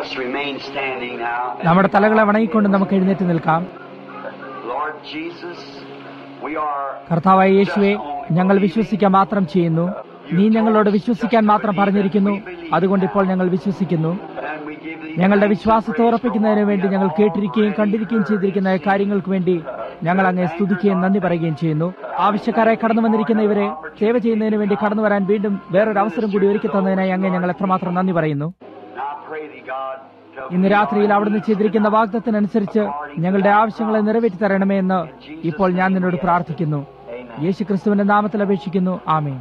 us remain standing now. നമ്മുടെ തലകളെ വണങ്ങിക്കൊണ്ട് നമുക്ക് എഴുന്നേറ്റ് നിൽക്കാം. Lord Jesus, we are കർത്താവായ യേശുവേ, ഞങ്ങൾ വിശ്വസിക്കാൻ മാത്രം ചെയ്യുന്നു. നീ ഞങ്ങളോട് വിശ്വസിക്കാൻ മാത്രം പറഞ്ഞിരിക്കുന്നു. അതുകൊണ്ട് ഇപ്പോൾ ഞങ്ങൾ വിശ്വസിക്കുന്നു. and we give thee ഞങ്ങളുടെ വിശ്വാസത്തെ ഉറപ്പിക്കുന്നതിന് വേണ്ടി ഞങ്ങൾ കേട്ടിരിക്കുകയും കണ്ടിരിക്കുകയും ചെയ്തിരിക്കുന്ന കാര്യങ്ങൾക്ക് വേണ്ടി ഞങ്ങൾ അങ്ങയെ സ്തുതിക്കുകയും നന്ദി പറയുകയും ചെയ്യുന്നു. ആവശ്യക്കാരായി കടന്നു വന്നിരിക്കുന്ന ഇവരെ സേവ ചെയ്യുന്നതിന് വേണ്ടി കടന്നു വരാൻ വീണ്ടും വേറൊരു അവസരം കൂടി ഒരുക്കി തന്നതിനായി അങ്ങേ ഞങ്ങൾ എത്രമാത്രം നന്ദി പറയുന്നു. Now I pray thee, God, to ഇന്ന് രാത്രിയിൽ അവിടുന്ന് ചെയ്തിരിക്കുന്ന വാഗ്ദത്തത്തിനനുസരിച്ച് ഞങ്ങളുടെ ആവശ്യങ്ങളെ നിറവേറ്റി തരണമേ എന്ന് ഇപ്പോൾ ഞാൻ നിന്നോട് പ്രാർത്ഥിക്കുന്നു. യേശു ക്രിസ്തുവിന്റെ നാമത്തിൽ അപേക്ഷിക്കുന്നു. ആമേൻ.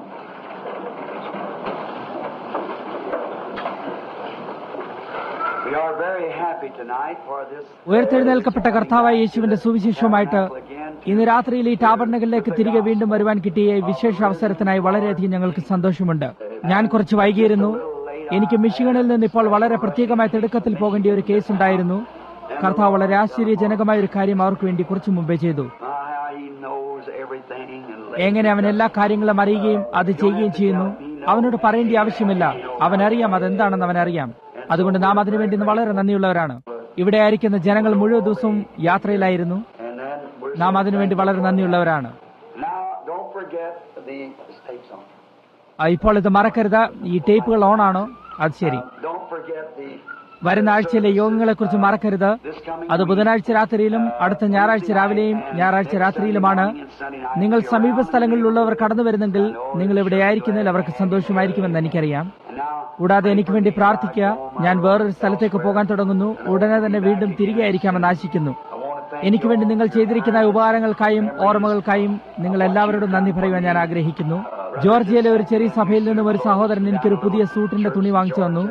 we are very happy tonight for this ഉയർത്തെഴുന്നേൽക്കപ്പെട്ട കർത്താവായ യേശുവിന്റെ സുവിശേഷവുമായിട്ട് ഇന്ന് രാത്രിയിൽ ഈ ടാബർണകളിലേക്ക് തിരികെ വീണ്ടും വരുവാൻ കിട്ടിയ ഈ വിശേഷ അവസരത്തിനായി വളരെയധികം ഞങ്ങൾക്ക് സന്തോഷമുണ്ട്. ഞാൻ കുറച്ച് വൈകിയിരുന്നു. എനിക്ക് മിഷിഗണിൽ നിന്ന് ഇപ്പോൾ വളരെ പ്രത്യേകമായ തിടുക്കത്തിൽ പോകേണ്ട ഒരു കേസ് ഉണ്ടായിരുന്നു. കർത്താവ് വളരെ ആശ്ചര്യജനകമായ ഒരു കാര്യം അവർക്ക് വേണ്ടി കുറച്ചു മുമ്പേ ചെയ്തു. how he knows everything and എങ്ങനെ അവൻ എല്ലാ കാര്യങ്ങളും അറിയുകയും അത് ചെയ്യുകയും ചെയ്യുന്നു. അവനോട് പറയേണ്ട ആവശ്യമില്ല. അവനറിയാം അതെന്താണെന്ന് അവനറിയാം. അതുകൊണ്ട് നാം അതിനുവേണ്ടി ഇന്ന് വളരെ നന്ദിയുള്ളവരാണ്. ഇവിടെ ആയിരിക്കുന്ന ജനങ്ങൾ മുഴുവൻ ദിവസവും യാത്രയിലായിരുന്നു. and then we're നാം അതിനുവേണ്ടി വളരെ നന്ദിയുള്ളവരാണ്. now don't forget the tapes on. ഇപ്പോൾ ഇത് മറക്കരുത്. ഈ ടേപ്പുകൾ ഓണാണോ? അത് ശരി. Don't forget the വരുന്ന ആഴ്ചയിലെ യോഗങ്ങളെക്കുറിച്ച് മറക്കരുത്. അത് ബുധനാഴ്ച രാത്രിയിലും അടുത്ത ഞായറാഴ്ച രാവിലെയും ഞായറാഴ്ച രാത്രിയിലുമാണ്. നിങ്ങൾ സമീപ സ്ഥലങ്ങളിലുള്ളവർ കടന്നു വരുന്നെങ്കിൽ നിങ്ങൾ ഇവിടെ ആയിരിക്കുന്നതിൽ അവർക്ക് സന്തോഷമായിരിക്കുമെന്ന് എനിക്കറിയാം. കൂടാതെ എനിക്ക് വേണ്ടി പ്രാർത്ഥിക്കുക. ഞാൻ വേറൊരു സ്ഥലത്തേക്ക് പോകാൻ തുടങ്ങുന്നു. ഉടനെ തന്നെ വീണ്ടും തിരികെ ആയിരിക്കാമെന്ന് ആശിക്കുന്നു. എനിക്ക് വേണ്ടി നിങ്ങൾ ചെയ്തിരിക്കുന്ന ഉപകാരങ്ങൾക്കായും ഓർമ്മകൾക്കായും നിങ്ങൾ എല്ലാവരോടും നന്ദി പറയുവാൻ ഞാൻ ആഗ്രഹിക്കുന്നു. ജോർജിയയിലെ ഒരു ചെറിയ സഭയിൽ നിന്നും ഒരു സഹോദരൻ എനിക്കൊരു പുതിയ സൂട്ടിന്റെ തുണി വാങ്ങിച്ചു തന്നു.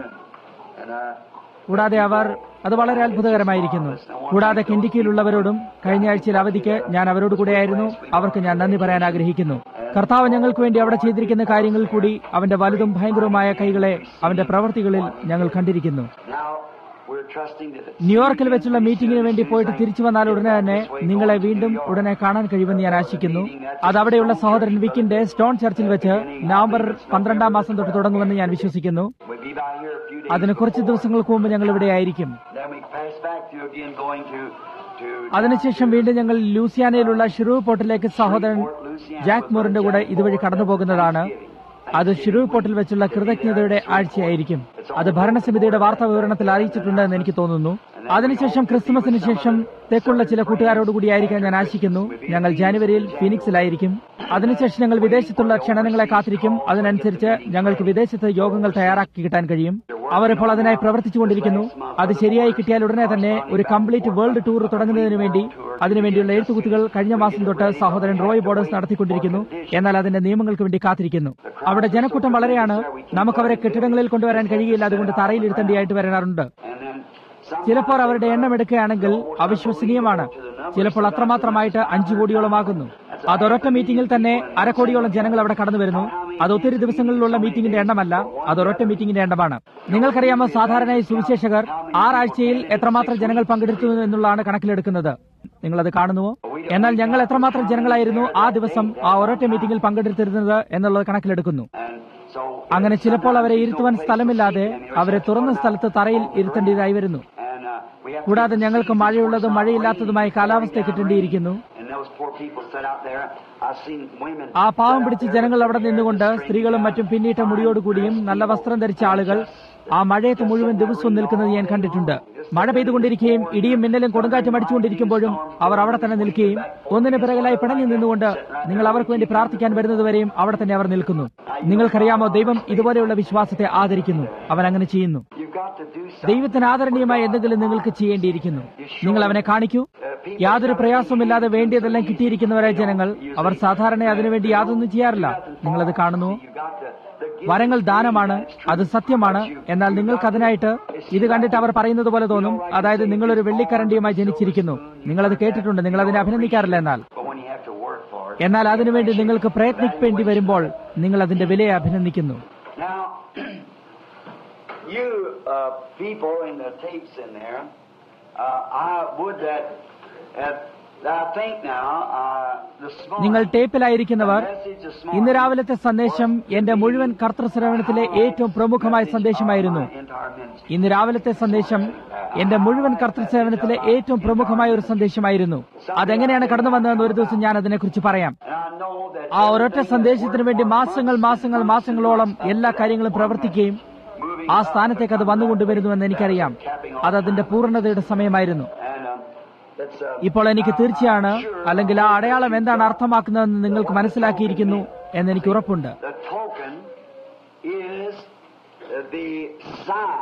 കൂടാതെ അത് വളരെ അത്ഭുതകരമായിരിക്കുന്നു. കൂടാതെ കെൻഡിക്കിയിലുള്ളവരോടും കഴിഞ്ഞ ആഴ്ചയിൽ അവധിക്ക് ഞാൻ അവരോട് കൂടെയായിരുന്നു. അവർക്ക് ഞാൻ നന്ദി പറയാൻ ആഗ്രഹിക്കുന്നു. കർത്താവ് ഞങ്ങൾക്ക് വേണ്ടി അവിടെ ചെയ്തിരിക്കുന്ന കാര്യങ്ങൾ കൂടി അവന്റെ വലുതും ഭയങ്കരവുമായ കൈകളെ അവന്റെ പ്രവൃത്തികളിൽ ഞങ്ങൾ കണ്ടിരിക്കുന്നു. now we're trusting that ന്യൂയോർക്കിൽ വെച്ചുള്ള മീറ്റിംഗിന് വേണ്ടി പോയിട്ട് തിരിച്ചു വന്നാൽ ഉടനെ തന്നെ നിങ്ങളെ വീണ്ടും ഉടനെ കാണാൻ കഴിയുമെന്ന് ഞാൻ ആശിക്കുന്നു. അത് അവിടെയുള്ള സഹോദരൻ വിക്കിന്റെ സ്റ്റോൺ ചർച്ചിൽ വെച്ച് നവംബർ 12 മാസം തൊട്ട് തുടങ്ങുമെന്ന് ഞാൻ വിശ്വസിക്കുന്നു. we'll be by here a few days. അതിന് കുറച്ച് ദിവസങ്ങൾക്ക് മുമ്പ് ഞങ്ങൾ ഇവിടെ ആയിരിക്കും. then we pass back to again going to അതിനുശേഷം വീണ്ടും ഞങ്ങൾ ലൂസിയാനയിലുള്ള ഷിറൂവ് പോർട്ടിലേക്ക് സഹോദരൻ ജാക്ക് മോറിന്റെ കൂടെ ഇതുവഴി കടന്നു പോകുന്നതാണ്. അത് ഷിറൂവ് പോർട്ടിൽ വെച്ചുള്ള കൃതജ്ഞതയുടെ ആഴ്ചയായിരിക്കും. അത് ഭരണസമിതിയുടെ വാർത്താ വിവരണത്തിൽ അറിയിച്ചിട്ടുണ്ടെന്ന് എനിക്ക് തോന്നുന്നു. അതിനുശേഷം ക്രിസ്മസിന് ശേഷം തെക്കുള്ള ചില കൂട്ടുകാരോടുകൂടിയായിരിക്കാൻ ഞാൻ ആശിക്കുന്നു. ഞങ്ങൾ ജാനുവരിയിൽ ഫീനിക്സിലായിരിക്കും. അതിനുശേഷം ഞങ്ങൾ വിദേശത്തുള്ള ക്ഷണനങ്ങളെ കാത്തിരിക്കും. അതിനനുസരിച്ച് ഞങ്ങൾക്ക് വിദേശത്ത് യോഗങ്ങൾ തയ്യാറാക്കി കിട്ടാൻ കഴിയും. അവരിപ്പോൾ അതിനായി പ്രവർത്തിച്ചുകൊണ്ടിരിക്കുന്നു. അത് ശരിയായി കിട്ടിയാൽ ഉടനെ തന്നെ ഒരു കംപ്ലീറ്റ് വേൾഡ് ടൂർ തുടങ്ങുന്നതിന് വേണ്ടി അതിനുവേണ്ടിയുള്ള എഴുത്തുകുത്തുകൾ കഴിഞ്ഞ മാസം തൊട്ട് സഹോദരൻ റോയ് ബോർഡേഴ്സ് നടത്തിക്കൊണ്ടിരിക്കുന്നു. എന്നാൽ അതിന്റെ നിയമങ്ങൾക്ക് വേണ്ടി കാത്തിരിക്കുന്നു. അവിടെ ജനക്കൂട്ടം വളരെയാണ്. നമുക്കവരെ കെട്ടിടങ്ങളിൽ കൊണ്ടുവരാൻ കഴിയില്ല. അതുകൊണ്ട് തറയിൽ ഇരുത്തേണ്ടിയായിട്ട് വരാറുണ്ട്. ചിലപ്പോൾ അവരുടെ എണ്ണം എടുക്കുകയാണെങ്കിൽ അവിശ്വസനീയമാണ്. ചിലപ്പോൾ അത്രമാത്രമായിട്ട് 5 കോടിയോളമാകുന്നു. അതൊരൊറ്റ മീറ്റിംഗിൽ തന്നെ 1/2 കോടിയോളം ജനങ്ങൾ അവിടെ കടന്നു വരുന്നു. അത് ഒത്തിരി ദിവസങ്ങളിലുള്ള മീറ്റിംഗിന്റെ എണ്ണമല്ല, അതൊരൊറ്റ മീറ്റിംഗിന്റെ എണ്ണമാണ്. നിങ്ങൾക്കറിയാമോ, സാധാരണയായി സുവിശേഷകർ 6 ആഴ്ചയിൽ എത്രമാത്രം ജനങ്ങൾ പങ്കെടുത്തു എന്നുള്ളതാണ് കണക്കിലെടുക്കുന്നത്. നിങ്ങളത് കാണുന്നുവോ? എന്നാൽ ഞങ്ങൾ എത്രമാത്രം ജനങ്ങളായിരുന്നു ആ ദിവസം ആ ഒരൊറ്റ മീറ്റിംഗിൽ പങ്കെടുത്തിരുന്നത് എന്നുള്ളത് കണക്കിലെടുക്കുന്നു. അങ്ങനെ ചിലപ്പോൾ അവരെ ഇരുത്തുവാൻ സ്ഥലമില്ലാതെ അവരെ തുറന്ന സ്ഥലത്ത് തറയിൽ ഇരുത്തേണ്ടതായി വരുന്നു. കൂടാതെ ഞങ്ങൾക്ക് മഴയുള്ളതും മഴയില്ലാത്തതുമായ കാലാവസ്ഥ കിട്ടേണ്ടിയിരിക്കുന്നു. ആ പാവം പിടിച്ച ജനങ്ങൾ അവിടെ നിന്നുകൊണ്ട് സ്ത്രീകളും മറ്റും പിന്നീട്ട മുടിയോടുകൂടിയും നല്ല വസ്ത്രം ധരിച്ച ആളുകൾ ആ മഴയത്ത് മുഴുവൻ ദിവസവും നിൽക്കുന്നത് ഞാൻ കണ്ടിട്ടുണ്ട്. മഴ പെയ്തുകൊണ്ടിരിക്കുകയും ഇടിയും മിന്നലും കൊടുങ്കാറ്റും അടിച്ചുകൊണ്ടിരിക്കുമ്പോഴും അവർ അവിടെ തന്നെ നിൽക്കുകയും ഒന്നിന് പിറകിലായി പിണഞ്ഞു നിന്നുകൊണ്ട് നിങ്ങൾ അവർക്ക് വേണ്ടി പ്രാർത്ഥിക്കാൻ വരുന്നതുവരെയും അവിടെ തന്നെ അവർ നിൽക്കുന്നു. നിങ്ങൾക്കറിയാമോ, ദൈവം ഇതുപോലെയുള്ള വിശ്വാസത്തെ ആദരിക്കുന്നു. അവൻ അങ്ങനെ ചെയ്യുന്നു. ദൈവത്തിന് ആദരണീയമായ എന്തെങ്കിലും നിങ്ങൾക്ക് ചെയ്യേണ്ടിയിരിക്കുന്നു. നിങ്ങൾ അവനെ കാണിക്കൂ. യാതൊരു പ്രയാസവുമില്ലാതെ വേണ്ടിയതെല്ലാം കിട്ടിയിരിക്കുന്നവരായ ജനങ്ങൾ, അവർ സാധാരണ അതിനുവേണ്ടി യാതൊന്നും ചെയ്യാറില്ല. നിങ്ങളത് കാണുന്നു. വരങ്ങൾ ദാനമാണ്, അത് സത്യമാണ്. എന്നാൽ നിങ്ങൾക്കതിനായിട്ട് ഇത് കണ്ടിട്ട് അവർ പറയുന്നത് പോലെ തോന്നും, അതായത് നിങ്ങളൊരു വെള്ളിക്കരണ്ടിയുമായി ജനിച്ചിരിക്കുന്നു. നിങ്ങളത് കേട്ടിട്ടുണ്ട്, നിങ്ങൾ അതിനെ അഭിനന്ദിക്കാറില്ല. എന്നാൽ അതിനുവേണ്ടി നിങ്ങൾക്ക് പ്രയത്നിക്കേണ്ടി വരുമ്പോൾ നിങ്ങൾ അതിന്റെ വിലയെ അഭിനന്ദിക്കുന്നു. You people in the tapes in there, I would that I think now, this morning, നിങ്ങൾ ടേപ്പിലായിരിക്കുന്നവർ the message this morning ഇന്ന് രാവിലത്തെ സന്ദേശം എന്റെ മുഴുവൻ കർത്തൃശ്രവണത്തിലെ ഏറ്റവും പ്രമുഖമായ സന്ദേശമായിരുന്നു. entire ministry. ഇന്ന് രാവിലത്തെ സന്ദേശം എന്റെ മുഴുവൻ കർത്തൃസേവനത്തിലെ ഏറ്റവും പ്രമുഖമായ ഒരു സന്ദേശമായിരുന്നു. അതെങ്ങനെയാണ് കടന്നു വന്നതെന്ന് ഒരു ദിവസം ഞാൻ അതിനെക്കുറിച്ച് പറയാം. And I know that ആ ഒരൊറ്റ സന്ദേശത്തിന് വേണ്ടി മാസങ്ങളോളം എല്ലാ കാര്യങ്ങളും പ്രവർത്തിക്കുകയും ആ സ്ഥാനത്തേക്ക് അത് വന്നുകൊണ്ടുവരുന്നുവെന്ന് എനിക്കറിയാം. അത് അതിന്റെ പൂർണ്ണതയുടെ സമയമായിരുന്നു. and that's ഇപ്പോൾ എനിക്ക് തീർച്ചയാണ്, അല്ലെങ്കിൽ ആ അടയാളം എന്താണ് അർത്ഥമാക്കുന്നതെന്ന് നിങ്ങൾക്ക് മനസ്സിലാക്കിയിരിക്കുന്നു എന്ന് എനിക്ക് ഉറപ്പുണ്ട്. the token is the sign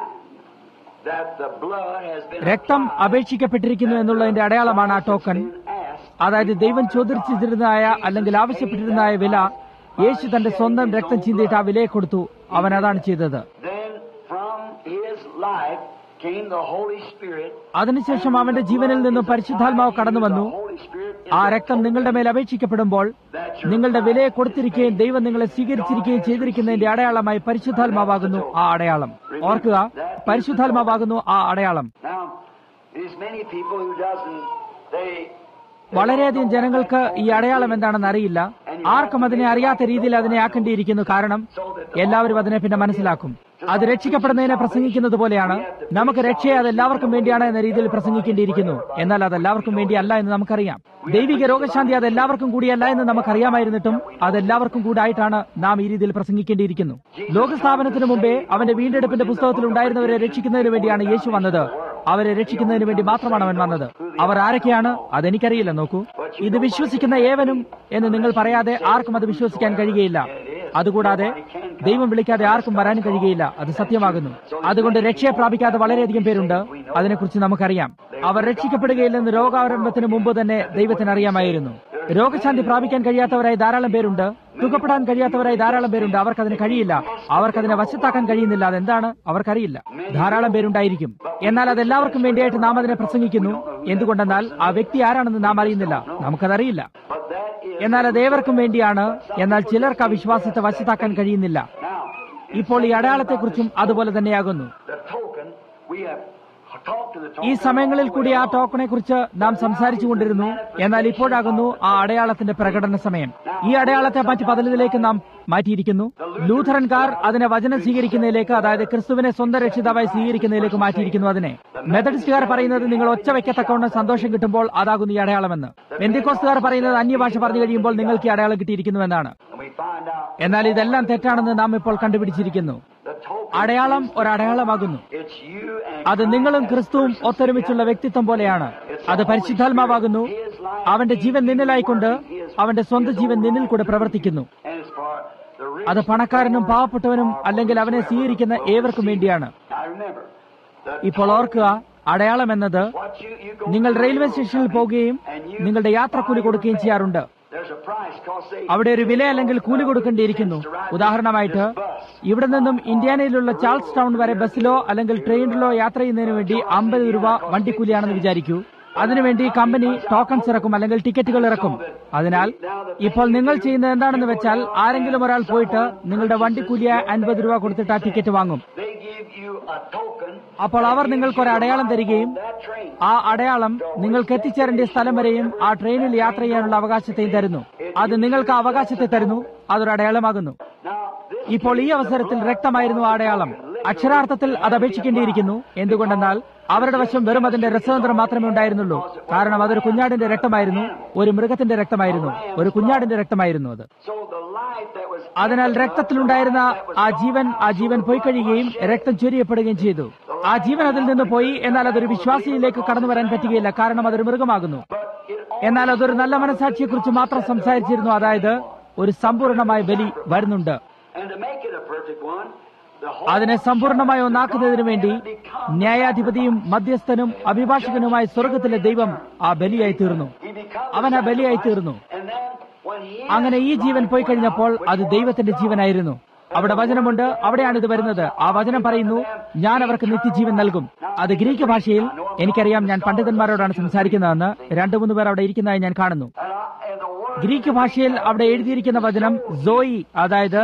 that the blood has been രക്തം അപേക്ഷിക്കപ്പെട്ടിരിക്കുന്നു എന്നുള്ളതിന്റെ അടയാളമാണ് ആ ടോക്കൺ. asked. അതായത് ദൈവം ചോദിച്ചിരുന്നതായ അല്ലെങ്കിൽ ആവശ്യപ്പെട്ടിരുന്നതായ വില യേശു തന്റെ സ്വന്തം രക്തം ചിന്തിയിട്ട് ആ വിലയെ കൊടുത്തു. അവൻ അതാണ് ചെയ്തത്. Then from his life came the Holy Spirit. അതിനുശേഷം അവന്റെ ജീവനിൽ നിന്നും പരിശുദ്ധാത്മാവ് കടന്നു വന്നു. The Holy Spirit ആ രക്തം നിങ്ങളുടെ മേൽ അപേക്ഷിക്കപ്പെടുമ്പോൾ നിങ്ങളുടെ വിലയെ കൊടുത്തിരിക്കുകയും ദൈവം നിങ്ങളെ സ്വീകരിച്ചിരിക്കുകയും ചെയ്തിരിക്കുന്നതിന്റെ അടയാളമായി പരിശുദ്ധാത്മാവാകുന്നു ആ അടയാളം. ഓർക്കുക, പരിശുദ്ധാത്മാവാകുന്നു ആ അടയാളം. Now, there's many people who doesn't, they വളരെയധികം ജനങ്ങൾക്ക് ഈ അടയാളം എന്താണെന്ന് അറിയില്ല. ആർക്കും അതിനെ അറിയാത്ത രീതിയിൽ അതിനെ ആക്കേണ്ടിയിരിക്കുന്നു. കാരണം എല്ലാവരും അതിനെ പിന്നെ മനസ്സിലാക്കും. അത് രക്ഷിക്കപ്പെടുന്നതിനെ പ്രസംഗിക്കുന്നത് പോലെയാണ്. നമുക്ക് രക്ഷയെ അത് എല്ലാവർക്കും വേണ്ടിയാണ് എന്ന രീതിയിൽ പ്രസംഗിക്കേണ്ടിയിരിക്കുന്നു. എന്നാൽ അത് എല്ലാവർക്കും വേണ്ടിയല്ല എന്ന് നമുക്കറിയാം. ദൈവിക രോഗശാന്തി അത് എല്ലാവർക്കും കൂടിയല്ല എന്ന് നമുക്കറിയാമായിരുന്നിട്ടും അതെല്ലാവർക്കും കൂടായിട്ടാണ് നാം ഈ രീതിയിൽ പ്രസംഗിക്കേണ്ടിയിരിക്കുന്നു. ലോകസ്ഥാപനത്തിന് മുമ്പേ അവന്റെ വീണ്ടെടുപ്പിന്റെ പുസ്തകത്തിൽ ഉണ്ടായിരുന്നവരെ രക്ഷിക്കുന്നതിന് വേണ്ടിയാണ് യേശു വന്നത്. അവരെ രക്ഷിക്കുന്നതിന് വേണ്ടി മാത്രമാണ് അവൻ വന്നത്. അവർ ആരൊക്കെയാണ് അതെനിക്കറിയില്ല. നോക്കൂ, ഇത് വിശ്വസിക്കുന്ന ഏവനും എന്ന് നിങ്ങൾ പറയാതെ ആർക്കും അത് വിശ്വസിക്കാൻ കഴിയുകയില്ല. അതുകൂടാതെ ദൈവം വിളിക്കാതെ ആർക്കും വരാനും കഴിയുകയില്ല. അത് സത്യമാകുന്നു. അതുകൊണ്ട് രക്ഷയെ പ്രാപിക്കാതെ വളരെയധികം പേരുണ്ട്. അതിനെക്കുറിച്ച് നമുക്കറിയാം. അവർ രക്ഷിക്കപ്പെടുകയില്ലെന്ന് രോഗാരംഭത്തിന് മുമ്പ് തന്നെ ദൈവത്തിന് അറിയാമായിരുന്നു. രോഗശാന്തി പ്രാപിക്കാൻ കഴിയാത്തവരായി ധാരാളം പേരുണ്ട്. സുഖപ്പെടാൻ കഴിയാത്തവരായി ധാരാളം പേരുണ്ട്. അവർക്കതിന് കഴിയില്ല. അവർക്കതിനെ വശത്താക്കാൻ കഴിയുന്നില്ല. അതെന്താണ് അവർക്കറിയില്ല. ധാരാളം പേരുണ്ടായിരിക്കും. എന്നാൽ അതെല്ലാവർക്കും വേണ്ടിയായിട്ട് നാം അതിനെ പ്രസംഗിക്കുന്നു. എന്തുകൊണ്ടെന്നാൽ ആ വ്യക്തി ആരാണെന്ന് നാം അറിയുന്നില്ല. നമുക്കതറിയില്ല. എന്നാൽ അത് ഏവർക്കും വേണ്ടിയാണ്. എന്നാൽ ചിലർക്ക് ആ വിശ്വാസത്തെ വശത്താക്കാൻ കഴിയുന്നില്ല. ഇപ്പോൾ ഈ അടയാളത്തെക്കുറിച്ചും അതുപോലെ തന്നെയാകുന്നു. the token we have talked to the token. ഈ സമയങ്ങളിൽ കൂടി ആ ടോക്കണെ കുറിച്ച് നാം സംസാരിച്ചുകൊണ്ടിരുന്നു. എന്നാൽ ഇപ്പോഴാകുന്നു ആ അടയാളത്തിന്റെ പ്രകടന സമയം. ഈ അടയാളത്തെ മറ്റ് പദ്ധതിയിലേക്ക് നാം മാറ്റിയിരിക്കുന്നു. ലൂഥറൻകാർ അതിനെ വചനം സ്വീകരിക്കുന്നതിലേക്ക്, അതായത് ക്രിസ്തുവിനെ സ്വന്തം രക്ഷിതാവായി സ്വീകരിക്കുന്നതിലേക്ക് മാറ്റിയിരിക്കുന്നു. അതിനെ മെത്തഡിസ്റ്റുകാർ പറയുന്നത് നിങ്ങൾ ഒച്ച വയ്ക്കത്തക്കവണ്ണം സന്തോഷം കിട്ടുമ്പോൾ അതാകുന്നു ഈ അടയാളമെന്ന്. പെന്തിക്കോസ്തുകാർ പറയുന്നത് അന്യഭാഷ പറഞ്ഞു കഴിയുമ്പോൾ നിങ്ങൾക്ക് ഈ അടയാളം കിട്ടിയിരിക്കുന്നുവെന്നാണ്. And we find out എന്നാൽ ഇതെല്ലാം തെറ്റാണെന്ന് നാം ഇപ്പോൾ കണ്ടുപിടിച്ചിരിക്കുന്നു. the token, അടയാളം ഒരടയാളമാകുന്നു. it's you and അത് നിങ്ങളും ക്രിസ്തുവും ഒത്തൊരുമിച്ചുള്ള വ്യക്തിത്വം പോലെയാണ്. അത് പരിശുദ്ധാത്മാവാകുന്നു. അവന്റെ ജീവൻ നിന്നിലായിക്കൊണ്ട് അവന്റെ സ്വന്തം ജീവൻ നിന്നിൽ കൂടെ പ്രവർത്തിക്കുന്നു. and it's for the rich. അത് പണക്കാരനും പാവപ്പെട്ടവനും അല്ലെങ്കിൽ അവനെ സ്വീകരിക്കുന്ന ഏവർക്കും വേണ്ടിയാണ്. Now remember, the ഇപ്പോൾ ഓർക്കുക, അടയാളം എന്നത് what you go നിങ്ങൾ റെയിൽവേ സ്റ്റേഷനിൽ പോവുകയും നിങ്ങളുടെ യാത്രക്കൂലി കൊടുക്കുകയും ചെയ്യാറുണ്ട്. there's a price cost say അവിടെ ഒരു വില അല്ലെങ്കിൽ കൂലി കൊടുക്കേണ്ടിയിരിക്കുന്നു. ഉദാഹരണമായിട്ട് ഇവിടെ നിന്നും ഇന്ത്യാനയിലുള്ള ചാൾസ് ടൗൺ വരെ ബസ്സിലോ അല്ലെങ്കിൽ ട്രെയിനിലോ യാത്ര ചെയ്യുന്നതിന് വേണ്ടി 50 രൂപ വണ്ടിക്കൂലിയാണെന്ന് വിചാരിക്കൂ. അതിനുവേണ്ടി കമ്പനി ടോക്കൺസ് ഇറക്കും അല്ലെങ്കിൽ ടിക്കറ്റുകൾ ഇറക്കും. അതിനാൽ ഇപ്പോൾ നിങ്ങൾ ചെയ്യുന്നത് എന്താണെന്ന് വെച്ചാൽ ആരെങ്കിലും ഒരാൾ പോയിട്ട് നിങ്ങളുടെ വണ്ടിക്കൂലിയായ 50 രൂപ കൊടുത്തിട്ട് ആ ടിക്കറ്റ് വാങ്ങും. they give you a token അപ്പോൾ അവർ നിങ്ങൾക്ക് ഒരു അടയാളം തരികയും that train. ആ അടയാളം നിങ്ങൾക്ക് എത്തിച്ചേരേണ്ട സ്ഥലം വരെയും ആ ട്രെയിനിൽ യാത്ര ചെയ്യാനുള്ള അവകാശത്തെയും തരുന്നു. അത് നിങ്ങൾക്ക് ആ അവകാശത്തെ തരുന്നു. അതൊരു അടയാളമാകുന്നു. Now this ഇപ്പോൾ ഈ അവസരത്തിൽ രക്തമായിരുന്നു ആ അടയാളം. അക്ഷരാർത്ഥത്തിൽ അത് അപേക്ഷിക്കേണ്ടിയിരിക്കുന്നു. എന്തുകൊണ്ടെന്നാൽ അവരുടെ വശം വെറും അതിന്റെ രസതന്ത്രം മാത്രമേ ഉണ്ടായിരുന്നുള്ളൂ. കാരണം അതൊരു കുഞ്ഞാടിന്റെ രക്തമായിരുന്നു, ഒരു മൃഗത്തിന്റെ രക്തമായിരുന്നു, ഒരു കുഞ്ഞാടിന്റെ രക്തമായിരുന്നു അത്. so the life that was അതിനാൽ രക്തത്തിലുണ്ടായിരുന്ന ആ ജീവൻ പോയി കഴിയുകയും രക്തം ചൊരിയപ്പെടുകയും ചെയ്തു. ആ ജീവൻ അതിൽ നിന്ന് പോയി. എന്നാൽ അതൊരു വിശ്വാസിയിലേക്ക് കടന്നു വരാൻ പറ്റുകയില്ല. കാരണം അതൊരു മൃഗമാകുന്നു. എന്നാൽ അതൊരു നല്ല മനസാക്ഷിയെക്കുറിച്ച് മാത്രം സംസാരിച്ചിരുന്നു. അതായത് ഒരു സമ്പൂർണമായ ബലി വരുന്നുണ്ട്. and to make it a perfect one, the whole അതിനെ സമ്പൂർണമായി ഒന്നാക്കുന്നതിനു വേണ്ടി ന്യായാധിപതിയും മധ്യസ്ഥനും അഭിഭാഷകനുമായ സ്വർഗത്തിലെ ദൈവം ആ ബലിയായി തീർന്നു. he becomes അവൻ ആ ബലിയായി തീർന്നു. and then when he അങ്ങനെ ഈ ജീവൻ പോയി കഴിഞ്ഞപ്പോൾ അത് ദൈവത്തിന്റെ ജീവനായിരുന്നു. അവിടെ വചനമുണ്ട്. അവിടെയാണ് ഇത് വരുന്നത്. ആ വചനം പറയുന്നു, ഞാൻ അവർക്ക് നിത്യജീവൻ നൽകും. അത് ഗ്രീക്ക് ഭാഷയിൽ, എനിക്കറിയാം, ഞാൻ പണ്ഡിതന്മാരോടാണ് സംസാരിക്കുന്നതെന്ന് 2-3 പേർ അവിടെ ഇരിക്കുന്നതായി ഞാൻ കാണുന്നു. and the word ഗ്രീക്ക് ഭാഷയിൽ അവിടെ എഴുതിയിരിക്കുന്ന വചനം സോയി, അതായത്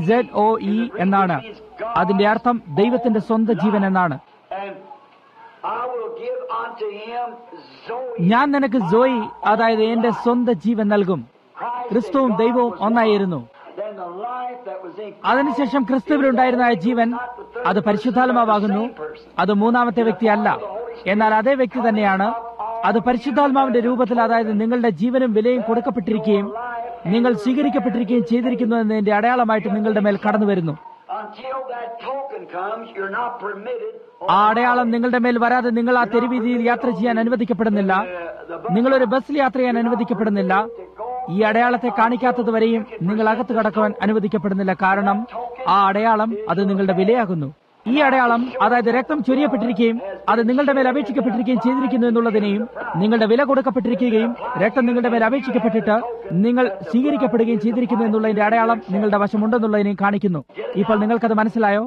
ZOE എന്നാണ്. അതിന്റെ അർത്ഥം ദൈവത്തിന്റെ സ്വന്തം ജീവൻ എന്നാണ്. and I will give unto him Zoe. ഞാൻ നിനക്ക് സോയി, അതായത് എന്റെ സ്വന്തം ജീവൻ നൽകും. ക്രിസ്തുവും ദൈവവും ഒന്നായിരുന്നു. Then the life that was in അതിനുശേഷം ക്രിസ്തുവിലുണ്ടായിരുന്ന ആ ജീവൻ അത് പരിശുദ്ധാത്മാവാകുന്നു. അത് മൂന്നാമത്തെ വ്യക്തിയല്ല, എന്നാൽ അതേ വ്യക്തി തന്നെയാണ്. അത് പരിശുദ്ധാത്മാവിന്റെ രൂപത്തിൽ, അതായത് നിങ്ങളുടെ ജീവനും വിലയും കൊടുക്കപ്പെട്ടിരിക്കുകയും നിങ്ങൾ സ്വീകരിക്കപ്പെട്ടിരിക്കുകയും ചെയ്തിരിക്കുന്നു എന്നതിന്റെ അടയാളമായിട്ട് നിങ്ങളുടെ മേൽ കടന്നു വരുന്നു. until that token comes, you're not permitted. ആ അടയാളം നിങ്ങളുടെ മേൽ വരാതെ നിങ്ങൾ ആ തെരുവീതിയിൽ യാത്ര ചെയ്യാൻ അനുവദിക്കപ്പെടുന്നില്ല. നിങ്ങളൊരു ബസ്സിൽ യാത്ര ചെയ്യാൻ അനുവദിക്കപ്പെടുന്നില്ല. ഈ അടയാളത്തെ കാണിക്കാത്തതുവരെയും നിങ്ങൾ അകത്ത് കടക്കുവാൻ അനുവദിക്കപ്പെടുന്നില്ല. കാരണം ആ അടയാളം അത് നിങ്ങളുടെ വിലയാകുന്നു. ഈ അടയാളം, അതായത് രക്തം ചൊരിയപ്പെട്ടിരിക്കുകയും അത് നിങ്ങളുടെ മേൽ അപേക്ഷിക്കപ്പെട്ടിരിക്കുകയും ചെയ്തിരിക്കുന്നു എന്നുള്ളതിനെയും, നിങ്ങളുടെ വില കൊടുക്കപ്പെട്ടിരിക്കുകയും രക്തം നിങ്ങളുടെ മേൽ അപേക്ഷിക്കപ്പെട്ടിട്ട് നിങ്ങൾ സ്വീകരിക്കപ്പെടുകയും ചെയ്തിരിക്കുന്നു എന്നുള്ളതിന്റെ അടയാളം നിങ്ങളുടെ വശമുണ്ടെന്നുള്ളതിനെയും കാണിക്കുന്നു. ഇപ്പോൾ നിങ്ങൾക്കത് മനസ്സിലായോ?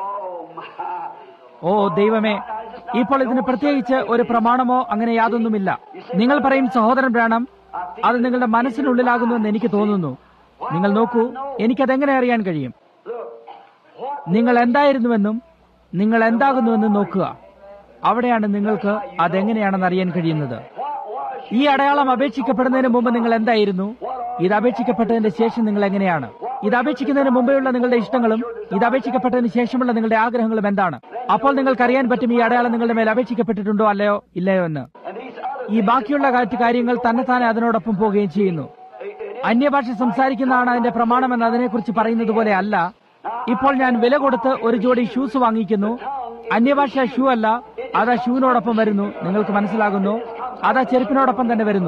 ഓ ദൈവമേ, ഇപ്പോൾ ഇതിന് പ്രത്യേകിച്ച് ഒരു പ്രമാണമോ അങ്ങനെ യാതൊന്നുമില്ല. നിങ്ങൾ പറയും, സഹോദരൻ ബ്രാനം, അത് നിങ്ങളുടെ മനസ്സിനുള്ളിലാകുന്നുവെന്ന് എനിക്ക് തോന്നുന്നു. നിങ്ങൾ നോക്കൂ, എനിക്കതെങ്ങനെ അറിയാൻ കഴിയും? നിങ്ങൾ എന്തായിരുന്നുവെന്നും നിങ്ങൾ എന്താകുന്നുവെന്നും നോക്കുക. അവിടെയാണ് നിങ്ങൾക്ക് അതെങ്ങനെയാണെന്ന് അറിയാൻ കഴിയുന്നത്. ഈ അടയാളം അപേക്ഷിക്കപ്പെടുന്നതിന് മുമ്പ് നിങ്ങൾ എന്തായിരുന്നു? ഇത് അപേക്ഷിക്കപ്പെട്ടതിന് ശേഷം നിങ്ങൾ എങ്ങനെയാണ്? ഇത് അപേക്ഷിക്കുന്നതിന് മുമ്പെയുള്ള നിങ്ങളുടെ ഇഷ്ടങ്ങളും ഇത് അപേക്ഷിക്കപ്പെട്ടതിന് ശേഷമുള്ള നിങ്ങളുടെ ആഗ്രഹങ്ങളും എന്താണ്? അപ്പോൾ നിങ്ങൾക്കറിയാൻ പറ്റും ഈ അടയാളം നിങ്ങളുടെ മേൽ അപേക്ഷിക്കപ്പെട്ടിട്ടുണ്ടോ അല്ലയോ ഇല്ലയോ എന്ന്. ഈ ബാക്കിയുള്ള കാര്യങ്ങൾ തന്നെത്താനെ അതിനോടൊപ്പം പോവുകയും ചെയ്യുന്നു. അന്യഭാഷ സംസാരിക്കുന്നതാണ് അതിന്റെ പ്രമാണമെന്ന് അതിനെക്കുറിച്ച് പറയുന്നത് പോലെ അല്ല. ഇപ്പോൾ ഞാൻ വില കൊടുത്ത് ഒരു ജോഡി ഷൂസ് വാങ്ങിക്കുന്നു. അന്യഭാഷ ഷൂ അല്ല, അത് ആ ഷൂവിനോടൊപ്പം വരുന്നു. നിങ്ങൾക്ക് മനസ്സിലാകുന്നു? അത് ആ ചെരുപ്പിനോടൊപ്പം തന്നെ വരുന്നു.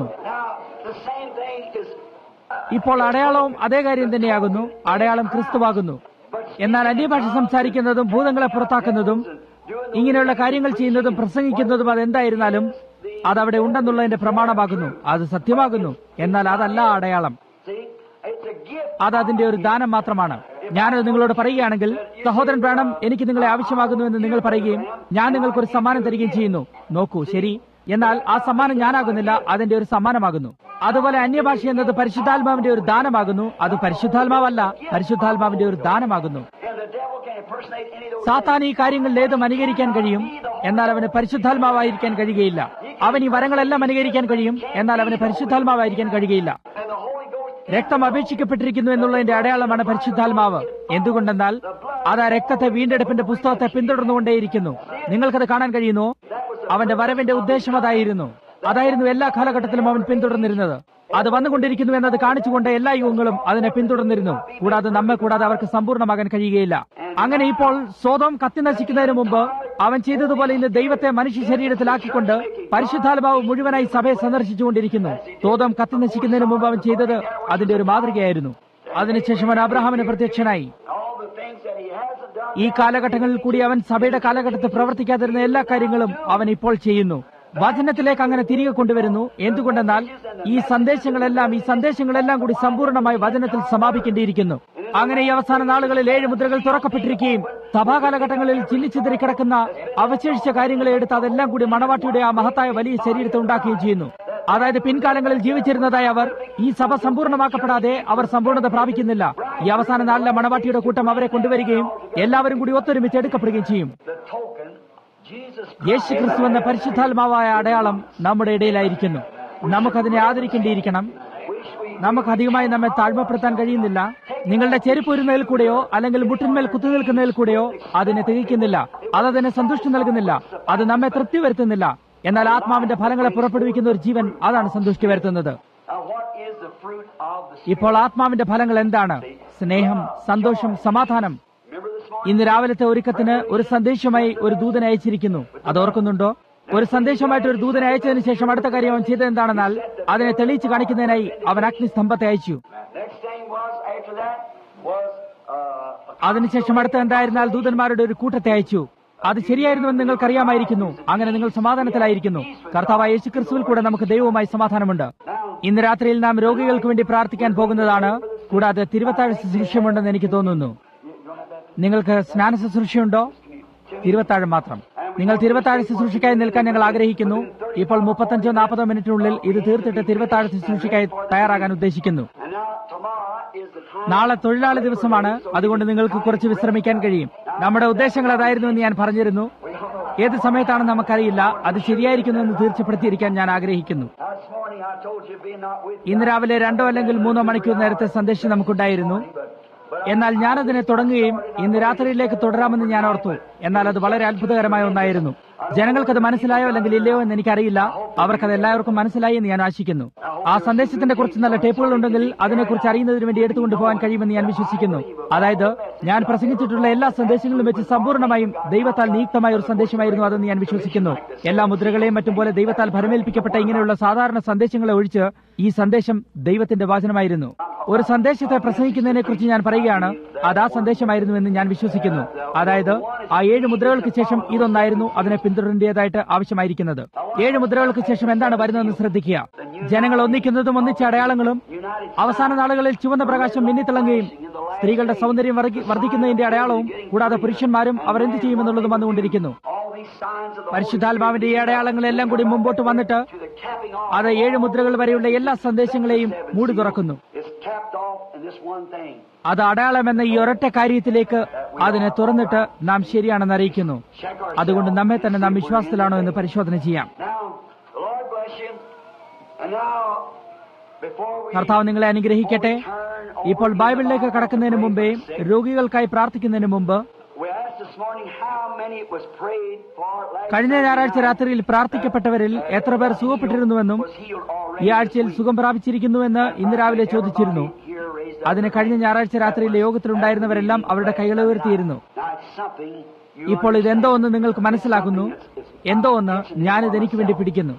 ഇപ്പോൾ അടയാളവും അതേ കാര്യം തന്നെയാകുന്നു. അടയാളം ക്രിസ്തുവാകുന്നു. എന്നാൽ അന്യഭാഷ സംസാരിക്കുന്നതും ഭൂതങ്ങളെ പുറത്താക്കുന്നതും ഇങ്ങനെയുള്ള കാര്യങ്ങൾ ചെയ്യുന്നതും പ്രസംഗിക്കുന്നതും അതെന്തായിരുന്നാലും അതവിടെ ഉണ്ടെന്നുള്ളതിന്റെ പ്രമാണമാകുന്നു. അത് സത്യമാകുന്നു. എന്നാൽ അതല്ല അടയാളം. അത് അതിന്റെ ഒരു ദാനം മാത്രമാണ്. ഞാനത് നിങ്ങളോട് പറയുകയാണെങ്കിൽ, സഹോദരൻ ബ്രാനം, എനിക്ക് നിങ്ങളെ ആവശ്യമാകുന്നുവെന്ന് നിങ്ങൾ പറയുകയും ഞാൻ നിങ്ങൾക്കൊരു സമ്മാനം തരികയും ചെയ്യുന്നു. നോക്കൂ, ശരി, എന്നാൽ ആ സമ്മാനം ഞാനാകുന്നില്ല, അതിന്റെ ഒരു സമ്മാനമാകുന്നു. അതുപോലെ അന്യഭാഷ എന്നത് പരിശുദ്ധാത്മാവിന്റെ ഒരു ദാനമാകുന്നു. അത് പരിശുദ്ധാത്മാവല്ല, പരിശുദ്ധാത്മാവിന്റെ ഒരു ദാനമാകുന്നു. സാത്താൻ ഈ കാര്യങ്ങളിൽ ഏതും അനുകരിക്കാൻ കഴിയും, എന്നാൽ അവന് പരിശുദ്ധാത്മാവായിരിക്കാൻ കഴിയുകയില്ല. അവൻ ഈ വരങ്ങളെല്ലാം അനുകരിക്കാൻ കഴിയും, എന്നാൽ അവന് പരിശുദ്ധാത്മാവായിരിക്കാൻ കഴിയുകയില്ല. രക്തം അപേക്ഷിക്കപ്പെട്ടിരിക്കുന്നു എന്നുള്ളതിന്റെ അടയാളമാണ് പരിശുദ്ധാത്മാവ്. എന്തുകൊണ്ടെന്നാൽ അത് ആ രക്തത്തെ വീണ്ടെടുപ്പിന്റെ പുസ്തകത്തെ പിന്തുടർന്നുകൊണ്ടേയിരിക്കുന്നു. നിങ്ങൾക്കത് കാണാൻ കഴിയുന്നു. അവന്റെ വരവിന്റെ ഉദ്ദേശം അതായിരുന്നു എല്ലാ കാലഘട്ടത്തിലും അവൻ പിന്തുടർന്നിരുന്നത്. അത് വന്നുകൊണ്ടിരിക്കുന്നു എന്നത് കാണിച്ചുകൊണ്ട് എല്ലാ യുഗങ്ങളും അതിനെ പിന്തുടർന്നിരുന്നു. കൂടാതെ നമ്മെ കൂടാതെ അവർക്ക് സമ്പൂർണ്ണമാകാൻ കഴിയുകയില്ല. അങ്ങനെ ഇപ്പോൾ സ്വതം കത്തി നശിക്കുന്നതിന് മുമ്പ് അവൻ ചെയ്തതുപോലെ ഇന്ന് ദൈവത്തെ മനുഷ്യ ശരീരത്തിലാക്കിക്കൊണ്ട് പരിശുദ്ധാത്മാവ് മുഴുവനായി സഭയെ സന്ദർശിച്ചുകൊണ്ടിരിക്കുന്നു. സ്വതം കത്തി നശിക്കുന്നതിന് മുമ്പ് അവൻ ചെയ്തത് അതിന്റെ ഒരു മാതൃകയായിരുന്നു. അതിനുശേഷം അവൻ അബ്രഹാമിന് പ്രത്യക്ഷനായി. ഈ കാലഘട്ടങ്ങളിൽ കൂടി അവൻ സഭയുടെ കാലഘട്ടത്തിൽ പ്രവർത്തിക്കാതിരുന്ന എല്ലാ കാര്യങ്ങളും അവൻ ഇപ്പോൾ ചെയ്യുന്നു. വചനത്തിലേക്ക് അങ്ങനെ തിരികെ കൊണ്ടുവരുന്നു. എന്തുകൊണ്ടെന്നാൽ ഈ സന്ദേശങ്ങളെല്ലാം കൂടി സമ്പൂർണ്ണമായി വചനത്തിൽ സമാപിക്കേണ്ടിയിരിക്കുന്നു. അങ്ങനെ ഈ അവസാന നാളുകളിൽ 7 മുദ്രകൾ തുറക്കപ്പെട്ടിരിക്കുകയും സഭാകാലഘട്ടങ്ങളിൽ ചില്ലിച്ചിതറി കിടക്കുന്ന അവശേഷിച്ച കാര്യങ്ങളെ എടുത്ത് അതെല്ലാം കൂടി മണവാട്ടിയുടെ ആ മഹത്തായ വലിയ ശരീരത്തെ ഉണ്ടാക്കുകയും ചെയ്യുന്നു. അതായത് പിൻകാലങ്ങളിൽ ജീവിച്ചിരുന്നതായി അവർ ഈ സഭ സമ്പൂർണ്ണമാക്കപ്പെടാതെ അവർ സമ്പൂർണ്ണത പ്രാപിക്കുന്നില്ല. ഈ അവസാന നാളിലെ മണവാട്ടിയുടെ കൂട്ടം അവരെ കൊണ്ടുവരികയും എല്ലാവരും കൂടി ഒത്തൊരുമിച്ച് എടുക്കപ്പെടുകയും ചെയ്യും. യേശു ക്രിസ്തു എന്ന പരിശുദ്ധാത്മാവായ അടയാളം നമ്മുടെ ഇടയിലായിരിക്കുന്നു. നമുക്കതിനെ ആദരിക്കേണ്ടിയിരിക്കണം. നമുക്ക് അധികമായി നമ്മെ താഴ്മപ്പെടുത്താൻ കഴിയുന്നില്ല. നിങ്ങളുടെ ചെരുപ്പ് ഉരുന്നതിൽ കൂടെയോ അല്ലെങ്കിൽ മുട്ടിന്മേൽ കുത്തുനിൽക്കുന്നതിൽ കൂടെയോ അതിനെ തികയ്ക്കുന്നില്ല. അതതിനെ സന്തുഷ്ടി നൽകുന്നില്ല. അത് നമ്മെ തൃപ്തി വരുത്തുന്നില്ല. എന്നാൽ ആത്മാവിന്റെ ഫലങ്ങളെ പുറപ്പെടുവിക്കുന്ന ഒരു ജീവൻ അതാണ് സന്തുഷ്ടി വരുത്തുന്നത്. ഇപ്പോൾ ആത്മാവിന്റെ ഫലങ്ങൾ എന്താണ്? സ്നേഹം, സന്തോഷം, സമാധാനം. ഇന്ന് രാവിലത്തെ ഒരുക്കത്തിന് ഒരു സന്ദേശമായി ഒരു ദൂതനെ അയച്ചിരിക്കുന്നു. അത് ഓർക്കുന്നുണ്ടോ? ഒരു സന്ദേശമായിട്ട് ഒരു ദൂതനെ അയച്ചതിന് ശേഷം അടുത്ത കാര്യം അവൻ ചെയ്തത് എന്താണെന്നാൽ അതിനെ തെളിയിച്ച് കാണിക്കുന്നതിനായി അവൻ അഗ്നിസ്തംഭത്തെ അയച്ചു. അതിനുശേഷം അടുത്ത എന്തായിരുന്നാൽ ദൂതന്മാരുടെ ഒരു കൂട്ടത്തെ അയച്ചു. അത് ശരിയായിരുന്നുവെന്ന് നിങ്ങൾക്കറിയാമായിരിക്കുന്നു. അങ്ങനെ നിങ്ങൾ സമാധാനത്തിലായിരിക്കുന്നു. കർത്താവായ യേശു ക്രിസ്തുവിൽ കൂടെ നമുക്ക് ദൈവവുമായി സമാധാനമുണ്ട്. ഇന്ന് രാത്രിയിൽ നാം രോഗികൾക്ക് വേണ്ടി പ്രാർത്ഥിക്കാൻ പോകുന്നതാണ്. കൂടാതെ തിരുവത്താഴ ശുശ്രൂഷയുണ്ടെന്ന് എനിക്ക് തോന്നുന്നു. നിങ്ങൾക്ക് സ്നാന ശുശ്രൂഷയുണ്ടോ? തിരുവത്താഴം മാത്രം. നിങ്ങൾ തിരുവത്താഴ ശുശ്രൂഷയ്ക്കായി നിൽക്കാൻ ഞങ്ങൾ ആഗ്രഹിക്കുന്നു. ഇപ്പോൾ 35-40 മിനിറ്റിനുള്ളിൽ ഇത് തീർത്തിട്ട് തിരുവത്താഴ ശുശ്രൂഷയ്ക്കായി തയ്യാറാകാൻ ഉദ്ദേശിക്കുന്നു. നാളെ തൊഴിലാളി ദിവസമാണ്. അതുകൊണ്ട് നിങ്ങൾക്ക് കുറച്ച് വിശ്രമിക്കാൻ കഴിയും. നമ്മുടെ ഉദ്ദേശങ്ങൾ അതായിരുന്നു എന്ന് ഞാൻ പറഞ്ഞിരുന്നു. ഏത് സമയത്താണെന്ന് നമുക്കറിയില്ല. അത് ശരിയായിരിക്കുമെന്ന് തീർച്ചപ്പെടുത്തിയിരിക്കാൻ ഞാൻ ആഗ്രഹിക്കുന്നു. ഇന്ന് രാവിലെ 2 അല്ലെങ്കിൽ 3 മണിക്കൂർ നേരത്തെ സന്ദേശം നമുക്കുണ്ടായിരുന്നു. എന്നാൽ ഞാനതിനെ തുടങ്ങുകയും ഇന്ന് രാത്രിയിലേക്ക് തുടരാമെന്ന് ഞാൻ ഓർത്തു. എന്നാൽ അത് വളരെ അത്ഭുതകരമായ ഒന്നായിരുന്നു. ജനങ്ങൾക്കത് മനസ്സിലായോ അല്ലെങ്കിൽ ഇല്ലയോ എന്ന് എനിക്കറിയില്ല. അവർക്കത് എല്ലാവർക്കും മനസ്സിലായി എന്ന് ഞാൻ ആശിക്കുന്നു. ആ സന്ദേശത്തിന്റെ കുറിച്ച് നല്ല ടേപ്പുകൾ ഉണ്ടെങ്കിൽ അതിനെക്കുറിച്ച് അറിയുന്നതിന് വേണ്ടി എടുത്തുകൊണ്ട് പോകാൻ കഴിയുമെന്ന് ഞാൻ വിശ്വസിക്കുന്നു. അതായത് ഞാൻ പ്രസംഗിച്ചിട്ടുള്ള എല്ലാ സന്ദേശങ്ങളും വെച്ച് സമ്പൂർണ്ണമായും ദൈവത്താൽ നിയുക്തമായ ഒരു സന്ദേശമായിരുന്നു അതെന്ന് ഞാൻ വിശ്വസിക്കുന്നു. എല്ലാ മുദ്രകളെയും മറ്റും പോലെ ദൈവത്താൽ ഭരമേൽപ്പിക്കപ്പെട്ട ഇങ്ങനെയുള്ള സാധാരണ സന്ദേശങ്ങളെ ഒഴിച്ച് ഈ സന്ദേശം ദൈവത്തിന്റെ വചനമായിരുന്നു. ഒരു സന്ദേശത്തെ പ്രസംഗിക്കുന്നതിനെ കുറിച്ച് ഞാൻ പറയുകയാണ്. അത് ആ സന്ദേശമായിരുന്നുവെന്ന് ഞാൻ വിശ്വസിക്കുന്നു. അതായത് ആ 7 മുദ്രകൾക്ക് ശേഷം ഇതൊന്നായിരുന്നു അതിനെ പിന്തുടരേണ്ടതായിട്ട് ആവശ്യമായിരിക്കുന്നത്. 7 മുദ്രകൾക്ക് ശേഷം എന്താണ് വരുന്നതെന്ന് ശ്രദ്ധിക്കുക. ജനങ്ങൾ ഒന്നിക്കുന്നതും ഒന്നിച്ച അടയാളങ്ങളും, അവസാന നാളുകളിൽ ചുവന്ന പ്രകാശം മിന്നിത്തിളങ്ങുകയും സ്ത്രീകളുടെ സൗന്ദര്യം വർദ്ധിക്കുന്നതിന്റെ അടയാളവും, കൂടാതെ പുരുഷന്മാരും അവർ എന്ത് ചെയ്യുമെന്നുള്ളതും വന്നുകൊണ്ടിരിക്കുന്നു. പരിശുദ്ധാത്മാവിന്റെ ഈ അടയാളങ്ങളെല്ലാം കൂടി മുമ്പോട്ട് വന്നിട്ട് അത് 7 മുദ്രകൾ വരെയുള്ള എല്ലാ സന്ദേശങ്ങളെയും മൂടി തുറക്കുന്നു. അത് അടയാളം എന്ന ഈ ഒരൊറ്റ കാര്യത്തിലേക്ക് അതിനെ തുറന്നിട്ട് നാം ശരിയാണെന്ന് അറിയിക്കുന്നു. അതുകൊണ്ട് നമ്മെ തന്നെ നാം വിശ്വാസത്തിലാണോ എന്ന് പരിശോധന ചെയ്യാം. കർത്താവ് നിങ്ങളെ അനുഗ്രഹിക്കട്ടെ. ഇപ്പോൾ ബൈബിളിലേക്ക് കടക്കുന്നതിന് മുമ്പേ രോഗികൾക്കായി പ്രാർത്ഥിക്കുന്നതിന് മുമ്പ് കഴിഞ്ഞ ഞായറാഴ്ച രാത്രിയിൽ പ്രാർത്ഥിക്കപ്പെട്ടവരിൽ എത്ര പേർ സുഖപ്പെട്ടിരുന്നുവെന്നും ഈ ആഴ്ചയിൽ സുഖം പ്രാപിച്ചിരിക്കുന്നുവെന്ന് ഇന്ന് രാവിലെ ചോദിച്ചിരുന്നു. അതിന് കഴിഞ്ഞ ഞായറാഴ്ച രാത്രിയിലെ യോഗത്തിലുണ്ടായിരുന്നവരെല്ലാം അവരുടെ കൈകളെ ഉയർത്തിയിരുന്നു. ഇപ്പോൾ ഇതെന്തോ ഒന്ന് നിങ്ങൾക്ക് മനസ്സിലാക്കുന്നു. എന്തോ ഒന്ന് ഞാനിത് എനിക്ക് വേണ്ടി പിടിക്കുന്നു.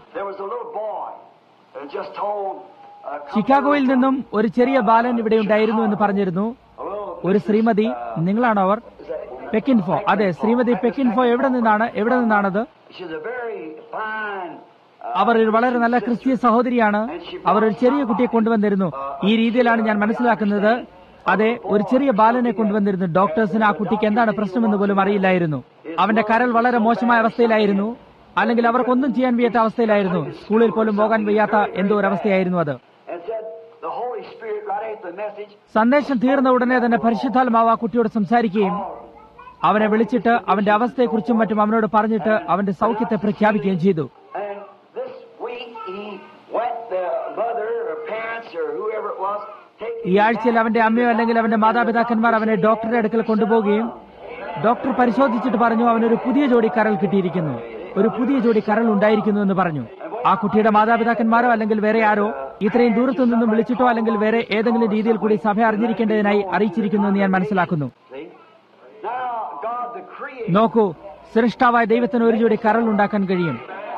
ചിക്കാഗോയിൽ നിന്നും ഒരു ചെറിയ ബാലൻ ഇവിടെ ഉണ്ടായിരുന്നു എന്ന് പറഞ്ഞിരുന്നു. ഒരു ശ്രീമതി, നിങ്ങളാണോ അവർ? പെക്കിൻഫോ. അതെ, ശ്രീമതി പെക്കിൻഫോ. എവിടെ നിന്നാണത്? അവർ ഒരു വളരെ നല്ല ക്രിസ്തീയ സഹോദരിയാണ്. അവർ ഒരു ചെറിയ കുട്ടിയെ കൊണ്ടുവന്നിരുന്നു. ഈ രീതിയിലാണ് ഞാൻ മനസ്സിലാക്കുന്നത്. അതെ, ഒരു ചെറിയ ബാലനെ കൊണ്ടുവന്നിരുന്നു. ഡോക്ടേഴ്സിന് ആ കുട്ടിക്ക് എന്താണ് പ്രശ്നമെന്ന് പോലും അറിയില്ലായിരുന്നു. അവന്റെ കരൾ വളരെ മോശമായ അവസ്ഥയിലായിരുന്നു. അല്ലെങ്കിൽ അവർക്കൊന്നും ചെയ്യാൻ വയ്യാത്ത അവസ്ഥയിലായിരുന്നു. സ്കൂളിൽ പോലും പോകാൻ വയ്യാത്ത എന്തോ ഒരു അവസ്ഥയായിരുന്നു അത്. സന്ദേശം തീർന്ന ഉടനെ തന്നെ പരിശുദ്ധാത്മാവ് ആ കുട്ടിയോട് സംസാരിക്കുകയും അവനെ വിളിച്ചിട്ട് അവന്റെ അവസ്ഥയെക്കുറിച്ചും മറ്റും അവനോട് പറഞ്ഞിട്ട് അവന്റെ സൗഖ്യത്തെ പ്രഖ്യാപിക്കുകയും ചെയ്തു. ഈ ആഴ്ചയിൽ അവന്റെ അമ്മയോ അല്ലെങ്കിൽ അവന്റെ മാതാപിതാക്കന്മാർ അവനെ ഡോക്ടറുടെ അടുക്കൽ കൊണ്ടുപോവുകയും ഡോക്ടർ പരിശോധിച്ചിട്ട് പറഞ്ഞു അവനൊരു പുതിയ ജോഡി കരൾ കിട്ടിയിരിക്കുന്നു, ഒരു പുതിയ ജോഡി കരൾ ഉണ്ടായിരിക്കുന്നു എന്ന് പറഞ്ഞു. ആ കുട്ടിയുടെ മാതാപിതാക്കന്മാരോ അല്ലെങ്കിൽ വേറെ ആരോ ഇത്രയും ദൂരത്തു നിന്നും വിളിച്ചിട്ടോ അല്ലെങ്കിൽ വേറെ ഏതെങ്കിലും രീതിയിൽ കൂടി സഭ അറിഞ്ഞിരിക്കേണ്ടതിനായി അറിയിച്ചിരിക്കുന്നു എന്ന് ഞാൻ മനസ്സിലാക്കുന്നു. നോക്കൂ, സൃഷ്ടാവായ ദൈവത്തിന് ഒരു ജോഡി കരൾ ഉണ്ടാക്കാൻ കഴിയും.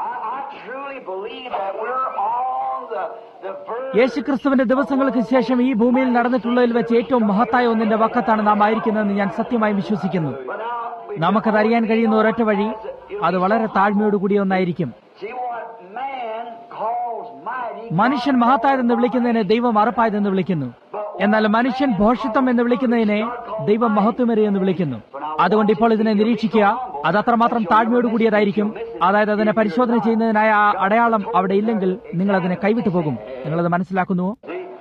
യേശുക്രിസ്തുവിന്റെ ദിവസങ്ങൾക്ക് ശേഷം ഈ ഭൂമിയിൽ നടന്നിട്ടുള്ളതിൽ വെച്ച് ഏറ്റവും മഹത്തായ ഒന്നിന്റെ വക്കത്താണ് നാം ആയിരിക്കുന്നതെന്ന് ഞാൻ സത്യമായി വിശ്വസിക്കുന്നു. നമുക്കത് അറിയാൻ കഴിയുന്ന ഒരൊറ്റ വഴി അത് വളരെ താഴ്മയോടുകൂടിയ ഒന്നായിരിക്കും. മനുഷ്യൻ മഹത്തായതെന്ന് വിളിക്കുന്നതിനെ ദൈവം അറപ്പായതെന്ന് വിളിക്കുന്നു. എന്നാൽ മനുഷ്യൻ ഭോഷത്വം എന്ന് വിളിക്കുന്നതിനെ ദൈവം മഹത്വമേറിയെന്ന് വിളിക്കുന്നു. അതുകൊണ്ട് ഇപ്പോൾ ഇതിനെ നിരീക്ഷിക്കുക. അത് അത്രമാത്രം താഴ്മയോടുകൂടിയതായിരിക്കും. അതായത് അതിനെ പരിശോധന ചെയ്യുന്നതിനായ ആ അടയാളം അവിടെ ഇല്ലെങ്കിൽ നിങ്ങൾ അതിനെ കൈവിട്ടു പോകും. നിങ്ങളത് മനസ്സിലാക്കുന്നുവോ?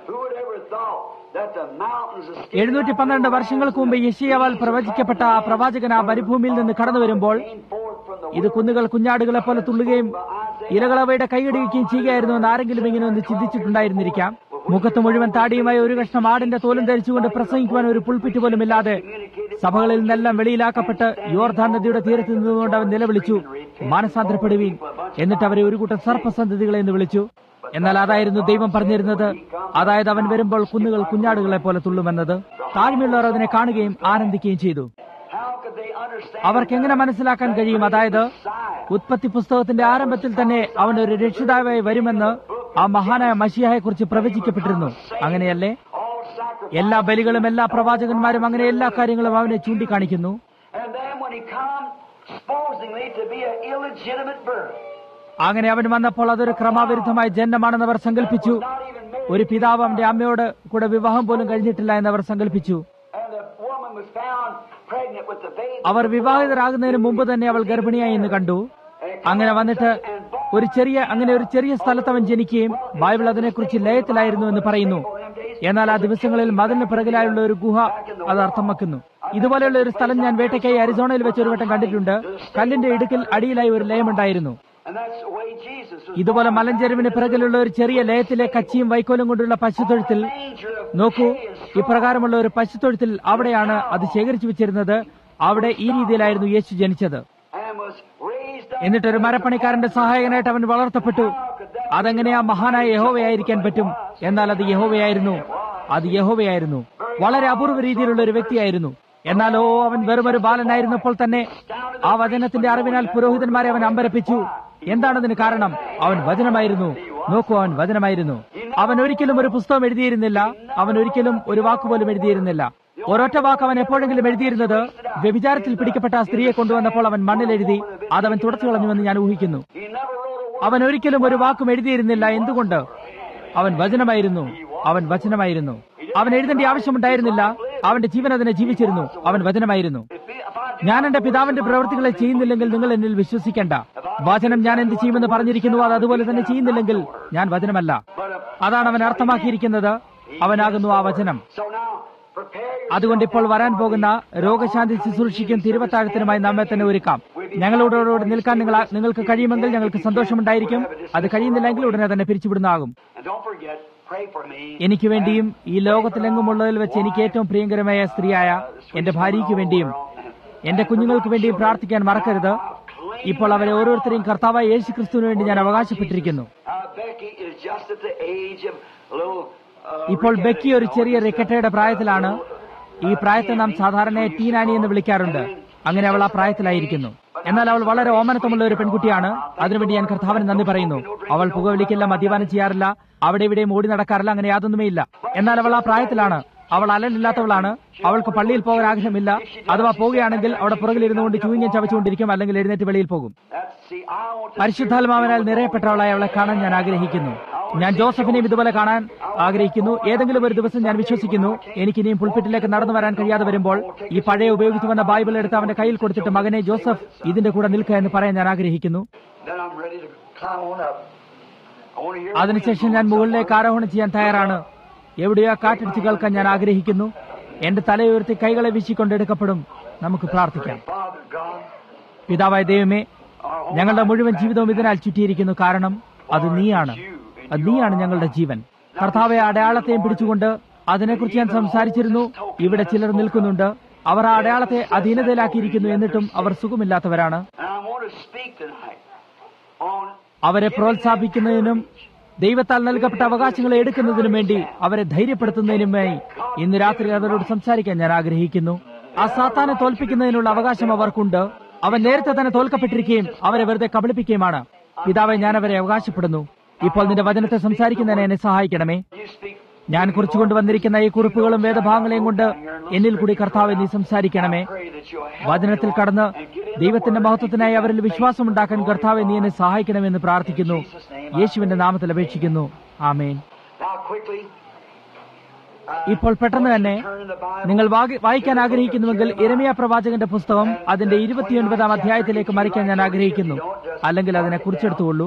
712 വർഷങ്ങൾക്ക് മുമ്പ് യെശയ്യാവാൽ പ്രവചിക്കപ്പെട്ട ആ പ്രവാചകൻ ആ മരുഭൂമിയിൽ നിന്ന് കടന്നു വരുമ്പോൾ ഇത് കുന്നുകൾ കുഞ്ഞാടുകളെ പോലെ തുള്ളുകയും ഇലകളവയുടെ കൈയിടുകയും ചെയ്യുകയായിരുന്നു എന്ന് ആരെങ്കിലും ഇങ്ങനെ ഒന്ന് ചിന്തിച്ചിട്ടുണ്ടായിരുന്നിരിക്കാം. മുഖത്ത് മുഴുവൻ താടിയുമായി ഒരു കഷ്ണം ആടിന്റെ തോലും ധരിച്ചുകൊണ്ട് പ്രസംഗിക്കുവാൻ ഒരു പുൾപിറ്റ് പോലും ഇല്ലാതെ സഭകളിൽ നിന്നെല്ലാം വെളിയിലാക്കപ്പെട്ട് യോർദാൻ നദിയുടെ തീരത്ത് നിന്നുകൊണ്ട് അവൻ നിലവിളിച്ചു, മാനസാന്തരപ്പെടുവീൻ. എന്നിട്ട് അവരെ ഒരു കൂട്ടം സർപ്പസന്തതികളെ എന്ന് വിളിച്ചു. എന്നാൽ അതായിരുന്നു ദൈവം പറഞ്ഞിരുന്നത്. അതായത് അവൻ വരുമ്പോൾ കുന്നുകൾ കുഞ്ഞാടുകളെ പോലെ തുള്ളുമെന്നത്. താഴ്മയുള്ളവർ അതിനെ കാണുകയും ആനന്ദിക്കുകയും ചെയ്തു. അവർക്ക് എങ്ങനെ മനസ്സിലാക്കാൻ കഴിയും? അതായത് ഉത്പത്തി പുസ്തകത്തിന്റെ ആരംഭത്തിൽ തന്നെ അവൻ ഒരു രക്ഷിതാവായി വരുമെന്ന് ആ മഹാനായ മശിഹായെ കുറിച്ച് പ്രവചിക്കപ്പെട്ടിരുന്നു. അങ്ങനെയല്ലേ? എല്ലാ ബലികളും എല്ലാ പ്രവാചകന്മാരും അങ്ങനെ എല്ലാ കാര്യങ്ങളും അവനെ ചൂണ്ടിക്കാണിക്കുന്നു. അങ്ങനെ അവൻ വന്നപ്പോൾ അതൊരു ക്രമവിരുദ്ധമായ ജന്മമാണെന്ന് അവർ സങ്കല്പിച്ചു. ഒരു പിതാവ് അവന്റെ അമ്മയോട് കൂടെ വിവാഹം പോലും കഴിഞ്ഞിട്ടില്ല എന്നവർ സങ്കല്പിച്ചു. അവർ വിവാഹിതരാകുന്നതിന് മുമ്പ് തന്നെ അവൾ ഗർഭിണിയായി എന്ന് കണ്ടു. അങ്ങനെ വന്നിട്ട് ഒരു ചെറിയ സ്ഥലത്ത് അവൻ ജനിക്കുകയും ബൈബിൾ അതിനെക്കുറിച്ച് ലയത്തിലായിരുന്നു എന്ന് പറയുന്നു. എന്നാൽ ആ ദിവസങ്ങളിൽ മതിലിന് പിറകിലായുള്ള ഒരു ഗുഹ അത് അർത്ഥം വെക്കുന്നു. ഇതുപോലെയുള്ള ഒരു സ്ഥലം ഞാൻ വേട്ടയ്ക്കായി അരിസോണയിൽ വെച്ച് ഒരു വട്ടം കണ്ടിട്ടുണ്ട്. കല്ലിന്റെ ഇടുക്കിൽ അടിയിലായി ഒരു ലയമുണ്ടായിരുന്നു. ഇതുപോലെ മലഞ്ചെരുവിന് പിറകിലുള്ള ഒരു ചെറിയ ലയത്തിലെ കച്ചിയും വൈക്കോലും കൊണ്ടുള്ള പശുത്തൊഴുത്തിൽ നോക്കൂ, ഇപ്രകാരമുള്ള ഒരു പശുത്തൊഴുത്തിൽ അവിടെയാണ് അത് ശേഖരിച്ചു വെച്ചിരുന്നത്. അവിടെ ഈ രീതിയിലായിരുന്നു യേശു ജനിച്ചത്. എന്നിട്ടൊരു മരപ്പണിക്കാരന്റെ സഹായകനായിട്ട് അവൻ വളർത്തപ്പെട്ടു. അതെങ്ങനെയാ മഹാനായ യഹോവയായിരിക്കാൻ പറ്റും? എന്നാൽ അത് യഹോവയായിരുന്നു. അത് യഹോവയായിരുന്നു. വളരെ അപൂർവ രീതിയിലുള്ള ഒരു വ്യക്തിയായിരുന്നു. എന്നാലോ അവൻ വെറുമൊരു ബാലനായിരുന്നപ്പോൾ തന്നെ ആ വചനത്തിന്റെ അറിവിനാൽ പുരോഹിതന്മാരെ അവൻ അമ്പരപ്പിച്ചു. എന്താണതിന് കാരണം? അവൻ വചനമായിരുന്നു. നോക്കൂ, അവൻ വചനമായിരുന്നു. അവൻ ഒരിക്കലും ഒരു പുസ്തകം എഴുതിയിരുന്നില്ല. അവൻ ഒരിക്കലും ഒരു വാക്കുപോലും എഴുതിയിരുന്നില്ല. ഒരൊറ്റ വാക്ക് അവൻ എപ്പോഴെങ്കിലും എഴുതിയിരുന്നത് വ്യഭിചാരത്തിൽ പിടിക്കപ്പെട്ട ആ സ്ത്രീയെ കൊണ്ടുവന്നപ്പോൾ അവൻ മണ്ണിലെഴുതി. അതവൻ തുടച്ചു കളഞ്ഞുവെന്ന് ഞാൻ ഊഹിക്കുന്നു. അവൻ ഒരിക്കലും ഒരു വാക്കും എഴുതിയിരുന്നില്ല. എന്തുകൊണ്ട്? അവൻ വചനമായിരുന്നു. അവൻ വചനമായിരുന്നു. അവൻ എഴുതേണ്ട ആവശ്യമുണ്ടായിരുന്നില്ല. അവന്റെ ജീവൻ അതിനെ ജീവിച്ചിരുന്നു. അവൻ വചനമായിരുന്നു. ഞാൻ എന്റെ പിതാവിന്റെ പ്രവൃത്തികളെ ചെയ്യുന്നില്ലെങ്കിൽ നിങ്ങൾ എന്നിൽ വിശ്വസിക്കേണ്ട. വചനം ഞാൻ എന്ത് ചെയ്യുമെന്ന് പറഞ്ഞിരിക്കുന്നു, അത് അതുപോലെ തന്നെ ചെയ്യുന്നില്ലെങ്കിൽ ഞാൻ വചനമല്ല. അതാണ് അവൻ അർത്ഥമാക്കിയിരിക്കുന്നത്. അവനാകുന്നു ആ വചനം. അതുകൊണ്ട് ഇപ്പോൾ വരാൻ പോകുന്ന രോഗശാന്തി ശുശ്രൂഷയ്ക്കും തിരുവത്താഴത്തിനുമായി നമ്മെ തന്നെ ഒരുക്കാം. ഞങ്ങളോടോട് നിൽക്കാൻ നിങ്ങൾക്ക് കഴിയുമെങ്കിൽ ഞങ്ങൾക്ക് സന്തോഷമുണ്ടായിരിക്കും. അത് കഴിയുന്നില്ലെങ്കിൽ ഉടനെ തന്നെ പിരിച്ചുവിടുന്നതാകും. എനിക്ക് വേണ്ടിയും ഈ ലോകത്തിലെങ്ങുമുള്ളതിൽ വെച്ച് എനിക്ക് ഏറ്റവും പ്രിയങ്കരമായ സ്ത്രീയായ എന്റെ ഭാര്യയ്ക്ക് വേണ്ടിയും എന്റെ കുഞ്ഞുങ്ങൾക്ക് വേണ്ടിയും പ്രാർത്ഥിക്കാൻ മറക്കരുത്. ഇപ്പോൾ അവരെ ഓരോരുത്തരെയും കർത്താവായ യേശു ക്രിസ്തുവിന് വേണ്ടി ഞാൻ അവകാശപ്പെട്ടിരിക്കുന്നു. ഇപ്പോൾ ബെക്കി ഒരു ചെറിയ റിക്കറ്റയുടെ പ്രായത്തിലാണ്. ഈ പ്രായത്തെ നാം സാധാരണ ടീനാനി എന്ന് വിളിക്കാറുണ്ട്. അങ്ങനെ അവൾ ആ പ്രായത്തിലായിരിക്കുന്നു. എന്നാൽ അവൾ വളരെ ഓമനത്വമുള്ള ഒരു പെൺകുട്ടിയാണ്. അതിനുവേണ്ടി ഞാൻ കർത്താവിന് നന്ദി പറയുന്നു. അവൾ പുകവലിക്കില്ല, മദ്യപാനം ചെയ്യാറില്ല, അവിടെ ഇവിടെയും ഓടി നടക്കാറില്ല, അങ്ങനെ യാതൊന്നുമേ ഇല്ല. എന്നാൽ അവൾ ആ പ്രായത്തിലാണ്. അവൾ അലനില്ലാത്തവളാണ്. അവൾക്ക് പള്ളിയിൽ പോകാൻ ആഗ്രഹമില്ല. അഥവാ പോവുകയാണെങ്കിൽ അവിടെ പുറകിലിരുന്നു കൊണ്ട് ചൂഞ്ഞം ചവച്ചുകൊണ്ടിരിക്കും, അല്ലെങ്കിൽ എഴുന്നേറ്റ് വെളിയിൽ പോകും. പരിശുദ്ധാത്മാവിനാൽ നിറയപ്പെട്ടവളായി അവളെ കാണാൻ ഞാൻ ആഗ്രഹിക്കുന്നു. ഞാൻ ജോസഫിനെയും ഇതുപോലെ കാണാൻ ആഗ്രഹിക്കുന്നു. ഏതെങ്കിലും ഒരു ദിവസം ഞാൻ വിശ്വസിക്കുന്നു എനിക്കിനിയും പുൾപിറ്റിലേക്ക് നടന്നു വരാൻ കഴിയാതെ വരുമ്പോൾ ഈ പഴയ ഉപയോഗിച്ചു വന്ന ബൈബിൾ എടുത്ത് അവന്റെ കയ്യിൽ കൊടുത്തിട്ട്, മകനെ ജോസഫ്, ഇതിന്റെ കൂടെ നിൽക്കുക എന്ന് പറയാൻ ഞാൻ ആഗ്രഹിക്കുന്നു. അതിനുശേഷം ഞാൻ മുകളിലേക്ക് ആരോഹണം ചെയ്യാൻ തയ്യാറാണ്. എവിടെയോ കാറ്റടിച്ച് കേൾക്കാൻ ഞാൻ ആഗ്രഹിക്കുന്നു. എന്റെ തലയുയർത്തി കൈകളെ വീശിക്കൊണ്ടെടുക്കപ്പെടും. നമുക്ക് പ്രാർത്ഥിക്കാം. പിതാവായ ദൈവമേ, ഞങ്ങളുടെ മുഴുവൻ ജീവിതവും ഇതിനാൽ ചുറ്റിയിരിക്കുന്നു. കാരണം അത് നീയാണ്. അത് നീയാണ് ഞങ്ങളുടെ ജീവൻ. കർത്താവെ, അടയാളത്തെയും പിടിച്ചുകൊണ്ട് അതിനെക്കുറിച്ച് ഞാൻ സംസാരിച്ചിരുന്നു. ഇവിടെ ചിലർ നിൽക്കുന്നുണ്ട്. അവർ ആ അടയാളത്തെ അധീനതയിലാക്കിയിരിക്കുന്നു. എന്നിട്ടും അവർ സുഖമില്ലാത്തവരാണ്. അവരെ പ്രോത്സാഹിപ്പിക്കുന്നതിനും ദൈവത്താൽ നൽകപ്പെട്ട അവകാശങ്ങളെ എടുക്കുന്നതിനും വേണ്ടി അവരെ ധൈര്യപ്പെടുത്തുന്നതിനുമായി ഇന്ന് രാത്രി അവരോട് സംസാരിക്കാൻ ഞാൻ ആഗ്രഹിക്കുന്നു. ആ സാത്താനെ തോൽപ്പിക്കുന്നതിനുള്ള അവകാശം അവർക്കുണ്ട്. അവൻ നേരത്തെ തന്നെ തോൽക്കപ്പെട്ടിരിക്കുകയും അവരെ വെറുതെ കബളിപ്പിക്കുകയുമാണ്. പിതാവെ, ഞാൻ അവരെ അവകാശപ്പെടുന്നു. ഇപ്പോൾ നിന്റെ വചനത്തെ സംസാരിക്കുന്നതിനെ എന്നെ സഹായിക്കണമേ. ഞാൻ കുറിച്ചുകൊണ്ടുവന്നിരിക്കുന്ന ഈ കുറിപ്പുകളും വേദഭാഗങ്ങളെയും കൊണ്ട് എന്നിൽ കൂടി കർത്താവെ നീ സംസാരിക്കണമേ. വചനത്തിൽ കടന്ന് ദൈവത്തിന്റെ മഹത്വത്തിനായി അവരിൽ വിശ്വാസമുണ്ടാക്കാൻ കർത്താവെ നീ എന്നെ സഹായിക്കണമെന്ന് പ്രാർത്ഥിക്കുന്നു. യേശുവിന്റെ നാമത്തിൽ അപേക്ഷിക്കുന്നു. ആമേൻ. ഇപ്പോൾ പെട്ടെന്ന് തന്നെ നിങ്ങൾ വായിക്കാൻ ആഗ്രഹിക്കുന്നുവെങ്കിൽ യിരെമ്യാ പ്രവാചകന്റെ പുസ്തകം അതിന്റെ 29-ാം അധ്യായത്തിലേക്ക് മറിക്കാൻ ഞാൻ ആഗ്രഹിക്കുന്നു. അല്ലെങ്കിൽ അതിനെ കുറിച്ചെടുത്തുകൊള്ളൂ.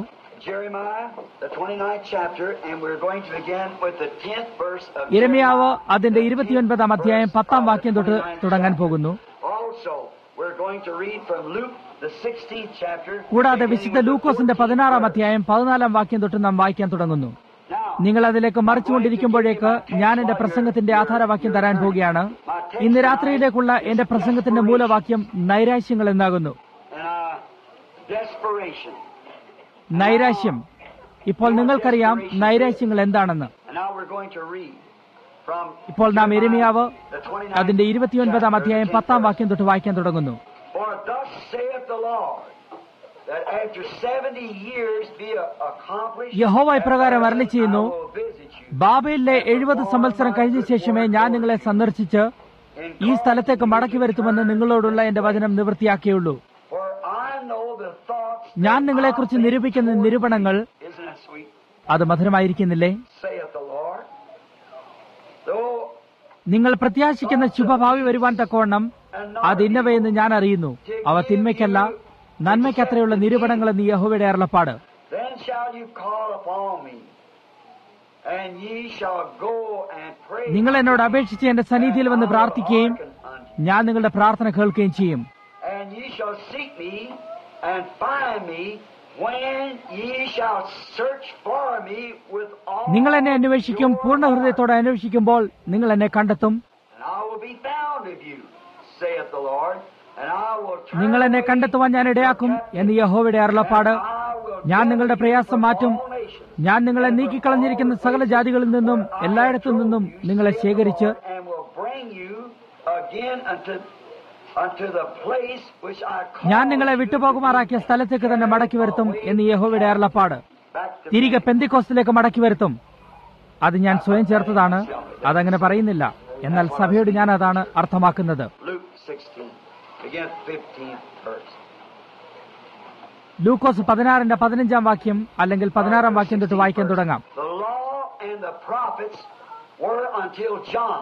യിരെമ്യാവ് അതിന്റെ 29-ാം അധ്യായം 10-ാം വാക്യം തൊട്ട് തുടങ്ങാൻ പോകുന്നു. കൂടാതെ വിശുദ്ധ ലൂക്കോസിന്റെ 16-ാം അധ്യായം 14-ാം വാക്യം തൊട്ട് നാം വായിക്കാൻ തുടങ്ങുന്നു. നിങ്ങൾ അതിലേക്ക് മറിച്ചുകൊണ്ടിരിക്കുമ്പോഴേക്ക് ഞാൻ എന്റെ പ്രസംഗത്തിന്റെ ആധാരവാക്യം തരാൻ പോവുകയാണ്. ഇന്ന് രാത്രിയിലേക്കുള്ള എന്റെ പ്രസംഗത്തിന്റെ മൂലവാക്യം നൈരാശ്യങ്ങൾ എന്നാകുന്നു. നൈരാശ്യം. ഇപ്പോൾ നിങ്ങൾക്കറിയാം നൈരാശ്യങ്ങൾ എന്താണെന്ന്. ഇപ്പോൾ നാം യിരെമ്യാവ് അതിന്റെ 29-ാം അധ്യായം 10-ാം വാക്യം തൊട്ട് വായിക്കാൻ തുടങ്ങുന്നു. യഹോവ ഇപ്രകാരം അരുളിച്ചെയ്യുന്നു, ബാബേലിലെ 70 സംവത്സരം കഴിഞ്ഞ ശേഷമേ ഞാൻ നിങ്ങളെ സന്ദർശിച്ച് ഈ സ്ഥലത്തേക്ക് മടക്കി വരുത്തുമെന്ന് നിങ്ങളോടുള്ള എന്റെ വചനം നിവൃത്തിയാക്കിയുള്ളൂ. ഞാൻ നിങ്ങളെക്കുറിച്ച് നിരൂപിക്കുന്ന നിരൂപണങ്ങൾ അത് മധുരമായിരിക്കുന്നില്ലേ? നിങ്ങൾ പ്രത്യാശിക്കുന്ന ശുഭഭാവി വരുവാൻ തക്കവണ്ണം അത് ഇന്നവയെന്ന് ഞാൻ അറിയുന്നു. അവ തിന്മയ്ക്കല്ല നന്മയ്ക്കത്രയുള്ള നിരൂപണങ്ങളെന്ന് യഹോവയുടെ അരുളപ്പാട്. നിങ്ങൾ എന്നോട് അപേക്ഷിച്ച് എന്റെ സന്നിധിയിൽ വന്ന് പ്രാർത്ഥിക്കുകയും ഞാൻ നിങ്ങളുടെ പ്രാർത്ഥന കേൾക്കുകയും ചെയ്യും. And ye shall seek me and find me when ye shall search for me with all. നിങ്ങൾ എന്നെ അന്വേഷിക്കും, പൂർണ്ണ ഹൃദയത്തോടെ അന്വേഷിക്കുമ്പോൾ നിങ്ങൾ എന്നെ കണ്ടെത്തും. And I will be found of you, saith the Lord. And I will turn നിങ്ങൾ എന്നെ കണ്ടെത്തുവാൻ ഞാൻ ഇടയാക്കും എന്ന് യഹോവയുടെ അരുളപ്പാട്. ഞാൻ നിങ്ങളുടെ പ്രയാസം മാറ്റും. ഞാൻ നിങ്ങളെ നീക്കിക്കളഞ്ഞിരിക്കുന്ന സകല ജാതികളിൽ നിന്നും എല്ലായിടത്തു നിന്നും നിങ്ങളെ ശേഖരിച്ച് and will bring you again unto the place which I call ഞാൻ നിങ്ങളെ വിട്ടുപോകുമാറാക്കിയ സ്ഥലത്തേക്ക് തന്നെ മടക്കി വരുത്തും എന്ന് യഹോവയുടെ അരുളപ്പാട്. തിരികെ പെന്തിക്കോസ്തിലേക്ക് മടക്കി വരുത്തും. അത് ഞാൻ സ്വയം ചേർത്തതാണ്, അതങ്ങനെ പറയുന്നില്ല. എന്നാൽ സഭയോട് ഞാൻ അതാണ് അർത്ഥമാക്കുന്നത്. Luke 16, begin 15th verse. ലൂക്കോസ് 16:15 വാക്യം അല്ലെങ്കിൽ 16 വാക്യം തൊട്ട് വായിക്കാൻ തുടങ്ങാം. The law and the prophets were until John.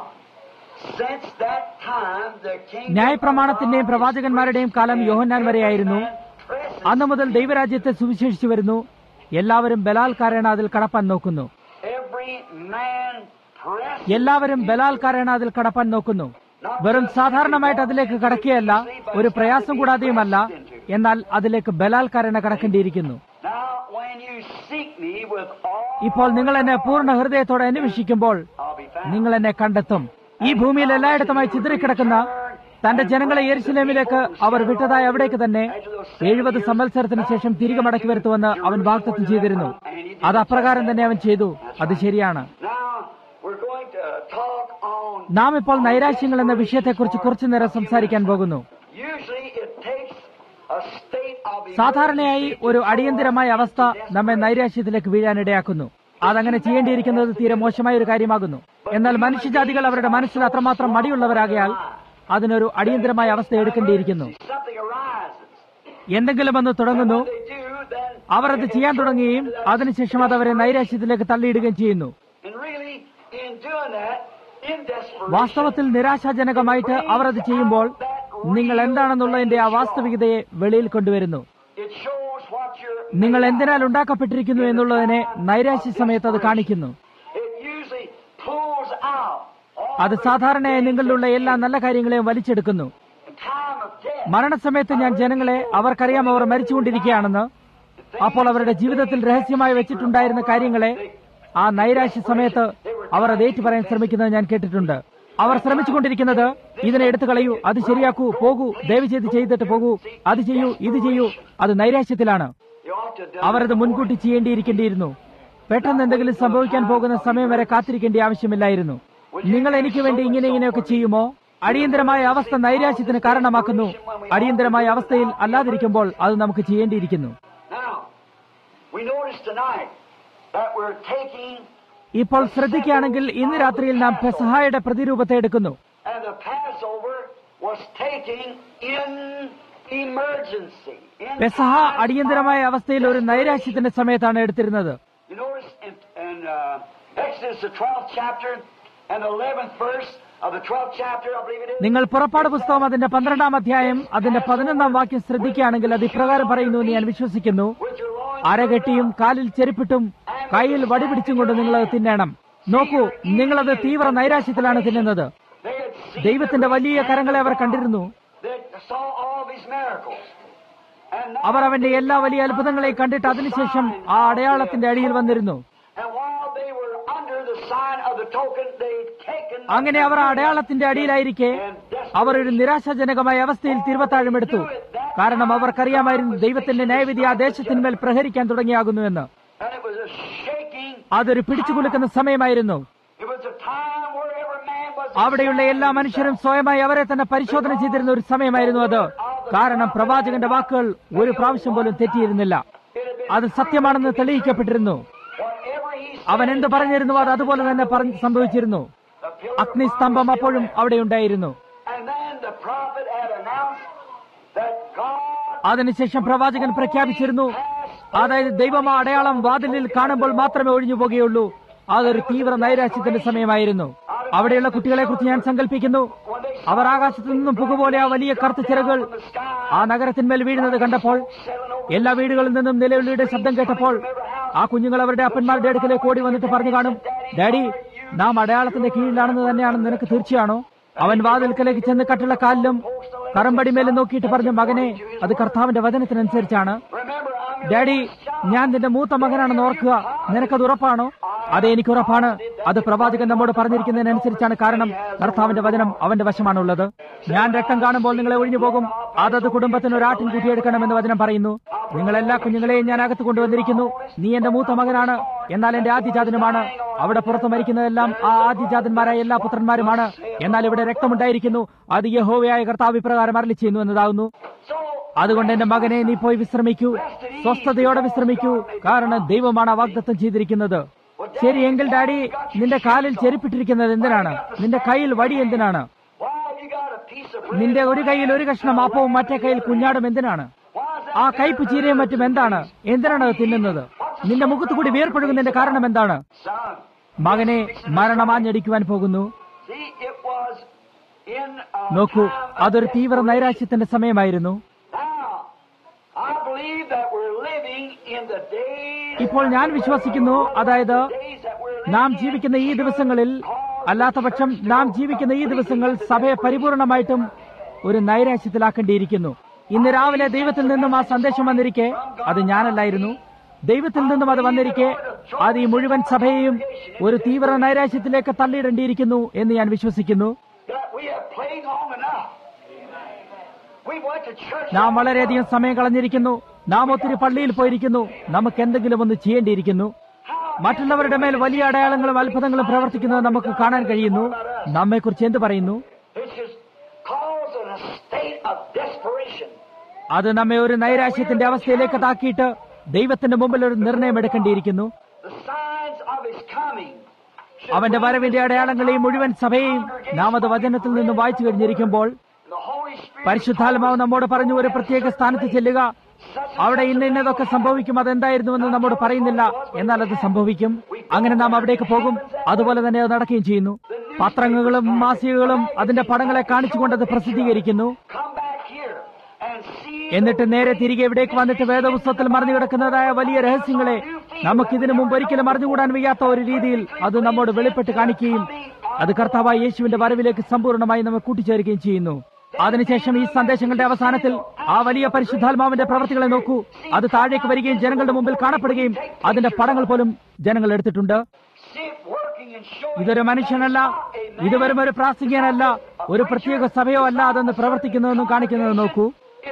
Since that time the kingdom ന്യായപ്രമാണത്തിന്റെയും പ്രവാചകന്മാരുടെയും കാലം യോഹന്നാൻ വരെയായിരുന്നു. അന്നു മുതൽ ദൈവരാജ്യത്തെ സുവിശേഷിച്ചു വരുന്നു. എല്ലാവരും ബലാൽക്കാരേണ അതിൽ കടപ്പാൻ നോക്കുന്നു. every man pressed എല്ലാവരും ബലാൽക്കാരേണ അതിൽ കടപ്പാൻ നോക്കുന്നു. വെറും സാധാരണമായിട്ട് അതിലേക്ക് കടക്കുകയല്ല, ഒരു പ്രയാസം കൂടാതെയുമല്ല, എന്നാൽ അതിലേക്ക് ബലാൽക്കാരേണ കടക്കേണ്ടിയിരിക്കുന്നു. Now when you seek me with all ഇപ്പോൾ നിങ്ങൾ എന്നെ പൂർണ്ണ ഹൃദയത്തോടെ അന്വേഷിക്കുമ്പോൾ I'll be found. നിങ്ങൾ എന്നെ കണ്ടെത്തും. ഈ ഭൂമിയിൽ എല്ലായിടത്തുമായി ചിതറിക്കിടക്കുന്ന തന്റെ ജനങ്ങളെ യെരുശലേമിലേക്ക് അവർ വിട്ടതായ അവിടേക്ക് തന്നെ 70 സംവത്സരത്തിന് ശേഷം തിരികെ മടക്കി വരുത്തുമെന്ന് അവൻ വാഗ്ദത്തം ചെയ്തിരുന്നു. അത് അപ്രകാരം തന്നെ അവൻ ചെയ്തു. അത് ശരിയാണ്. Now we're going to talk on. നാം ഇപ്പോൾ നൈരാശ്യങ്ങൾ എന്ന വിഷയത്തെക്കുറിച്ച് കുറച്ചു നേരം സംസാരിക്കാൻ പോകുന്നു. Usually it takes a state of സാധാരണയായി ഒരു അടിയന്തരമായ അവസ്ഥ നമ്മെ നൈരാശ്യത്തിലേക്ക് വീഴാനിടയാക്കുന്നു. അതങ്ങനെ ചെയ്യേണ്ടിയിരിക്കുന്നത് തീരെ മോശമായ ഒരു കാര്യമാകുന്നു. എന്നാൽ മനുഷ്യജാതികൾ അവരുടെ മനസ്സിൽ അത്രമാത്രം മടിയുള്ളവരാകയാൽ അതിനൊരു അടിയന്തരമായ അവസ്ഥ എടുക്കേണ്ടിയിരിക്കുന്നു. something arises. എന്തെങ്കിലും ഒന്ന് തുടങ്ങുന്നു, They do then, അവർ അത് ചെയ്യാൻ തുടങ്ങുകയും അതിനുശേഷം അത് അവരെ നൈരാശ്യത്തിലേക്ക് തള്ളിയിടുകയും ചെയ്യുന്നു. and really in doing that, in desperation, വാസ്തവത്തിൽ നിരാശാജനകമായിട്ട് അവർ അത് ചെയ്യുമ്പോൾ നിങ്ങൾ എന്താണെന്നുള്ളതിന്റെ ആ വാസ്തവികതയെ വെളിയിൽ കൊണ്ടുവരുന്നു. it shows what you're. നിങ്ങൾ എന്തിനാൽ ഉണ്ടാക്കപ്പെട്ടിരിക്കുന്നു എന്നുള്ളതിനെ നൈരാശ്യ സമയത്ത് അത് കാണിക്കുന്നു. It usually pulls out all അത് സാധാരണയായി നിങ്ങളിലുള്ള എല്ലാ നല്ല കാര്യങ്ങളെയും വലിച്ചെടുക്കുന്നു. the time of death. മരണസമയത്ത് ഞാൻ ജനങ്ങളെ അവർക്കറിയാം അവർ മരിച്ചുകൊണ്ടിരിക്കുകയാണെന്ന്, അപ്പോൾ അവരുടെ ജീവിതത്തിൽ രഹസ്യമായി വെച്ചിട്ടുണ്ടായിരുന്ന കാര്യങ്ങളെ ആ നൈരാശ്യ സമയത്ത് അവർ അത് ഏറ്റുപറയാൻ ശ്രമിക്കുന്നത് ഞാൻ കേട്ടിട്ടുണ്ട്. അവർ ശ്രമിച്ചുകൊണ്ടിരിക്കുന്നത് ഇതിനെ എടുത്തു കളയൂ, അത് ശരിയാക്കൂ, പോകൂ, ദയവ് ചെയ്തിട്ട് പോകൂ, അത് ചെയ്യൂ, ഇത് ചെയ്യൂ. അത് നൈരാശ്യത്തിലാണ്. You ought to do അവർ അത് മുൻകൂട്ടി ചെയ്യേണ്ടിയിരിക്കേണ്ടിയിരുന്നു. പെട്ടെന്ന് എന്തെങ്കിലും സംഭവിക്കാൻ പോകുന്ന സമയം വരെ കാത്തിരിക്കേണ്ട ആവശ്യമില്ലായിരുന്നു. നിങ്ങൾ എനിക്ക് വേണ്ടി ഇങ്ങനെയൊക്കെ ചെയ്യുമോ? അടിയന്തരമായ അവസ്ഥ നൈരാശ്യത്തിന് കാരണമാക്കുന്നു. അടിയന്തരമായ അവസ്ഥയിൽ അല്ലാതിരിക്കുമ്പോൾ അത് നമുക്ക് ചെയ്യേണ്ടിയിരിക്കുന്നു. Now, we notice tonight that we're taking, ഇപ്പോൾ ശ്രദ്ധിക്കുകയാണെങ്കിൽ ഇന്ന് രാത്രിയിൽ നാം പെസഹായുടെ പ്രതിരൂപത്തെ എടുക്കുന്നു. and the Passover was taking in emergency. In പെസഹ അടിയന്തരമായ അവസ്ഥയിൽ ഒരു നൈരാശ്യത്തിന്റെ സമയത്താണ് എടുത്തിരുന്നത്. You notice in Exodus the 12th chapter and the 11th verse of the 12th chapter, I believe it is. നിങ്ങൾ പുറപ്പാട് പുസ്തകം അതിന്റെ 12-ാം അധ്യായം അതിന്റെ 11-ാം വാക്യം ശ്രദ്ധിക്കുകയാണെങ്കിൽ അത് ഇപ്രകാരം പറയുന്നു എന്ന് ഞാൻ വിശ്വസിക്കുന്നു. With your loins അരകെട്ടിയും കാലിൽ ചെരുപ്പിട്ടും കയ്യിൽ വടി പിടിച്ചും കൊണ്ട് നിങ്ങളത് തിന്നണം. നോക്കൂ, നിങ്ങളത് തീവ്ര നൈരാശ്യത്തിലാണ് തിന്നുന്നത്. they had seen ദൈവത്തിന്റെ വലിയ കരങ്ങളെ അവർ കണ്ടിരുന്നു. they saw all these miracles. And now അവർ അവന്റെ എല്ലാ വലിയ അത്ഭുതങ്ങളെയും കണ്ടിട്ട് അതിനുശേഷം ആ അടയാളത്തിന്റെ അടിയിൽ വന്നിരുന്നു. and while they were under the sign of the token, they had taken അങ്ങനെ അവർ ആ അടയാളത്തിന്റെ അടിയിലായിരിക്കെ അവർ ഒരു നിരാശാജനകമായ അവസ്ഥയിൽ തിരുവത്താഴമെടുത്തു. കാരണം അവർക്കറിയാമായിരുന്നു ദൈവത്തിന്റെ ന്യായവിധി ആ ദേശത്തിന്മേൽ പ്രഹരിക്കാൻ തുടങ്ങിയാകുന്നുവെന്ന്. and it was a shaking. അതൊരു പിടിച്ചുകുലുക്കുന്ന സമയമായിരുന്നു. It was a time where every man was അവിടെയുള്ള എല്ലാ മനുഷ്യരും സ്വയമായി അവരെ തന്നെ പരിശോധന ചെയ്തിരുന്ന ഒരു സമയമായിരുന്നു അത്. കാരണം പ്രവാചകന്റെ വാക്കുകൾ ഒരു പ്രാവശ്യം പോലും തെറ്റിയിരുന്നില്ല. അത് സത്യമാണെന്ന് തെളിയിക്കപ്പെട്ടിരുന്നു. whatever he said. അവൻ എന്ത് പറഞ്ഞിരുന്നു അത് അതുപോലെ തന്നെ സംഭവിച്ചിരുന്നു. The pillar അഗ്നിസ്തംഭം അപ്പോഴും അവിടെ ഉണ്ടായിരുന്നു. And then the prophet had announced that God അതിനുശേഷം പ്രവാചകൻ പ്രഖ്യാപിച്ചിരുന്നു, അതായത് ദൈവം ആ അടയാളം വാതിലിൽ കാണുമ്പോൾ മാത്രമേ ഒഴിഞ്ഞു പോകുകയുള്ളൂ. അതൊരു തീവ്ര നൈരാശ്യത്തിന്റെ സമയമായിരുന്നു. അവിടെയുള്ള കുട്ടികളെ കുറിച്ച് ഞാൻ സങ്കല്പിക്കുന്നു. അവർ ആകാശത്തു നിന്നും പുക പോലെ ആ വലിയ കറുത്ത ചിറകുകൾ ആ നഗരത്തിന്മേൽ വീഴുന്നത് കണ്ടപ്പോൾ, എല്ലാ വീടുകളിൽ നിന്നും നിലവിളിയുടെ ശബ്ദം കേട്ടപ്പോൾ ആ കുഞ്ഞുങ്ങൾ അവരുടെ അപ്പന്മാരുടെ അടുക്കലേക്ക് ഓടി വന്നിട്ട് പറഞ്ഞു കാണും, ഡാഡി, നാം അടയാളത്തിന്റെ കീഴിലാണെന്ന് തന്നെയാണെന്ന് നിനക്ക് തീർച്ചയാണോ? അവൻ വാതിൽക്കലേക്ക് ചെന്ന് കട്ടുള്ള കാലിലും കറമ്പടിമേലും നോക്കിയിട്ട് പറഞ്ഞു, മകനെ, അത് കർത്താവിന്റെ വചനത്തിനനുസരിച്ചാണ്. ഡാഡി, ഞാൻ നിന്റെ മൂത്ത മകനാണെന്ന് ഓർക്കുക. നിനക്കത് ഉറപ്പാണോ? അതെ, എനിക്ക് ഉറപ്പാണ്. അത് പ്രവാചകൻ നമ്മോട് പറഞ്ഞിരിക്കുന്നതിനനുസരിച്ചാണ്. കാരണം കർത്താവിന്റെ വചനം അവന്റെ വശമാണുള്ളത്. ഞാൻ രക്തം കാണുമ്പോൾ നിങ്ങളെ ഒഴിഞ്ഞു പോകും. അതത് കുടുംബത്തിന് ഒരു ആട്ടിൻ കുട്ടിയെടുക്കണമെന്ന് വചനം പറയുന്നു. നിങ്ങളെല്ലാ കുഞ്ഞുങ്ങളെയും ഞാൻ അകത്ത് കൊണ്ടുവന്നിരിക്കുന്നു. നീ എന്റെ മൂത്ത മകനാണ്, എന്നാൽ എന്റെ ആദ്യജാതനുമാണ്. അവിടെ പുറത്ത് മരിക്കുന്നതെല്ലാം ആ ആദ്യജാതന്മാരായ എല്ലാ പുത്രന്മാരുമാണ്. എന്നാൽ ഇവിടെ രക്തമുണ്ടായിരിക്കുന്നു. അത് യഹോവയായ കർത്താവ് ഇപ്രകാരം അരുളി ചെയ്യുന്നു എന്നതാകുന്നു. അതുകൊണ്ട് എന്റെ മകനെ, നീ പോയി വിശ്രമിക്കൂ, സ്വസ്ഥതയോടെ വിശ്രമിക്കൂ. കാരണം ദൈവമാണ് വാഗ്ദത്തം ചെയ്തിരിക്കുന്നത്. ശരിയെങ്കിൽ ഡാഡി, നിന്റെ കാലിൽ ചെരുപ്പിട്ടിരിക്കുന്നത് എന്തിനാണ്? നിന്റെ കയ്യിൽ വടി എന്തിനാണ്? നിന്റെ ഒരു കൈയിൽ ഒരു കഷ്ണം അപ്പവും മറ്റേ കയ്യിൽ കുഞ്ഞാടും എന്തിനാണ്? ആ കയ്പ് ചീരയും മറ്റും എന്താണ്? എന്തിനാണ് അത് തിന്നുന്നത്? നിന്റെ മുഖത്ത് കൂടി വേർപ്പെടുന്നതിന്റെ കാരണം എന്താണ്? മകനെ, മരണമാഞ്ഞടിക്കുവാൻ പോകുന്നു. നോക്കൂ, അതൊരു തീവ്ര നൈരാശ്യത്തിന്റെ സമയമായിരുന്നു. ഇപ്പോൾ ഞാൻ വിശ്വസിക്കുന്നു, അതായത് നാം ജീവിക്കുന്ന ഈ ദിവസങ്ങളിൽ, അല്ലാത്തപക്ഷം നാം ജീവിക്കുന്ന ഈ ദിവസങ്ങൾ സഭയെ പരിപൂർണമായിട്ടും ഒരു നൈരാശ്യത്തിലാക്കേണ്ടിയിരിക്കുന്നു. ഇന്ന് രാവിലെ ദൈവത്തിൽ നിന്നും ആ സന്ദേശം വന്നിരിക്കെ, അത് ഞാനല്ലായിരുന്നു, ദൈവത്തിൽ നിന്നും അത് വന്നിരിക്കെ, അത് ഈ മുഴുവൻ സഭയെയും ഒരു തീവ്ര നൈരാശ്യത്തിലേക്ക് തള്ളിയിടേണ്ടിയിരിക്കുന്നു എന്ന് ഞാൻ വിശ്വസിക്കുന്നു. നാം വളരെയധികം സമയം കളഞ്ഞിരിക്കുന്നു. നാം ഒത്തിരി പള്ളിയിൽ പോയിരിക്കുന്നു. നമുക്ക് എന്തെങ്കിലും ഒന്ന് ചെയ്യേണ്ടിയിരിക്കുന്നു. മറ്റുള്ളവരുടെ മേൽ വലിയ അടയാളങ്ങളും അത്ഭുതങ്ങളും പ്രവർത്തിക്കുന്നത് നമുക്ക് കാണാൻ കഴിയുന്നു. നമ്മെക്കുറിച്ച് എന്ത് പറയുന്നു? അത് നമ്മെ ഒരു നൈരാശ്യത്തിന്റെ അവസ്ഥയിലേക്ക് താക്കിയിട്ട് ദൈവത്തിന്റെ മുമ്പിൽ ഒരു നിർണയം എടുക്കേണ്ടിയിരിക്കുന്നു. അവന്റെ വരവിന്റെ അടയാളങ്ങളെയും മുഴുവൻ സഭയെയും നാം അത് വചനത്തിൽ നിന്നും വായിച്ചു കഴിഞ്ഞിരിക്കുമ്പോൾ, പരിശുദ്ധാത്മാവ് നമ്മോട് പറഞ്ഞു, ഒരു പ്രത്യേക സ്ഥാനത്ത് ചെല്ലുക, അവിടെ ഇന്നതൊക്കെ സംഭവിക്കും. അതെന്തായിരുന്നുവെന്ന് നമ്മോട് പറയുന്നില്ല, എന്നാൽ അത് സംഭവിക്കും. അങ്ങനെ നാം അവിടേക്ക് പോകും. അതുപോലെ തന്നെ അത് നടക്കുകയും ചെയ്യുന്നു. പത്രങ്ങളും മാസികകളും അതിന്റെ പടങ്ങളെ കാണിച്ചുകൊണ്ട് അത് പ്രസിദ്ധീകരിക്കുന്നു. എന്നിട്ട് നേരെ തിരികെ ഇവിടേക്ക് വന്നിട്ട് വേദപുസ്തകത്തിൽ മറിഞ്ഞു കിടക്കുന്നതായ വലിയ രഹസ്യങ്ങളെ നമുക്കിതിനു മുമ്പ് ഒരിക്കലും അറിഞ്ഞുകൂടാൻ വയ്യാത്ത ഒരു രീതിയിൽ അത് നമ്മോട് വെളിപ്പെട്ട് കാണിക്കുകയും അത് കർത്താവായ യേശുവിന്റെ വരവിലേക്ക് സമ്പൂർണ്ണമായി നമ്മെ കൂട്ടിച്ചേരുകയും ചെയ്യുന്നു. അതിനുശേഷം ഈ സന്ദേശങ്ങളുടെ അവസാനത്തിൽ ആ വലിയ പരിശുദ്ധാത്മാവിന്റെ പ്രവൃത്തികളെ നോക്കൂ. അത് താഴേക്ക് വരികയും ജനങ്ങളുടെ മുമ്പിൽ കാണപ്പെടുകയും അതിന്റെ പടങ്ങൾ പോലും ജനങ്ങൾ എടുത്തിട്ടുണ്ട്. ഇതൊരു മനുഷ്യനല്ല, ഇത് വെറും ഒരു പ്രാസംഗികനല്ല, ഒരു പ്രത്യേക സഭയോ അല്ല അതെന്ന് പ്രവർത്തിക്കുന്നതെന്നും കാണിക്കുന്നത് നോക്കൂ.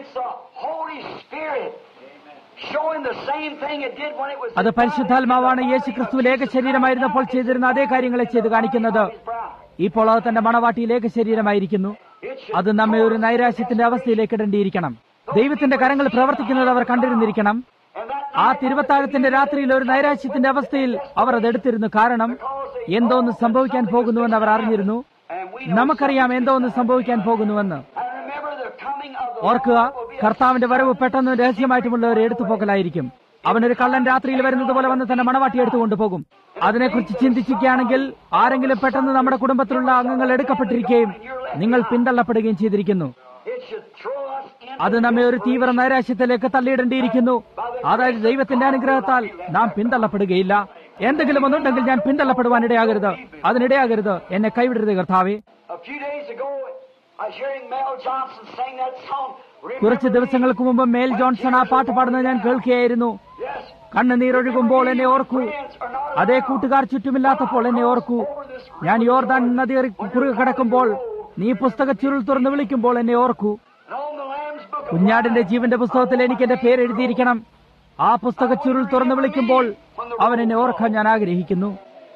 അത് പരിശുദ്ധാത്മാവാണ് യേശു ക്രിസ്തുവിൽ ഏക ശരീരമായിരുന്നപ്പോൾ ചെയ്തിരുന്ന അതേ കാര്യങ്ങളെ ചെയ്ത് കാണിക്കുന്നത്. ഇപ്പോൾ അത് തന്റെ മണവാട്ടിയിൽ ഏക ശരീരമായിരിക്കുന്നു. അത് നമ്മെ ഒരു നൈരാശ്യത്തിന്റെ അവസ്ഥയിലേക്ക് ഇടേണ്ടിയിരിക്കണം. ദൈവത്തിന്റെ കരങ്ങൾ പ്രവർത്തിക്കുന്നത് അവർ കണ്ടിരുന്നിരിക്കണം. ആ തിരുവത്താഴത്തിന്റെ രാത്രിയിൽ ഒരു നൈരാശ്യത്തിന്റെ അവസ്ഥയിൽ അവർ അതെടുത്തിരുന്നു. കാരണം എന്തോന്ന് സംഭവിക്കാൻ പോകുന്നുവെന്ന് അവർ അറിഞ്ഞിരുന്നു. നമുക്കറിയാം എന്തോന്ന് സംഭവിക്കാൻ പോകുന്നുവെന്ന്. ഓർക്കുക, കർത്താവിന്റെ വരവ് പെട്ടെന്ന് രഹസ്യമായിട്ടുമുള്ള ഒരു എടുത്തുപോക്കലായിരിക്കും. അവനൊരു കള്ളൻ രാത്രിയിൽ വരുന്നത് പോലെ വന്ന് തന്നെ മണവാട്ടി എടുത്തുകൊണ്ടുപോകും. അതിനെക്കുറിച്ച് ചിന്തിക്കുകയാണെങ്കിൽ, ആരെങ്കിലും പെട്ടെന്ന് നമ്മുടെ കുടുംബത്തിലുള്ള അംഗങ്ങൾ എടുക്കപ്പെട്ടിരിക്കുകയും നിങ്ങൾ പിന്തള്ളപ്പെടുകയും ചെയ്തിരിക്കുന്നു. അത് നമ്മെ ഒരു തീവ്ര നൈരാശ്യത്തിലേക്ക് തള്ളിയിടേണ്ടിയിരിക്കുന്നു. അതായത് ദൈവത്തിന്റെ അനുഗ്രഹത്താൽ നാം പിന്തള്ളപ്പെടുകയില്ല. എന്തെങ്കിലും ഒന്നുണ്ടെങ്കിൽ ഞാൻ പിന്തള്ളപ്പെടുവാൻ ഇടയാകരുത്, അതിനിടയാകരുത്. എന്നെ കൈവിടരുത് കർത്താവേ. കുറച്ച് ദിവസങ്ങൾക്ക് മുമ്പ് മേൽ ജോൺസൺ ആ പാട്ട് പാടുന്നത് ഞാൻ കേൾക്കുകയായിരുന്നു. കണ്ണുനീരൊഴുകുമ്പോൾ എന്നെ ഓർക്കൂ, അതേ കൂട്ടുകാർ ചുറ്റുമില്ലാത്തപ്പോൾ എന്നെ ഓർക്കൂ. ഞാൻ യോർദാൻ നദി കുറുകെ കിടക്കുമ്പോൾ, നീ പുസ്തക ചുരുൾ തുറന്ന് വിളിക്കുമ്പോൾ എന്നെ ഓർക്കൂ. കുഞ്ഞാടിന്റെ ജീവന്റെ പുസ്തകത്തിൽ എനിക്ക് എന്റെ പേര് എഴുതിയിരിക്കണം. ആ പുസ്തക ചുരുൾ തുറന്ന് വിളിക്കുമ്പോൾ അവൻ എന്നെ ഓർക്കാൻ ഞാൻ ആഗ്രഹിക്കുന്നു.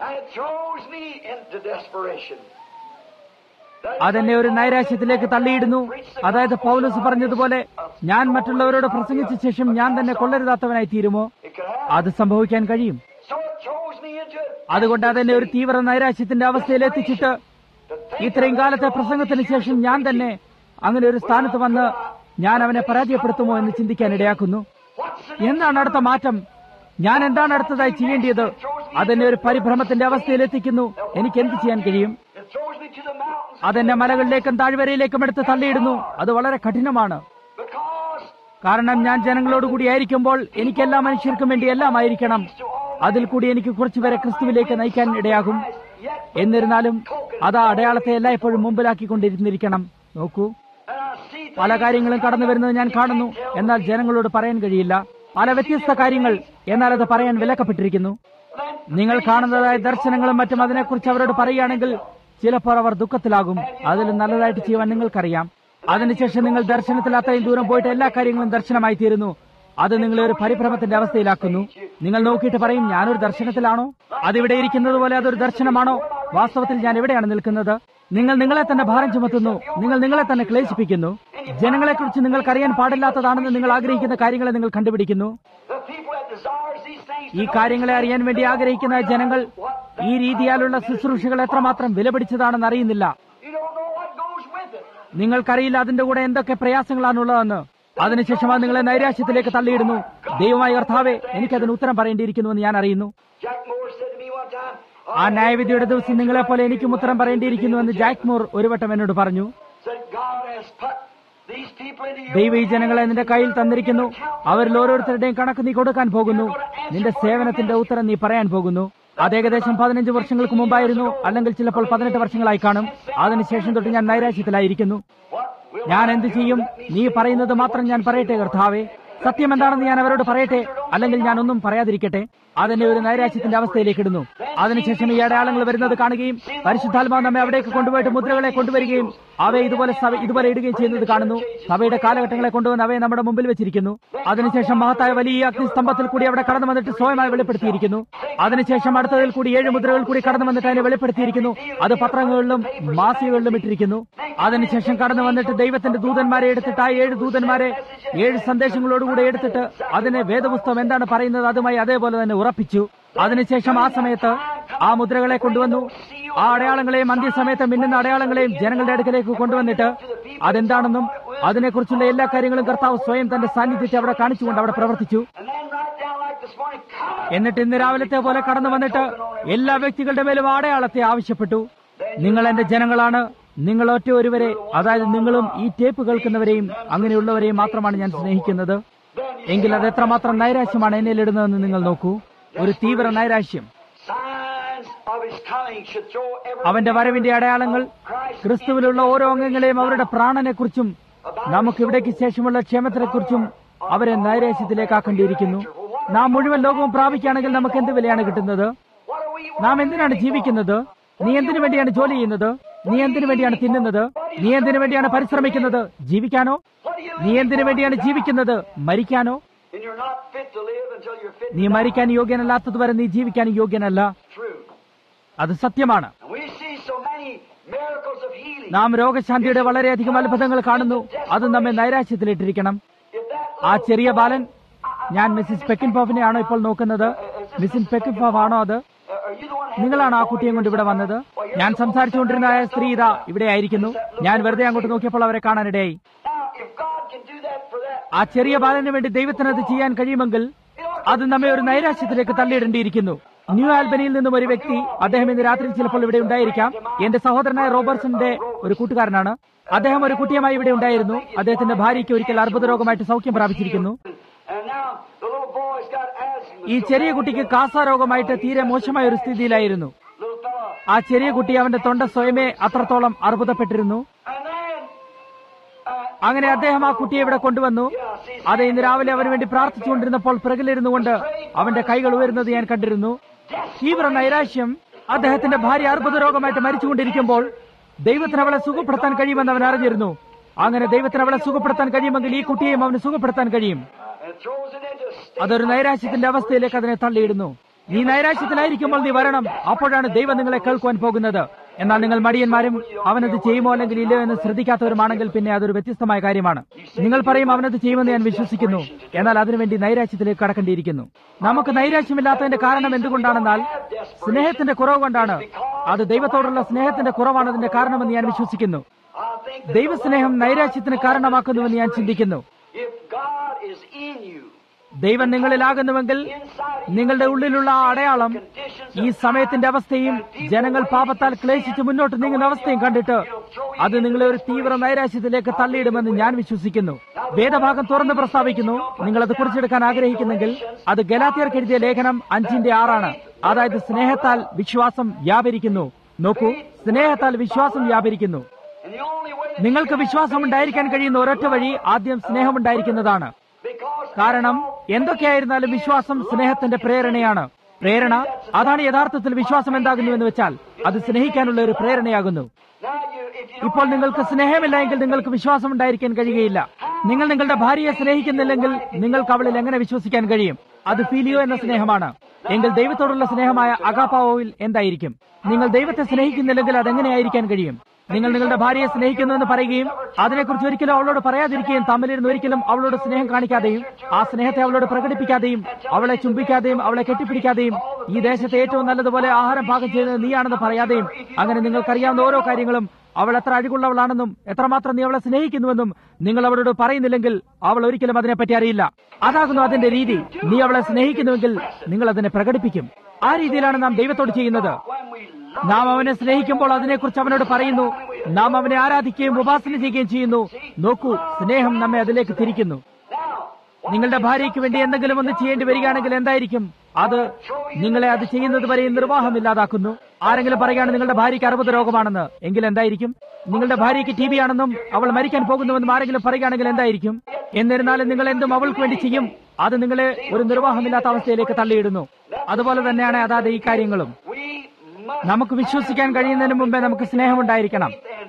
അതെന്നെ ഒരു നൈരാശ്യത്തിലേക്ക് തള്ളിയിടുന്നു. അതായത് പൗലോസ് പറഞ്ഞതുപോലെ, ഞാൻ മറ്റുള്ളവരോട് പ്രസംഗിച്ച ശേഷം ഞാൻ തന്നെ കൊള്ളരുതാത്തവനായി തീരുമോ? അത് സംഭവിക്കാൻ കഴിയും. അതുകൊണ്ട് അതെന്നെ ഒരു തീവ്ര നൈരാശ്യത്തിന്റെ അവസ്ഥയിൽ എത്തിച്ചിട്ട് ഇത്രയും കാലത്തെ പ്രസംഗത്തിന് ശേഷം ഞാൻ തന്നെ അങ്ങനെ ഒരു സ്ഥാനത്ത് വന്ന് ഞാൻ അവനെ പരാജയപ്പെടുത്തുമോ എന്ന് ചിന്തിക്കാൻ ഇടയാക്കുന്നു. എന്താണ് അടുത്ത മാറ്റം? ഞാൻ എന്താണ് അടുത്തതായി ചെയ്യേണ്ടത്? അതെന്നെ ഒരു പരിഭ്രമത്തിന്റെ അവസ്ഥയിൽ എത്തിക്കുന്നു. എനിക്ക് എന്ത് ചെയ്യാൻ കഴിയും? അതെന്നെ മലകളിലേക്കും താഴ്വരയിലേക്കും എടുത്ത് തള്ളിയിടുന്നു. അത് വളരെ കഠിനമാണ്. കാരണം ഞാൻ ജനങ്ങളോടുകൂടി ആയിരിക്കുമ്പോൾ എനിക്ക് എല്ലാ മനുഷ്യർക്കും വേണ്ടി എല്ലാം ആയിരിക്കണം. അതിൽ കൂടി എനിക്ക് കുറച്ചുപേരെ ക്രിസ്തുവിലേക്ക് നയിക്കാൻ ഇടയാകും. എന്നിരുന്നാലും അത് ആ അടയാളത്തെ എല്ലായ്പ്പോഴും മുമ്പിലാക്കിക്കൊണ്ടിരുന്നിരിക്കണം. നോക്കൂ, പല കാര്യങ്ങളും കടന്നു വരുന്നത് ഞാൻ കാണുന്നു, എന്നാൽ ജനങ്ങളോട് പറയാൻ കഴിയില്ല. പല വ്യത്യസ്ത കാര്യങ്ങൾ, എന്നാൽ അത് പറയാൻ വിലക്കപ്പെട്ടിരിക്കുന്നു. നിങ്ങൾ കാണുന്നതായ ദർശനങ്ങളും മറ്റും അതിനെക്കുറിച്ച് അവരോട് പറയുകയാണെങ്കിൽ ചിലപ്പോൾ അവർ ദുഃഖത്തിലാകും. അതിലും നല്ലതായിട്ട് ചെയ്യുവാൻ നിങ്ങൾക്കറിയാം. അതിനുശേഷം നിങ്ങൾ ദർശനത്തിൽ അത്രയും ദൂരം പോയിട്ട് എല്ലാ കാര്യങ്ങളും ദർശനമായി തീരുന്നു. അത് നിങ്ങളെ ഒരു പരിഭ്രമത്തിന്റെ അവസ്ഥയിലാക്കുന്നു. നിങ്ങൾ നോക്കിയിട്ട് പറയും, ഞാനൊരു ദർശനത്തിലാണോ? അതിവിടെ ഇരിക്കുന്നത് പോലെ അതൊരു ദർശനമാണോ? വാസ്തവത്തിൽ ഞാൻ എവിടെയാണ് നിൽക്കുന്നത്? നിങ്ങൾ നിങ്ങളെ തന്നെ ഭാരം ചുമത്തുന്നു. നിങ്ങൾ നിങ്ങളെ തന്നെ ക്ലേശിപ്പിക്കുന്നു. ജനങ്ങളെക്കുറിച്ച് നിങ്ങൾക്കറിയാൻ പാടില്ലാത്തതാണെന്ന് നിങ്ങൾ ആഗ്രഹിക്കുന്ന കാര്യങ്ങളെ നിങ്ങൾ കണ്ടുപിടിക്കുന്നു. ഈ കാര്യങ്ങളെ അറിയാൻ വേണ്ടി ആഗ്രഹിക്കുന്ന ജനങ്ങൾ ഈ രീതിയാലുള്ള ശുശ്രൂഷകൾ എത്രമാത്രം വിലപിടിച്ചതാണെന്ന് അറിയുന്നില്ല. നിങ്ങൾക്കറിയില്ല അതിന്റെ കൂടെ എന്തൊക്കെ പ്രയാസങ്ങളാണുള്ളതെന്ന്. അതിനുശേഷം അത് നിങ്ങളെ നൈരാശ്യത്തിലേക്ക് തള്ളിയിടുന്നു. ദൈവമായ കർത്താവേ, എനിക്കതിന് ഉത്തരം പറയേണ്ടിയിരിക്കുന്നുവെന്ന് ഞാൻ അറിയുന്നു. ആ ന്യായവിധിയുടെ ദിവസം നിങ്ങളെപ്പോലെ എനിക്കും ഉത്തരം പറയേണ്ടിയിരിക്കുന്നുവെന്ന് ജാക്ക് മൂർ ഒരു വട്ടം എന്നോട് പറഞ്ഞു. ദൈവ ഈ ജനങ്ങളെ നിന്റെ കയ്യിൽ തന്നിരിക്കുന്നു. അവരിൽ ഓരോരുത്തരുടെയും കണക്ക് നീ കൊടുക്കാൻ പോകുന്നു. നിന്റെ സേവനത്തിന്റെ ഉത്തരം നീ പറയാൻ പോകുന്നു. അത് ഏകദേശം 15 വർഷങ്ങൾക്ക് മുമ്പായിരുന്നു, അല്ലെങ്കിൽ ചിലപ്പോൾ 18 വർഷങ്ങളായി കാണും. അതിനുശേഷം തൊട്ട് ഞാൻ നൈരാശ്യത്തിലായിരിക്കുന്നു. ഞാൻ എന്ത് ചെയ്യും? നീ പറയുന്നത് മാത്രം ഞാൻ പറയട്ടെ കർത്താവേ. സത്യം എന്താണെന്ന് ഞാൻ അവരോട് പറയട്ടെ, അല്ലെങ്കിൽ ഞാൻ ഒന്നും പറയാതിരിക്കട്ടെ. അതിനെ ഒരു നൈരാശ്യത്തിന്റെ അവസ്ഥയിലേക്ക് ഇടുന്നു. അതിനുശേഷം ഈ അടയാളങ്ങൾ വരുന്നത് കാണുകയും പരിശുദ്ധാത്മാവ് നമ്മെ അവിടേക്ക് കൊണ്ടുപോയിട്ട് മുദ്രകളെ കൊണ്ടുവരികയും അവയെ ഇതുപോലെ ഇടുകയും ചെയ്യുന്നത് കാണുന്നു. സഭയുടെ കാലഘട്ടങ്ങളെ കൊണ്ടുവന്ന് അവയെ നമ്മുടെ മുമ്പിൽ വെച്ചിരിക്കുന്നു. അതിനുശേഷം മഹത്തായ വലിയ അഗ്നിസ്തംഭത്തിൽ കൂടി അവിടെ കടന്നു വന്നിട്ട് സ്വയമായി വെളിപ്പെടുത്തിയിരിക്കുന്നു. അതിനുശേഷം അടുത്തതിൽ കൂടി 7 മുദ്രകൾ കൂടി കടന്നു വന്നിട്ട് അതിനെ വെളിപ്പെടുത്തിയിരിക്കുന്നു. അത് പത്രങ്ങളിലും മാസികകളിലും ഇട്ടിരിക്കുന്നു. അതിനുശേഷം കടന്നു വന്നിട്ട് ദൈവത്തിന്റെ ദൂതന്മാരെ എടുത്തിട്ട് ആ 7 ദൂതന്മാരെ 7 സന്ദേശങ്ങളോടുകൂടെ എടുത്തിട്ട് അതിനെ വേദപുസ്തകം എന്താണ് പറയുന്നത് അതുമായി അതേപോലെ തന്നെ ഉറപ്പിച്ചു. അതിനുശേഷം ആ സമയത്ത് ആ മുദ്രകളെ കൊണ്ടുവന്നു. ആ അടയാളങ്ങളെയും അന്ത്യസമയത്ത് മിന്നുന്ന അടയാളങ്ങളെയും ജനങ്ങളുടെ അടുക്കലേക്ക് കൊണ്ടുവന്നിട്ട് അതെന്താണെന്നും അതിനെക്കുറിച്ചുള്ള എല്ലാ കാര്യങ്ങളും കർത്താവ് സ്വയം തന്റെ സാന്നിധ്യത്തെ അവിടെ കാണിച്ചുകൊണ്ട് അവിടെ പ്രവർത്തിച്ചു. എന്നിട്ട് ഇന്ന് രാവിലത്തെ പോലെ കടന്നു വന്നിട്ട് എല്ലാ വ്യക്തികളുടെ മേലും അടയാളത്തെ ആവശ്യപ്പെട്ടു. നിങ്ങൾ എന്റെ ജനങ്ങളാണ്. നിങ്ങൾ ഒറ്റ ഒരുവരെ, അതായത് നിങ്ങളും ഈ ടേപ്പ് കേൾക്കുന്നവരെയും അങ്ങനെയുള്ളവരെയും മാത്രമാണ് ഞാൻ സ്നേഹിക്കുന്നത്. എങ്കിൽ അത് എത്രമാത്രം നൈരാശ്യമാണ് എന്നിലിടുന്നതെന്ന് നിങ്ങൾ നോക്കൂ. ഒരു തീവ്ര നൈരാശ്യം. അവന്റെ വരവിന്റെ അടയാളങ്ങൾ ക്രിസ്തുവിലുള്ള ഓരോ അംഗങ്ങളെയും അവരുടെ പ്രാണനെക്കുറിച്ചും നമുക്കിവിടേക്ക് ശേഷമുള്ള ക്ഷേമത്തെക്കുറിച്ചും അവരെ നൈരാശ്യത്തിലേക്കാക്കേണ്ടിയിരിക്കുന്നു. നാം മുഴുവൻ ലോകവും പ്രാപിക്കുകയാണെങ്കിൽ നമുക്ക് എന്ത് വിലയാണ് കിട്ടുന്നത്? നാം എന്തിനാണ് ജീവിക്കുന്നത്? നീ എന്തിനു വേണ്ടിയാണ് ജോലി ചെയ്യുന്നത്? നീ എന്തിനു വേണ്ടിയാണ് തിന്നുന്നത്? നീ എന്തിനു വേണ്ടിയാണ് പരിശ്രമിക്കുന്നത്? ജീവിക്കാനോ? നീ എന്തിനു വേണ്ടിയാണ് ജീവിക്കുന്നത്? മരിക്കാനോ? നീ മരിക്കാൻ യോഗ്യനല്ലാത്തതുവരെ നീ ജീവിക്കാൻ യോഗ്യനല്ല. അത് സത്യമാണ്. നാം രോഗശാന്തിയുടെ വളരെയധികം അത്ഭുതങ്ങൾ കാണുന്നു. അത് നമ്മെ നൈരാശ്യത്തിലിട്ടിരിക്കണം. ആ ചെറിയ ബാലൻ, ഞാൻ മിസ്സിസ് പെക്കിൻപോഫിനെയാണോ ഇപ്പോൾ നോക്കുന്നത്? മിസ്സിസ് പെക്കിൻപോഫ് ആണോ അത്? നിങ്ങളാണ് ആ കുട്ടിയെ കൊണ്ട് ഇവിടെ വന്നത്? ഞാൻ സംസാരിച്ചുകൊണ്ടിരുന്ന സ്ത്രീ ഇതാ ഇവിടെ ആയിരിക്കുന്നു. ഞാൻ വെറുതെ അങ്ങോട്ട് നോക്കിയപ്പോൾ അവരെ കാണാനിടയായി. ആ ചെറിയ ബാലന് വേണ്ടി ദൈവത്തിന് അത് ചെയ്യാൻ കഴിയുമെങ്കിൽ അത് നമ്മെ ഒരു നൈരാശ്യത്തിലേക്ക് തള്ളിയിടേണ്ടിയിരിക്കുന്നു. ന്യൂ ആൽബനിയിൽ നിന്നും ഒരു വ്യക്തി, അദ്ദേഹം ഇന്ന് രാത്രി ചിലപ്പോൾ ഇവിടെ ഉണ്ടായിരിക്കാം. എന്റെ സഹോദരനായ റോബർട്ട്സന്റെ ഒരു കൂട്ടുകാരനാണ്. അദ്ദേഹം ഒരു കുട്ടിയുമായി ഇവിടെ ഉണ്ടായിരുന്നു. അദ്ദേഹത്തിന്റെ ഭാര്യയ്ക്ക് ഒരിക്കൽ അർബുദ രോഗമായിട്ട് സൗഖ്യം പ്രാപിച്ചിരിക്കുന്നു. ഈ ചെറിയ കുട്ടിക്ക് കാസ രോഗമായിട്ട് തീരെ മോശമായ ഒരു സ്ഥിതിയിലായിരുന്നു. ആ ചെറിയ കുട്ടി അവന്റെ തൊണ്ട സ്വയമേ അത്രത്തോളം അർബുദപ്പെട്ടിരുന്നു. അങ്ങനെ അദ്ദേഹം ആ കുട്ടിയെ ഇവിടെ കൊണ്ടുവന്നു. അത് ഇന്ന് രാവിലെ അവന് വേണ്ടി പ്രാർത്ഥിച്ചുകൊണ്ടിരുന്നപ്പോൾ പിറകിലിരുന്നു കൊണ്ട് അവന്റെ കൈകൾ ഉയരുന്നത് ഞാൻ കണ്ടിരുന്നു. തീവ്ര നൈരാശ്യം. അദ്ദേഹത്തിന്റെ ഭാര്യ അർബുദ രോഗമായിട്ട് മരിച്ചുകൊണ്ടിരിക്കുമ്പോൾ ദൈവത്തിന് അവളെ സുഖപ്പെടുത്താൻ കഴിയുമെന്ന് അവൻ അറിഞ്ഞിരുന്നു. അങ്ങനെ ദൈവത്തിന് അവളെ സുഖപ്പെടുത്താൻ കഴിയുമെങ്കിൽ ഈ കുട്ടിയെയും അവന് സുഖപ്പെടുത്താൻ കഴിയും. അതൊരു നൈരാശ്യത്തിന്റെ അവസ്ഥയിലേക്ക് അതിനെ തള്ളിയിടുന്നു. നീ നൈരാശ്യത്തിലായിരിക്കുമ്പോൾ നീ വരണം. അപ്പോഴാണ് ദൈവം നിങ്ങളെ കേൾക്കുവാൻ പോകുന്നത്. എന്നാൽ നിങ്ങൾ മടിയന്മാരും അവനത് ചെയ്യുമോ അല്ലെങ്കിൽ ഇല്ലയോ എന്ന് ശ്രദ്ധിക്കാത്തവരുമാണെങ്കിൽ പിന്നെ അതൊരു വ്യത്യസ്തമായ കാര്യമാണ്. നിങ്ങൾ പറയും അവനത് ചെയ്യുമെന്ന് ഞാൻ വിശ്വസിക്കുന്നു, എന്നാൽ അതിനുവേണ്ടി നൈരാശ്യത്തിലേക്ക് കടക്കേണ്ടിയിരിക്കുന്നു. നമുക്ക് നൈരാശ്യമില്ലാത്തതിന്റെ കാരണം എന്തുകൊണ്ടാണെന്നാൽ സ്നേഹത്തിന്റെ കുറവ് കൊണ്ടാണ്. അത് ദൈവത്തോടുള്ള സ്നേഹത്തിന്റെ കുറവാണ് അതിന്റെ കാരണമെന്ന് ഞാൻ വിശ്വസിക്കുന്നു. ദൈവസ്നേഹം നൈരാശ്യത്തിന് കാരണമാക്കുന്നുവെന്ന് ഞാൻ ചിന്തിക്കുന്നു. ദൈവം നിങ്ങളിലാകുന്നുവെങ്കിൽ നിങ്ങളുടെ ഉള്ളിലുള്ള ആ അടയാളം ഈ സമയത്തിന്റെ അവസ്ഥയും ജനങ്ങൾ പാപത്താൽ ക്ലേശിച്ച് മുന്നോട്ട് നീങ്ങുന്ന അവസ്ഥയും കണ്ടിട്ട് അത് നിങ്ങളെ ഒരു തീവ്ര നൈരാശ്യത്തിലേക്ക് തള്ളിയിടുമെന്ന് ഞാൻ വിശ്വസിക്കുന്നു. വേദഭാഗം തുറന്ന് പ്രസ്താവിക്കുന്നു. നിങ്ങളത് കുറിച്ചെടുക്കാൻ ആഗ്രഹിക്കുന്നെങ്കിൽ അത് ഗലാത്യർക്ക് എഴുതിയ ലേഖനം 5:6 അതായത് സ്നേഹത്താൽ വിശ്വാസം വ്യാപരിക്കുന്നു, നോക്കൂ, സ്നേഹത്താൽ വിശ്വാസം വ്യാപരിക്കുന്നു. നിങ്ങൾക്ക് വിശ്വാസം ഉണ്ടായിരിക്കാൻ കഴിയുന്ന ഒരൊറ്റ വഴി ആദ്യം സ്നേഹമുണ്ടായിരിക്കുന്നതാണ്. കാരണം എന്തൊക്കെയായിരുന്നാലും വിശ്വാസം സ്നേഹത്തിന്റെ പ്രേരണയാണ്. പ്രേരണ, അതാണ് യഥാർത്ഥത്തിൽ വിശ്വാസം എന്താകുന്നു എന്ന് വെച്ചാൽ അത് സ്നേഹിക്കാനുള്ള ഒരു പ്രേരണയാകുന്നു. ഇപ്പോൾ നിങ്ങൾക്ക് സ്നേഹമില്ല എങ്കിൽ നിങ്ങൾക്ക് വിശ്വാസം ഉണ്ടായിരിക്കാൻ കഴിയുകയില്ല. നിങ്ങൾ നിങ്ങളുടെ ഭാര്യയെ സ്നേഹിക്കുന്നില്ലെങ്കിൽ നിങ്ങൾക്ക് അവളിൽ എങ്ങനെ വിശ്വസിക്കാൻ കഴിയും? അത് ഫീലിയോ എന്ന സ്നേഹമാണ്. എങ്കിൽ ദൈവത്തോടുള്ള സ്നേഹമായ അഗാപ്പാവോയിൽ എന്തായിരിക്കും? നിങ്ങൾ ദൈവത്തെ സ്നേഹിക്കുന്നില്ലെങ്കിൽ അതെങ്ങനെയായിരിക്കാൻ കഴിയും? നിങ്ങൾ നിങ്ങളുടെ ഭാര്യയെ സ്നേഹിക്കുന്നുവെന്ന് പറയുകയും അതിനെക്കുറിച്ച് ഒരിക്കലും അവളോട് പറയാതിരിക്കുകയും തമ്മിലിരുന്ന് ഒരിക്കലും അവളോട് സ്നേഹം കാണിക്കാതെയും ആ സ്നേഹത്തെ അവളോട് പ്രകടിപ്പിക്കാതെയും അവളെ ചുംബിക്കാതെയും അവളെ കെട്ടിപ്പിടിക്കാതെയും ഈ ദേശത്തെ ഏറ്റവും നല്ലതുപോലെ ആഹാരം പാകം ചെയ്യുന്നത് നീയാണെന്ന് പറയാതെയും അങ്ങനെ നിങ്ങൾക്കറിയാവുന്ന ഓരോ കാര്യങ്ങളും അവൾ എത്ര അഴികുള്ളവളാണെന്നും എത്രമാത്രം നീ അവളെ സ്നേഹിക്കുന്നുവെന്നും നിങ്ങൾ അവളോട് പറയുന്നില്ലെങ്കിൽ അവൾ ഒരിക്കലും അതിനെപ്പറ്റി അറിയില്ല. അതാകുന്നു അതിന്റെ രീതി. നീ അവളെ സ്നേഹിക്കുന്നുവെങ്കിൽ നിങ്ങൾ അതിനെ പ്രകടിപ്പിക്കും. ആ രീതിയിലാണ് നാം ദൈവത്തോട് ചെയ്യുന്നത്. നാം അവനെ സ്നേഹിക്കുമ്പോൾ അതിനെക്കുറിച്ച് അവനോട് പറയുന്നു. നാം അവനെ ആരാധിക്കുകയും ഉപാസന ചെയ്യുകയും ചെയ്യുന്നു. നോക്കൂ, സ്നേഹം നമ്മെ അതിലേക്ക് തിരിക്കുന്നു. നിങ്ങളുടെ ഭാര്യയ്ക്ക് വേണ്ടി എന്തെങ്കിലും ഒന്ന് ചെയ്യേണ്ടി വരികയാണെങ്കിൽ എന്തായിരിക്കും? അത് നിങ്ങളെ അത് ചെയ്യുന്നത് വരെ നിർവാഹമില്ലാതാക്കുന്നു. ആരെങ്കിലും പറയുകയാണ് നിങ്ങളുടെ ഭാര്യയ്ക്ക് 60 രോഗമാണെന്ന്, എങ്കിൽ എന്തായിരിക്കും? നിങ്ങളുടെ ഭാര്യയ്ക്ക് TB ആണെന്നും അവൾ മരിക്കാൻ പോകുന്നുവെന്നും ആരെങ്കിലും പറയുകയാണെങ്കിൽ എന്തായിരിക്കും? എന്നിരുന്നാലും നിങ്ങൾ എന്തും അവൾക്ക് വേണ്ടി ചെയ്യും. അത് നിങ്ങളെ ഒരു നിർവാഹമില്ലാത്ത അവസ്ഥയിലേക്ക് തള്ളിയിടുന്നു. അതുപോലെ തന്നെയാണ് അതാത് ഈ കാര്യങ്ങളും. നമുക്ക് വിശ്വസിക്കാൻ കഴിയുന്നതിന് മുമ്പേ നമുക്ക് സ്നേഹമുണ്ടായിരിക്കണം.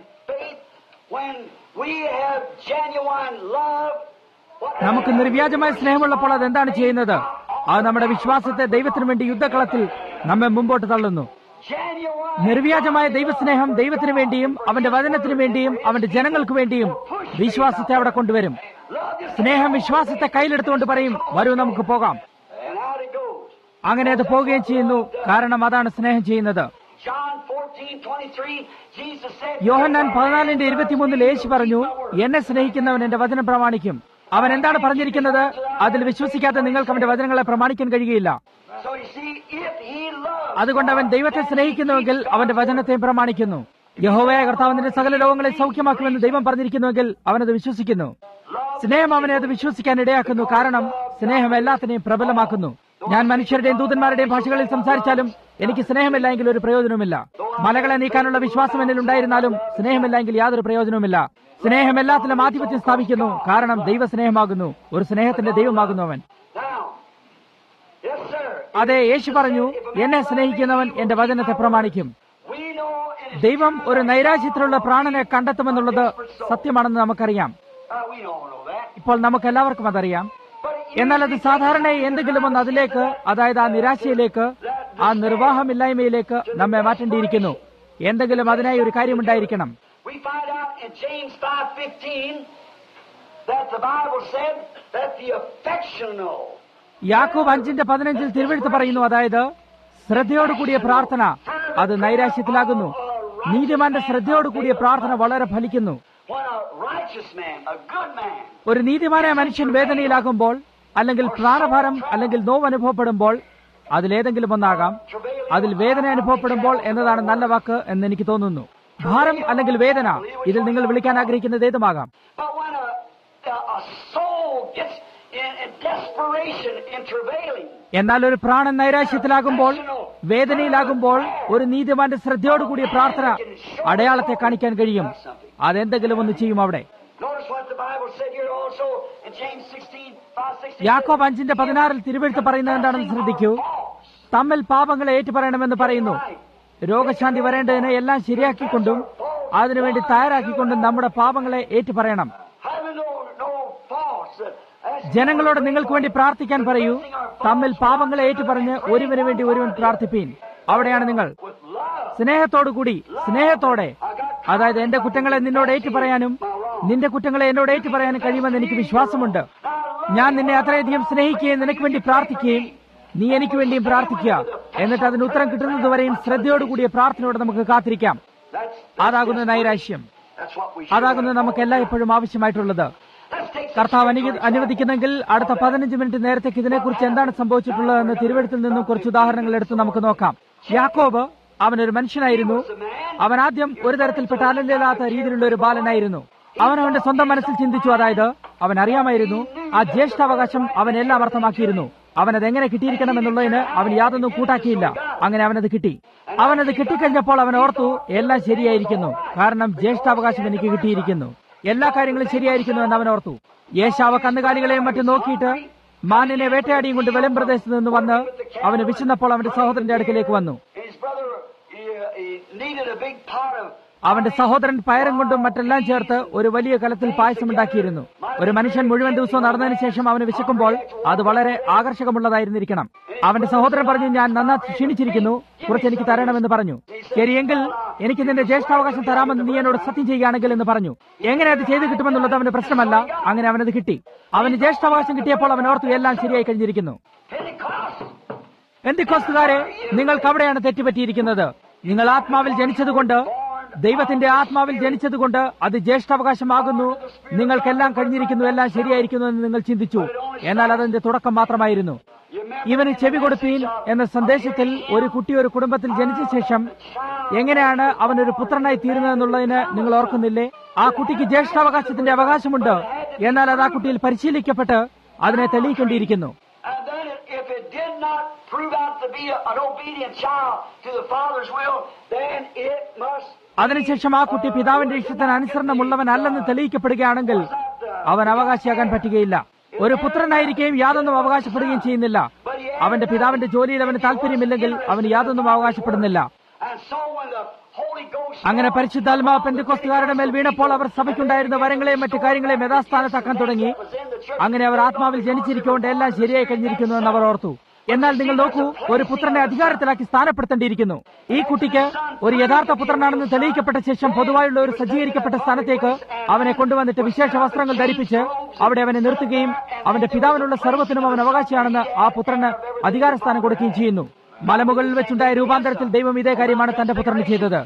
നമുക്ക് നിർവ്യാജമായ സ്നേഹമുള്ളപ്പോൾ അതെന്താണ് ചെയ്യുന്നത്? അത് നമ്മുടെ വിശ്വാസത്തെ ദൈവത്തിനു വേണ്ടി യുദ്ധക്കളത്തിൽ നമ്മെ മുമ്പോട്ട് തള്ളുന്നു. നിർവ്യാജമായ ദൈവസ്നേഹം ദൈവത്തിനു വേണ്ടിയും അവന്റെ വചനത്തിനു വേണ്ടിയും അവന്റെ ജനങ്ങൾക്ക് വേണ്ടിയും വിശ്വാസത്തെ അവിടെ കൊണ്ടുവരും. സ്നേഹം വിശ്വാസത്തെ കയ്യിലെടുത്തുകൊണ്ട് പറയും, വരൂ നമുക്ക് പോകാം. അങ്ങനെ അത് പോവുകയും ചെയ്യുന്നു. കാരണം അതാണ് സ്നേഹം ചെയ്യുന്നത്. യോഹന്നാൻ 14:23 യേശു പറഞ്ഞു, എന്നെ സ്നേഹിക്കുന്നവൻ എന്റെ വചനം പ്രമാണിക്കും. അവൻ എന്താണ് പറഞ്ഞിരിക്കുന്നത്? അതിൽ വിശ്വസിക്കാതെ നിങ്ങൾക്ക് അവന്റെ വചനങ്ങളെ പ്രമാണിക്കാൻ കഴിയുകയില്ല. അതുകൊണ്ട് അവൻ ദൈവത്തെ സ്നേഹിക്കുന്നുവെങ്കിൽ അവന്റെ വചനത്തെ പ്രമാണിക്കുന്നു. യഹോവയായ കർത്താവ് നിന്റെ സകല രോഗങ്ങളെ സൗഖ്യമാക്കുമെന്ന് ദൈവം പറഞ്ഞിരിക്കുന്നുവെങ്കിൽ അവനത് വിശ്വസിക്കുന്നു. സ്നേഹം അവനെ അത് വിശ്വസിക്കാൻ ഇടയാക്കുന്നു. കാരണം സ്നേഹം എല്ലാത്തിനെയും പ്രബലമാക്കുന്നു. ഞാൻ മനുഷ്യരുടെയും ദൂതന്മാരുടെയും ഭാഷകളിൽ സംസാരിച്ചാലും എനിക്ക് സ്നേഹമില്ല എങ്കിൽ ഒരു പ്രയോജനവുമില്ല. മലകളെ നീക്കാനുള്ള വിശ്വാസം എന്നിൽ ഉണ്ടായിരുന്നാലും സ്നേഹമില്ല എങ്കിൽ യാതൊരു പ്രയോജനവുമില്ല. സ്നേഹം എല്ലാത്തിലും ആധിപത്യം സ്ഥാപിക്കുന്നു. കാരണം ദൈവസ്നേഹമാകുന്നു. ഒരു സ്നേഹത്തിന്റെ ദൈവമാകുന്നു അവൻ. അതെ, യേശു പറഞ്ഞു, എന്നെ സ്നേഹിക്കുന്നവൻ എന്റെ വചനത്തെ പ്രമാണിക്കും. ദൈവം ഒരു നൈരാശ്യത്തിലുള്ള പ്രാണനെ കണ്ടെത്തുമെന്നുള്ളത് സത്യമാണെന്ന് നമുക്കറിയാം. ഇപ്പോൾ നമുക്ക് എല്ലാവർക്കും അതറിയാം. എന്നാൽ അത് സാധാരണ എന്തെങ്കിലും ഒന്ന് അതിലേക്ക്, അതായത് ആ നിരാശയിലേക്ക്, ആ നിർവാഹമില്ലായ്മയിലേക്ക് നമ്മെ മാറ്റേണ്ടിയിരിക്കുന്നു. എന്തെങ്കിലും അതിനായി ഒരു കാര്യമുണ്ടായിരിക്കണം. യാക്കോബ് 5:15 തിരുവെഴുത്ത് പറയുന്നു, അതായത് ശ്രദ്ധയോടുകൂടിയ പ്രാർത്ഥന അത് നൈരാശ്യത്തിലാകുന്നു. നീതിമാന്റെ ശ്രദ്ധയോടുകൂടിയ പ്രാർത്ഥന വളരെ ഫലിക്കുന്നു. ഒരു നീതിമാനായ മനുഷ്യൻ വേദനയിലാകുമ്പോൾ, അല്ലെങ്കിൽ പ്രാണഭാരം അല്ലെങ്കിൽ നോവ് അനുഭവപ്പെടുമ്പോൾ, അതിലേതെങ്കിലും ഒന്നാകാം. അതിൽ വേദന അനുഭവപ്പെടുമ്പോൾ എന്നതാണ് നല്ല വാക്ക് എന്ന് എനിക്ക് തോന്നുന്നു. ഭാരം അല്ലെങ്കിൽ വേദന, ഇതിൽ നിങ്ങൾ വിളിക്കാൻ ആഗ്രഹിക്കുന്നത് ഏതുമാകാം. എന്നാൽ ഒരു പ്രാണൻ നൈരാശ്യത്തിലാകുമ്പോൾ, വേദനയിലാകുമ്പോൾ, ഒരു നീതിമാന്റെ ശ്രദ്ധയോടുകൂടിയ പ്രാർത്ഥന അടയാളത്തെ കാണിക്കാൻ കഴിയും. അതെന്തെങ്കിലും ഒന്ന് ചെയ്യും അവിടെ. യാക്കോബ് 5:16 തിരുവെഴുത്ത് പറയുന്നത് എന്താണെന്ന് ശ്രദ്ധിക്കൂ. തമ്മിൽ പാപങ്ങളെ ഏറ്റുപറയണമെന്ന് പറയുന്നു. രോഗശാന്തി വരേണ്ടതിന് എല്ലാം ശരിയാക്കിക്കൊണ്ടും അതിനുവേണ്ടി തയ്യാറാക്കിക്കൊണ്ടും നമ്മുടെ പാപങ്ങളെ ഏറ്റുപറയണം. ജനങ്ങളോട് നിങ്ങൾക്ക് വേണ്ടി പ്രാർത്ഥിക്കാൻ പറയൂ. തമ്മിൽ പാപങ്ങളെ ഏറ്റുപറഞ്ഞ് ഒരുവന് വേണ്ടി ഒരുവൻ പ്രാർത്ഥിപ്പീൻ. അവിടെയാണ് നിങ്ങൾ സ്നേഹത്തോടുകൂടി, സ്നേഹത്തോടെ, അതായത് എന്റെ കുറ്റങ്ങളെ നിന്നോട് ഏറ്റുപറയാനും നിന്റെ കുറ്റങ്ങളെ എന്നോട് ഏറ്റുപറയാനും കഴിയുമെന്ന് എനിക്ക് വിശ്വാസമുണ്ട്. ഞാൻ നിന്നെ അത്രയധികം സ്നേഹിക്കുകയും നിനക്ക് വേണ്ടി പ്രാർത്ഥിക്കുകയും നീ എനിക്ക് വേണ്ടിയും പ്രാർത്ഥിക്കുക. എന്നിട്ട് അതിന് ഉത്തരം കിട്ടുന്നതുവരെയും ശ്രദ്ധയോടുകൂടിയ പ്രാർത്ഥനയോടെ നമുക്ക് കാത്തിരിക്കാം. അതാകുന്ന നൈരാശ്യം. അതാകുന്ന നമുക്ക് എല്ലായ്പ്പോഴും ആവശ്യമായിട്ടുള്ളത്. കർത്താവ് അനുവദിക്കുന്നെങ്കിൽ അടുത്ത 15 മിനിറ്റ് നേരത്തേക്ക് ഇതിനെക്കുറിച്ച് എന്താണ് സംഭവിച്ചിട്ടുള്ളതെന്ന് തിരുവെഴുത്തിൽ നിന്നും കുറച്ച് ഉദാഹരണങ്ങൾ എടുത്ത് നമുക്ക് നോക്കാം. യാക്കോബ് അവനൊരു മനുഷ്യനായിരുന്നു. അവൻ ആദ്യം ഒരു തരത്തിൽപ്പെട്ട അലലില്ലാത്ത രീതിയിലുള്ള ഒരു ബാലനായിരുന്നു. അവൻ അവന്റെ സ്വന്തം മനസ്സിൽ ചിന്തിച്ചു. അതായത് അവൻ അറിയാമായിരുന്നു ആ ജ്യേഷ്ഠാവകാശം അവൻ എല്ലാം അർത്ഥമാക്കിയിരുന്നു. അവനത് എങ്ങനെ കിട്ടിയിരിക്കണമെന്നുള്ളതിന് അവൻ യാതൊന്നും കൂട്ടാക്കിയില്ല. അങ്ങനെ അവനത് കിട്ടി. അവനത് കിട്ടിക്കഴിഞ്ഞപ്പോൾ അവൻ ഓർത്തു, എല്ലാം ശരിയായിരിക്കുന്നു, കാരണം ജ്യേഷ്ഠാവകാശം എനിക്ക് കിട്ടിയിരിക്കുന്നു, എല്ലാ കാര്യങ്ങളും ശരിയായിരിക്കുന്നു എന്ന് അവൻ ഓർത്തു. യേശാവ് കന്നുകാലികളെയും മറ്റും നോക്കിയിട്ട് മാനിനെ വേട്ടയാടിയും കൊണ്ട് വെളിം പ്രദേശത്ത് നിന്ന് വന്ന് അവന് വിശന്നപ്പോൾ അവന്റെ സഹോദരന്റെ അടുക്കിലേക്ക് വന്നു. അവന്റെ സഹോദരൻ പയറും കൊണ്ടും മറ്റെല്ലാം ചേർത്ത് ഒരു വലിയ കലത്തിൽ പായസമുണ്ടാക്കിയിരുന്നു. ഒരു മനുഷ്യൻ മുഴുവൻ ദിവസവും നടന്നതിന് ശേഷം അവന് വിശക്കുമ്പോൾ അത് വളരെ ആകർഷകമുള്ളതായിരുന്നിരിക്കണം. അവന്റെ സഹോദരൻ പറഞ്ഞു, ഞാൻ നന്നാ ക്ഷീണിച്ചിരിക്കുന്നു, കുറച്ച് എനിക്ക് തരണമെന്ന് പറഞ്ഞു. ശരിയെങ്കിൽ എനിക്ക് നിന്റെ ജ്യേഷ്ഠാവകാശം തരാമെന്ന് നീ എന്നോട് സത്യം ചെയ്യുകയാണെങ്കിൽ എന്ന് പറഞ്ഞു. എങ്ങനെ അത് ചെയ്തു കിട്ടുമെന്നുള്ളത് അവന് പ്രശ്നമല്ല. അങ്ങനെ അവനത് കിട്ടി. അവന് ജ്യേഷ്ഠാവകാശം കിട്ടിയപ്പോൾ അവൻ ഓർത്തു, എല്ലാം ശരിയായി കഴിഞ്ഞിരിക്കുന്നു. പെന്തിക്കോസ്തുകാരെ, നിങ്ങൾക്ക് അവിടെയാണ് തെറ്റുപറ്റിയിരിക്കുന്നത്. നിങ്ങൾ ആത്മാവിൽ ജനിച്ചതുകൊണ്ട്, ദൈവത്തിന്റെ ആത്മാവിൽ ജനിച്ചതുകൊണ്ട് അത് ജ്യേഷ്ഠാവകാശമാകുന്നു. നിങ്ങൾക്കെല്ലാം കഴിഞ്ഞിരിക്കുന്നു, എല്ലാം ശരിയായിരിക്കുന്നു എന്ന് നിങ്ങൾ ചിന്തിച്ചു. എന്നാൽ അതിന്റെ തുടക്കം മാത്രമായിരുന്നു. ഇവന് ചെവി കൊടുപ്പീൻ എന്ന സന്ദേശത്തിൽ ഒരു കുട്ടി ഒരു കുടുംബത്തിൽ ജനിച്ച ശേഷം എങ്ങനെയാണ് അവനൊരു പുത്രനായി തീരുന്നതെന്നുള്ളതിന് നിങ്ങൾ ഓർക്കുന്നില്ലേ? ആ കുട്ടിക്ക് ജ്യേഷ്ഠാവകാശത്തിന്റെ അവകാശമുണ്ട്. എന്നാൽ അത് ആ കുട്ടിയിൽ പരിശീലിക്കപ്പെട്ട് അതിനെ തെളിയിക്കേണ്ടിയിരിക്കുന്നു. അതിനുശേഷം ആ കുട്ടി പിതാവിന്റെ ഇഷ്ടത്തിന് അനുസരണമുള്ളവനല്ലെന്ന് തെളിയിക്കപ്പെടുകയാണെങ്കിൽ അവൻ അവകാശിയാകാൻ പറ്റുകയില്ല. ഒരു പുത്രനായിരിക്കുകയും യാതൊന്നും അവകാശപ്പെടുകയും ചെയ്യുന്നില്ല. അവന്റെ പിതാവിന്റെ ജോലിയിൽ അവന് താല്പര്യമില്ലെങ്കിൽ അവന് യാതൊന്നും അവകാശപ്പെടുന്നില്ല. അങ്ങനെ പരിശുദ്ധാത്മാവ് പെന്തക്കോസ്തുകാരുടെ മേൽ വീണപ്പോൾ അവർ സഭയ്ക്കുണ്ടായിരുന്ന വരങ്ങളെയും മറ്റു കാര്യങ്ങളെയും യഥാസ്ഥാനത്താക്കാൻ തുടങ്ങി. അങ്ങനെ അവർ ആത്മാവിൽ ജനിച്ചിരിക്കൊണ്ട് എല്ലാം ശരിയായി കഴിഞ്ഞിരിക്കുന്നു എന്ന് അവർ ഓർത്തു. എന്നാൽ നിങ്ങൾ നോക്കൂ, ഒരു പുത്രനെ അധികാരത്തിലാക്കി സ്ഥാനപ്പെടുത്തേണ്ടിയിരിക്കുന്നു. ഈ കുട്ടിക്ക് ഒരു യഥാർത്ഥ പുത്രനാണെന്ന് തെളിയിക്കപ്പെട്ട ശേഷം പൊതുവായുള്ള ഒരു സജ്ജീകരിക്കപ്പെട്ട സ്ഥാനത്തേക്ക് അവനെ കൊണ്ടുവന്നിട്ട് വിശേഷ വസ്ത്രങ്ങൾ ധരിപ്പിച്ച് അവിടെ അവനെ നിർത്തുകയും അവന്റെ പിതാവിനുള്ള സർവ്വത്തിനും അവൻ അവകാശിയാണെന്ന് ആ പുത്രന് അധികാരസ്ഥാനം കൊടുക്കുകയും ചെയ്യുന്നു. മലമുകളിൽ വെച്ചുണ്ടായ രൂപാന്തരത്തിൽ ദൈവം ഇതേ കാര്യമാണ് തന്റെ പുത്രന് ചെയ്തത്.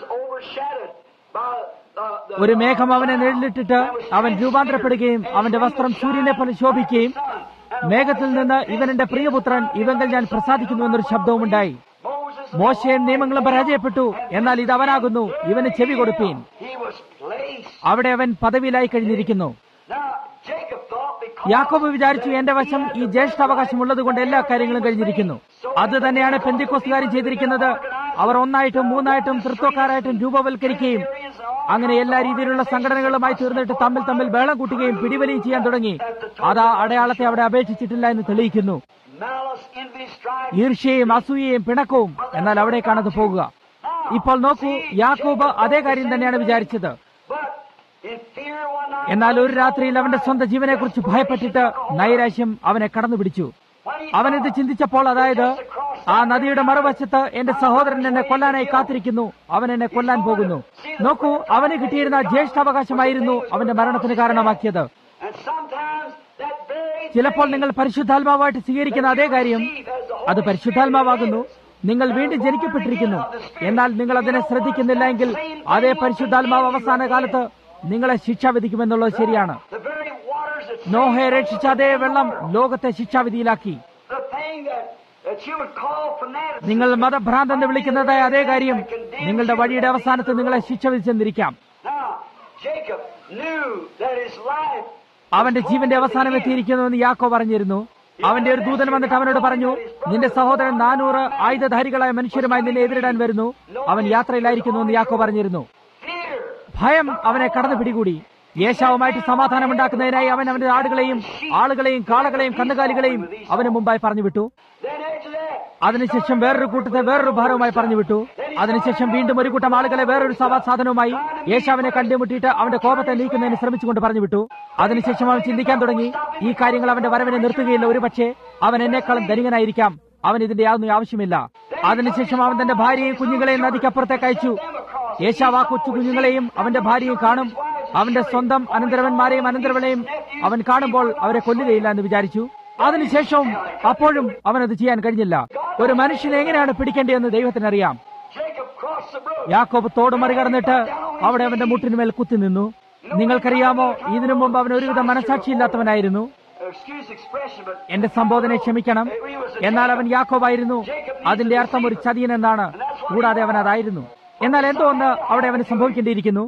ഒരു മേഘം അവനെ നിഴലിട്ടിട്ട് അവൻ രൂപാന്തരപ്പെടുകയും അവന്റെ വസ്ത്രം സൂര്യനെ പോലെ ശോഭിക്കുകയും മേഘത്തിൽ നിന്ന് ഇവൻ എന്റെ പ്രിയപുത്രൻ, ഇവങ്കിൽ ഞാൻ പ്രസാദിക്കുന്നു എന്നൊരു ശബ്ദവുമുണ്ടായി. മോശയും നിയമങ്ങളും പരാജയപ്പെട്ടു, എന്നാൽ ഇത് അവനാകുന്നു, ഇവന് ചെവി കൊടുപ്പീൻ. അവിടെ അവൻ പദവിയിലായി കഴിഞ്ഞിരിക്കുന്നു. യാക്കോബ് വിചാരിച്ചു, എന്റെ വശം ഈ ജ്യേഷ്ഠാവകാശം ഉള്ളതുകൊണ്ട് എല്ലാ കാര്യങ്ങളും കഴിഞ്ഞിരിക്കുന്നു. അത് തന്നെയാണ് പെന്തിക്കോസ്തുകാരും ചെയ്തിരിക്കുന്നത്. അവർ ഒന്നായിട്ടും മൂന്നായിട്ടും തൃത്വക്കാരായിട്ടും രൂപവൽക്കരിക്കുകയും അങ്ങനെ എല്ലാ രീതിയിലുള്ള സംഘടനകളുമായി തീർന്നിട്ട് തമ്മിൽ ബഹളം കൂട്ടുകയും പിടിവലിയും ചെയ്യാൻ തുടങ്ങി. അത് ആ അടയാളത്തെ അവിടെ അപേക്ഷിച്ചിട്ടില്ല എന്ന് തെളിയിക്കുന്നു. ഈർഷ്യയും അസൂയയും പിണക്കവും. എന്നാൽ അവിടേക്കാണത് പോകുക. ഇപ്പോൾ നോക്കൂ, യാക്കോബ് അതേ കാര്യം തന്നെയാണ് വിചാരിച്ചത്. എന്നാൽ ഒരു രാത്രിയിൽ അവന്റെ സ്വന്തം ജീവനെക്കുറിച്ച് ഭയപ്പെട്ടിട്ട് നൈരാശ്യം അവനെ കടന്നു പിടിച്ചു. അവനിത് ചിന്തിച്ചപ്പോൾ, അതായത് ആ നദിയുടെ മറുവശത്ത് എന്റെ സഹോദരൻ എന്നെ കൊല്ലാനായി കാത്തിരിക്കുന്നു, അവൻ എന്നെ കൊല്ലാൻ പോകുന്നു. നോക്കൂ, അവന് കിട്ടിയിരുന്ന ജ്യേഷ്ഠാവകാശമായിരുന്നു അവന്റെ മരണത്തിന് കാരണമാക്കിയത്. ചിലപ്പോൾ നിങ്ങൾ പരിശുദ്ധാത്മാവായിട്ട് സ്വീകരിക്കുന്ന അതേ കാര്യം അത് പരിശുദ്ധാത്മാവാകുന്നു. നിങ്ങൾ വീണ്ടും ജനിക്കപ്പെട്ടിരിക്കുന്നു. എന്നാൽ നിങ്ങൾ അതിനെ ശ്രദ്ധിക്കുന്നില്ല എങ്കിൽ അതേ പരിശുദ്ധാത്മാവ് അവസാന കാലത്ത് നിങ്ങളെ ശിക്ഷ വിധിക്കുമെന്നുള്ളത് ശരിയാണ്. നോഹയെ രക്ഷിച്ച അതേ വെള്ളം ലോകത്തെ ശിക്ഷാവിധിയിലാക്കി. നിങ്ങൾ മതഭ്രാന്തെന്ന് വിളിക്കുന്നതായ അതേ കാര്യം നിങ്ങളുടെ വഴിയുടെ അവസാനത്ത് നിങ്ങളെ ശിക്ഷ വിധിച്ചെന്നിരിക്കാം. അവന്റെ ജീവന്റെ അവസാനം എത്തിയിരിക്കുന്നുവെന്ന് യാക്കോബ് പറഞ്ഞിരുന്നു. അവന്റെ ഒരു ദൂതൻ വന്നിട്ട് അവനോട് പറഞ്ഞു, നിന്റെ സഹോദരൻ 400 ആയുധധാരികളായ മനുഷ്യരുമായി നിന്നെ എതിരിടാൻ വരുന്നു, അവൻ യാത്രയിലായിരിക്കുന്നുവെന്ന് യാക്കോബ് പറഞ്ഞിരുന്നു. ഭയം അവനെ കടന്നു പിടികൂടി. യേശാവുമായിട്ട് സമാധാനമുണ്ടാക്കുന്നതിനായി അവൻ അവന്റെ ആളുകളെയും കാളകളെയും കന്നുകാലികളെയും അവന് മുമ്പായി പറഞ്ഞുവിട്ടു. അതിനുശേഷം വേറൊരു കൂട്ടത്തെ വേറൊരു ഭാരവുമായി പറഞ്ഞുവിട്ടു. അതിനുശേഷം വീണ്ടും ഒരു കൂട്ടം ആളുകളെ വേറൊരു സാധനവുമായി യേശാവിനെ കണ്ടുമുട്ടിയിട്ട് അവന്റെ കോപത്തെ നീക്കുന്നതിന് ശ്രമിച്ചുകൊണ്ട് പറഞ്ഞുവിട്ടു. അതിനുശേഷം അവൻ ചിന്തിക്കാൻ തുടങ്ങി, ഈ കാര്യങ്ങൾ അവന്റെ വരവിനെ നിർത്തുകയില്ല, ഒരുപക്ഷെ അവൻ എന്നെക്കാളും ധനികനായിരിക്കാം, അവൻ ഇതിന്റെ യാതൊന്നും ആവശ്യമില്ല. അതിനുശേഷം അവൻ തന്റെ ഭാര്യയും കുഞ്ഞുങ്ങളെയും നദിക്കപ്പുറത്തേക്ക് അയച്ചു. യേശാവ് ആ കൊച്ചു കുഞ്ഞുങ്ങളെയും അവന്റെ ഭാര്യയും കാണും. അവന്റെ സ്വന്തം അനന്തരവന്മാരെയും അനന്തരവളെയും അവൻ കാണുമ്പോൾ അവരെ കൊല്ലുകയില്ല എന്ന് വിചാരിച്ചു. അതിനുശേഷവും അപ്പോഴും അവനത് ചെയ്യാൻ കഴിഞ്ഞില്ല. ഒരു മനുഷ്യനെ എങ്ങനെയാണ് പിടിക്കേണ്ടതെന്ന് ദൈവത്തിനറിയാം. യാക്കോബ് തോട് മറികടന്നിട്ട് അവിടെ അവന്റെ മുട്ടിനുമേൽ കുത്തി നിന്നു. നിങ്ങൾക്കറിയാമോ, ഇതിനു മുമ്പ് അവൻ ഒരുവിധം മനസാക്ഷിയില്ലാത്തവനായിരുന്നു. എന്റെ സംബോധനയെ ക്ഷമിക്കണം, എന്നാൽ അവൻ യാക്കോബായിരുന്നു. അതിന്റെ അർത്ഥം ഒരു ചതിയൻ എന്നാണ്. കൂടാതെ അവൻ അതായിരുന്നു. എന്നാൽ എന്തോ ഒന്ന് അവിടെ അവന് സംഭവിക്കേണ്ടിയിരിക്കുന്നു.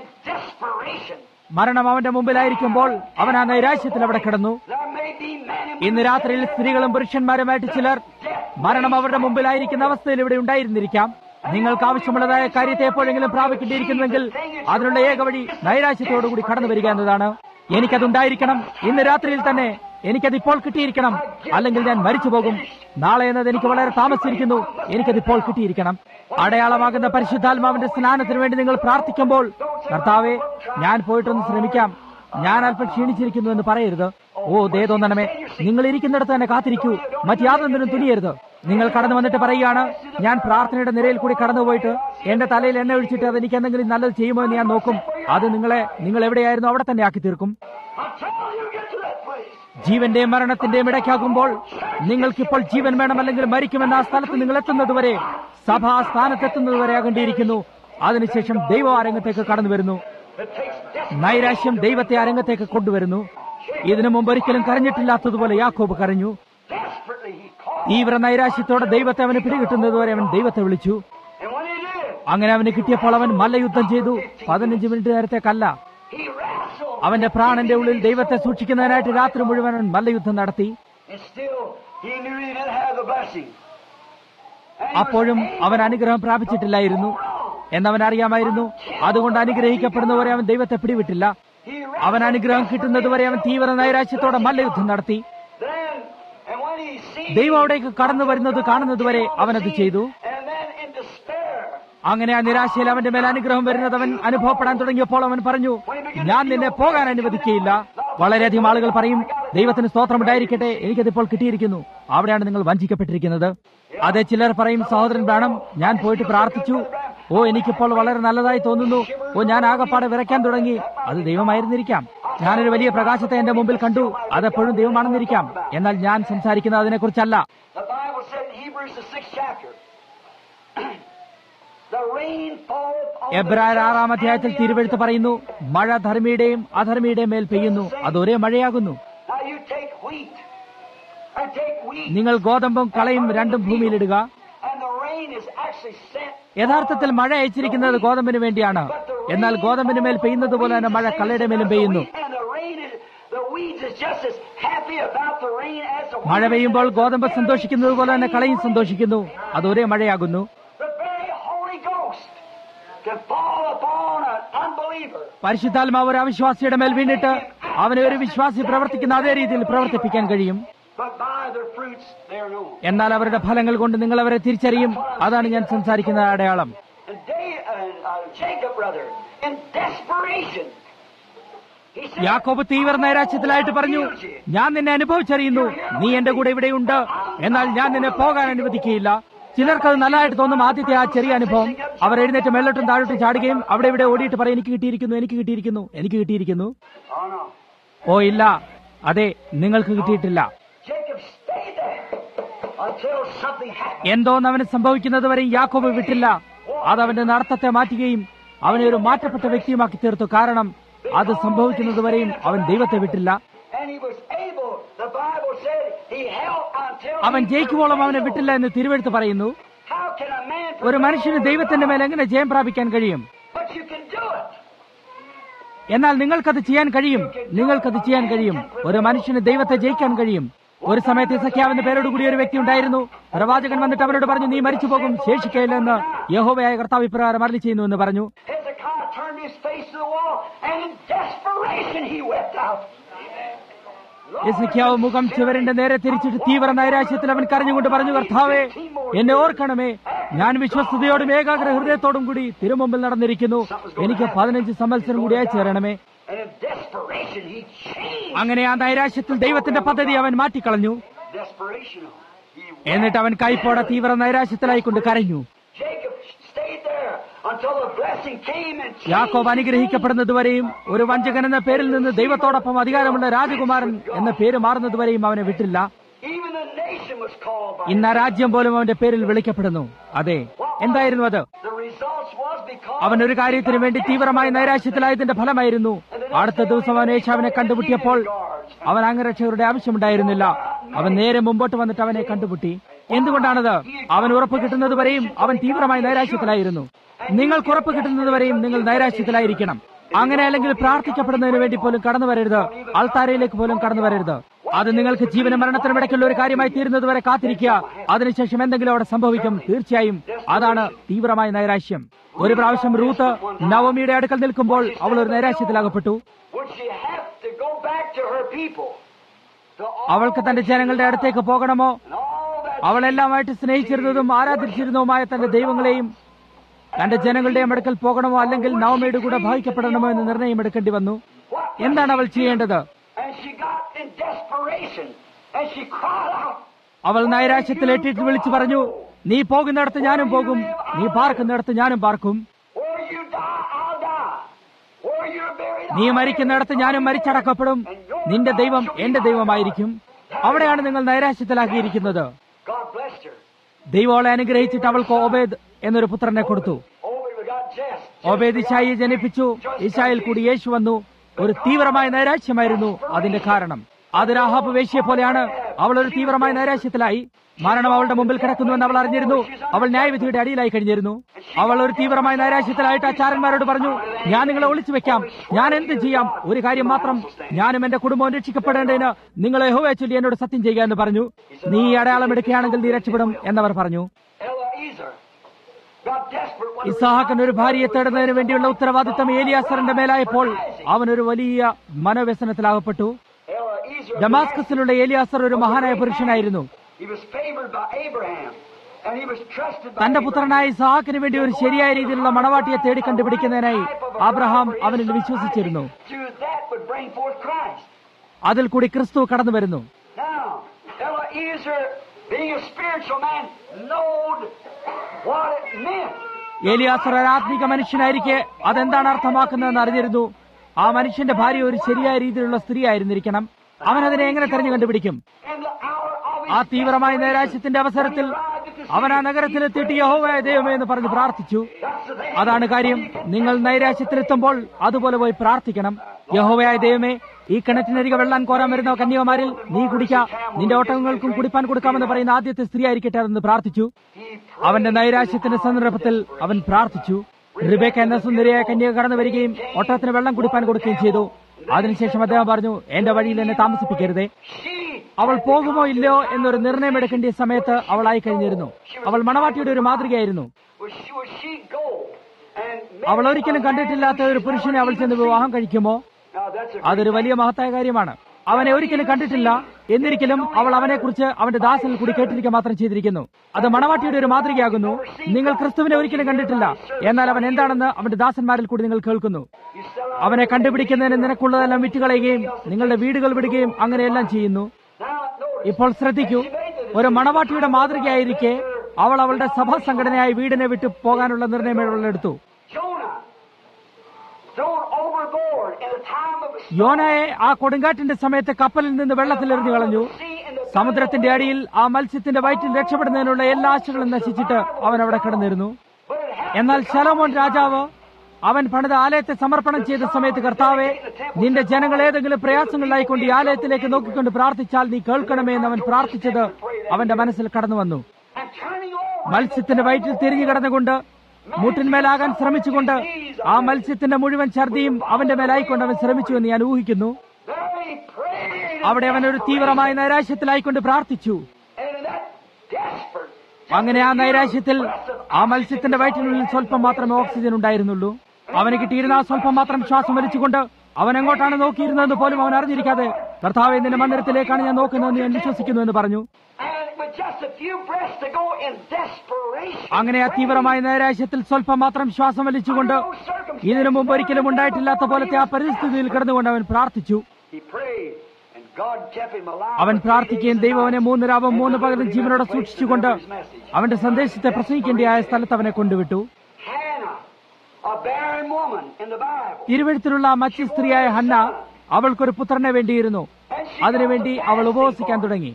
മരണം അവന്റെ മുമ്പിലായിരിക്കുമ്പോൾ അവൻ ആ നൈരാശ്യത്തിൽ അവിടെ കിടന്നു. ഇന്ന് രാത്രിയിൽ സ്ത്രീകളും പുരുഷന്മാരുമായിട്ട് ചിലർ മരണം അവരുടെ മുമ്പിലായിരിക്കുന്ന അവസ്ഥയിൽ ഇവിടെ ഉണ്ടായിരുന്നിരിക്കാം. നിങ്ങൾക്ക് ആവശ്യമുള്ളതായ കാര്യത്തെ എപ്പോഴെങ്കിലും പ്രാപിക്കേണ്ടിയിരിക്കുന്നുവെങ്കിൽ അതിനുള്ള ഏക വഴി നൈരാശ്യത്തോടുകൂടി കടന്നു വരിക എന്നതാണ്. എനിക്കതുണ്ടായിരിക്കണം, ഇന്ന് രാത്രിയിൽ തന്നെ എനിക്കതിപ്പോൾ കിട്ടിയിരിക്കണം, അല്ലെങ്കിൽ ഞാൻ മരിച്ചു പോകും. നാളെ എന്നത് എനിക്ക് വളരെ താമസിച്ചിരിക്കുന്നു, എനിക്കതിപ്പോൾ കിട്ടിയിരിക്കണം. അടയാളമാകുന്ന പരിശുദ്ധാത്മാവിന്റെ സ്നാനത്തിന് വേണ്ടി നിങ്ങൾ പ്രാർത്ഥിക്കുമ്പോൾ, കർത്താവേ, ഞാൻ പോയിട്ടൊന്ന് ശ്രമിക്കാം, ഞാൻ അല്പം ക്ഷീണിച്ചിരിക്കുന്നു എന്ന് പറയരുത്. ഓ ദേ തോന്നണമേ, നിങ്ങൾ ഇരിക്കുന്നിടത്ത് തന്നെ കാത്തിരിക്കൂ, മറ്റാതൊന്നിനും തുനിയരുത്. നിങ്ങൾ കടന്നു വന്നിട്ട് പറയുകയാണ്, ഞാൻ പ്രാർത്ഥനയുടെ നിരയിൽ കൂടി കടന്നുപോയിട്ട് എന്റെ തലയിൽ എണ്ണ ഒഴിച്ചിട്ട് അത് എനിക്ക് എന്തെങ്കിലും നല്ലത് ചെയ്യുമോ എന്ന് ഞാൻ നോക്കും. അത് നിങ്ങൾ എവിടെയായിരുന്നു അവിടെ തന്നെ ആക്കി തീർക്കും. ജീവന്റെയും മരണത്തിന്റെയും ഇടയ്ക്കാകുമ്പോൾ നിങ്ങൾക്കിപ്പോൾ ജീവൻ വേണം അല്ലെങ്കിൽ മരിക്കുമെന്ന ആ സ്ഥലത്ത് നിങ്ങൾ എത്തുന്നതുവരെ, സഭ ആ സ്ഥാനത്തെത്തുന്നതുവരെ ആകേണ്ടിയിരിക്കുന്നു. അതിനുശേഷം ദൈവം ആ രംഗത്തേക്ക് കടന്നു വരുന്നു. നൈരാശ്യം ദൈവത്തെ ആ രംഗത്തേക്ക് കൊണ്ടുവരുന്നു. ഇതിനു മുമ്പ് ഒരിക്കലും കരഞ്ഞിട്ടില്ലാത്തതുപോലെ യാക്കോബ് കരഞ്ഞു. തീവ്ര നൈരാശ്യത്തോടെ ദൈവത്തെ അവന് പിടികിട്ടുന്നതുവരെ അവൻ ദൈവത്തെ വിളിച്ചു. അങ്ങനെ അവന് കിട്ടിയപ്പോൾ അവൻ മല്ലയുദ്ധം ചെയ്തു. 15 മിനിറ്റ് നേരത്തേക്കല്ല. അവന്റെ പ്രാണന്റെ ഉള്ളിൽ ദൈവത്തെ സൂക്ഷിക്കുന്നതിനായിട്ട് രാത്രി മുഴുവൻ മല്ലയുദ്ധം നടത്തി. അപ്പോഴും അവൻ അനുഗ്രഹം പ്രാപിച്ചിട്ടില്ലായിരുന്നു എന്നവൻ അറിയാമായിരുന്നു. അതുകൊണ്ട് അനുഗ്രഹിക്കപ്പെടുന്നവരെ അവൻ ദൈവത്തെ പിടിവിട്ടില്ല. അവൻ അനുഗ്രഹം കിട്ടുന്നതുവരെ അവൻ തീവ്ര നൈരാശ്യത്തോടെ മല്ലയുദ്ധം നടത്തി. ദൈവം അവിടേക്ക് കടന്നു വരുന്നത് കാണുന്നതുവരെ അവനത് ചെയ്തു. അങ്ങനെ ആ നിരാശയിൽ അവന്റെ മേൽ അനുഗ്രഹം വരുന്നത് അവൻ അനുഭവപ്പെടാൻ തുടങ്ങിയപ്പോൾ അവൻ പറഞ്ഞു, ഞാൻ നിന്നെ പോകാൻ അനുവദിക്കുകയില്ല. വളരെയധികം ആളുകൾ പറയും, ദൈവത്തിന് സ്തോത്രമുണ്ടായിരിക്കട്ടെ, എനിക്കതിപ്പോൾ കിട്ടിയിരിക്കുന്നു. അവിടെയാണ് നിങ്ങൾ വഞ്ചിക്കപ്പെട്ടിരിക്കുന്നത്. അതെ, ചിലർ പറയും, സഹോദരൻ വേണം, ഞാൻ പോയിട്ട് പ്രാർത്ഥിച്ചു, ഓ എനിക്കിപ്പോൾ വളരെ നല്ലതായി തോന്നുന്നു, ഓ ഞാൻ ആകപ്പാടെ വിറയ്ക്കാൻ തുടങ്ങി. അത് ദൈവമായിരുന്നിരിക്കാം. ഞാനൊരു വലിയ പ്രകാശത്തെ എന്റെ മുമ്പിൽ കണ്ടു, അതെപ്പോഴും ദൈവമാണെന്നിരിക്കാം. എന്നാൽ ഞാൻ സംസാരിക്കുന്നത് അതിനെക്കുറിച്ചല്ല. എബ്രായർ 6-ാം അധ്യായത്തിൽ തിരുവെഴുത്ത് പറയുന്നു, മഴ ധർമ്മിയുടെയും അധർമ്മിയുടെയും മേൽ പെയ്യുന്നു, അതൊരേ മഴയാകുന്നു. നിങ്ങൾ ഗോതമ്പും കളയും രണ്ടും ഭൂമിയിലിടുക. യഥാർത്ഥത്തിൽ മഴ അയച്ചിരിക്കുന്നത് ഗോതമ്പിന് വേണ്ടിയാണ്. എന്നാൽ ഗോതമ്പിന് മേൽ പെയ്യുന്നത് പോലെ തന്നെ മഴ കളയുടെ മേലും പെയ്യുന്നു. മഴ പെയ്യുമ്പോൾ ഗോതമ്പ് സന്തോഷിക്കുന്നത് പോലെ തന്നെ കളയും സന്തോഷിക്കുന്നു, അതൊരേ മഴയാകുന്നു. പരിശുദ്ധാത്മാവ് ഒരു അവിശ്വാസിയുടെ മേൽ വീണിട്ട് അവനെ ഒരു വിശ്വാസി പ്രവർത്തിക്കുന്ന അതേ രീതിയിൽ പ്രവർത്തിപ്പിക്കാൻ കഴിയും. എന്നാൽ അവരുടെ ഫലങ്ങൾ കൊണ്ട് നിങ്ങൾ അവരെ തിരിച്ചറിയും. അതാണ് ഞാൻ സംസാരിക്കുന്ന അടയാളം. യാക്കോബ് തീവ്ര നൈരാശ്യത്തിലായിട്ട് പറഞ്ഞു, ഞാൻ നിന്നെ അനുഭവിച്ചറിയുന്നു, നീ എന്റെ കൂടെ ഇവിടെയുണ്ട്, എന്നാൽ ഞാൻ നിന്നെ പോകാൻ അനുവദിക്കുകയില്ല. ചിലർക്കത് നല്ലതായിട്ട് തോന്നും. ആദ്യത്തെ ആ ചെറിയ അനുഭവം, അവർ എഴുന്നേറ്റ് മേലോട്ടും താഴോട്ടും ചാടുകയും അവിടെ ഇവിടെ ഓടിയിട്ട് പറയും, എനിക്ക് കിട്ടിയിരിക്കുന്നു, എനിക്ക് കിട്ടിയിരിക്കുന്നു, എനിക്ക് കിട്ടിയിരിക്കുന്നു. ഓ ഇല്ല, അതെ, നിങ്ങൾക്ക് കിട്ടിയിട്ടില്ല. എന്തോന്ന് അവന് സംഭവിക്കുന്നത് വരെ യാക്കോബ് വിട്ടില്ല. അത് അവന്റെ നടത്തത്തെ മാറ്റുകയും അവനെ ഒരു മാറ്റപ്പെട്ട വ്യക്തിയുമാക്കി തീർത്തു. കാരണം അത് സംഭവിക്കുന്നത് വരെയും അവൻ ദൈവത്തെ വിട്ടില്ല. അവൻ ജയിക്കുവോളം അവനെ വിട്ടില്ല എന്ന് തിരുവെഴുത്ത് പറയുന്നു. ഒരു മനുഷ്യന് ദൈവത്തിന്റെ മേൽ എങ്ങനെ ജയം പ്രാപിക്കാൻ കഴിയും? എന്നാൽ നിങ്ങൾക്കത് ചെയ്യാൻ കഴിയും. നിങ്ങൾക്കത് ചെയ്യാൻ കഴിയും. ഒരു മനുഷ്യന് ദൈവത്തെ ജയിക്കാൻ കഴിയും. ഒരു സമയത്ത് ഇസഖ്യാവിന്റെ പേരോടുകൂടി ഒരു വ്യക്തി ഉണ്ടായിരുന്നു. പ്രവാചകൻ വന്നിട്ട് അവനോട് പറഞ്ഞു, നീ മരിച്ചു പോകും, ശേഷിക്കയില്ലെന്ന് യഹോവയായ കർത്താവ് ഇപ്രകാരം അരുളി ചെയ്യുന്നു എന്ന് പറഞ്ഞു. ഇസഖ്യാവ് മുഖം ചുവരിന്റെ നേരെ തിരിച്ചിട്ട് തീവ്ര നൈരാശ്യത്തിൽ അവൻ കരഞ്ഞുകൊണ്ട് പറഞ്ഞു, കർത്താവേ, എന്നെ ഓർക്കണമേ, ഞാൻ വിശ്വസ്തയോടും ഏകാഗ്ര ഹൃദയത്തോടും കൂടി തിരുമുമ്പിൽ നടന്നിരിക്കുന്നു, എനിക്ക് 15 സംവത്സരം കൂടി അയച്ചു തരണമേ. അങ്ങനെ ആ നൈരാശ്യത്തിൽ ദൈവത്തിന്റെ പദ്ധതി അവൻ മാറ്റിക്കളഞ്ഞു. എന്നിട്ട് അവൻ കൈപ്പോടെ തീവ്ര നൈരാശ്യത്തിലായിക്കൊണ്ട് കരഞ്ഞു. യാക്കോബ് അനുഗ്രഹിക്കപ്പെടുന്നതുവരെയും ഒരു വഞ്ചകൻ എന്ന പേരിൽ നിന്ന് ദൈവത്തോടൊപ്പം അധികാരമുള്ള രാജകുമാരൻ എന്ന പേര് മാറുന്നതുവരെയും അവനെ വിട്ടില്ല. ഇന്ന് ആ രാജ്യം പോലും അവന്റെ പേരിൽ വിളിക്കപ്പെടുന്നു. അതെ, എന്തായിരുന്നു അത്? അവൻ ഒരു കാര്യത്തിനു വേണ്ടി തീവ്രമായി നൈരാശ്യത്തിലായതിന്റെ ഫലമായിരുന്നു. അടുത്ത ദിവസം അവൻ യേശാവിനെ കണ്ടുമുട്ടിയപ്പോൾ അവൻ അംഗരക്ഷകരുടെ ആവശ്യമുണ്ടായിരുന്നില്ല. അവൻ നേരെ മുമ്പോട്ട് വന്നിട്ട് അവനെ കണ്ടുമുട്ടി. എന്തുകൊണ്ടാണത്? അവൻ ഉറപ്പ് കിട്ടുന്നതുവരെയും അവൻ തീവ്രമായി നൈരാശ്യത്തിലായിരുന്നു. നിങ്ങൾക്ക് ഉറപ്പ് കിട്ടുന്നതുവരെയും നിങ്ങൾ നൈരാശ്യത്തിലായിരിക്കണം. അങ്ങനെ അല്ലെങ്കിൽ പ്രാർത്ഥിക്കപ്പെടുന്നതിന് വേണ്ടി പോലും കടന്നു വരരുത്. അൾത്താരയിലേക്ക് പോലും കടന്നു വരരുത്. അത് നിങ്ങൾക്ക് ജീവന മരണത്തിനും ഇടയ്ക്കുള്ള ഒരു കാര്യമായി തീരുന്നത് വരെ കാത്തിരിക്കുക. അതിനുശേഷം എന്തെങ്കിലും അവിടെ സംഭവിക്കും. തീർച്ചയായും അതാണ് തീവ്രമായ നൈരാശ്യം. ഒരു പ്രാവശ്യം റൂത്ത് നവമിയുടെ അടുക്കൽ നിൽക്കുമ്പോൾ അവൾ ഒരു നൈരാശ്യത്തിലാകപ്പെട്ടു. അവൾക്ക് തന്റെ ജനങ്ങളുടെ അടുത്തേക്ക് പോകണമോ? അവളെല്ലാമായിട്ട് സ്നേഹിച്ചിരുന്നതും ആരാധിച്ചിരുന്നതുമായ തന്റെ ദൈവങ്ങളെയും തന്റെ ജനങ്ങളുടെയും അടുക്കൽ പോകണമോ, അല്ലെങ്കിൽ നവമിയുടെ കൂടെ ഭാവിക്കപ്പെടണമോ എന്ന് നിർണയം എടുക്കേണ്ടി വന്നു. എന്താണ് അവൾ ചെയ്യേണ്ടത്? അവൾ നൈരാശ്യത്തിൽ എട്ടിട്ട് വിളിച്ചു പറഞ്ഞു, നീ പോകുന്നിടത്ത് ഞാനും പോകും, നീ പാർക്കുന്നിടത്ത് ഞാനും പാർക്കും, നീ മരിക്കുന്നിടത്ത് ഞാനും മരിച്ചടക്കപ്പെടും, നിന്റെ ദൈവം എന്റെ ദൈവമായിരിക്കും. അവിടെയാണ് നിങ്ങൾ നൈരാശ്യത്തിലാക്കിയിരിക്കുന്നത്. ദൈവം അവളെ അനുഗ്രഹിച്ചിട്ട് അവൾക്ക് ഓബേദ് എന്നൊരു പുത്രനെ കൊടുത്തു. ഓബേദ് ഇശായിയെ ജനിപ്പിച്ചു. ഇശായിൽ കൂടി യേശു വന്നു. ഒരു തീവ്രമായ നൈരാശ്യമായിരുന്നു അതിന്റെ കാരണം. അത് രാഹാബ് വേശ്യയെ പോലെയാണ്. അവൾ ഒരു തീവ്രമായ നൈരാശ്യത്തിലായി. മരണം അവളുടെ മുമ്പിൽ കിടക്കുന്നുവെന്ന് അവൾ അറിഞ്ഞിരുന്നു. അവൾ ന്യായവിധിയുടെ അടിയിലായി കഴിഞ്ഞിരുന്നു. അവൾ ഒരു തീവ്രമായ നൈരാശ്യത്തിലായിട്ട് ആചാരന്മാരോട് പറഞ്ഞു, ഞാൻ നിങ്ങളെ ഒളിച്ചു വെക്കാം, ഞാൻ എന്ത് ചെയ്യാം, ഒരു കാര്യം മാത്രം, ഞാനും എന്റെ കുടുംബവും രക്ഷിക്കപ്പെടേണ്ടതിന് നിങ്ങളെ യഹോവയെ ചൊല്ലി എന്നോട് സത്യം ചെയ്യുക എന്ന് പറഞ്ഞു. നീ അടയാളം എടുക്കുകയാണെങ്കിൽ നീ രക്ഷപ്പെടും എന്നവർ പറഞ്ഞു. ഇസ്ഹാക്കിന് ഒരു ഭാര്യയെ തേടുന്നതിന് വേണ്ടിയുള്ള ഉത്തരവാദിത്തം ഏലിയാസറിന്റെ മേലായപ്പോൾ അവനൊരു വലിയ മനോവ്യസനത്തിലാകപ്പെട്ടു. ഡമാസ്കസിലുള്ള ഏലിയാസർ ഒരു മഹാനായ പുരുഷനായിരുന്നു. തന്റെ പുത്രനായ ഇസ്ഹാക്കിന് വേണ്ടി ഒരു ശരിയായ രീതിയിലുള്ള മണവാട്ടിയെ തേടി കണ്ടുപിടിക്കുന്നതിനായി അബ്രഹാം അവനിൽ വിശ്വസിച്ചിരുന്നു. അതിൽ കൂടി ക്രിസ്തു കടന്നു വരുന്നു. ഏലിയാസർ ഒരു ആത്മീക മനുഷ്യനായിരിക്കെ അതെന്താണ് അർത്ഥമാക്കുന്നതെന്ന് അറിഞ്ഞിരുന്നു. ആ മനുഷ്യന്റെ ഭാര്യ ഒരു ശരിയായ രീതിയിലുള്ള സ്ത്രീ ആയിരുന്നിരിക്കണം. അവൻ അതിനെ എങ്ങനെ തെരഞ്ഞു കണ്ടുപിടിക്കും? ആ തീവ്രമായ നൈരാശ്യത്തിന്റെ അവസരത്തിൽ അവൻ ആ നഗരത്തിലെത്തിയിട്ട് യഹോവയായ ദൈവമേ എന്ന് പറഞ്ഞ് പ്രാർത്ഥിച്ചു. അതാണ് കാര്യം. നിങ്ങൾ നൈരാശ്യത്തിലെത്തുമ്പോൾ അതുപോലെ പോയി പ്രാർത്ഥിക്കണം. യഹോവയായ ദൈവമേ, ഈ കിണറ്റിനരികെ വെള്ളം കോരാൻ വരുന്ന കന്യകമാരിൽ നീ കുടിക്ക, നിന്റെ ഒട്ടകങ്ങൾക്കും കുടിപ്പാൻ കൊടുക്കാമെന്ന് പറയുന്ന ആദ്യത്തെ സ്ത്രീ ആയിരിക്കട്ടെ എന്ന് പ്രാർത്ഥിച്ചു. അവന്റെ നൈരാശ്യത്തിന്റെ സന്ദർഭത്തിൽ അവൻ പ്രാർത്ഥിച്ചു. റിബേക്ക എന്ന സുന്ദരിയായ കന്യക കടന്നു വരികയും ഒട്ടകത്തിന് വെള്ളം കുടിപ്പാൻ കൊടുക്കുകയും ചെയ്തു. അതിനുശേഷം അദ്ദേഹം പറഞ്ഞു, എന്റെ വഴിയിൽ എന്നെ താമസിപ്പിക്കരുതേ. അവൾ പോകുമോ ഇല്ലയോ എന്നൊരു നിർണയം എടുക്കേണ്ട സമയത്ത് അവളായി കഴിഞ്ഞിരുന്നു. അവൾ മണവാട്ടിയുടെ ഒരു മാതൃകയായിരുന്നു. അവൾ ഒരിക്കലും കണ്ടിട്ടില്ലാത്ത ഒരു പുരുഷനെ അവൾ ചെന്ന് വിവാഹം കഴിക്കുമോ? അതൊരു വലിയ മഹത്തായ കാര്യമാണ്. അവനെ ഒരിക്കലും കണ്ടിട്ടില്ല, എന്നിരിക്കലും അവൾ അവനെക്കുറിച്ച് അവന്റെ ദാസനിൽ കൂടി കേട്ടിരിക്കുക മാത്രം ചെയ്തിരിക്കുന്നു. അത് മണവാട്ടിയുടെ ഒരു മാതൃകയാകുന്നു. നിങ്ങൾ ക്രിസ്തുവിനെ ഒരിക്കലും കണ്ടിട്ടില്ല, എന്നാൽ അവൻ എന്താണെന്ന് അവന്റെ ദാസന്മാരിൽ കൂടി നിങ്ങൾ കേൾക്കുന്നു. അവനെ കണ്ടുപിടിക്കുന്നതിന് നിനക്കുള്ളതെല്ലാം വിറ്റുകളയുകയും നിങ്ങളുടെ വീടുകൾ വിടുകയും അങ്ങനെയെല്ലാം ചെയ്യുന്നു. ഇപ്പോൾ ശ്രദ്ധിക്കൂ, ഒരു മണവാട്ടിയുടെ മാതൃകയായിരിക്കെ അവൾ അവളുടെ സഭാ സംഘടനയായി വീടിനെ വിട്ടു പോകാനുള്ള നിർണയം അവളെടുത്തു. യോനയെ ആ കൊടുങ്കാറ്റിന്റെ സമയത്ത് കപ്പലിൽ നിന്ന് വെള്ളത്തിലെറിഞ്ഞു കളഞ്ഞു. സമുദ്രത്തിന്റെ അടിയിൽ ആ മത്സ്യത്തിന്റെ വയറ്റിൽ രക്ഷപ്പെടുന്നതിനുള്ള എല്ലാ ആശകളും നശിച്ചിട്ട് അവൻ അവിടെ കിടന്നിരുന്നു. എന്നാൽ ശലോമോൻ രാജാവ് അവൻ പണിത ആലയത്തെ സമർപ്പണം ചെയ്ത സമയത്ത്, കർത്താവെ, നിന്റെ ജനങ്ങൾ ഏതെങ്കിലും പ്രയാസങ്ങളിലായിക്കൊണ്ട് ഈ ആലയത്തിലേക്ക് നോക്കിക്കൊണ്ട് പ്രാർത്ഥിച്ചാൽ നീ കേൾക്കണമേ എന്ന് അവൻ പ്രാർത്ഥിച്ചത് അവന്റെ മനസ്സിൽ കടന്നു വന്നു. മത്സ്യത്തിന്റെ വയറ്റിൽ തിരിഞ്ഞു കിടന്നുകൊണ്ട് മുട്ടിന്മേലാകാൻ ശ്രമിച്ചുകൊണ്ട് ആ മത്സ്യത്തിന്റെ മുഴുവൻ ഛർദിയും അവന്റെ മേലായിക്കൊണ്ട് അവൻ ശ്രമിച്ചു എന്ന് ഞാൻ ഊഹിക്കുന്നു. അവിടെ അവൻ ഒരു തീവ്രമായ നൈരാശ്യത്തിലായിക്കൊണ്ട് പ്രാർത്ഥിച്ചു. അങ്ങനെ ആ നൈരാശ്യത്തിൽ ആ മത്സ്യത്തിന്റെ വയറ്റിനുള്ളിൽ സ്വല്പം മാത്രമേ ഓക്സിജൻ ഉണ്ടായിരുന്നുള്ളൂ. അവന് കിട്ടിയിരുന്ന ആ സ്വല്പം മാത്രം ശ്വാസം വലിച്ചുകൊണ്ട് അവൻ എങ്ങോട്ടാണ് നോക്കിയിരുന്നതെന്ന് പോലും അവൻ അറിഞ്ഞിരിക്കാതെ, കർത്താവേ, നിന്റെ മന്ദിരത്തിലേക്കാണ് ഞാൻ നോക്കുന്നതെന്ന് ഞാൻ വിശ്വസിക്കുന്നു എന്ന് പറഞ്ഞു. അങ്ങനെ ആ തീവ്രമായ നൈരാശ്യത്തിൽ സ്വല്പം മാത്രം ശ്വാസം വലിച്ചുകൊണ്ട് ഇതിനു മുമ്പ് ഒരിക്കലും ഉണ്ടായിട്ടില്ലാത്ത പോലത്തെ ആ പരിസ്ഥിതിയിൽ കിടന്നുകൊണ്ട് അവൻ പ്രാർത്ഥിച്ചു. അവൻ പ്രാർത്ഥിക്കുകയും ദൈവം അവനെ 3 രാവും 3 പകലും ജീവനോടെ സൂക്ഷിച്ചുകൊണ്ട് അവന്റെ സന്ദേശത്തെ പ്രസംഗിക്കേണ്ടതായ സ്ഥലത്ത് അവനെ കൊണ്ടുവിട്ടു. തിരുവെഴുത്തിലുള്ള മറ്റു സ്ത്രീയായ ഹന്ന, അവൾക്കൊരു പുത്രനെ വേണ്ടിയിരുന്നു. അതിനുവേണ്ടി അവൾ ഉപവസിക്കാൻ തുടങ്ങി.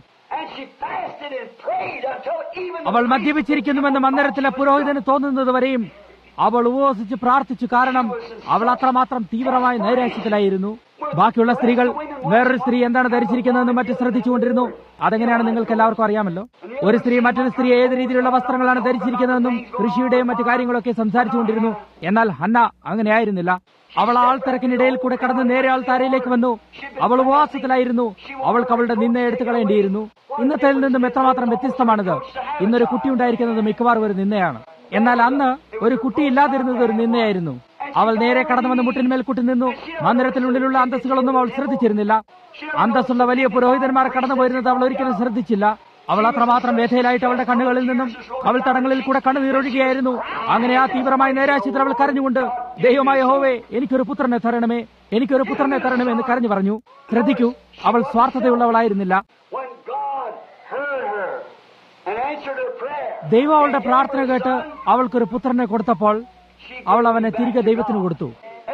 അവൾ മദ്യപിച്ചിരിക്കുന്നുവെന്ന് മന്ദിരത്തിലെ പുരോഹിതന് തോന്നുന്നത് വരെയും അവൾ ഉപവസിച്ച് പ്രാർത്ഥിച്ചു. കാരണം അവൾ അത്രമാത്രം തീവ്രമായ നൈരാശ്യത്തിലായിരുന്നു. ബാക്കിയുള്ള സ്ത്രീകൾ വേറൊരു സ്ത്രീ എന്താണ് ധരിച്ചിരിക്കുന്നതെന്ന് മറ്റ് ശ്രദ്ധിച്ചുകൊണ്ടിരുന്നു. അതെങ്ങനെയാണ് നിങ്ങൾക്ക് എല്ലാവർക്കും അറിയാമല്ലോ. ഒരു സ്ത്രീ മറ്റൊരു സ്ത്രീ ഏത് രീതിയിലുള്ള വസ്ത്രങ്ങളാണ് ധരിച്ചിരിക്കുന്നതെന്നും കൃഷിയുടെയും മറ്റു കാര്യങ്ങളൊക്കെ സംസാരിച്ചുകൊണ്ടിരുന്നു. എന്നാൽ ഹന്ന അങ്ങനെയായിരുന്നില്ല. അവൾ ആൾത്തിരക്കിനിടയിൽ കൂടെ കടന്ന് നേരെ ആൾത്താരയിലേക്ക് വന്നു. അവൾ ഉപവാസത്തിലായിരുന്നു. അവൾക്ക് അവളുടെ നിന്ന എടുത്തു കളയേണ്ടിയിരുന്നു. ഇന്നത്തേതിൽ നിന്നും എത്രമാത്രം വ്യത്യസ്തമാണിത്. ഇന്നൊരു കുട്ടി ഉണ്ടായിരിക്കുന്നത് മിക്കവാറും ഒരു നിന്നയാണ്. എന്നാൽ അന്ന് ഒരു കുട്ടിയില്ലാതിരുന്നത് ഒരു നിന്നയായിരുന്നു. അവൾ നേരെ കടന്നു വന്ന് മുട്ടിന്മേൽ കുട്ടി നിന്നു. മന്ദിരത്തിനുള്ളിലുള്ള അന്തസ്സുകളൊന്നും അവൾ ശ്രദ്ധിച്ചിരുന്നില്ല. അന്തസ്സുള്ള വലിയ പുരോഹിതന്മാർ കടന്നു പോയിരുന്നത് അവൾ ഒരിക്കലും ശ്രദ്ധിച്ചില്ല. അവൾ അത്രമാത്രം വ്യഥയിലായിട്ട് അവളുടെ കണ്ണുകളിൽ നിന്നും അവൾ തടങ്ങളിൽ കൂടെ കണ്ണുനീരൊഴുകിയായിരുന്നു. അങ്ങനെ ആ തീവ്രമായ നൈരാശ്യത്തിൽ അവൾ കരഞ്ഞുകൊണ്ട്, ദൈവമായ യഹോവേ, എനിക്കൊരു പുത്രനെ തരണമേ, എനിക്കൊരു പുത്രനെ തരണമേ എന്ന് കരഞ്ഞു പറഞ്ഞു. ശ്രദ്ധിക്കൂ, അവൾ സ്വാർത്ഥതയുള്ളവളായിരുന്നില്ല. ദൈവം അവളുടെ പ്രാർത്ഥന കേട്ട് അവൾക്കൊരു പുത്രനെ കൊടുത്തപ്പോൾ അവൾ അവനെ തിരികെ ദൈവത്തിന് കൊടുത്തു.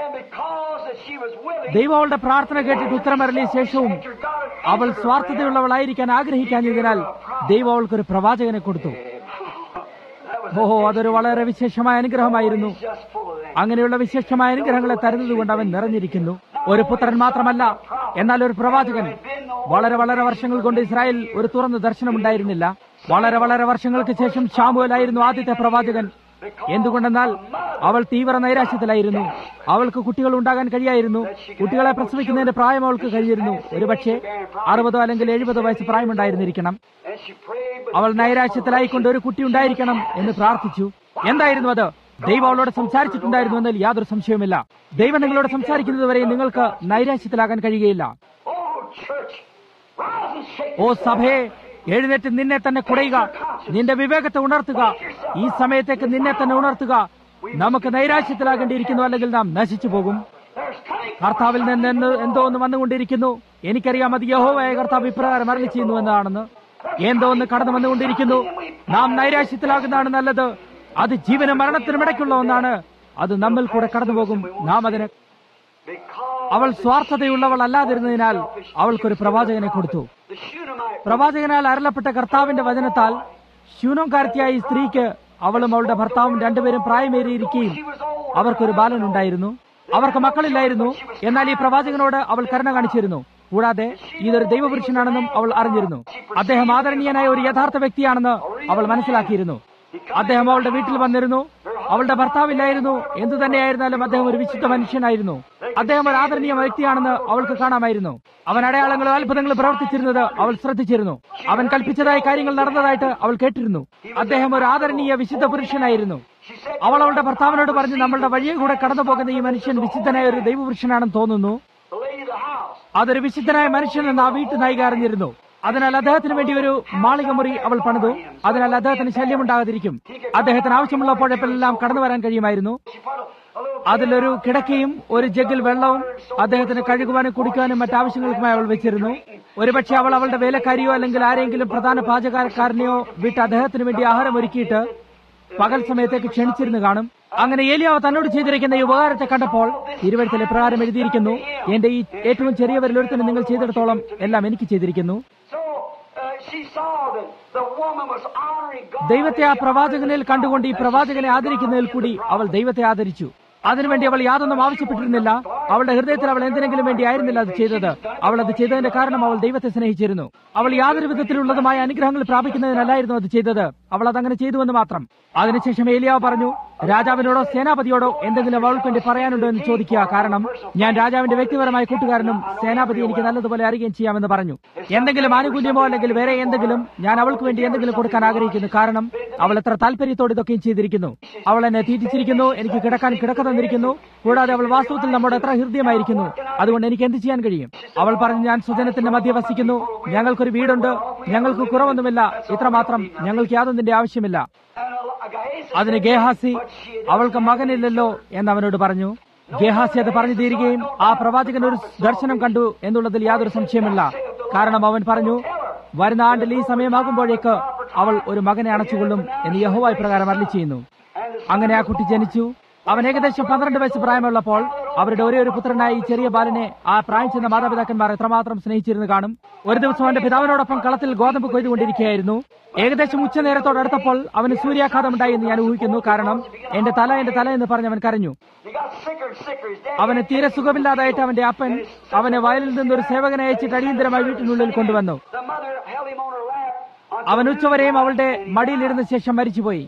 ദൈവം അവളുടെ പ്രാർത്ഥന കേട്ടിട്ട് ഉത്തരമരളിയ ശേഷവും അവൾ സ്വാർത്ഥതയുള്ളവളായിരിക്കാൻ ആഗ്രഹിക്കാഞ്ഞതിനാൽ ദൈവം അവൾക്കൊരു പ്രവാചകനെ കൊടുത്തു. ഓഹോ, അതൊരു വളരെ വിശേഷമായ അനുഗ്രഹമായിരുന്നു. അങ്ങനെയുള്ള വിശേഷമായ അനുഗ്രഹങ്ങളെ തരുന്നതുകൊണ്ട് അവൻ നിറഞ്ഞിരിക്കുന്നു. ഒരു പുത്രൻ മാത്രമല്ല, എന്നാൽ ഒരു പ്രവാചകൻ. വളരെ വളരെ വർഷങ്ങൾ കൊണ്ട് ഇസ്രായേൽ ഒരു തുറന്ന ദർശനമുണ്ടായിരുന്നില്ല. വളരെ വളരെ വർഷങ്ങൾക്ക് ശേഷം ശാമുവേലായിരുന്നു ആദ്യത്തെ പ്രവാചകൻ. എന്തുകൊണ്ടെന്നാൽ അവൾ തീവ്ര നൈരാശ്യത്തിലായിരുന്നു. അവൾക്ക് കുട്ടികൾ ഉണ്ടാകാൻ കഴിയായിരുന്നു. കുട്ടികളെ പ്രസവിക്കുന്നതിന്റെ പ്രായം അവൾക്ക് കഴിഞ്ഞിരുന്നു. ഒരുപക്ഷെ 60 അല്ലെങ്കിൽ 70 വയസ്സ് പ്രായമുണ്ടായിരുന്നിരിക്കണം. അവൾ നൈരാശ്യത്തിലായിക്കൊണ്ട് ഒരു കുട്ടി ഉണ്ടായിരിക്കണം എന്ന് പ്രാർത്ഥിച്ചു. എന്തായിരുന്നു അത്? ദൈവം അവളോട് സംസാരിച്ചിട്ടുണ്ടായിരുന്നു എന്നതിൽ യാതൊരു സംശയവുമില്ല. ദൈവം നിങ്ങളോട് സംസാരിക്കുന്നതുവരെ നിങ്ങൾക്ക് നൈരാശ്യത്തിലാകാൻ കഴിയുകയില്ല. ഓ സഭയെ, എഴുന്നേറ്റ് നിന്നെ തന്നെ കുടയുക, നിന്റെ വിവേകത്തെ ഉണർത്തുക. ഈ സമയത്തേക്ക് നിന്നെ തന്നെ ഉണർത്തുക. നമുക്ക് നൈരാശ്യത്തിലാകേണ്ടിയിരിക്കുന്നു, അല്ലെങ്കിൽ നാം നശിച്ചു പോകും. കർത്താവിൽ നിന്ന് എന്തോ ഒന്ന് വന്നുകൊണ്ടിരിക്കുന്നു. എനിക്കറിയാം അത് യഹോവയായ കർത്താവ് ഇപ്രകാരം അരുളി ചെയ്യുന്നു എന്നതാണെന്ന്. എന്തോ ഒന്ന് കടന്നു വന്നുകൊണ്ടിരിക്കുന്നു. നാം നൈരാശ്യത്തിലാകുന്നതാണ് നല്ലത്. അത് ജീവനും മരണത്തിനും ഇടയ്ക്കുള്ള ഒന്നാണ്. അത് നമ്മിൽ കൂടെ കടന്നുപോകും. നാം അതിന് അവൾ സ്വാർത്ഥതയുള്ളവൾ അല്ലാതിരുന്നതിനാൽ അവൾക്കൊരു പ്രവാചകനെ കൊടുത്തു. പ്രവാചകനാൽ അരുളപ്പെട്ട കർത്താവിന്റെ വചനത്താൽ ശൂനോംകാരത്തിയായ സ്ത്രീക്ക് അവളും അവളുടെ ഭർത്താവും രണ്ടുപേരും പ്രായമേറിയിരിക്കുകയും അവർക്കൊരു ബാലനുണ്ടായിരുന്നു. അവർക്ക് മക്കളില്ലായിരുന്നു. എന്നാൽ ഈ പ്രവാചകനോട് അവൾ കരുണ കാണിച്ചിരുന്നു. കൂടാതെ ഇതൊരു ദൈവപുരുഷനാണെന്നും അവൾ അറിഞ്ഞിരുന്നു. അദ്ദേഹം ആദരണീയനായ ഒരു യഥാർത്ഥ വ്യക്തിയാണെന്ന് അവൾ മനസ്സിലാക്കിയിരുന്നു. അദ്ദേഹം അവളുടെ വീട്ടിൽ വന്നിരുന്നു. അവളുടെ ഭർത്താവില്ലായിരുന്നു. എന്തു തന്നെയായിരുന്നാലും അദ്ദേഹം ഒരു വിശുദ്ധ മനുഷ്യനായിരുന്നു. അദ്ദേഹം ഒരു ആദരണീയ വ്യക്തിയാണെന്ന് അവൾക്ക് കാണാമായിരുന്നു. അവൻ അടയാളങ്ങളും അത്ഭുതങ്ങളും പ്രവർത്തിച്ചിരുന്നത് അവൾ ശ്രദ്ധിച്ചിരുന്നു. അവൻ കൽപ്പിച്ചതായ കാര്യങ്ങൾ നടന്നതായിട്ട് അവൾ കേട്ടിരുന്നു. അദ്ദേഹം ഒരു ആദരണീയ വിശുദ്ധ പുരുഷനായിരുന്നു. അവൾ അവളുടെ ഭർത്താവിനോട് പറഞ്ഞു, നമ്മളുടെ വഴിയെ കൂടെ കടന്നു പോകുന്ന ഈ മനുഷ്യൻ വിശുദ്ധനായ ഒരു ദൈവപുരുഷനാണെന്ന് തോന്നുന്നു. അതൊരു വിശുദ്ധനായ മനുഷ്യനെന്ന് ആ വീട്ടു നായിക അറിഞ്ഞിരുന്നു. അതിനാൽ അദ്ദേഹത്തിന് വേണ്ടി ഒരു മാളികമുറി അവൾ പണിതു. അതിനാൽ അദ്ദേഹത്തിന് ശല്യമുണ്ടാകാതിരിക്കും. അദ്ദേഹത്തിന് ആവശ്യമുള്ളപ്പോഴെല്ലാം കടന്നു വരാൻ കഴിയുമായിരുന്നു. അതിലൊരു കിടക്കയും ഒരു ജഗ്ഗിൽ വെള്ളവും അദ്ദേഹത്തിന് കഴുകുവാനും കുടിക്കാനും മറ്റാവശ്യങ്ങൾക്കുമായി അവൾ വെച്ചിരുന്നു. ഒരുപക്ഷെ അവൾ അവളുടെ വേലക്കാരിയോ അല്ലെങ്കിൽ ആരെങ്കിലും പ്രധാന പാചകക്കാരനെയോ വിട്ട് അദ്ദേഹത്തിന് വേണ്ടി ആഹാരം ഒരുക്കിയിട്ട് പകൽ സമയത്തേക്ക് ക്ഷണിച്ചിരുന്നു കാണും. അങ്ങനെ ഏലിയാവ് തന്നോട് ചെയ്തിരിക്കുന്ന ഈ ഉപകാരത്തെ കണ്ടപ്പോൾ തിരുവഴുത്തിൽ പ്രകാരം എഴുതിയിരിക്കുന്നു, എന്റെ ഈ ഏറ്റവും ചെറിയവരിൽ ഒരുത്തിന് നിങ്ങൾ ചെയ്തിടത്തോളം എല്ലാം എനിക്ക് ചെയ്തിരിക്കുന്നു. ദൈവത്തെ ആ പ്രവാചകനിൽ കണ്ടുകൊണ്ട് ഈ പ്രവാചകനെ ആദരിക്കുന്നതിൽ കൂടി അവൾ ദൈവത്തെ ആദരിച്ചു. അതിനുവേണ്ടി അവൾ യാതൊന്നും ആവശ്യപ്പെട്ടിരുന്നില്ല. അവളുടെ ഹൃദയത്തിൽ അവൾ എന്തിനെങ്കിലും വേണ്ടി ആയിരുന്നില്ല അത് ചെയ്തത്. അവൾ അത് ചെയ്തതിന്റെ കാരണം അവൾ ദൈവത്തെ സ്നേഹിച്ചിരുന്നു. അവൾ യാതൊരു വിധത്തിലുള്ളതുമായ അനുഗ്രഹങ്ങൾ പ്രാപിക്കുന്നതിനല്ലായിരുന്നു അത് ചെയ്തത്. അവൾ അതങ്ങനെ ചെയ്തുവെന്ന് മാത്രം. അതിനുശേഷം ഏലിയാവ് പറഞ്ഞു, രാജാവിനോടോ സേനാപതിയോടോ എന്തെങ്കിലും അവൾക്ക് വേണ്ടി പറയാനുണ്ടോ എന്ന് ചോദിക്കുക. കാരണം ഞാൻ രാജാവിന്റെ വ്യക്തിപരമായ കൂട്ടുകാരനും സേനാപതി എനിക്ക് നല്ലതുപോലെ അറിയുകയും ചെയ്യാമെന്ന് പറഞ്ഞു. എന്തെങ്കിലും ആനുകൂല്യമോ അല്ലെങ്കിൽ വേറെ എന്തെങ്കിലും ഞാൻ അവൾക്ക് വേണ്ടി എന്തെങ്കിലും കൊടുക്കാൻ ആഗ്രഹിക്കുന്നു. കാരണം അവൾ എത്ര താല്പര്യത്തോടെ ഇതൊക്കെയും ചെയ്തിരിക്കുന്നു. അവൾ എന്നെ തീറ്റിച്ചിരിക്കുന്നു, എനിക്ക് കിടക്കാൻ കിടക്ക തന്നിരിക്കുന്നു. കൂടാതെ അവൾ വാസ്തവത്തിൽ നമ്മോട് എത്ര ഹൃദയമായിരിക്കുന്നു. അതുകൊണ്ട് എനിക്ക് എന്ത് ചെയ്യാൻ കഴിയും? അവൾ പറഞ്ഞു, ഞാൻ സുജനത്തിന്റെ മധ്യ വസിക്കുന്നു, ഞങ്ങൾക്കൊരു വീടുണ്ട്, ഞങ്ങൾക്ക് കുറവൊന്നുമില്ല, ഇത്രമാത്രം, ഞങ്ങൾക്ക് യാതൊന്നിന്റെ ആവശ്യമില്ല. അതിന് ഗേഹാസി, അവൾക്ക് മകനില്ലല്ലോ എന്നവനോട് പറഞ്ഞു. ഗേഹാസി അത് പറഞ്ഞു തീരുകയും ആ പ്രവാചകൻ ഒരു ദർശനം കണ്ടു എന്നുള്ളതിൽ യാതൊരു സംശയമില്ല. കാരണം അവൻ പറഞ്ഞു, വരുന്ന ആണ്ടിൽ ഈ സമയമാകുമ്പോഴേക്ക് അവൾ ഒരു മകനെ അണച്ചുകൊള്ളും എന്ന് യഹോവ പ്രകാരം അരുളി ചെയ്യുന്നു. അങ്ങനെ ആ കുട്ടി ജനിച്ചു. അവൻ ഏകദേശം 12 വയസ്സ് പ്രായമുള്ളപ്പോൾ അവരുടെ ഒരേ ഒരു പുത്രനായി ഈ ചെറിയ ബാലനെ ആ പ്രായം ചെന്ന മാതാപിതാക്കന്മാർ എത്രമാത്രം സ്നേഹിച്ചിരുന്നു കാണും. ഒരു ദിവസം അവന്റെ പിതാവിനോടൊപ്പം കളത്തിൽ ഗോതമ്പ് കൊയ്തുകൊണ്ടിരിക്കുകയായിരുന്നു. ഏകദേശം ഉച്ചനേരത്തോടടുത്തപ്പോൾ അവന് സൂര്യാഘാതമുണ്ടായി എന്ന് ഞാൻ ഊഹിക്കുന്നു. കാരണം എന്റെ തല എന്ന് പറഞ്ഞ് അവൻ കരഞ്ഞു. അവന് തീരെ സുഖമില്ലാതായിട്ട് അവന്റെ അപ്പൻ അവനെ വയലിൽ നിന്നൊരു സേവകനെ അയച്ചിട്ട് അടിയന്തരമായി വീട്ടിനുള്ളിൽ കൊണ്ടുവന്നു. അവൻ ഉച്ചവരെയും അവളുടെ മടിയിലിരുന്ന ശേഷം മരിച്ചുപോയി.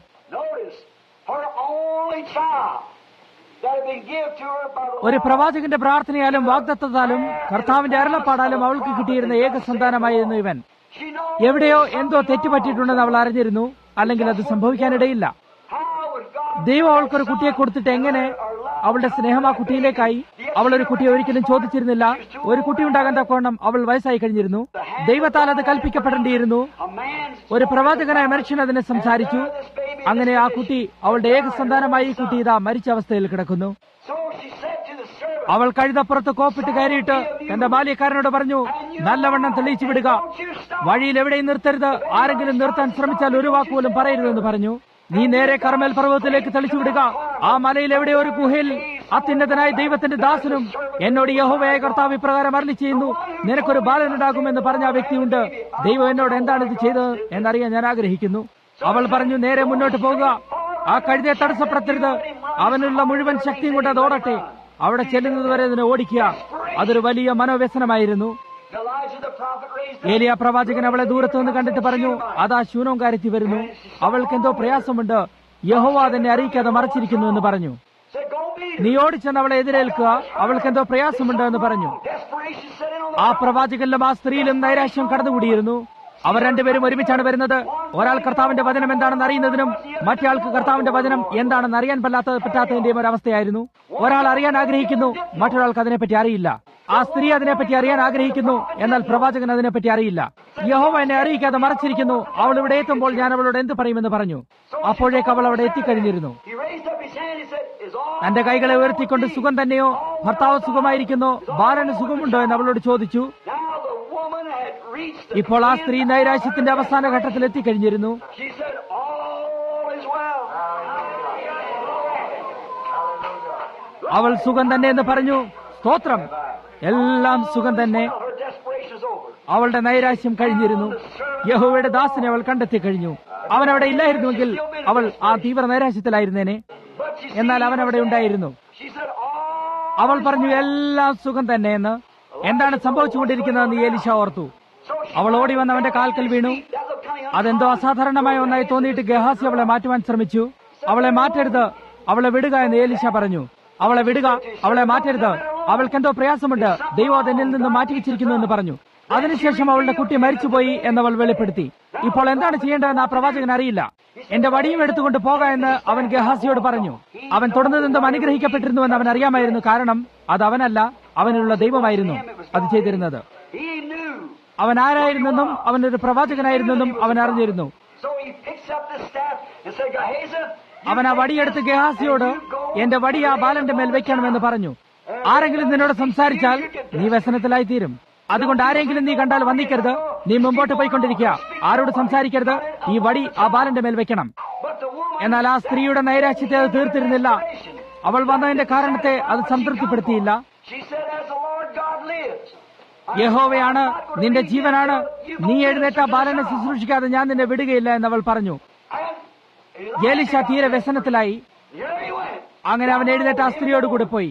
ഒരു പ്രവാചകന്റെ പ്രാർത്ഥനയാലും വാഗ്ദത്തത്താലും കർത്താവിന്റെ അരുളപ്പാടാലും അവൾക്ക് കിട്ടിയിരുന്ന ഏക സന്താനമായിരുന്നു ഇവൻ. എവിടെയോ എന്തോ തെറ്റുപറ്റിയിട്ടുണ്ടെന്ന് അവൾ അറിഞ്ഞിരുന്നു, അല്ലെങ്കിൽ അത് സംഭവിക്കാനിടയില്ല. ദൈവം അവൾക്കൊരു കുട്ടിയെ കൊടുത്തിട്ട് എങ്ങനെ അവളുടെ സ്നേഹം ആ കുട്ടിയിലേക്കായി? അവൾ ഒരു കുട്ടിയെ ഒരിക്കലും ചോദിച്ചിരുന്നില്ല. ഒരു കുട്ടി ഉണ്ടാകാൻ തക്കവണ്ണം അവൾ വയസ്സായി കഴിഞ്ഞിരുന്നു. ദൈവത്താൽ അത് കൽപ്പിക്കപ്പെടേണ്ടിയിരുന്നു. ഒരു പ്രവാചകനായ മനുഷ്യൻ അതിനെ സംസാരിച്ചു. അങ്ങനെ ആ കുട്ടി, അവളുടെ ഏക സന്താനമായി ഈ കുട്ടി ഇതാ മരിച്ച അവസ്ഥയിൽ കിടക്കുന്നു. അവൾ കഴുതപ്പുറത്ത് കോപ്പിട്ട് കയറിയിട്ട് തന്റെ ബാല്യക്കാരനോട് പറഞ്ഞു, നല്ലവണ്ണം തെളിയിച്ചു വിടുക, വഴിയിൽ എവിടെയും നിർത്തരുത്, ആരെങ്കിലും നിർത്താൻ ശ്രമിച്ചാൽ ഒരു വാക്കുപോലും പറയരുതെന്ന് പറഞ്ഞു. നീ നേരെ കർമ്മേൽ പർവ്വതത്തിലേക്ക് തെളിച്ചു വിടുക. ആ മലയിൽ എവിടെ ഒരു ഗുഹയിൽ അത്യുന്നതനായ ദൈവത്തിന്റെ ദാസനും എന്നോട് യഹോവയായ കർത്താവ് ഇപ്രകാരം അരുളി ചെയ്യുന്നു, നിനക്കൊരു ബാലനുണ്ടാകുമെന്ന് പറഞ്ഞ ആ വ്യക്തിയുണ്ട്. ദൈവം എന്നോട് എന്താണ് ഇത് ചെയ്തത് എന്നറിയാൻ ഞാൻ ആഗ്രഹിക്കുന്നു. അവൾ പറഞ്ഞു, നേരെ മുന്നോട്ട് പോകുക, ആ കഴുതയെ തടസ്സപ്പെടുത്തരുത്, അവനുള്ള മുഴുവൻ ശക്തിയും കൊണ്ട് അത് ഓടട്ടെ, അവിടെ ചെല്ലുന്നതുവരെ അതിനെ ഓടിക്കുക. അതൊരു വലിയ മനോവ്യസനമായിരുന്നു. ഏലിയ പ്രവാചകൻ അവളെ ദൂരത്തു നിന്ന് കണ്ടിട്ട് പറഞ്ഞു, അതാ ശൂനോങ്കാരത്തി വരുന്നു, അവൾക്ക് എന്തോ പ്രയാസമുണ്ട്, യഹോവ അതെന്നെ അറിയിക്കാതെ മറച്ചിരിക്കുന്നു എന്ന് പറഞ്ഞു. നീ ഓടിച്ചെന്ന് അവളെ എതിരേൽക്കുക, അവൾക്ക് എന്തോ പ്രയാസമുണ്ട് എന്ന് പറഞ്ഞു. ആ പ്രവാചകനിലും ആ സ്ത്രീയിലും നൈരാശ്യം കടന്നുകൂടിയിരുന്നു. അവർ രണ്ടുപേരും ഒരുമിച്ചാണ് വരുന്നത്. ഒരാൾ കർത്താവിന്റെ വചനം എന്താണെന്ന് അറിയുന്നതിനും മറ്റേയാൾക്ക് കർത്താവിന്റെ വചനം എന്താണെന്ന് അറിയാൻ പറ്റാത്തതിന്റെയും ഒരവസ്ഥയായിരുന്നു. ഒരാൾ അറിയാൻ ആഗ്രഹിക്കുന്നു, മറ്റൊരാൾക്ക് അതിനെപ്പറ്റി അറിയില്ല. ആ സ്ത്രീ അതിനെപ്പറ്റി അറിയാൻ ആഗ്രഹിക്കുന്നു, എന്നാൽ പ്രവാചകൻ അതിനെപ്പറ്റി അറിയില്ല. യഹോവ എന്നെ അറിയിക്കാതെ മറച്ചിരിക്കുന്നു, അവൾ ഇവിടെ എത്തുമ്പോൾ ഞാൻ അവളോട് എന്ത് പറയുമെന്ന് പറഞ്ഞു. അപ്പോഴേക്ക് അവൾ അവിടെ എത്തിക്കഴിഞ്ഞിരുന്നു. തന്റെ കൈകളെ ഉയർത്തിക്കൊണ്ട്, സുഖം തന്നെയോ, ഭർത്താവ് സുഖമായിരിക്കുന്നു, ബാലന് സുഖമുണ്ടോ എന്ന് അവളോട് ചോദിച്ചു. ഇപ്പോൾ ആ സ്ത്രീ നൈരാശ്യത്തിന്റെ അവസാന ഘട്ടത്തിൽ എത്തിക്കഴിഞ്ഞിരുന്നു. അവൾ സുഖം തന്നെ എന്ന് പറഞ്ഞു. സ്തോത്രം, എല്ലാം സുഖം തന്നെ. അവളുടെ നൈരാശ്യം കഴിഞ്ഞിരുന്നു. യഹോവയുടെ ദാസനെ അവൾ കണ്ടെത്തി കഴിഞ്ഞു. അവൻ അവിടെ ഇല്ലായിരുന്നുവെങ്കിൽ അവൾ ആ തീവ്ര നൈരാശ്യത്തിലായിരുന്നേനെ. എന്നാൽ അവൻ അവിടെ ഉണ്ടായിരുന്നു. അവൾ പറഞ്ഞു, എല്ലാം സുഖം തന്നെ എന്ന്. എന്താണ് സംഭവിച്ചുകൊണ്ടിരിക്കുന്നതെന്ന് എലീശ ഓർത്തു. അവൾ ഓടി വന്ന് അവന്റെ കാൽക്കൽ വീണു. അതെന്തോ അസാധാരണമായ ഒന്നായി തോന്നിയിട്ട് ഗഹാസി അവളെ മാറ്റുവാൻ ശ്രമിച്ചു. അവളെ മാറ്റരുത്, അവളെ വിടുക എന്ന് എലീശ പറഞ്ഞു. അവളെ വിടുക, അവളെ മാറ്റരുത്, അവൾക്കെന്തോ പ്രയാസമുണ്ട്, ദൈവം അതെന്നിൽ നിന്ന് മാറ്റിവെച്ചിരിക്കുന്നു എന്ന് പറഞ്ഞു. അതിനുശേഷം അവളുടെ കുട്ടി മരിച്ചുപോയി എന്നവൾ വെളിപ്പെടുത്തി. ഇപ്പോൾ എന്താണ് ചെയ്യേണ്ടതെന്ന് ആ പ്രവാചകൻ അറിയില്ല. എന്റെ വടിയും എടുത്തുകൊണ്ട് പോക എന്ന് അവൻ ഗഹാസിയോട് പറഞ്ഞു. അവൻ തുടർന്നതെന്തും അനുഗ്രഹിക്കപ്പെട്ടിരുന്നുവെന്ന് അവൻ അറിയാമായിരുന്നു. കാരണം അത് അവനല്ല, അവനുള്ള ദൈവമായിരുന്നു അത് ചെയ്തിരുന്നത്. അവൻ ആരായിരുന്നെന്നും അവനൊരു പ്രവാചകനായിരുന്നെന്നും അവൻ അറിഞ്ഞിരുന്നു. അവൻ ആ വടിയെടുത്ത് ഗഹാസിയോട്, എന്റെ വടി ആ ബാലന്റെ മേൽ വെക്കണമെന്ന് പറഞ്ഞു. ആരെങ്കിലും നിന്നോട് സംസാരിച്ചാൽ നീ വ്യസനത്തിലായിത്തീരും. അതുകൊണ്ട് ആരെങ്കിലും നീ കണ്ടാൽ വന്നിക്കരുത്, നീ മുമ്പോട്ട് പോയിക്കൊണ്ടിരിക്കുക, ആരോട് സംസാരിക്കരുത്, ഈ വടി ആ ബാലന്റെ മേൽ വെക്കണം. എന്നാൽ ആ സ്ത്രീയുടെ നൈരാശ്യത്തെ അത് തീർത്തിരുന്നില്ല. അവൾ വന്നതിന്റെ കാരണത്തെ അത് സംതൃപ്തിപ്പെടുത്തിയില്ല. യഹോവയാണ്, നിന്റെ ജീവനാണ്, നീ എഴുന്നേറ്റ ബാലനെ ശുശ്രൂഷിക്കാതെ ഞാൻ നിന്നെ വിടുകയില്ല എന്നവൾ പറഞ്ഞു. എലീശ തീരെ വ്യസനത്തിലായി. അങ്ങനെ അവൻ എഴുന്നേറ്റ ആ സ്ത്രീയോട് കൂടെ പോയി.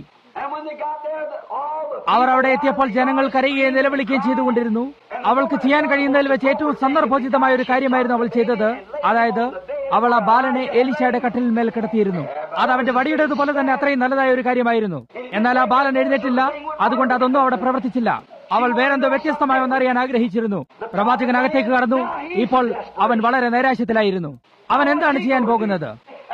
അവർ അവിടെ എത്തിയപ്പോൾ ജനങ്ങൾ കരയുകയും നിലവിളിക്കുകയും ചെയ്തുകൊണ്ടിരുന്നു. അവൾക്ക് ചെയ്യാൻ കഴിയുന്നതിൽ വെച്ച് ഏറ്റവും സന്ദർഭോചിതമായ ഒരു കാര്യമായിരുന്നു അവൾ ചെയ്തത്. അതായത് അവൾ ആ ബാലനെ എലീശയുടെ കട്ടിലിന്മേൽ കിടത്തിയിരുന്നു. അത് അവന്റെ വടിയുടേതുപോലെ തന്നെ അത്രയും നല്ലതായ ഒരു കാര്യമായിരുന്നു. എന്നാൽ ആ ബാലൻ എഴുന്നേറ്റില്ല. അതുകൊണ്ട് അതൊന്നും അവിടെ പ്രവർത്തിച്ചില്ല. അവൾ വേറെന്തോ വ്യത്യസ്തമായ ഒന്നറിയാൻ ആഗ്രഹിച്ചിരുന്നു. പ്രവാചകൻ അകത്തേക്ക് കടന്നു. ഇപ്പോൾ അവൻ വളരെ നൈരാശ്യത്തിലായിരുന്നു. അവൻ എന്താണ് ചെയ്യാൻ പോകുന്നത്?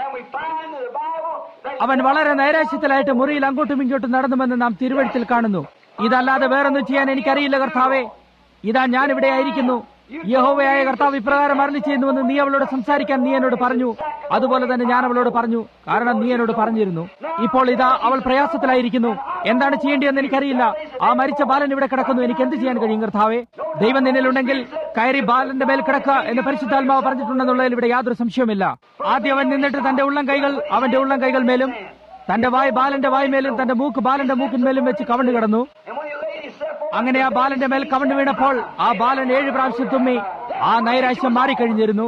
അവൻ വളരെ നൈരാശ്യത്തിലായിട്ട് മുറിയിൽ അങ്ങോട്ടും ഇങ്ങോട്ടും നടന്നുവെന്ന് നാം തിരുവെഴുത്തിൽ കാണുന്നു. ഇതല്ലാതെ വേറൊന്നും ചെയ്യാൻ എനിക്കറിയില്ല കർത്താവേ, ഇതാ ഞാൻ ഇവിടെ ആയിരിക്കുന്നു. യഹോവയായ കർത്താവ് ഇപ്രകാരം അരുളി ചെയ്യുന്നുവെന്ന് നീ അവളോട് സംസാരിക്കാൻ നീ എന്നോട് പറഞ്ഞു. അതുപോലെ തന്നെ ഞാൻ അവളോട് പറഞ്ഞു, കാരണം നീ എന്നോട് പറഞ്ഞിരുന്നു. ഇപ്പോൾ ഇതാ അവൾ പ്രയാസത്തിലായിരിക്കുന്നു. എന്താണ് ചെയ്യേണ്ടതെന്ന് എനിക്കറിയില്ല. ആ മരിച്ച ബാലൻ ഇവിടെ കിടക്കുന്നു. എനിക്ക് എന്ത് ചെയ്യാൻ കഴിയും കർത്താവേ? ദൈവം നിന്നിലുണ്ടെങ്കിൽ കയറി ബാലന്റെ മേൽ കിടക്കുക എന്ന് പരിശുദ്ധാത്മാവ് പറഞ്ഞിട്ടുണ്ടെന്നുള്ളതിൽ ഇവിടെ യാതൊരു സംശയവുമില്ല. ആദ്യം അവൻ നിന്നിട്ട് തന്റെ ഉള്ളം കൈകൾ അവന്റെ ഉള്ളം കൈകൾ മേലും തന്റെ വായ് ബാലന്റെ വായ്മേലും തന്റെ മൂക്ക് ബാലന്റെ മൂക്കിന്മേലും വെച്ച് കവണ്ണു കിടന്നു. അങ്ങനെ ആ ബാലന്റെ മേൽ കവണ്ണു വീണപ്പോൾ ആ ബാലൻ 7 പ്രാവശ്യം തുമ്മി. ആ നൈരാശ്യം മാറിക്കഴിഞ്ഞിരുന്നു.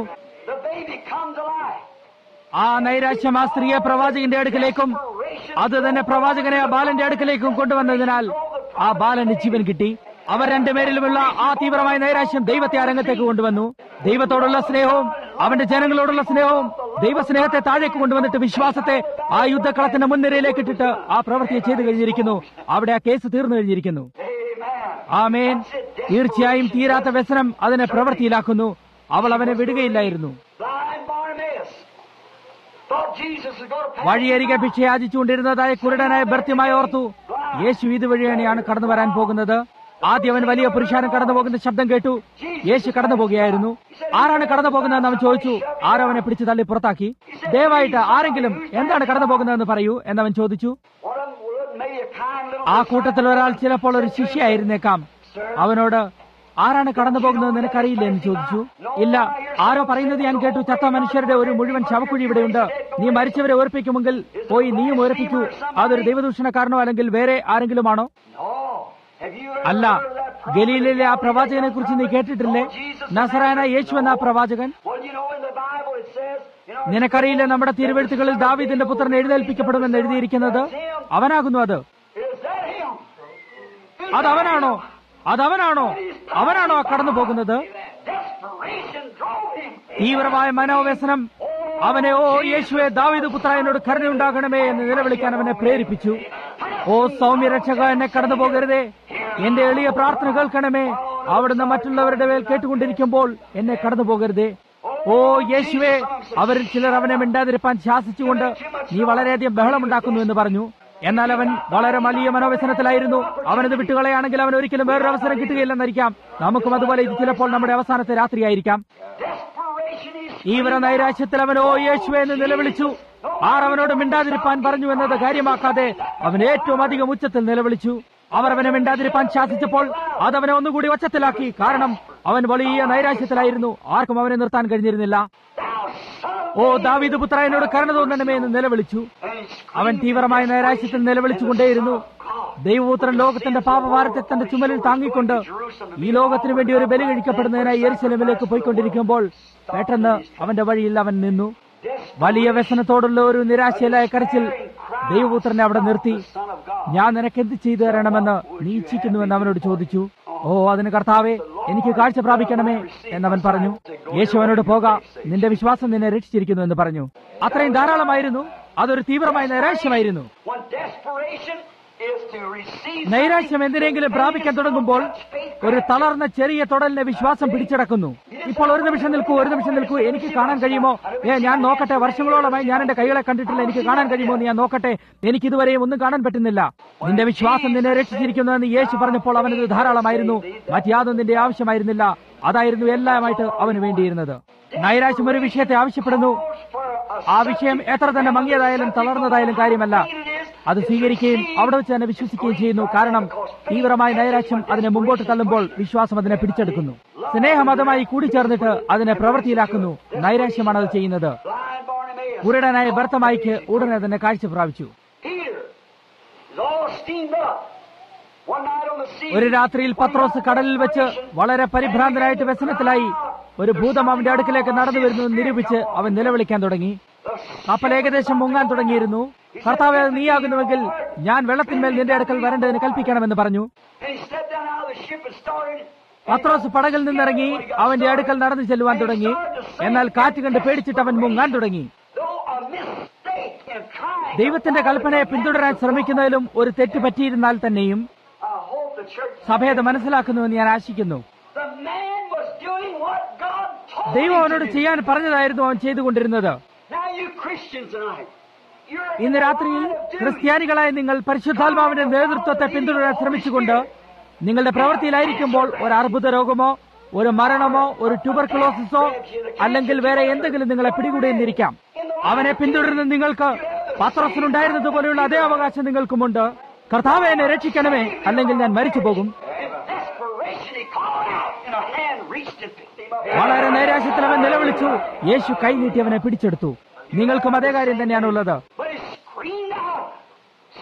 ആ നൈരാശ്യം ആ സ്ത്രീയെ പ്രവാചകന്റെ അടുക്കലേക്കും അത് തന്നെ പ്രവാചകനെ ആ ബാലന്റെ അടുക്കലേക്കും കൊണ്ടുവന്നതിനാൽ ആ ബാലന് ജീവൻ കിട്ടി. അവർ രണ്ടുപേരിലുമുള്ള ആ തീവ്രമായ നൈരാശ്യം ദൈവത്തെ ആ രംഗത്തേക്ക് കൊണ്ടുവന്നു. ദൈവത്തോടുള്ള സ്നേഹവും അവന്റെ ജനങ്ങളോടുള്ള സ്നേഹവും ദൈവസ്നേഹത്തെ താഴേക്ക് കൊണ്ടുവന്നിട്ട് വിശ്വാസത്തെ ആ യുദ്ധക്കളത്തിന്റെ മുൻനിരയിലേക്ക് ഇട്ടിട്ട് ആ പ്രവൃത്തിയെ ചെയ്തു കഴിഞ്ഞിരിക്കുന്നു. അവിടെ ആ കേസ് തീർന്നു കഴിഞ്ഞിരിക്കുന്നു. ആമേൻ. തീർച്ചയായും തീരാത്ത വ്യസനം അതിനെ പ്രവൃത്തിയിലാക്കുന്നു. അവൾ അവനെ വിടുകയില്ലായിരുന്നു. വഴിയരികെ ഭിക്ഷ യാചിച്ചുകൊണ്ടിരുന്നതായ കുരുടനായ ഭർത്യമായി ഓർത്തു, യേശു ഇതുവഴിയാണ് കടന്നു വരാൻ പോകുന്നത്. ആദ്യം അവൻ വലിയ പുരുഷാരം കടന്നു പോകുന്ന ശബ്ദം കേട്ടു. യേശു കടന്നു പോകുകയായിരുന്നു. ആരാണ് കടന്നു പോകുന്നതെന്ന് അവൻ ചോദിച്ചു. ആരോ അവനെ പിടിച്ചു തള്ളി പുറത്താക്കി. ദയവായിട്ട് ആരെങ്കിലും എന്താണ് കടന്നു പോകുന്നതെന്ന് പറയൂ എന്നവൻ ചോദിച്ചു. ആ കൂട്ടത്തിൽ ഒരാൾ ചിലപ്പോൾ ഒരു ശിഷ്യയായിരുന്നേക്കാം. അവനോട് ആരാണ് കടന്നു പോകുന്നത് നിനക്കറിയില്ല എന്ന് ചോദിച്ചു. ഇല്ല, ആരോ പറയുന്നത് ഞാൻ കേട്ടു, ചത്ത മനുഷ്യരുടെ ഒരു മുഴുവൻ ശവക്കുഴി ഇവിടെയുണ്ട്. നീ മരിച്ചവരെ ഓർപ്പിക്കുമെങ്കിൽ പോയി നീയും ഓർപ്പിക്കൂ. അതൊരു ദൈവദൂഷണക്കാരനോ അല്ലെങ്കിൽ വേറെ ആരെങ്കിലുമാണോ? അല്ല. ഗലീലയിലെ ആ പ്രവാചകനെ കുറിച്ച് നീ കേട്ടിട്ടില്ലേ? നസറായനായ യേശു എന്ന ആ പ്രവാചകൻ. നിനക്കറിയില്ല, നമ്മുടെ തിരുവെഴുത്തുകളിൽ ദാവീദിന്റെ പുത്രൻ എഴുന്നേൽപ്പിക്കപ്പെടുമെന്ന് എഴുതിയിരിക്കുന്നത്. അവനാകുന്നു അത്. അതവനാണോ? അതവനാണോ? അവനാണോ കടന്നു പോകുന്നത്? തീവ്രമായ മനോവ്യസനം അവനെ, ഓ യേശുവെ ദാവീദ് പുത്ര, എന്നോട് കരുണയുണ്ടാകണമേ എന്ന് നിലവിളിക്കാൻ അവനെ പ്രേരിപ്പിച്ചു. ഓ സൗമ്യരക്ഷക, എന്നെ കടന്നു പോകരുതേ. എന്റെ എളിയ പ്രാർത്ഥന കേൾക്കണമേ. അവിടുന്ന് മറ്റുള്ളവരുടെ മേൽ കേട്ടുകൊണ്ടിരിക്കുമ്പോൾ എന്നെ കടന്നു പോകരുതേ. ഓ യേശുവേ. അവരിൽ ചിലർ അവനെ മിണ്ടാതിരിപ്പാൻ ശാസിച്ചുകൊണ്ട് നീ വളരെയധികം ബഹളമുണ്ടാക്കുന്നു എന്ന് പറഞ്ഞു. എന്നാൽ അവൻ വളരെ വലിയ മനോവ്യസനത്തിലായിരുന്നു. അവനത് വിട്ടുകളയാണെങ്കിൽ അവൻ ഒരിക്കലും വേറൊരു അവസരം കിട്ടുകയില്ലെന്നായിരിക്കാം. നമുക്കും അതുപോലെ ഇത് ചിലപ്പോൾ നമ്മുടെ അവസാനത്തെ രാത്രിയായിരിക്കാം. തീവ്ര നൈരാശ്യത്തിൽ അവൻ ഓ യേശുവേ എന്ന് നിലവിളിച്ചു. ആർ അവനോട് മിണ്ടാതിരിപ്പാൻ പറഞ്ഞു എന്നത് കാര്യമാക്കാതെ അവൻ ഏറ്റവും അധികം ഉച്ചത്തിൽ നിലവിളിച്ചു. അവർ അവനെ മിണ്ടാതിരിപ്പാൻ ശാസിച്ചപ്പോൾ അതവനെ ഒന്നുകൂടി ഒച്ചത്തിലാക്കി. കാരണം അവൻ വലിയ നൈരാശ്യത്തിലായിരുന്നു. ആർക്കും അവനെ നിർത്താൻ കഴിഞ്ഞിരുന്നില്ല. ഓ ദാവീദ് പുത്ര, എന്നോട് കരുണ തോന്നണമേ എന്ന് നിലവിളിച്ചു. അവൻ തീവ്രമായ നൈരാശ്യത്തിൽ നിലവിളിച്ചുകൊണ്ടേയിരുന്നു. ദൈവപുത്രൻ ലോകത്തിന്റെ പാപഭാരത്തെ തന്റെ ചുമലിൽ താങ്ങിക്കൊണ്ട് ഈ ലോകത്തിനു വേണ്ടി ഒരു ബലി കഴിക്കപ്പെടുന്നതിനായി യെരുശലേമിലേക്ക് പോയിക്കൊണ്ടിരിക്കുമ്പോൾ പെട്ടെന്ന് അവന്റെ വഴിയിൽ അവൻ നിന്നു. വലിയ വ്യസനത്തോടുള്ള ഒരു നിരാശയിലായ കരച്ചിൽ ദൈവപുത്രനെ അവിടെ നിർത്തി. ഞാൻ നിനക്ക് എന്ത് ചെയ്തു തരണമെന്ന് നീ ഇച്ഛിക്കുന്നുവെന്ന് അവനോട് ചോദിച്ചു. ഓ അതിന് കർത്താവേ, എനിക്ക് കാഴ്ച പ്രാപിക്കണമേ എന്നവൻ പറഞ്ഞു. യേശു അവനോട് പോകാം, നിന്റെ വിശ്വാസം നിന്നെ രക്ഷിച്ചിരിക്കുന്നു എന്ന് പറഞ്ഞു. അത്രയും ധാരാളമായിരുന്നു. അതൊരു തീവ്രമായ നൈരാശ്യമായിരുന്നു. നൈരാശ്യം എന്തിനെങ്കിലും പ്രാപിക്കാൻ തുടങ്ങുമ്പോൾ ഒരു തളർന്ന ചെറിയ തൊടലിനെ വിശ്വാസം പിടിച്ചടക്കുന്നു. ഇപ്പോൾ ഒരു നിമിഷം നിൽക്കൂ, ഒരു നിമിഷം നിൽക്കൂ, എനിക്ക് കാണാൻ കഴിയുമോ? ഞാൻ നോക്കട്ടെ. വർഷങ്ങളോളമായി ഞാൻ എന്റെ കൈകളെ കണ്ടിട്ടില്ല. എനിക്ക് കാണാൻ കഴിയുമോ എന്ന് ഞാൻ നോക്കട്ടെ. എനിക്കിതുവരെയും ഒന്നും കാണാൻ പറ്റുന്നില്ല. നിന്റെ വിശ്വാസം നിന്നെ രക്ഷിച്ചിരിക്കുന്നു എന്ന് യേശു പറഞ്ഞപ്പോൾ അവനത് ധാരാളമായിരുന്നു. മറ്റാതൊന്നും നിന്റെ ആവശ്യമായിരുന്നില്ല. അതായിരുന്നു എല്ലാമായിട്ട് അവന് വേണ്ടിയിരുന്നത്. നൈരാശ്യം ഒരു വിഷയത്തെ ആവശ്യപ്പെടുന്നു. ആ വിഷയം എത്ര തന്നെ മങ്ങിയതായാലും തളർന്നതായാലും കാര്യമല്ല. അത് സ്വീകരിക്കുകയും അവിടെ വെച്ച് തന്നെ വിശ്വസിക്കുകയും ചെയ്യുന്നു. കാരണം തീവ്രമായ നൈരാശ്യം അതിനെ മുമ്പോട്ട് തള്ളുമ്പോൾ വിശ്വാസം അതിനെ പിടിച്ചെടുക്കുന്നു. സ്നേഹം അതുമായി കൂടിച്ചേർന്നിട്ട് അതിനെ പ്രവൃത്തിയിലാക്കുന്നു. നൈരാശ്യമാണ് അത് ചെയ്യുന്നത്. കുരുടനായ ഭർത്തമായിക്ക് ഉടനെ തന്നെ കാഴ്ച പ്രാപിച്ചു. ഒരു രാത്രിയിൽ പത്രോസ് കടലിൽ വെച്ച് വളരെ പരിഭ്രാന്തനായിട്ട് വ്യസനത്തിലായി. ഒരു ഭൂതം അവന്റെ അടുക്കിലേക്ക് നടന്നു വരുന്നു നിരൂപിച്ച് അവൻ നിലവിളിക്കാൻ തുടങ്ങി. കപ്പൽ ഏകദേശം മുങ്ങാൻ തുടങ്ങിയിരുന്നു. കർത്താവേ, അത് നീയാകുന്നുവെങ്കിൽ ഞാൻ വെള്ളത്തിന്മേൽ നിന്റെ അടുക്കൽ വരേണ്ടതിന് കൽപ്പിക്കണമെന്ന് പറഞ്ഞു. പത്രോസ് പടകിൽ നിന്നിറങ്ങി അവന്റെ അടുക്കൽ നടന്നു ചെല്ലുവാൻ തുടങ്ങി. എന്നാൽ കാറ്റ് കണ്ട് പേടിച്ചിട്ട് അവൻ മുങ്ങാൻ തുടങ്ങി. ദൈവത്തിന്റെ കൽപ്പനയെ പിന്തുടരാൻ ശ്രമിക്കുന്നതിലും ഒരു തെറ്റ് പറ്റിയിരുന്നാൽ തന്നെയും സഭയത് മനസ്സിലാക്കുന്നുവെന്ന് ഞാൻ ആശിക്കുന്നു. ദൈവം അവനോട് ചെയ്യാൻ പറഞ്ഞതായിരുന്നു അവൻ ചെയ്തുകൊണ്ടിരുന്നത്. ഇന്ന് രാത്രിയിൽ ക്രിസ്ത്യാനികളായ നിങ്ങൾ പരിശുദ്ധാത്മാവിന്റെ നേതൃത്വത്തെ പിന്തുടരാൻ ശ്രമിച്ചുകൊണ്ട് നിങ്ങളുടെ പ്രവൃത്തിയിലായിരിക്കുമ്പോൾ ഒരു അർബുദ രോഗമോ ഒരു മരണമോ ഒരു ട്യൂബർക്കുലോസിസോ അല്ലെങ്കിൽ വേറെ എന്തെങ്കിലും നിങ്ങളെ പിടികൂടിയെന്നിരിക്കാം. അവനെ പിന്തുടരുന്ന നിങ്ങൾക്ക് പത്രോസിനുണ്ടായിരുന്നതുപോലെയുള്ള അതേ അവകാശം നിങ്ങൾക്കുമുണ്ട്. കർത്താവേ, എന്നെ രക്ഷിക്കണമേ, അല്ലെങ്കിൽ ഞാൻ മരിച്ചു പോകും. വളരെ നൈരാശ്യത്തിൽ അവൻ നിലവിളിച്ചു. യേശു കൈനീട്ടി അവനെ പിടിച്ചെടുത്തു. നിങ്ങൾക്കും അതേ കാര്യം തന്നെയാണുള്ളത്.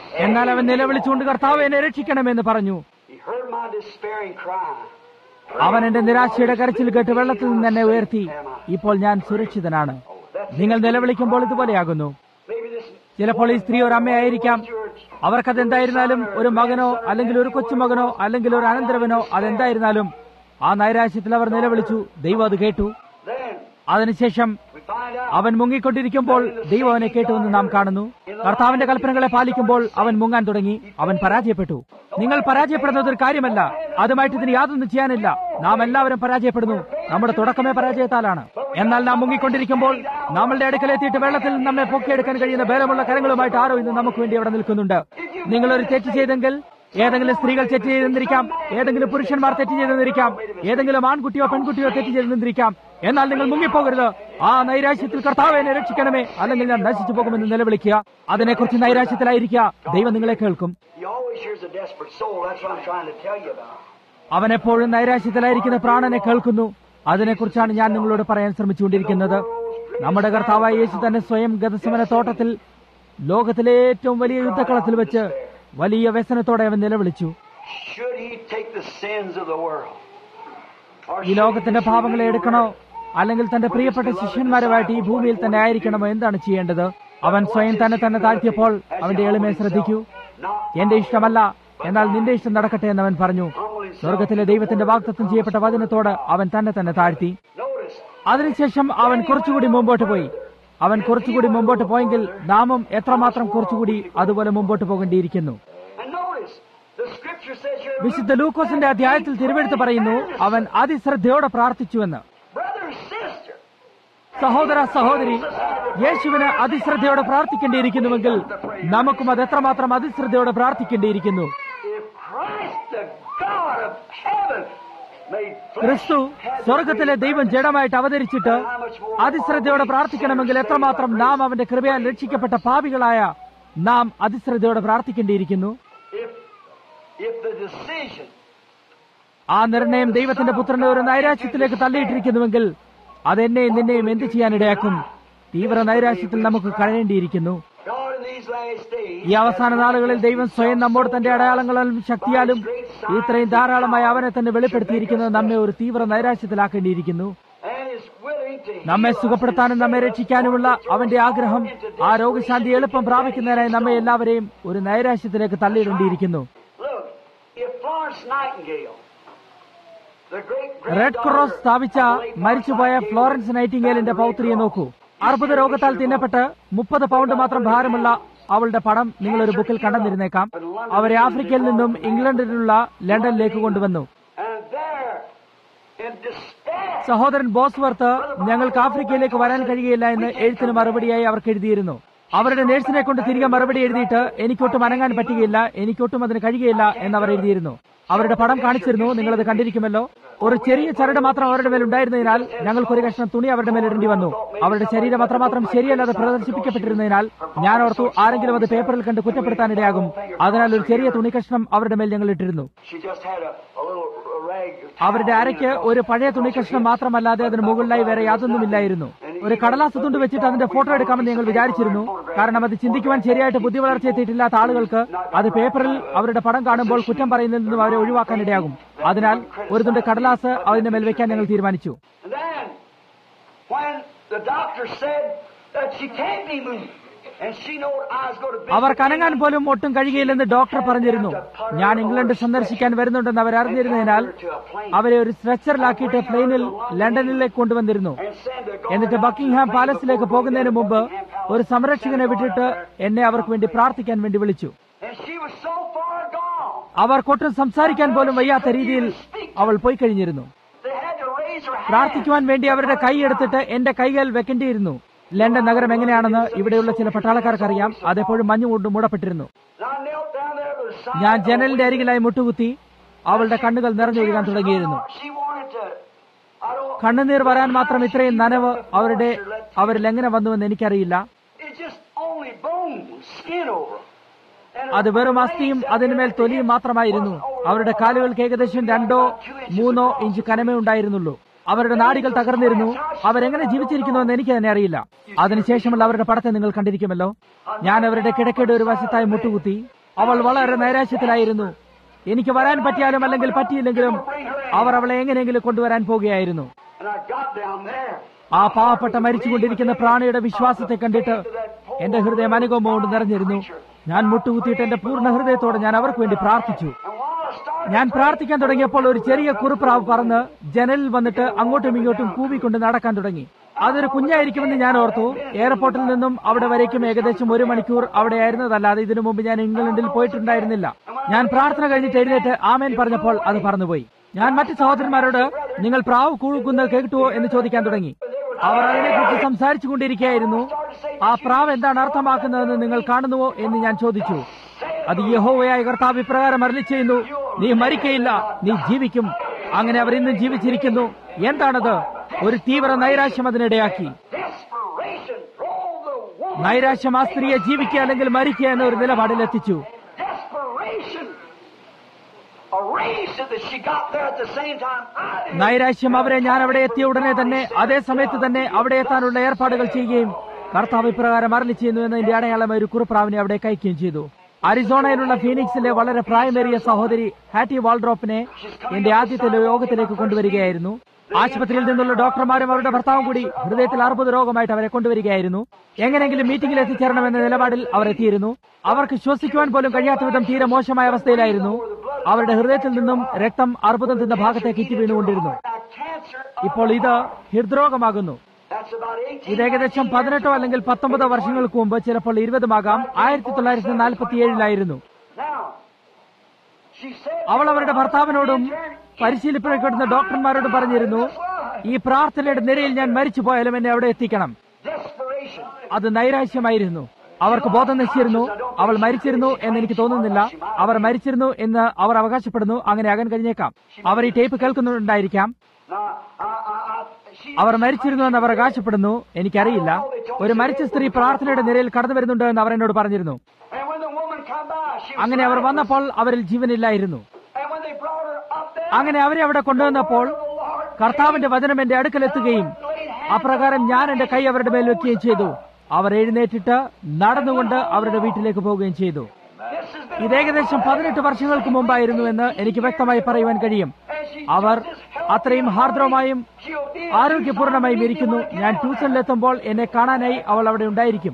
എന്നാൽ അവൻ നിലവിളിച്ചുകൊണ്ട് കർത്താവേ എന്നെ രക്ഷിക്കണമെന്ന് പറഞ്ഞു. He heard my despairing cry. അവൻ എന്റെ നിരാശയുടെ കരച്ചിൽ കേട്ട് വെള്ളത്തിൽ നിന്ന് എന്നെ ഉയർത്തി. ഇപ്പോൾ ഞാൻ സുരക്ഷിതനാണ്. നിങ്ങൾ നിലവിളിക്കുമ്പോൾ ഇതുപോലെയാകുന്നു. Maybe this ചിലപ്പോൾ ഈ സ്ത്രീ ഒരു അമ്മയായിരിക്കാം. അവർക്കതെന്തായിരുന്നാലും, ഒരു മകനോ അല്ലെങ്കിൽ ഒരു കൊച്ചുമകനോ അല്ലെങ്കിൽ ഒരു അനന്തരവനോ അതെന്തായിരുന്നാലും ആ നൈരാശ്യത്തിൽ അവർ നിലവിളിച്ചു. ദൈവം അത് കേട്ടു. then അതിനുശേഷം we find out അവൻ മുങ്ങിക്കൊണ്ടിരിക്കുമ്പോൾ ദൈവം അവനെ കേട്ടുവെന്ന് നാം കാണുന്നു. കർത്താവിന്റെ കൽപ്പനകളെ പാലിക്കുമ്പോൾ അവൻ മുങ്ങാൻ തുടങ്ങി. അവൻ പരാജയപ്പെട്ടു. നിങ്ങൾ പരാജയപ്പെടുന്നത് ഒരു കാര്യമല്ല. അതുമായിട്ട് ഇതിന് യാതൊന്നും ചെയ്യാനില്ല. നാം എല്ലാവരും പരാജയപ്പെടുന്നു. നമ്മുടെ തുടക്കമേ പരാജയത്താലാണ്. എന്നാൽ നാം മുങ്ങിക്കൊണ്ടിരിക്കുമ്പോൾ നമ്മളുടെ അടുക്കലെത്തിയിട്ട് വെള്ളത്തിൽ നമ്മെ പൊക്കിയെടുക്കാൻ കഴിയുന്ന ബലമുള്ള കരങ്ങളുമായിട്ട് ആരോ ഇന്ന് നമുക്ക് വേണ്ടി അവിടെ നിൽക്കുന്നുണ്ട്. നിങ്ങളൊരു തെറ്റ് ചെയ്തെങ്കിൽ, ഏതെങ്കിലും സ്ത്രീകൾ തെറ്റ് ചെയ്തെന്നിരിക്കാം, ഏതെങ്കിലും പുരുഷന്മാർ തെറ്റ് ചെയ്തെന്നിരിക്കാം, ഏതെങ്കിലും ആൺകുട്ടിയോ പെൺകുട്ടിയോ തെറ്റ് ചെയ്തെന്നിരിക്കാം. എന്നാൽ നിങ്ങൾ മുങ്ങിപ്പോകരുത്. ആ നൈരാശ്യത്തിൽ കർത്താവേ എന്നെ രക്ഷിക്കണമേ, അല്ലെങ്കിൽ ഞാൻ നശിച്ചു പോകുമെന്ന് നിലവിളിക്കുക. അതിനെക്കുറിച്ച് നൈരാശ്യത്തിലായിരിക്കുക. ദൈവം നിങ്ങളെ കേൾക്കും. he always hears a desperate soul. That's what I'm trying to tell you about. അവൻ എപ്പോഴും നൈരാശ്യത്തിലായിരിക്കുന്ന പ്രാണനെ കേൾക്കുന്നു. അതിനെക്കുറിച്ചാണ് ഞാൻ നിങ്ങളോട് പറയാൻ ശ്രമിച്ചുകൊണ്ടിരിക്കുന്നത്. നമ്മുടെ കർത്താവായ യേശു തന്നെ സ്വയം ഗതസമന തോട്ടത്തിൽ ലോകത്തിലെ ഏറ്റവും വലിയ യുദ്ധക്കളത്തിൽ വെച്ച് വലിയ വ്യസനത്തോടെ അവൻ നിലവിളിച്ചു. Should he take the sins of the world? Or ഈ ലോകത്തിന്റെ പാപങ്ങളെ എടുക്കണോ, അല്ലെങ്കിൽ തന്റെ പ്രിയപ്പെട്ട ശിഷ്യന്മാരുമായിട്ട് ഈ ഭൂമിയിൽ തന്നെ ആയിരിക്കണമോ? എന്താണ് ചെയ്യേണ്ടത്? അവൻ സ്വയം തന്നെ താഴ്ത്തിയപ്പോൾ അവന്റെ എളിമയെ ശ്രദ്ധിക്കൂ. എന്റെ ഇഷ്ടമല്ല, എന്നാൽ നിന്റെ ഇഷ്ടം നടക്കട്ടെ എന്നവൻ പറഞ്ഞു. സ്വർഗത്തിലെ ദൈവത്തിന്റെ വാഗ്ദത്തം ചെയ്യപ്പെട്ട വചനത്തോട് അവൻ തന്നെ താഴ്ത്തി. notice, അതിനുശേഷം അവൻ കുറച്ചുകൂടി മുമ്പോട്ട് പോയി. അവൻ കുറച്ചുകൂടി മുമ്പോട്ട് പോയെങ്കിൽ നാമും എത്രമാത്രം കുറച്ചുകൂടി അതുപോലെ മുമ്പോട്ട് പോകേണ്ടിയിരിക്കുന്നു. and notice, the scripture says here, വിശുദ്ധ ലൂക്കോസിന്റെ അധ്യായത്തിൽ തിരുവെഴുത്ത് പറയുന്നു, അവൻ അതിശ്രദ്ധയോടെ പ്രാർത്ഥിച്ചുവെന്ന്. brother and sister, സഹോദര സഹോദരി, യേശുവിന് അതിശ്രദ്ധയോടെ പ്രാർത്ഥിക്കേണ്ടിയിരിക്കുന്നുവെങ്കിൽ നമുക്കും അത് എത്രമാത്രം അതിശ്രദ്ധയോടെ പ്രാർത്ഥിക്കേണ്ടിയിരിക്കുന്നു. if Christ, the God of heaven, made ക്രിസ്തു സ്വർഗത്തിലെ ദൈവം ജഡമായിട്ട് അവതരിച്ചിട്ട് അതിശ്രദ്ധയോടെ പ്രാർത്ഥിക്കണമെങ്കിൽ എത്രമാത്രം നാം അവന്റെ കൃപയാൽ രക്ഷിക്കപ്പെട്ട പാപികളായ നാം അതിശ്രദ്ധയോടെ പ്രാർത്ഥിക്കേണ്ടിയിരിക്കുന്നു. if the decision, ആ നിർണയം ദൈവത്തിന്റെ പുത്രനെ ഒരു നൈരാശ്യത്തിലേക്ക് തള്ളിയിട്ടിരിക്കുന്നുവെങ്കിൽ അതെന്നെയും നിന്നെയും എന്ത് ചെയ്യാനിടയാക്കും? തീവ്ര നൈരാശ്യത്തിൽ നമുക്ക് കഴിയേണ്ടിയിരിക്കുന്നു. God in these last days, ഈ അവസാന നാളുകളിൽ ദൈവം സ്വയം നമ്മോട് തന്റെ അടയാളങ്ങളും ശക്തിയാലും ഇത്രയും ധാരാളമായി അവനെ തന്നെ വെളിപ്പെടുത്തിയിരിക്കുന്നത് നമ്മെ ഒരു തീവ്ര നൈരാശ്യത്തിലാക്കേണ്ടിയിരിക്കുന്നു. and is willing to നമ്മെ സുഖപ്പെടുത്താനും നമ്മെ രക്ഷിക്കാനുമുള്ള അവന്റെ ആഗ്രഹം ആ രോഗശാന്തി എളുപ്പം പ്രാപിക്കുന്നതിനായി നമ്മെ എല്ലാവരെയും ഒരു നൈരാശ്യത്തിലേക്ക് തള്ളിയിടേണ്ടിയിരിക്കുന്നു. look, if Florence Nightingale, the great red cross സ്ഥാപിച്ച മരിച്ചുപോയ ഫ്ലോറൻസ് നൈറ്റിംഗേലിന്റെ പൗത്രിയെ നോക്കൂ. അർബുദ രോഗത്താൽ തിന്നപ്പെട്ട് 30 പൗണ്ട് മാത്രം ഭാരമുള്ള അവളുടെ പടം നിങ്ങളൊരു ബുക്കിൽ കണ്ടെന്നിരുന്നേക്കാം. അവരെ ആഫ്രിക്കയിൽ നിന്നും ഇംഗ്ലണ്ടിലുള്ള ലണ്ടനിലേക്ക് കൊണ്ടുവന്നു. and there in despair, സഹോദരൻ ബോസ്വർത്ത് ഞങ്ങൾക്ക് ആഫ്രിക്കയിലേക്ക് വരാൻ കഴിയുകയില്ല എന്ന് എഴുത്തിന് മറുപടിയായി അവർക്ക് എഴുതിയിരുന്നു. അവരുടെ നേഴ്സിനെ കൊണ്ട് തിരികെ മറുപടി എഴുതിയിട്ട് എനിക്കൊട്ടും അനങ്ങാൻ പറ്റുകയില്ല, എനിക്കൊട്ടും അതിന് കഴിയുകയില്ല എന്നവർ എഴുതിയിരുന്നു. അവരുടെ പടം കാണിച്ചിരുന്നു, നിങ്ങളത് കണ്ടിരിക്കുമല്ലോ. ഒരു ചെറിയ ചരട് മാത്രം അവരുടെ മേൽ ഉണ്ടായിരുന്നതിനാൽ ഞങ്ങൾക്കൊരു കഷ്ണം തുണി അവരുടെ മേൽ ഇടേണ്ടി വന്നു. അവരുടെ ശരീരം അത്രമാത്രം ശരിയല്ലാതെ പ്രദർശിപ്പിക്കപ്പെട്ടിരുന്നതിനാൽ ഞാൻ ഓർത്തു ആരെങ്കിലും അത് പേപ്പറിൽ കണ്ട് കുറ്റപ്പെടുത്താനിടയാകും. അതിനാൽ ഒരു ചെറിയ തുണി കഷ്ണം അവരുടെ മേൽ ഞങ്ങൾ ഇട്ടിരുന്നു. she just had a little rag. അവരുടെ അരയ്ക്ക് ഒരു പഴയ തുണി കഷ്ണം മാത്രമല്ലാതെ അതിന് മുകളിലായി വേറെ യാതൊന്നുമില്ലായിരുന്നു. ഒരു കടലാസ് തുണ്ട് വെച്ചിട്ട് അതിന്റെ ഫോട്ടോ എടുക്കാമെന്ന് ഞങ്ങൾ വിചാരിച്ചിരുന്നു. കാരണം അത് ചിന്തിക്കുവാൻ ശരിയായിട്ട് ബുദ്ധി വളർച്ചയെത്തിയിട്ടില്ലാത്ത ആളുകൾക്ക് അത് പേപ്പറിൽ അവരുടെ പടം കാണുമ്പോൾ കുറ്റം പറയുന്നതിൽ നിന്നും അവരെ ഒഴിവാക്കാനിടയാകും. അതിനാൽ ഒരു തുണ്ട് കടലാസ് അതിന്റെ മേൽ വെക്കാൻ ഞങ്ങൾ തീരുമാനിച്ചു. And then, when the doctor said that she can't be moved, and she know I was going to visit അവർക്ക് അനങ്ങാൻ പോലും ഒട്ടും കഴിയുകയില്ലെന്ന് ഡോക്ടർ പറഞ്ഞിരുന്നു. ഞാൻ ഇംഗ്ലണ്ട് സന്ദർശിക്കാൻ വരുന്നുണ്ടെന്ന് അവർ അറിഞ്ഞിരുന്നതിനാൽ അവരെ ഒരു സ്ട്രെച്ചറിലാക്കിയിട്ട് പ്ലെയിനിൽ ലണ്ടനിലേക്ക് കൊണ്ടുവന്നിരുന്നു. എന്നിട്ട് ബക്കിംഗ്ഹാം പാലസിലേക്ക് പോകുന്നതിന് മുമ്പ് ഒരു സംരക്ഷകനെ വിട്ടിട്ട് എന്നെ അവർക്ക് വേണ്ടി പ്രാർത്ഥിക്കാൻ വേണ്ടി വിളിച്ചു. and she was so far gone, അവർക്കൊട്ടും സംസാരിക്കാൻ പോലും വയ്യാത്ത രീതിയിൽ അവൾ പോയി കഴിഞ്ഞിരുന്നു. they had to raise her hand. പ്രാർത്ഥിക്കുവാൻ വേണ്ടി അവരുടെ കൈ എടുത്തിട്ട് എന്റെ കൈകൾ വെക്കേണ്ടിയിരുന്നു. ലണ്ടൻ നഗരം എങ്ങനെയാണെന്ന് ഇവിടെയുള്ള ചില പട്ടാളക്കാർക്കറിയാം. അതെപ്പോഴും മഞ്ഞുകൊണ്ട് മൂടപ്പെട്ടിരുന്നു. And I knelt down there by the side. ഞാൻ ജനലിന്റെ അരികിലായി മുട്ടുകുത്തി. അവളുടെ കണ്ണുകൾ നിറഞ്ഞൊഴുകാൻ തുടങ്ങിയിരുന്നു. She wanted to, I don't, കണ്ണുനീർ വരാൻ മാത്രം ഇത്രയും നനവ് അവരിൽ എങ്ങനെ വന്നുവെന്ന് എനിക്കറിയില്ല. it's just only bone, skin over. And അത് വെറും അസ്ഥിയും അതിന്മേൽ തൊലിയും മാത്രമായിരുന്നു. അവരുടെ കാലുകൾക്ക് ഏകദേശം 2-3 ഇഞ്ച് കനമേ ഉണ്ടായിരുന്നുള്ളൂ. അവരുടെ നാഡികൾ തകർന്നിരുന്നു. അവരെങ്ങനെ ജീവിച്ചിരിക്കുന്നുവെന്ന് എനിക്ക് തന്നെ അറിയില്ല. അതിനുശേഷമുള്ള അവരുടെ പടത്തെ നിങ്ങൾ കണ്ടിരിക്കുമല്ലോ. ഞാൻ അവരുടെ കിടക്കയുടെ ഒരു വശത്തായി മുട്ടുകുത്തി. അവൾ വളരെ നൈരാശ്യത്തിലായിരുന്നു. എനിക്ക് വരാൻ പറ്റിയാലും അല്ലെങ്കിൽ പറ്റിയില്ലെങ്കിലും അവർ അവളെ എങ്ങനെയെങ്കിലും കൊണ്ടുവരാൻ പോകുകയായിരുന്നു. ആ പാവപ്പെട്ട മരിച്ചുകൊണ്ടിരിക്കുന്ന പ്രാണിയുടെ വിശ്വാസത്തെ കണ്ടിട്ട് എന്റെ ഹൃദയം അനുകമ്പ കൊണ്ട് നിറഞ്ഞിരുന്നു. ഞാൻ മുട്ടുകുത്തിയിട്ട് എന്റെ പൂർണ്ണ ഹൃദയത്തോടെ ഞാൻ അവർക്ക് വേണ്ടി പ്രാർത്ഥിച്ചു. ഞാൻ പ്രാർത്ഥിക്കാൻ തുടങ്ങിയപ്പോൾ ഒരു ചെറിയ കുറുപ്രാവ് പറന്ന് ജനലിൽ വന്നിട്ട് അങ്ങോട്ടും ഇങ്ങോട്ടും കൂവിക്കൊണ്ട് നടക്കാൻ തുടങ്ങി. അതൊരു കുഞ്ഞായിരിക്കുമെന്ന് ഞാൻ ഓർത്തു. എയർപോർട്ടിൽ നിന്നും അവിടെ വരേക്കും ഏകദേശം 1 മണിക്കൂർ അവിടെയായിരുന്നതല്ലാതെ ഇതിനു മുമ്പ് ഞാൻ ഇംഗ്ലണ്ടിൽ പോയിട്ടുണ്ടായിരുന്നില്ല. ഞാൻ പ്രാർത്ഥന കഴിഞ്ഞിട്ട് എഴുന്നേറ്റ് ആമേൻ പറഞ്ഞപ്പോൾ അത് പറന്നുപോയി. ഞാൻ മറ്റു സഹോദരന്മാരോട് നിങ്ങൾ പ്രാവ് കൂകുന്നത് കേട്ടുവോ എന്ന് ചോദിക്കാൻ തുടങ്ങി. അവർ അതിനെക്കുറിച്ച് സംസാരിച്ചു കൊണ്ടിരിക്കുകയായിരുന്നു. ആ പ്രാവ് എന്താണ് അർത്ഥമാക്കുന്നതെന്ന് നിങ്ങൾ കാണുന്നുവോ എന്ന് ഞാൻ ചോദിച്ചു. അത് യഹോവയായ കർത്താവ് ഇപ്രകാരം അരുളി ചെയ്യുന്നു, നീ മരിക്കയില്ല, നീ ജീവിക്കും. അങ്ങനെ അവർ ഇന്നും ജീവിച്ചിരിക്കുന്നു. എന്താണത്? ഒരു തീവ്ര നൈരാശ്യം അതിനിടയാക്കി. നൈരാശ്യം ആ സ്ത്രീയെ ജീവിക്കുക അല്ലെങ്കിൽ മരിക്കുക എന്ന ഒരു നിലപാടിലെത്തിച്ചു. നൈരാശ്യം അവരെ ഞാൻ അവിടെ എത്തിയ ഉടനെ തന്നെ അതേ സമയത്ത് തന്നെ അവിടെ എത്താനുള്ള ഏർപ്പാടുകൾ ചെയ്യുകയും കർത്താവ് ഇപ്രകാരം അരുളി ചെയ്യുന്നു എന്നതിന്റെ അടയാളമായ ഒരു കുറുപ്രാവിനെ അവിടെ കയറ്റുകയും ചെയ്തു. അരിസോണയിലുള്ള ഫീനിക്സിലെ വളരെ പ്രായമേറിയ സഹോദരി ഹാറ്റി വാൾഡ്രോപ്പിനെ എന്റെ ആദ്യത്തെ യോഗത്തിലേക്ക് കൊണ്ടുവരികയായിരുന്നു. ആശുപത്രിയിൽ നിന്നുള്ള ഡോക്ടർമാരും അവരുടെ ഭർത്താവും കൂടി ഹൃദയത്തിൽ അർബുദ രോഗമായിട്ട് അവരെ കൊണ്ടുവരികയായിരുന്നു. എങ്ങനെയെങ്കിലും മീറ്റിംഗിൽ എത്തിച്ചേരണമെന്ന നിലപാടിൽ അവർ എത്തിയിരുന്നു. അവർക്ക് ശ്വസിക്കുവാൻ പോലും കഴിയാത്ത വിധം തീരെ മോശമായ അവസ്ഥയിലായിരുന്നു. അവരുടെ ഹൃദയത്തിൽ നിന്നും രക്തം അർബുദം തിന്ന ഭാഗത്തേക്ക് ഇറ്റി വീണുകൊണ്ടിരുന്നു. ഇപ്പോൾ ഇത് ഹൃദ്രോഗമാകുന്നു. ഇത് ഏകദേശം 18 അല്ലെങ്കിൽ 19 വർഷങ്ങൾക്ക് മുമ്പ്, ചിലപ്പോൾ 20 1947 അവൾ അവരുടെ ഭർത്താവിനോടും പരിശീലിപ്പിക്കപ്പെടുന്ന ഡോക്ടർമാരോടും പറഞ്ഞിരുന്നു, ഈ പ്രാർത്ഥനയുടെ നിരയിൽ ഞാൻ മരിച്ചു പോയാലും എന്നെ അവിടെ എത്തിക്കണം. അത് നൈരാശ്യമായിരുന്നു. അവർക്ക് ബോധം നശിച്ചിരുന്നു. അവൾ മരിച്ചിരുന്നു എന്ന് എനിക്ക് തോന്നുന്നില്ല. അവർ മരിച്ചിരുന്നു എന്ന് അവർ അവകാശപ്പെടുന്നു. അങ്ങനെ ആകാൻ കഴിഞ്ഞേക്കാം. അവർ ഈ ടേപ്പ് കേൾക്കുന്നുണ്ടായിരിക്കാം. അവർ മരിച്ചിരുന്നു എന്ന് അവർ അവകാശപ്പെടുന്നു. എനിക്കറിയില്ല. ഒരു മരിച്ച സ്ത്രീ പ്രാർത്ഥനയുടെ നിരയിൽ കടന്നു വരുന്നുണ്ട് എന്ന് അവർ എന്നോട് പറഞ്ഞിരുന്നു. അങ്ങനെ അവർ വന്നപ്പോൾ അവരിൽ ജീവനില്ലായിരുന്നു. അങ്ങനെ അവരെ അവിടെ കൊണ്ടുവന്നപ്പോൾ കർത്താവിന്റെ വചനം എന്റെ അടുക്കലെത്തുകയും അപ്രകാരം ഞാൻ എന്റെ കൈ അവരുടെ മേൽ വെക്കുകയും ചെയ്തു. അവർ എഴുന്നേറ്റിട്ട് നടന്നുകൊണ്ട് അവരുടെ വീട്ടിലേക്ക് പോവുകയും ചെയ്തു. ഇത് ഏകദേശം 18 വർഷങ്ങൾക്ക് മുമ്പായിരുന്നു എന്ന് എനിക്ക് വ്യക്തമായി പറയുവാൻ കഴിയും. അവർ അത്രയും ഹാർദ്രമായും ആരോഗ്യപൂർണമായും ഇരിക്കുന്നു. ഞാൻ ട്യൂഷനിലെത്തുമ്പോൾ എന്നെ കാണാനായി അവൾ അവിടെ ഉണ്ടായിരിക്കും.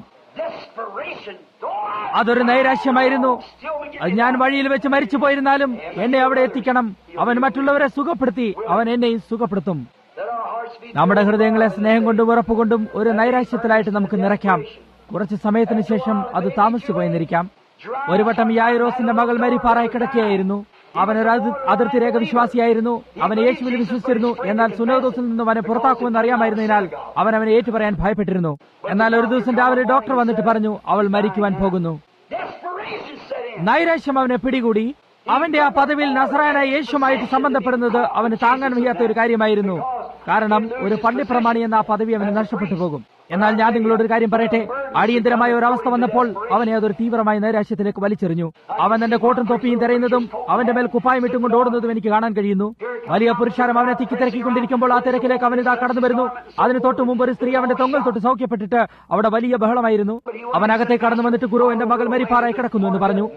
അതൊരു നൈരാശ്യമായിരുന്നു. ഞാൻ വഴിയിൽ വെച്ച് മരിച്ചു പോയിരുന്നാലും എന്നെ അവിടെ എത്തിക്കണം. അവൻ മറ്റുള്ളവരെ സുഖപ്പെടുത്തി, അവൻ എന്നെയും സുഖപ്പെടുത്തും. നമ്മുടെ ഹൃദയങ്ങളെ സ്നേഹം കൊണ്ടും ഉറപ്പുകൊണ്ടും ഒരു നൈരാശ്യത്തിലായിട്ട് നമുക്ക് നിറയ്ക്കാം. കുറച്ചു സമയത്തിന് ശേഷം അത് താമസിച്ചു പോയെന്നിരിക്കാം. ഒരു വട്ടം യായിറോസിന്റെ മകൾ മരിപ്പാറായി കിടക്കുകയായിരുന്നു. അവനൊരു അതിർത്തി രേഖ വിശ്വാസിയായിരുന്നു. അവൻ യേശുവിൽ വിശ്വസിച്ചിരുന്നു. എന്നാൽ സുനോദോസിൽ നിന്നും അവനെ പുറത്താക്കുമെന്ന് അറിയാമായിരുന്നതിനാൽ അവൻ അവനെ ഏറ്റുപറയാൻ ഭയപ്പെട്ടിരുന്നു. എന്നാൽ ഒരു ദിവസം രാവിലെ ഡോക്ടർ വന്നിട്ട് പറഞ്ഞു, അവൾ മരിക്കുവാൻ പോകുന്നു. നൈരാശ്യം അവനെ പിടികൂടി. അവന്റെ ആ പദവിയിൽ നസറായനായ യേശുമായിട്ട് സംബന്ധപ്പെടുന്നത് അവന് താങ്ങാൻ വയ്യാത്ത ഒരു കാര്യമായിരുന്നു. കാരണം ഒരു പള്ളിപ്രമാണി എന്ന ആ പദവി അവന് നഷ്ടപ്പെട്ടു പോകും. എന്നാൽ ഞാൻ നിങ്ങളോട് ഒരു കാര്യം പറയട്ടെ. അടിയന്തരമായ ഒരു അവസ്ഥ വന്നപ്പോൾ അവനെ അതൊരു തീവ്രമായ നൈരാശ്യത്തിലേക്ക് വലിച്ചെറിഞ്ഞു. അവൻ തന്റെ കോട്ടും തൊപ്പിയും തെരയുന്നതും അവന്റെ മേൽ കുപ്പായം ഇട്ടും കൊണ്ട് ഓടുന്നതും എനിക്ക് കാണാൻ കഴിയുന്നു. വലിയ പുരുഷാരം അവനെ തിക്കി തിരക്കിക്കൊണ്ടിരിക്കുമ്പോൾ ആ തിരക്കിലേക്ക് അവനിതാ കടന്നു വരുന്നു. അതിന് തൊട്ടു മുമ്പ് ഒരു സ്ത്രീ അവന്റെ തൊങ്ങൽ തൊട്ട് സൗഖ്യപ്പെട്ടിട്ട് അവിടെ വലിയ ബഹളമായിരുന്നു. അവനകത്തേക്ക് കടന്നു വന്നിട്ട്, ഗുരു, എന്റെ മകൾ മരിപ്പാറായി കിടക്കുന്നു എന്ന് പറഞ്ഞു.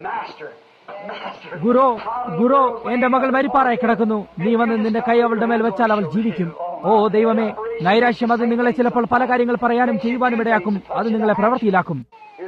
ഗുരു, എന്റെ മകൾ മരിപ്പാറായി കിടക്കുന്നു. നീ വന്ന് നിന്റെ കൈ അവളുടെ മേൽ വെച്ചാൽ അവൾ ജീവിക്കും. ഓ ദൈവമേ, നൈരാശ്യം അത് നിങ്ങളെ ചിലപ്പോൾ പല കാര്യങ്ങൾ പറയാനും ചെയ്യുവാനും ഇടയാക്കും. അത് നിങ്ങളെ പ്രവൃത്തിയിലാക്കും.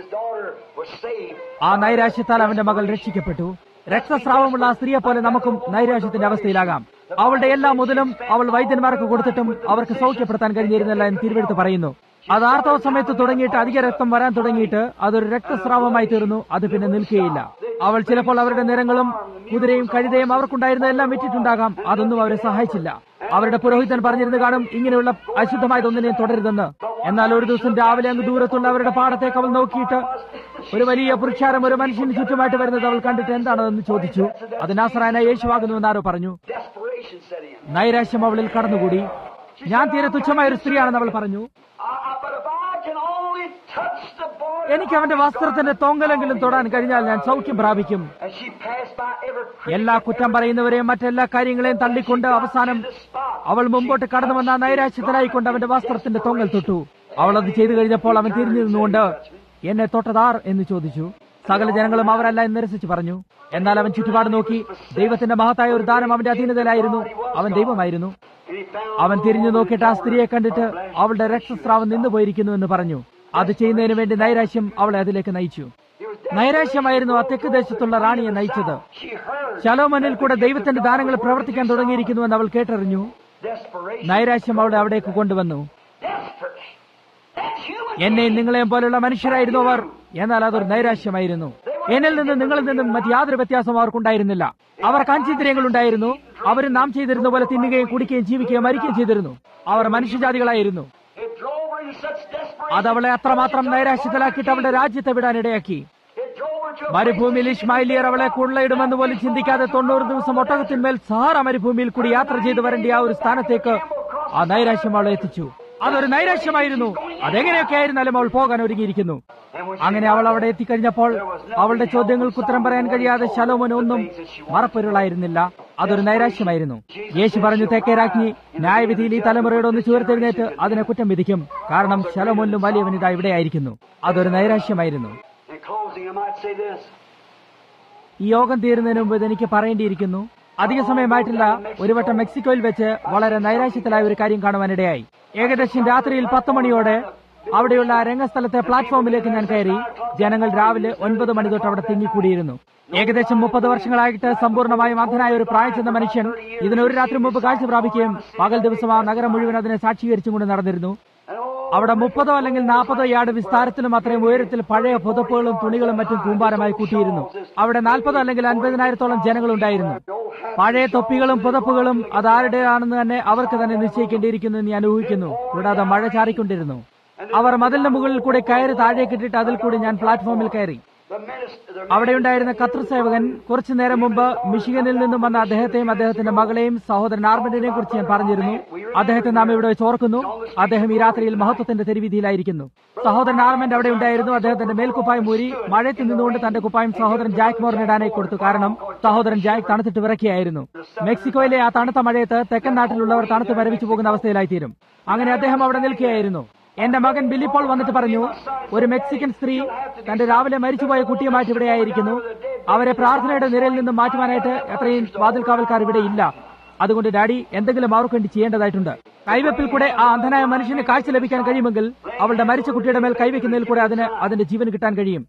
ആ നൈരാശ്യത്താൽ അവന്റെ മകൾ രക്ഷിക്കപ്പെട്ടു. രക്തസ്രാവമുള്ള ആ സ്ത്രീയെ പോലെ നമുക്കും നൈരാശ്യത്തിന്റെ അവസ്ഥയിലാകാം. അവളുടെ എല്ലാ മുതലും അവൾ വൈദ്യന്മാർക്ക് കൊടുത്തിട്ടും അവർക്ക് സൗഖ്യപ്പെടുത്താൻ കഴിഞ്ഞിരുന്നില്ല എന്ന് തിരുവെടുത്ത് പറയുന്നു. അത് ആർത്തവ സമയത്ത് തുടങ്ങിയിട്ട് അധിക രക്തം വരാൻ തുടങ്ങിയിട്ട് അതൊരു രക്തസ്രാവമായി തീർന്നു. അത് പിന്നെ നിൽക്കുകയില്ല. അവൾ ചിലപ്പോൾ അവരുടെ നിറങ്ങളും കുതിരയും കഴുതയും അവർക്കുണ്ടായിരുന്ന എല്ലാം വിറ്റിട്ടുണ്ടാകാം. അതൊന്നും അവരെ സഹായിച്ചില്ല. അവരുടെ പുരോഹിതൻ പറഞ്ഞിരുന്നു കാണും, ഇങ്ങനെയുള്ള അശുദ്ധമായതൊന്നിനെയും തുടരുതെന്ന്. എന്നാൽ ഒരു ദിവസം രാവിലെ അങ്ങ് ദൂരത്തുള്ള അവരുടെ പാടത്തേക്ക് അവൾ നോക്കിയിട്ട് ഒരു വലിയ പുരുഷാരം ഒരു മനുഷ്യന് ചുറ്റുമായിട്ട് വരുന്നത് അവൾ കണ്ടിട്ട് എന്താണെന്ന് ചോദിച്ചു. അത് നാസറായനായ യേശുവാകുന്നുവെന്ന് ആരോ പറഞ്ഞു. നൈരാശ്യം അവളിൽ കടന്നുകൂടി. ഞാൻ തീരെ തുച്ഛമായ ഒരു സ്ത്രീയാണെന്ന് അവൾ പറഞ്ഞു. എനിക്ക് അവന്റെ വസ്ത്രത്തിന്റെ തൊങ്ങലെങ്കിലും തൊടാൻ കഴിഞ്ഞാൽ ഞാൻ സൗഖ്യം പ്രാപിക്കും. എല്ലാ കുറ്റം പറയുന്നവരെയും മറ്റെല്ലാ കാര്യങ്ങളെയും തള്ളിക്കൊണ്ട് അവസാനം അവൾ മുമ്പോട്ട് കടന്നു വന്ന നൈരാശ്യത്തിലായിക്കൊണ്ട് അവന്റെ വസ്ത്രത്തിന്റെ തൊങ്ങൽ തൊട്ടു. അവൾ അത് ചെയ്തു കഴിഞ്ഞപ്പോൾ അവൻ തിരിഞ്ഞു നിന്നുകൊണ്ട്, എന്നെ തൊട്ടതാർ എന്ന് ചോദിച്ചു. സകല ജനങ്ങളും അവരല്ല എന്ന് നിരസിച്ചു പറഞ്ഞു. എന്നാൽ അവൻ ചുറ്റുപാട് നോക്കി. ദൈവത്തിന്റെ മഹത്തായ ഒരു ദാനം അവന്റെ അധീനതയിലായിരുന്നു. അവൻ ദൈവമായിരുന്നു. അവൻ തിരിഞ്ഞു നോക്കിയിട്ട് ആ സ്ത്രീയെ കണ്ടിട്ട് അവളുടെ രക്തസ്രാവം നിന്നുപോയിരിക്കുന്നു എന്ന് പറഞ്ഞു. അത് ചെയ്യുന്നതിന് വേണ്ടി നൈരാശ്യം അവളെ അതിലേക്ക് നയിച്ചു. നൈരാശ്യമായിരുന്നു ആ തെക്ക് ദേശത്തുള്ള റാണിയെ നയിച്ചത്. ശലോമോനിൽ കൂടെ ദൈവത്തിന്റെ ദാനങ്ങൾ പ്രവർത്തിക്കാൻ തുടങ്ങിയിരിക്കുന്നുവെന്ന് അവൾ കേട്ടറിഞ്ഞു. നൈരാശ്യം അവളെ അവിടേക്ക് കൊണ്ടുവന്നു. എന്നെയും നിങ്ങളെയും പോലുള്ള മനുഷ്യരായിരുന്നു അവർ. എന്നാൽ അതൊരു നൈരാശ്യമായിരുന്നു. എന്നിൽ നിന്നും നിങ്ങളിൽ നിന്നും മറ്റ് യാതൊരു വ്യത്യാസവും അവർക്കുണ്ടായിരുന്നില്ല. അവർക്ക് അഞ്ചിന്ദ്രിയങ്ങൾ ഉണ്ടായിരുന്നു. അവർ നാം ചെയ്തിരുന്ന പോലെ തിന്നുകയും കുടിക്കുകയും ജീവിക്കുകയും മരിക്കുകയും ചെയ്തിരുന്നു. അവർ മനുഷ്യജാതികളായിരുന്നു. അതവളെ അത്രമാത്രം നൈരാശ്യത്തിലാക്കിയിട്ട് അവളുടെ രാജ്യത്തെ വിടാനിടയാക്കി. മരുഭൂമിയിൽ ഇശ്മായിലിയർ അവളെ കൊള്ളയിടുമെന്ന് പോലും ചിന്തിക്കാതെ 90 ദിവസം ഒട്ടകത്തിന്മേൽ സഹാറ മരുഭൂമിയിൽ കൂടി യാത്ര ചെയ്തു വരേണ്ട ആ ഒരു സ്ഥാനത്തേക്ക് ആ നൈരാശ്യം അവളെ എത്തിച്ചു. അതൊരു നൈരാശ്യമായിരുന്നു. അതെങ്ങനെയൊക്കെ ആയിരുന്നാലും അവൾ പോകാൻ ഒരുങ്ങിയിരിക്കുന്നു. അങ്ങനെ അവൾ അവിടെ എത്തിക്കഴിഞ്ഞപ്പോൾ അവളുടെ ചോദ്യങ്ങൾക്ക് ഉത്തരം പറയാൻ കഴിയാതെ ശലോമോന് ഒന്നും മറപ്പൊരുളായിരുന്നില്ല. അതൊരു നൈരാശ്യമായിരുന്നു. യേശു പറഞ്ഞു, തെക്കേ രാജ്ഞി ന്യായവിധിയിൽ ഈ തലമുറയുടെ ഒന്ന് ചുവർത്തെഴുന്നേറ്റ് അതിനെ കുറ്റം വിധിക്കും. കാരണം ശലോമോനിലും വലിയവനിതാ ഇവിടെയായിരിക്കുന്നു. അതൊരു നൈരാശ്യമായിരുന്നു. ഈ യോഗം തീരുന്നതിന് മുമ്പ് എനിക്ക് പറയേണ്ടിയിരിക്കുന്നു. അധിക സമയമായിട്ടില്ല. ഒരു വട്ടം മെക്സിക്കോയിൽ വെച്ച് വളരെ നൈരാശ്യത്തിലായ ഒരു കാര്യം കാണുവാനിടയായി. ഏകദേശം രാത്രിയിൽ 10 മണിയോടെ അവിടെയുള്ള രംഗസ്ഥലത്തെ പ്ലാറ്റ്ഫോമിലേക്ക് ഞാൻ കയറി. ജനങ്ങൾ രാവിലെ 9 മണി തൊട്ട് അവിടെ തിങ്ങിക്കൂടിയിരുന്നു. ഏകദേശം 30 വർഷങ്ങളായിട്ട് സമ്പൂർണ്ണമായും അന്ധനായ ഒരു പ്രായം ചെന്ന മനുഷ്യൻ ഇതിന് ഒരു രാത്രി മുമ്പ് കാഴ്ച പ്രാപിക്കുകയും പകൽ ദിവസം ആ നഗരം മുഴുവൻ അതിനെ സാക്ഷീകരിച്ചും കൊണ്ട് നടന്നിരുന്നു. അവിടെ 30 അല്ലെങ്കിൽ 40 യാർഡ് വിസ്താരത്തിലും അത്രയും ഉയരത്തിൽ പഴയ പുതപ്പുകളും തുണികളും മറ്റും കൂമ്പാരമായി കൂട്ടിയിരുന്നു. അവിടെ 40 അല്ലെങ്കിൽ 50,000-ഓളം ജനങ്ങളുണ്ടായിരുന്നു. പഴയ തൊപ്പികളും പുതപ്പുകളും അതാരുടേതാണെന്ന് തന്നെ അവർക്ക് തന്നെ നിശ്ചയിക്കേണ്ടിയിരിക്കുന്നു എന്ന് ഞാൻ ഊഹിക്കുന്നു. കൂടാതെ മഴ ചാറിക്കൊണ്ടിരുന്നു. അവർ മതിലിന്റെ മുകളിൽ കൂടി കയറി താഴേക്കിട്ടിട്ട് അതിൽ കൂടി ഞാൻ പ്ലാറ്റ്ഫോമിൽ കയറി. അവിടെയുണ്ടായിരുന്ന കർത്തൃസേവകൻ കുറച്ചു നേരം മുമ്പ് മിഷിഗനിൽ നിന്നും വന്ന അദ്ദേഹത്തെയും അദ്ദേഹത്തിന്റെ മകളെയും സഹോദരൻ ആർമന്റിനെയും കുറിച്ച് ഞാൻ പറഞ്ഞിരുന്നു. അദ്ദേഹത്തെ നാം ഇവിടെ വെച്ച് ഓർക്കുന്നു. അദ്ദേഹം ഈ രാത്രിയിൽ മഹത്വത്തിന്റെ തെരുവീതിയിലായിരിക്കുന്നു. സഹോദരൻ ആർമന്റ് അവിടെ ഉണ്ടായിരുന്നു. അദ്ദേഹത്തിന്റെ മേൽക്കുപ്പായം ഊരി മഴയത്ത് നിന്നുകൊണ്ട് തന്റെ കുപ്പായം സഹോദരൻ ജാക്ക് മോറിന് ഇടാനായി കൊടുത്തു. കാരണം സഹോദരൻ ജാക്ക് തണുത്തിട്ട് വിറക്കിയായിരുന്നു. മെക്സിക്കോയിലെ ആ തണുത്ത മഴയത്ത് തെക്കൻ നാട്ടിലുള്ളവർ തണുത്ത് മരവിച്ചു പോകുന്ന അവസ്ഥയിലായിത്തീരും. അങ്ങനെ അദ്ദേഹം അവിടെ നിൽക്കുകയായിരുന്നു. എന്റെ മകൻ ബില്ലിപ്പോൾ വന്നിട്ട് പറഞ്ഞു, ഒരു മെക്സിക്കൻ സ്ത്രീ തന്റെ രാവിലെ മരിച്ചുപോയ കുട്ടിയുമായിട്ട് ഇവിടെയായിരിക്കുന്നു. അവരെ പ്രാർത്ഥനയുടെ നിരയിൽ നിന്നും മാറ്റുവാനായിട്ട് എത്രയും വാതിൽക്കാവൽക്കാർ ഇവിടെ ഇല്ല. അതുകൊണ്ട് ഡാഡി എന്തെങ്കിലും അവർക്ക് വേണ്ടി ചെയ്യേണ്ടതായിട്ടുണ്ട്. കൈവെപ്പിൽ കൂടെ ആ അന്ധനായ മനുഷ്യന് കാഴ്ച ലഭിക്കാൻ കഴിയുമെങ്കിൽ അവളുടെ മരിച്ച കുട്ടിയുടെ മേൽ കൈവയ്ക്കുന്നതിൽ കൂടെ അതിന്റെ ജീവൻ കിട്ടാൻ കഴിയും.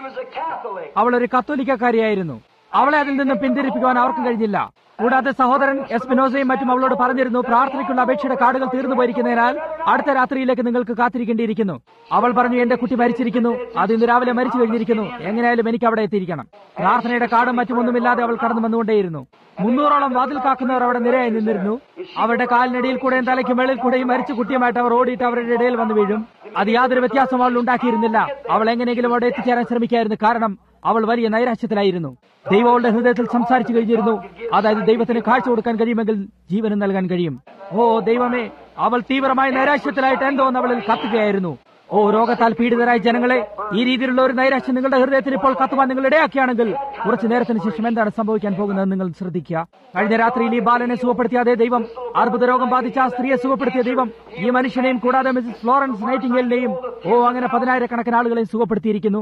അവളൊരു കത്തോലിക്കക്കാരിയായിരുന്നു. അവളെ അതിൽ നിന്ന് പിന്തിരിപ്പിക്കുവാൻ അവർക്കും കഴിഞ്ഞില്ല. കൂടാതെ സഹോദരൻ എസ്പിനോസയും മറ്റും അവളോട് പറഞ്ഞിരുന്നു, പ്രാർത്ഥനയ്ക്കുള്ള അപേക്ഷയുടെ കാർഡുകൾ തീർന്നു പോയിരിക്കുന്നതിനാൽ അടുത്ത രാത്രിയിലേക്ക് നിങ്ങൾക്ക് കാത്തിരിക്കേണ്ടിയിരിക്കുന്നു. അവൾ പറഞ്ഞു, എന്റെ കുട്ടി മരിച്ചിരിക്കുന്നു. അത് ഇന്ന് രാവിലെ മരിച്ചു കഴിഞ്ഞിരിക്കുന്നു. എങ്ങനെയായാലും എനിക്ക് അവിടെ എത്തിയിരിക്കണം. പ്രാർത്ഥനയുടെ കാർഡും മറ്റുമൊന്നുമില്ലാതെ അവൾ കടന്നു വന്നുകൊണ്ടേയിരുന്നു. 300ഓളം വാതിൽ കാക്കുന്നവർ അവിടെ നിരയായി നിന്നിരുന്നു. അവരുടെ കാലിനടിയിൽ കൂടെയും തലയ്ക്ക് മേളിൽ കൂടെയും മരിച്ച കുട്ടിയുമായിട്ട് അവർ ഓടിയിട്ട് അവരുടെ ഇടയിൽ വന്നു വീഴും. അത് യാതൊരു വ്യത്യാസവും അവൾ ഉണ്ടാക്കിയിരുന്നില്ല. അവൾ എങ്ങനെയെങ്കിലും അവിടെ എത്തിച്ചേരാൻ ശ്രമിക്കായിരുന്നു. കാരണം അവൾ വലിയ നൈരാശ്യത്തിലായിരുന്നു. ദൈവം അവളുടെ ഹൃദയത്തിൽ സംസാരിച്ചു കഴിഞ്ഞിരുന്നു. അതായത് ദൈവത്തിന് കാഴ്ച കൊടുക്കാൻ കഴിയുമെങ്കിൽ ജീവനും നൽകാൻ കഴിയും. ഓ ദൈവമേ, അവൾ തീവ്രമായ നൈരാശ്യത്തിലായിട്ട് എന്തോ അവളിൽ കത്തുകയായിരുന്നു. ഓ രോഗത്താൽ പീഡിതരായ ജനങ്ങളെ, ഈ രീതിയിലുള്ള ഒരു നൈരാശ്യം നിങ്ങളുടെ ഹൃദയത്തിൽ ഇപ്പോൾ കത്തുവാൻ നിങ്ങൾ ഇടയാക്കിയാണെങ്കിൽ കുറച്ചു നേരത്തിന് ശേഷം എന്താണ് സംഭവിക്കാൻ പോകുന്നത് നിങ്ങൾ ശ്രദ്ധിക്കുക. കഴിഞ്ഞ രാത്രിയിൽ ഈ ബാലനെ സുഖപ്പെടുത്തിയ അതേ ദൈവം, അർബുദ രോഗം ബാധിച്ച ആ സ്ത്രീയെ സുഖപ്പെടുത്തിയ ദൈവം ഈ മനുഷ്യനെയും കൂടാതെ മിസസ് ഫ്ലോറൻസ് നൈറ്റിംഗേലിനെയും അങ്ങനെ 10,000-കണക്കിന് ആളുകളെയും സുഖപ്പെടുത്തിയിരിക്കുന്നു.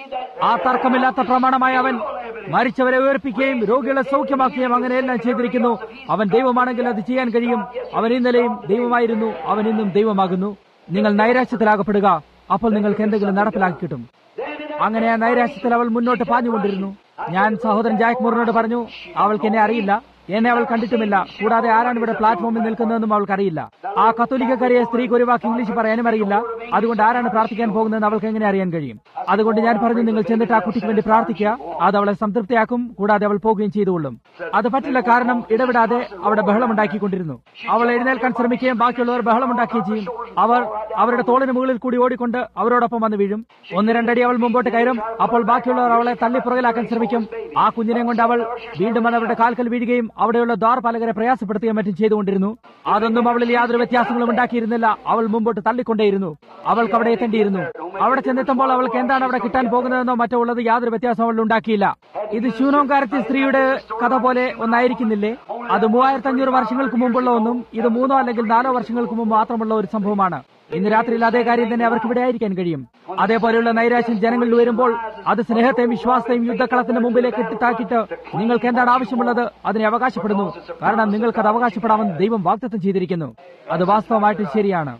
ആ തർക്കമില്ലാത്ത പ്രമാണമായ അവൻ മരിച്ചവരെ ഉയർപ്പിക്കുകയും രോഗികളെ സൗഖ്യമാക്കുകയും അങ്ങനെയെല്ലാം ചെയ്തിരിക്കുന്നു. അവൻ ദൈവമാണെങ്കിൽ അത് ചെയ്യാൻ കഴിയും. അവൻ ഇന്നലെയും ദൈവമായിരുന്നു, അവൻ ഇന്നും ദൈവമാകുന്നു. നിങ്ങൾ നൈരാശ്യത്തിലാകപ്പെടുക, അപ്പോൾ നിങ്ങൾക്ക് എന്തെങ്കിലും നടപ്പിലാക്കി കിട്ടും. അങ്ങനെ ആ നൈരാശ്യത്തിൽ അവൾ മുന്നോട്ട് പാഞ്ഞുകൊണ്ടിരുന്നു. ഞാൻ സഹോദരൻ ജാക്ക് മോറിനോട് പറഞ്ഞു, അവൾക്ക് എന്നെ അറിയില്ല, എന്നെ അവൾ കണ്ടിട്ടുമില്ല. കൂടാതെ ആരാണ് ഇവിടെ പ്ലാറ്റ്ഫോമിൽ നിൽക്കുന്നതെന്നും അവൾക്കറിയില്ല. ആ കത്തോലിക്കക്കാരിയെ സ്ത്രീക്ക് ഒരു വാക്ക് ഇംഗ്ലീഷ് പറയാനും അറിയില്ല. അതുകൊണ്ട് ആരാണ് പ്രാർത്ഥിക്കാൻ പോകുന്നതെന്ന് അവൾക്ക് എങ്ങനെ അറിയാൻ കഴിയും? അതുകൊണ്ട് ഞാൻ പറഞ്ഞു, നിങ്ങൾ ചെന്നിട്ട് ആ കുട്ടിക്ക് വേണ്ടി പ്രാർത്ഥിക്കുക. അത് അവളെ സംതൃപ്തിയാക്കും. കൂടാതെ അവൾ പോകുകയും ചെയ്തുകൊള്ളും. അത് പറ്റില്ല, കാരണം ഇടപെടാതെ അവിടെ ബഹളമുണ്ടാക്കിക്കൊണ്ടിരുന്നു. അവൾ എഴുന്നേൽക്കാൻ ശ്രമിക്കുകയും ബാക്കിയുള്ളവർ ബഹളമുണ്ടാക്കുകയും ചെയ്യും. അവർ അവരുടെ തോളിന് മുകളിൽ കൂടി ഓടിക്കൊണ്ട് അവരോടൊപ്പം വന്ന് വീഴും. 1-2 അടി അവൾ മുമ്പോട്ട് കയറും. അപ്പോൾ ബാക്കിയുള്ളവർ അവളെ തള്ളി പുറകിലാക്കാൻ ശ്രമിക്കും. ആ കുഞ്ഞിനെ കൊണ്ട് അവൾ വീണ്ടും അവരുടെ കാൽക്കൽ വീഴുകയും അവിടെയുള്ള ദ്വാരപാലകരെ പ്രയാസപ്പെടുത്തുകയും മറ്റും ചെയ്തുകൊണ്ടിരുന്നു. അതൊന്നും അവളിൽ യാതൊരു വ്യത്യാസങ്ങളും ഉണ്ടാക്കിയിരുന്നില്ല. അവൾ മുമ്പോട്ട് തള്ളിക്കൊണ്ടേയിരുന്നു. അവൾക്ക് അവിടെ എത്തേണ്ടിയിരുന്നു. അവിടെ ചെന്നെത്തുമ്പോൾ അവൾക്ക് എന്താണ് അവിടെ കിട്ടാൻ പോകുന്നതെന്നോ മറ്റോ ഉള്ളത് യാതൊരു വ്യത്യാസം അവൾ ഉണ്ടാക്കിയില്ല. ഇത് ശൂനോംകാരത്തി സ്ത്രീയുടെ കഥ പോലെ ഒന്നായിരിക്കുന്നില്ലേ? അത് 3500 വർഷങ്ങൾക്ക് മുമ്പുള്ള ഒന്നും ഇത് 3 അല്ലെങ്കിൽ 4 വർഷങ്ങൾക്ക് മുമ്പ് മാത്രമുള്ള ഒരു സംഭവമാണ്. ഇന്ന് രാത്രിയിൽ അതേ കാര്യം തന്നെ അവർക്ക് ഇവിടെ ആയിരിക്കാൻ കഴിയും. അതേപോലെയുള്ള നൈരാശ്യം ജനങ്ങളിൽ വരുമ്പോൾ അത് സ്നേഹത്തെയും വിശ്വാസത്തെയും യുദ്ധക്കളത്തിന്റെ മുമ്പിലേക്ക് ഇട്ടിട്ടാക്കിയിട്ട് നിങ്ങൾക്ക് എന്താണ് ആവശ്യമുള്ളത് അതിനെ അവകാശപ്പെടുന്നു. കാരണം നിങ്ങൾക്കത് അവകാശപ്പെടാമെന്ന് ദൈവം വാഗ്ദത്തം ചെയ്തിരിക്കുന്നു. അത് വാസ്തവമായിട്ട് ശരിയാണ്.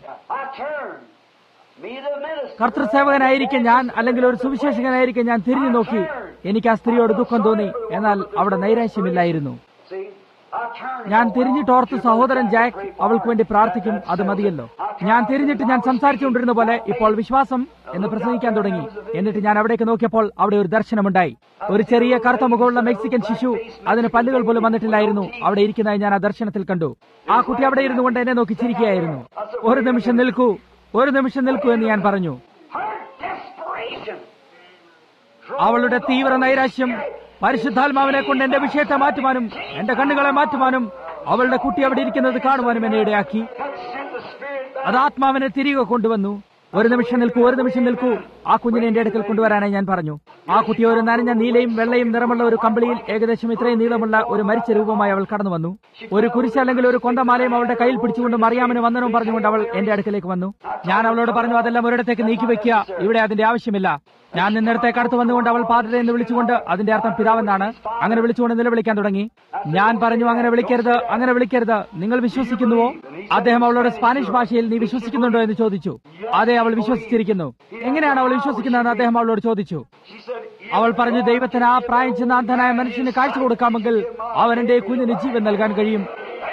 കർത്തൃസേവകനായിരിക്കും ഞാൻ, അല്ലെങ്കിൽ ഒരു സുവിശേഷകനായിരിക്കും ഞാൻ തിരിഞ്ഞു നോക്കി. എനിക്ക് ആ സ്ത്രീയോട് ദുഃഖം തോന്നി. എന്നാൽ അവിടെ നൈരാശ്യമില്ലായിരുന്നു. ഞാൻ തിരിഞ്ഞിട്ടോർത്ത് സഹോദരൻ ജാക്ക് അവൾക്ക് വേണ്ടി പ്രാർത്ഥിക്കും, അത് മതിയല്ലോ. ഞാൻ തിരിഞ്ഞിട്ട് ഞാൻ സംസാരിച്ചുകൊണ്ടിരുന്ന പോലെ ഇപ്പോൾ വിശ്വാസം എന്ന് പ്രസംഗിക്കാൻ തുടങ്ങി. എന്നിട്ട് ഞാൻ അവിടേക്ക് നോക്കിയപ്പോൾ അവിടെ ഒരു ദർശനമുണ്ടായി. ഒരു ചെറിയ കറുത്ത മുഖമുള്ള മെക്സിക്കൻ ശിശു, അതിന് പല്ലുകൾ പോലും വന്നിട്ടില്ലായിരുന്നു, അവിടെ ഇരിക്കുന്നതായി ഞാൻ ആ ദർശനത്തിൽ കണ്ടു. ആ കുട്ടി അവിടെ ഇരുന്നു കൊണ്ട് എന്നെ നോക്കി ചിരിക്കുകയായിരുന്നു. ഒരു നിമിഷം നിൽക്കൂ, ഒരു നിമിഷം നിൽക്കൂ എന്ന് ഞാൻ പറഞ്ഞു. അവളുടെ തീവ്ര നൈരാശ്യം പരിശുദ്ധാത്മാവിനെ കൊണ്ട് എന്റെ വിഷയത്തെ മാറ്റുവാനും എന്റെ കണ്ണുകളെ മാറ്റുവാനും അവളുടെ കുട്ടി അവിടെ ഇരിക്കുന്നത് കാണുവാനും എന്നെ ഇടയാക്കി. അത് ആത്മാവിനെ തിരികെ കൊണ്ടുവന്നു. ഒരു നിമിഷം നിൽക്കൂ, ഒരു നിമിഷം നിൽക്കൂ. ആ കുഞ്ഞിനെ എന്റെ അടുക്കൽ കൊണ്ടുവരാനായി ഞാൻ പറഞ്ഞു. ആ കുട്ടി ഒരു നനഞ്ഞ നീലയും വെള്ളയും നിറമുള്ള ഒരു കമ്പിളിയിൽ ഏകദേശം ഇത്രയും നീളമുള്ള ഒരു മരിച്ച രൂപമായി അവൾ കടന്നു വന്നു. ഒരു കുരിശ് അല്ലെങ്കിൽ ഒരു കൊന്തമാലയും അവളുടെ കയ്യിൽ പിടിച്ചുകൊണ്ട് മറിയാമിന് വന്ദനവും പറഞ്ഞുകൊണ്ട് അവൾ എന്റെ അടുക്കലേക്ക് വന്നു. ഞാൻ അവളോട് പറഞ്ഞു, അതെല്ലാം ഒരിടത്തേക്ക് നീക്കി വെക്കുക, ഇവിടെ അതിന്റെ ആവശ്യമില്ല. ഞാൻ നിന്നിടത്തേക്ക് അടുത്ത് വന്നുകൊണ്ട് അവൾ പാദ്രി എന്ന് വിളിച്ചുകൊണ്ട്, അതിന്റെ അർത്ഥം പിതാവെന്നാണ്, അങ്ങനെ വിളിച്ചുകൊണ്ട് നിലവിളിക്കാൻ തുടങ്ങി. ഞാൻ പറഞ്ഞു, അങ്ങനെ വിളിക്കരുത്, അങ്ങനെ വിളിക്കരുത്. നിങ്ങൾ വിശ്വസിക്കുന്നുവോ? അദ്ദേഹം അവളോട് സ്പാനിഷ് ഭാഷയിൽ നീ വിശ്വസിക്കുന്നുണ്ടോ എന്ന് ചോദിച്ചു. അതെ, അവൾ വിശ്വസിച്ചിരിക്കുന്നു. എങ്ങനെയാണ് അവൾ വിശ്വസിക്കുന്നതെന്ന് അദ്ദേഹം അവളോട് ചോദിച്ചു. അവൾ പറഞ്ഞു, ദൈവത്തിന് ആ പ്രായം ചെന്ന അന്ധനായ മനുഷ്യന് കാഴ്ച കൊടുക്കാമെങ്കിൽ അവൻ എന്റെ കുഞ്ഞിന് ജീവൻ നൽകാൻ കഴിയും.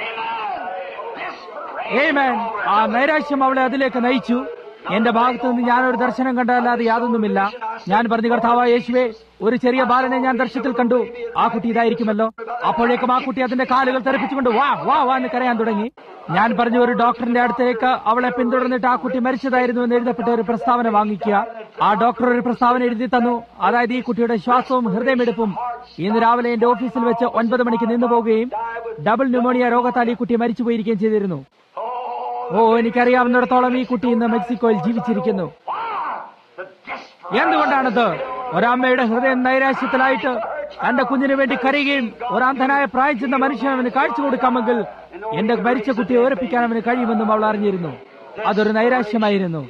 ആമേൻ. ആ നൈരാശ്യം അവളെ അതിലേക്ക് നയിച്ചു. എന്റെ ഭാഗത്തു നിന്ന് ഞാനൊരു ദർശനം കണ്ടല്ലാതെ യാതൊന്നുമില്ല. ഞാൻ പറഞ്ഞു, കർത്താവായ യേശുവേ, ഒരു ചെറിയ ബാലനെ ഞാൻ ദർശനത്തിൽ കണ്ടു. ആ കുട്ടി ഇതായിരിക്കുമല്ലോ. അപ്പോഴേക്കും ആ കുട്ടി അതിന്റെ കാലുകൾ തെറിപ്പിച്ചുകൊണ്ട് വാ വാ വാ എന്ന് കരയാൻ തുടങ്ങി. ഞാൻ പറഞ്ഞു, ഒരു ഡോക്ടറിന്റെ അടുത്തേക്ക് അവളെ പിന്തുടർന്നിട്ട് ആ കുട്ടി മരിച്ചതായിരുന്നു എന്ന് എഴുതപ്പെട്ട ഒരു പ്രസ്താവന വാങ്ങിക്കുക. ആ ഡോക്ടർ ഒരു പ്രസ്താവന എഴുതി തന്നു. അതായത് ഈ കുട്ടിയുടെ ശ്വാസവും ഹൃദയമെടുപ്പും ഇന്ന് രാവിലെ എന്റെ ഓഫീസിൽ വെച്ച് 9 മണിക്ക് നിന്നു പോവുകയും ഡബിൾ ന്യൂമോണിയ രോഗത്താൽ ഈ കുട്ടി മരിച്ചു പോയിരിക്കുകയും ചെയ്തിരുന്നു. ഓ, എനിക്കറിയാവുന്നിടത്തോളം ഈ കുട്ടി ഇന്ന് മെക്സിക്കോയിൽ ജീവിച്ചിരിക്കുന്നു. എന്തുകൊണ്ടാണത്? ഒരമ്മയുടെ ഹൃദയം നൈരാശ്യത്തിലായിട്ട് തന്റെ കുഞ്ഞിന് വേണ്ടി കരയുകയും ഒരാന്ധനായ പ്രായം ചെന്ന മനുഷ്യൻ അവന് കാഴ്ച കൊടുക്കാമെങ്കിൽ എന്റെ മരിച്ച കുട്ടിയെ ഓർപ്പിക്കാൻ അവന് കഴിയുമെന്നും അവൾ അറിഞ്ഞിരുന്നു. അതൊരു നൈരാശ്യമായിരുന്നു.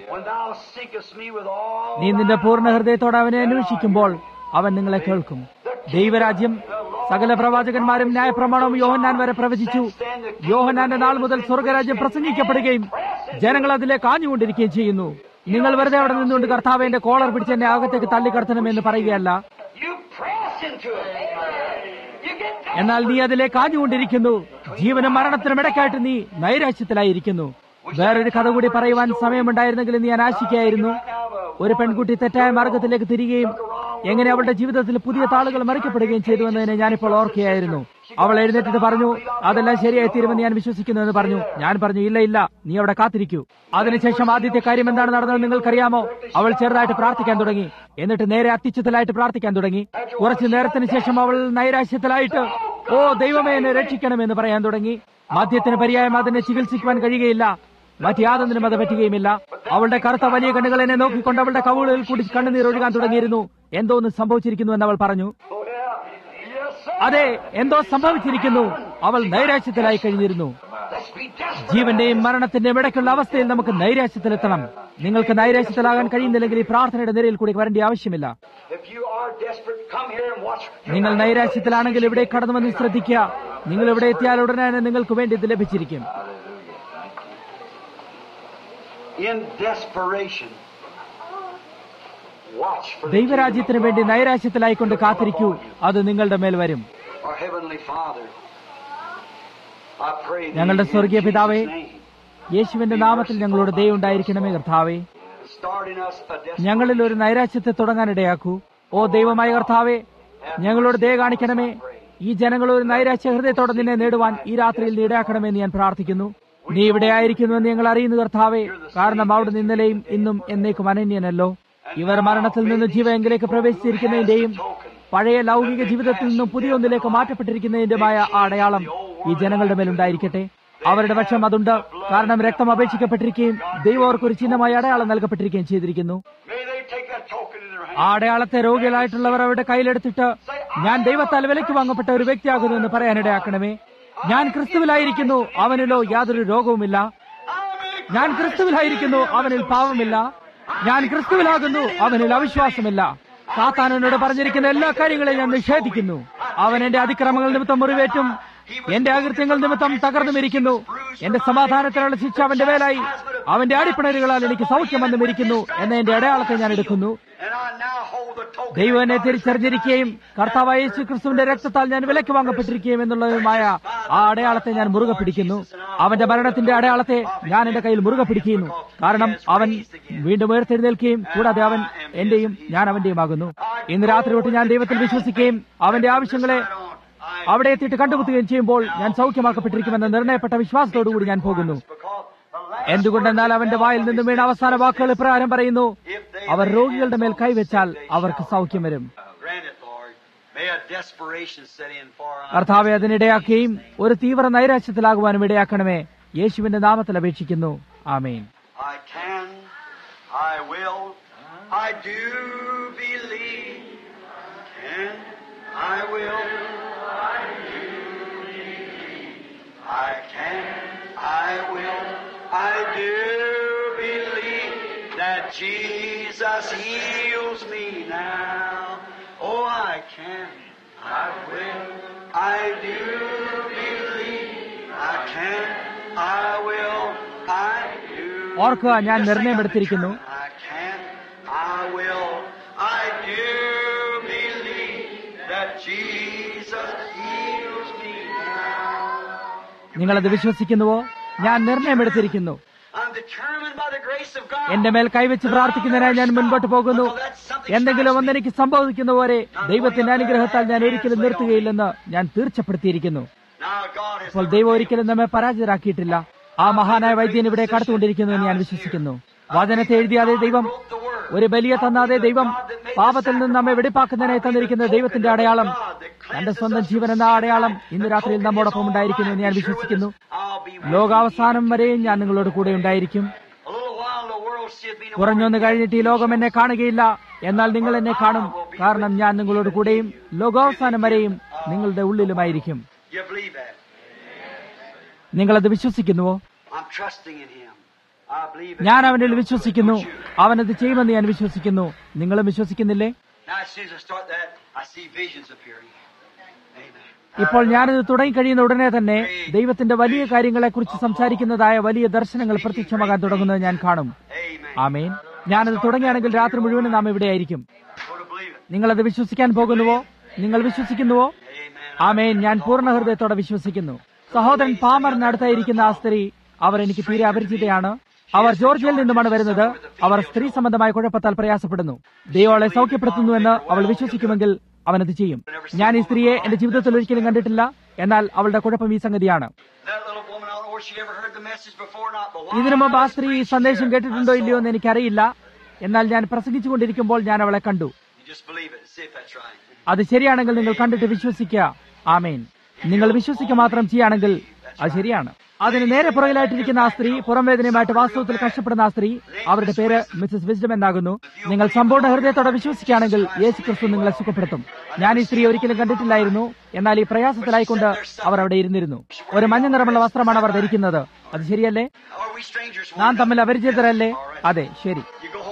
നീ നിന്റെ പൂർണ്ണ ഹൃദയത്തോടെ അവനെ അന്വേഷിക്കുമ്പോൾ അവൻ നിങ്ങളെ കേൾക്കും. ദൈവരാജ്യം സകല പ്രവാചകന്മാരും ന്യായപ്രമാണവും യോഹന്നാൻ വരെ പ്രവചിച്ചു. യോഹന്നാന്റെ നാൾ മുതൽ സ്വർഗരാജ്യം പ്രസംഗിക്കപ്പെടുകയും ജനങ്ങൾ അതിലേക്ക് ആഞ്ഞുകൊണ്ടിരിക്കുകയും ചെയ്യുന്നു. നിങ്ങൾ വെറുതെ അവിടെ നിന്നുകൊണ്ട് കർത്താവ് എന്റെ കോളർ പിടിച്ച് എന്നെ അകത്തേക്ക് തള്ളിക്കടത്തണമെന്ന് പറയുകയല്ല. എന്നാൽ നീ അതിലേക്ക് ആഞ്ഞുകൊണ്ടിരിക്കുന്നു. ജീവനും മരണത്തിനും ഇടയ്ക്കായിട്ട് നീ നൈരാശ്യത്തിലായിരിക്കുന്നു. വേറൊരു കഥ കൂടി പറയുവാൻ സമയമുണ്ടായിരുന്നെങ്കിൽ നീ ഞാൻ ആശിക്കുകയായിരുന്നു. ഒരു പെൺകുട്ടി തെറ്റായ മാർഗത്തിലേക്ക് തിരികെയും എങ്ങനെ അവളുടെ ജീവിതത്തിൽ പുതിയ താളുകൾ മറിക്കപ്പെടുകയും ചെയ്തു എന്നതിനെ ഞാനിപ്പോൾ ഓർക്കുകയായിരുന്നു. അവൾ എഴുന്നേറ്റിട്ട് പറഞ്ഞു, അതെല്ലാം ശരിയായി തീരുമെന്ന് ഞാൻ വിശ്വസിക്കുന്നു എന്ന് പറഞ്ഞു. ഞാൻ പറഞ്ഞു, ഇല്ല ഇല്ല, നീ അവിടെ കാത്തിരിക്കൂ. അതിനുശേഷം ആദ്യത്തെ കാര്യം എന്താണ് നടന്നതെന്ന് നിങ്ങൾക്കറിയാമോ? അവൾ ചെറുതായിട്ട് പ്രാർത്ഥിക്കാൻ തുടങ്ങി. എന്നിട്ട് നേരെ അത്യുച്ചത്തിലായിട്ട് പ്രാർത്ഥിക്കാൻ തുടങ്ങി. കുറച്ചു നേരത്തിന് ശേഷം അവൾ നൈരാശ്യത്തിലായിട്ട്, ഓ ദൈവമേ, എന്നെ രക്ഷിക്കണമെന്ന് പറയാൻ തുടങ്ങി. മദ്യത്തിന് പര്യായം അതിനെ ചികിത്സിക്കുവാൻ കഴിയുകയില്ല. മറ്റ് യാതൊന്നിനും അത് പറ്റുകയുമില്ല. അവളുടെ കറുത്ത വലിയ കണ്ണുകൾ എന്നെ നോക്കിക്കൊണ്ട് അവളുടെ കവിളുകളിൽ കൂടി കണ്ണുനീർ ഒഴുകാൻ തുടങ്ങിയിരുന്നു. എന്തോ ഒന്ന് സംഭവിച്ചിരിക്കുന്നു എന്ന് അവൾ പറഞ്ഞു. അതെ, എന്തോ സംഭവിച്ചിരിക്കുന്നു. അവൾ നൈരാശ്യത്തിലായി കഴിഞ്ഞിരുന്നു. ജീവന്റെയും മരണത്തിന്റെയും ഇടയ്ക്കുള്ള അവസ്ഥയിൽ നമുക്ക് നൈരാശ്യത്തിലെത്തണം. നിങ്ങൾക്ക് നൈരാശ്യത്തിലാകാൻ കഴിയുന്നില്ലെങ്കിൽ ഈ പ്രാർത്ഥനയുടെ നിരയിൽ കൂടി വരേണ്ട ആവശ്യമില്ല. നിങ്ങൾ നൈരാശ്യത്തിലാണെങ്കിൽ ഇവിടെ കടന്നുവന്ന് ശ്രദ്ധിക്കുക. നിങ്ങൾ ഇവിടെ എത്തിയാൽ ഉടനെ തന്നെ നിങ്ങൾക്ക് വേണ്ടി ഇത് ലഭിച്ചിരിക്കും. ദൈവരാജ്യത്തിന് വേണ്ടി നൈരാശ്യത്തിലായിക്കൊണ്ട് കാത്തിരിക്കൂ. അത് നിങ്ങളുടെ മേൽ വരും. ഞങ്ങളുടെ സ്വർഗീയ പിതാവേ, യേശുവിന്റെ നാമത്തിൽ ഞങ്ങളോട് ദയ ഉണ്ടായിരിക്കണമേ. കർത്താവേ, ഞങ്ങളിൽ ഒരു നൈരാശ്യത്തെ തുടങ്ങാനിടയാക്കൂ. ഓ ദൈവമായ കർത്താവേ, ഞങ്ങളോട് ദയ കാണിക്കണമേ. ഈ ജനങ്ങൾ ഒരു നൈരാശ്യ ഹൃദയത്തോടെ നിന്നെ നേടുവാൻ ഈ രാത്രിയിൽ നീ ഇടയാക്കണമെന്ന് ഞാൻ പ്രാർത്ഥിക്കുന്നു. നീ ഇവിടെ ആയിരിക്കുന്നുവെന്ന് ഞങ്ങൾ അറിയുന്നു കർത്താവേ. കാരണം അവിടെ ഇന്നലെയും ഇന്നും എന്നേക്കും അനന്യനല്ലോ. ഇവർ മരണത്തിൽ നിന്ന് ജീവയെങ്കിലേക്ക് പ്രവേശിച്ചിരിക്കുന്നതിന്റെയും പഴയ ലൗകിക ജീവിതത്തിൽ നിന്നും പുതിയ ഒന്നിലേക്ക് മാറ്റപ്പെട്ടിരിക്കുന്നതിന്റെയുമായ ആ അടയാളം ഈ ജനങ്ങളുടെ മേലുണ്ടായിരിക്കട്ടെ. അവരുടെ പക്ഷം അതുണ്ട്. കാരണം രക്തം അപേക്ഷിക്കപ്പെട്ടിരിക്കുകയും ദൈവം അവർക്കൊരു ചിഹ്നമായ അടയാളം നൽകപ്പെട്ടിരിക്കുകയും ചെയ്തിരിക്കുന്നു. ആ അടയാളത്തെ രോഗികളായിട്ടുള്ളവർ അവരുടെ കയ്യിലെടുത്തിട്ട്, ഞാൻ ദൈവത്താൽ വിലയ്ക്ക് വാങ്ങപ്പെട്ട ഒരു വ്യക്തിയാകുന്നു എന്ന് പറയാനിടയാക്കണമേ. ഞാൻ ക്രിസ്തുവിലായിരിക്കുന്നു, അവനിലോ യാതൊരു രോഗവുമില്ല. ഞാൻ ക്രിസ്തുവിലായിരിക്കുന്നു, അവനിൽ പാവമില്ല. ഞാൻ ക്രിസ്തുവിലാകുന്നു, അവനിൽ അവിശ്വാസമില്ല. സാത്താൻ എന്നോട് പറഞ്ഞിരിക്കുന്ന എല്ലാ കാര്യങ്ങളെയും ഞാൻ നിഷേധിക്കുന്നു. അവൻ എന്റെ അതിക്രമങ്ങൾ നിമിത്തം മുറിവേറ്റും എന്റെ അകൃത്യങ്ങൾ നിമിത്തം തകർന്നുമിരിക്കുന്നു. എന്റെ സമാധാനത്തിനുള്ള ശിക്ഷ അവന്റെ മേലായി, അവന്റെ അടിപ്പിണരുകളാൽ എനിക്ക് സൗഖ്യം വന്നുമിരിക്കുന്നു എന്ന എന്റെ അടയാളത്തെ ഞാൻ എടുക്കുന്നു. ദൈവം എന്നെ തിരിച്ചറിഞ്ഞിരിക്കുകയും കർത്താവായ യേശു ക്രിസ്തുവിന്റെ രക്തത്താൽ ഞാൻ വിലയ്ക്ക് വാങ്ങപ്പെട്ടിരിക്കുകയും എന്നുള്ളതുമായ ആ അടയാളത്തെ ഞാൻ മുറുകെ പിടിക്കുന്നു. അവന്റെ മരണത്തിന്റെ അടയാളത്തെ ഞാൻ എന്റെ കയ്യിൽ മുറുകെ പിടിക്കുന്നു. കാരണം അവൻ വീണ്ടും ഉയർത്തെഴുന്നേൽക്കുകയും കൂടാതെ അവൻ എന്റെയും ഞാൻ അവന്റെയുമാകുന്നു. ഇന്ന് രാത്രി തൊട്ട് ഞാൻ ദൈവത്തിൽ വിശ്വസിക്കുകയും അവന്റെ ആവശ്യങ്ങളെ അവിടെ എത്തിയിട്ട് കണ്ടുമുട്ടുകയും ചെയ്യുമ്പോൾ ഞാൻ സൗഖ്യമാക്കപ്പെട്ടിരിക്കുമെന്ന നിർണയപ്പെട്ട വിശ്വാസത്തോടുകൂടി ഞാൻ പോകുന്നു. എന്തുകൊണ്ടെന്നാൽ അവന്റെ വായിൽ നിന്നും വീണ അവസാന വാക്കുകൾ ഇപ്രകാരം പറയുന്നു: അവർ രോഗികളുടെ മേൽ കൈവച്ചാൽ അവർക്ക് സൗഖ്യം വരും. കർത്താവെ, അതിനിടയാക്കുകയും ഒരു തീവ്ര നൈരാശ്യത്തിലാകുവാനും ഇടയാക്കണമേ. യേശുവിന്റെ നാമത്തിൽ അപേക്ഷിക്കുന്നു. ആമേൻ. I do believe that Jesus heals me now. Oh, I can, I will, I do believe, I can, I will, I do. ഓർക്കുക, ഞാൻ നിർണയമെടുത്തിരിക്കുന്നു. I can, I will, I do believe that Jesus heals me now. നിങ്ങളത് വിശ്വസിക്കുന്നുവോ? ഞാൻ നിർണയമെടുത്തിരിക്കുന്നു. എന്റെ മേൽ കൈവച്ച് പ്രാർത്ഥിക്കുന്നതിനായി ഞാൻ മുൻപോട്ട് പോകുന്നു. എന്തെങ്കിലും ഒന്നെനിക്ക് സംഭവിക്കുന്ന പോലെ ദൈവത്തിന്റെ അനുഗ്രഹത്താൽ ഞാൻ ഒരിക്കലും നിർത്തുകയില്ലെന്ന് ഞാൻ തീർച്ചപ്പെടുത്തിയിരിക്കുന്നു. അപ്പോൾ ദൈവം ഒരിക്കലും നമ്മെ പരാജയരാക്കിയിട്ടില്ല. ആ മഹാനായ വൈദ്യൻ ഇവിടെ കടത്തുകൊണ്ടിരിക്കുന്നു എന്ന് ഞാൻ വിശ്വസിക്കുന്നു. വചനത്തെ എഴുതിയാതെ ദൈവം, ഒരു ബലിയെ തന്നാതെ ദൈവം, പാപത്തിൽ നിന്ന് നമ്മെ വെടിപ്പാക്കുന്നതിനായി തന്നിരിക്കുന്ന ദൈവത്തിന്റെ അടയാളം, തന്റെ സ്വന്തം ജീവൻ എന്ന അടയാളം ഇന്ന് രാത്രിയിൽ നമ്മോടൊപ്പം ഉണ്ടായിരിക്കുന്നു എന്ന് ഞാൻ വിശ്വസിക്കുന്നു. ലോകാവസാനം വരെയും ഞാൻ നിങ്ങളോട് കൂടെ ഉണ്ടായിരിക്കും. കുറഞ്ഞൊന്ന് കഴിഞ്ഞിട്ട് ഈ ലോകം എന്നെ കാണുകയില്ല, എന്നാൽ നിങ്ങൾ എന്നെ കാണും. കാരണം ഞാൻ നിങ്ങളോട് കൂടെയും ലോകാവസാനം വരെയും നിങ്ങളുടെ ഉള്ളിലുമായിരിക്കും. നിങ്ങളത് വിശ്വസിക്കുന്നുവോ? ഞാൻ അവനിൽ വിശ്വസിക്കുന്നു. അവനത് ചെയ്യുമെന്ന് ഞാൻ വിശ്വസിക്കുന്നു. നിങ്ങളും വിശ്വസിക്കുന്നില്ലേ? ഇപ്പോൾ ഞാനിത് തുടങ്ങിക്കഴിയുന്ന ഉടനെ തന്നെ ദൈവത്തിന്റെ വലിയ കാര്യങ്ങളെക്കുറിച്ച് സംസാരിക്കുന്നതായ വലിയ ദർശനങ്ങൾ പ്രത്യക്ഷമാകാൻ തുടങ്ങുന്നത് ഞാൻ കാണും. ആമേൻ. ഞാനത് തുടങ്ങിയാണെങ്കിൽ രാത്രി മുഴുവനും നാം ഇവിടെയായിരിക്കും. നിങ്ങളത് വിശ്വസിക്കാൻ പോകുന്നുവോ? നിങ്ങൾ വിശ്വസിക്കുന്നുവോ? ആമേൻ. ഞാൻ പൂർണ്ണ ഹൃദയത്തോടെ വിശ്വസിക്കുന്നു. സഹോദരൻ പാമറിനടുത്തായിരിക്കുന്ന ആ സ്ത്രീ, അവർ എനിക്ക് തീരെ അപരിചിതയാണ്. അവർ ജോർജിയയിൽ നിന്നുമാണ് വരുന്നത്. അവർ സ്ത്രീ സംബന്ധമായ കുഴപ്പത്താൽ പ്രയാസപ്പെടുന്നു. ദൈവം അവളെ സൗഖ്യപ്പെടുത്തുന്നുവെന്ന് അവൾ വിശ്വസിക്കുമെങ്കിൽ അവനത് ചെയ്യും. ഞാൻ ഈ സ്ത്രീയെ എന്റെ ജീവിതത്തിൽ ഒരിക്കലും കണ്ടിട്ടില്ല, എന്നാൽ അവളുടെ കുഴപ്പം ഈ സംഗതിയാണ്. ഇതിനു മുമ്പ് ആ സ്ത്രീ ഈ സന്ദേശം കേട്ടിട്ടുണ്ടോ ഇല്ലയോ എന്ന് എനിക്കറിയില്ല, എന്നാൽ ഞാൻ പ്രസംഗിച്ചുകൊണ്ടിരിക്കുമ്പോൾ ഞാൻ അവളെ കണ്ടു. അത് ശരിയാണെങ്കിൽ നിങ്ങൾ കണ്ടിട്ട് വിശ്വസിക്കുക. ആമേൻ. നിങ്ങൾ വിശ്വസിക്കുക മാത്രം ചെയ്യുകയാണെങ്കിൽ അത് ശരിയാണ്. അതിന് നേരെ പുറകിലായിട്ടിരിക്കുന്ന ആ സ്ത്രീ, പുറംവേദനയുമായിട്ട് വാസ്തവത്തിൽ കഷ്ടപ്പെടുന്ന ആ സ്ത്രീ, അവരുടെ പേര് മിസ്സസ് വിസ്ഡം എന്നാകുന്നു. നിങ്ങൾ സമ്പൂർണ്ണ ഹൃദയത്തോടെ വിശ്വസിക്കുകയാണെങ്കിൽ യേശു ക്രിസ്തു നിങ്ങളെ സുഖപ്പെടുത്തും. ഞാൻ ഈ സ്ത്രീ ഒരിക്കലും കണ്ടിട്ടില്ലായിരുന്നു, എന്നാൽ ഈ പ്രയാസത്തിലായിക്കൊണ്ട് അവർ അവിടെ ഇരുന്നിരുന്നു. ഒരു മഞ്ഞ നിറമുള്ള വസ്ത്രമാണ് അവർ ധരിക്കുന്നത്. അത് ശരിയല്ലേ? നാം തമ്മിൽ അപരിചിതരല്ലേ? അതെ, ശരി.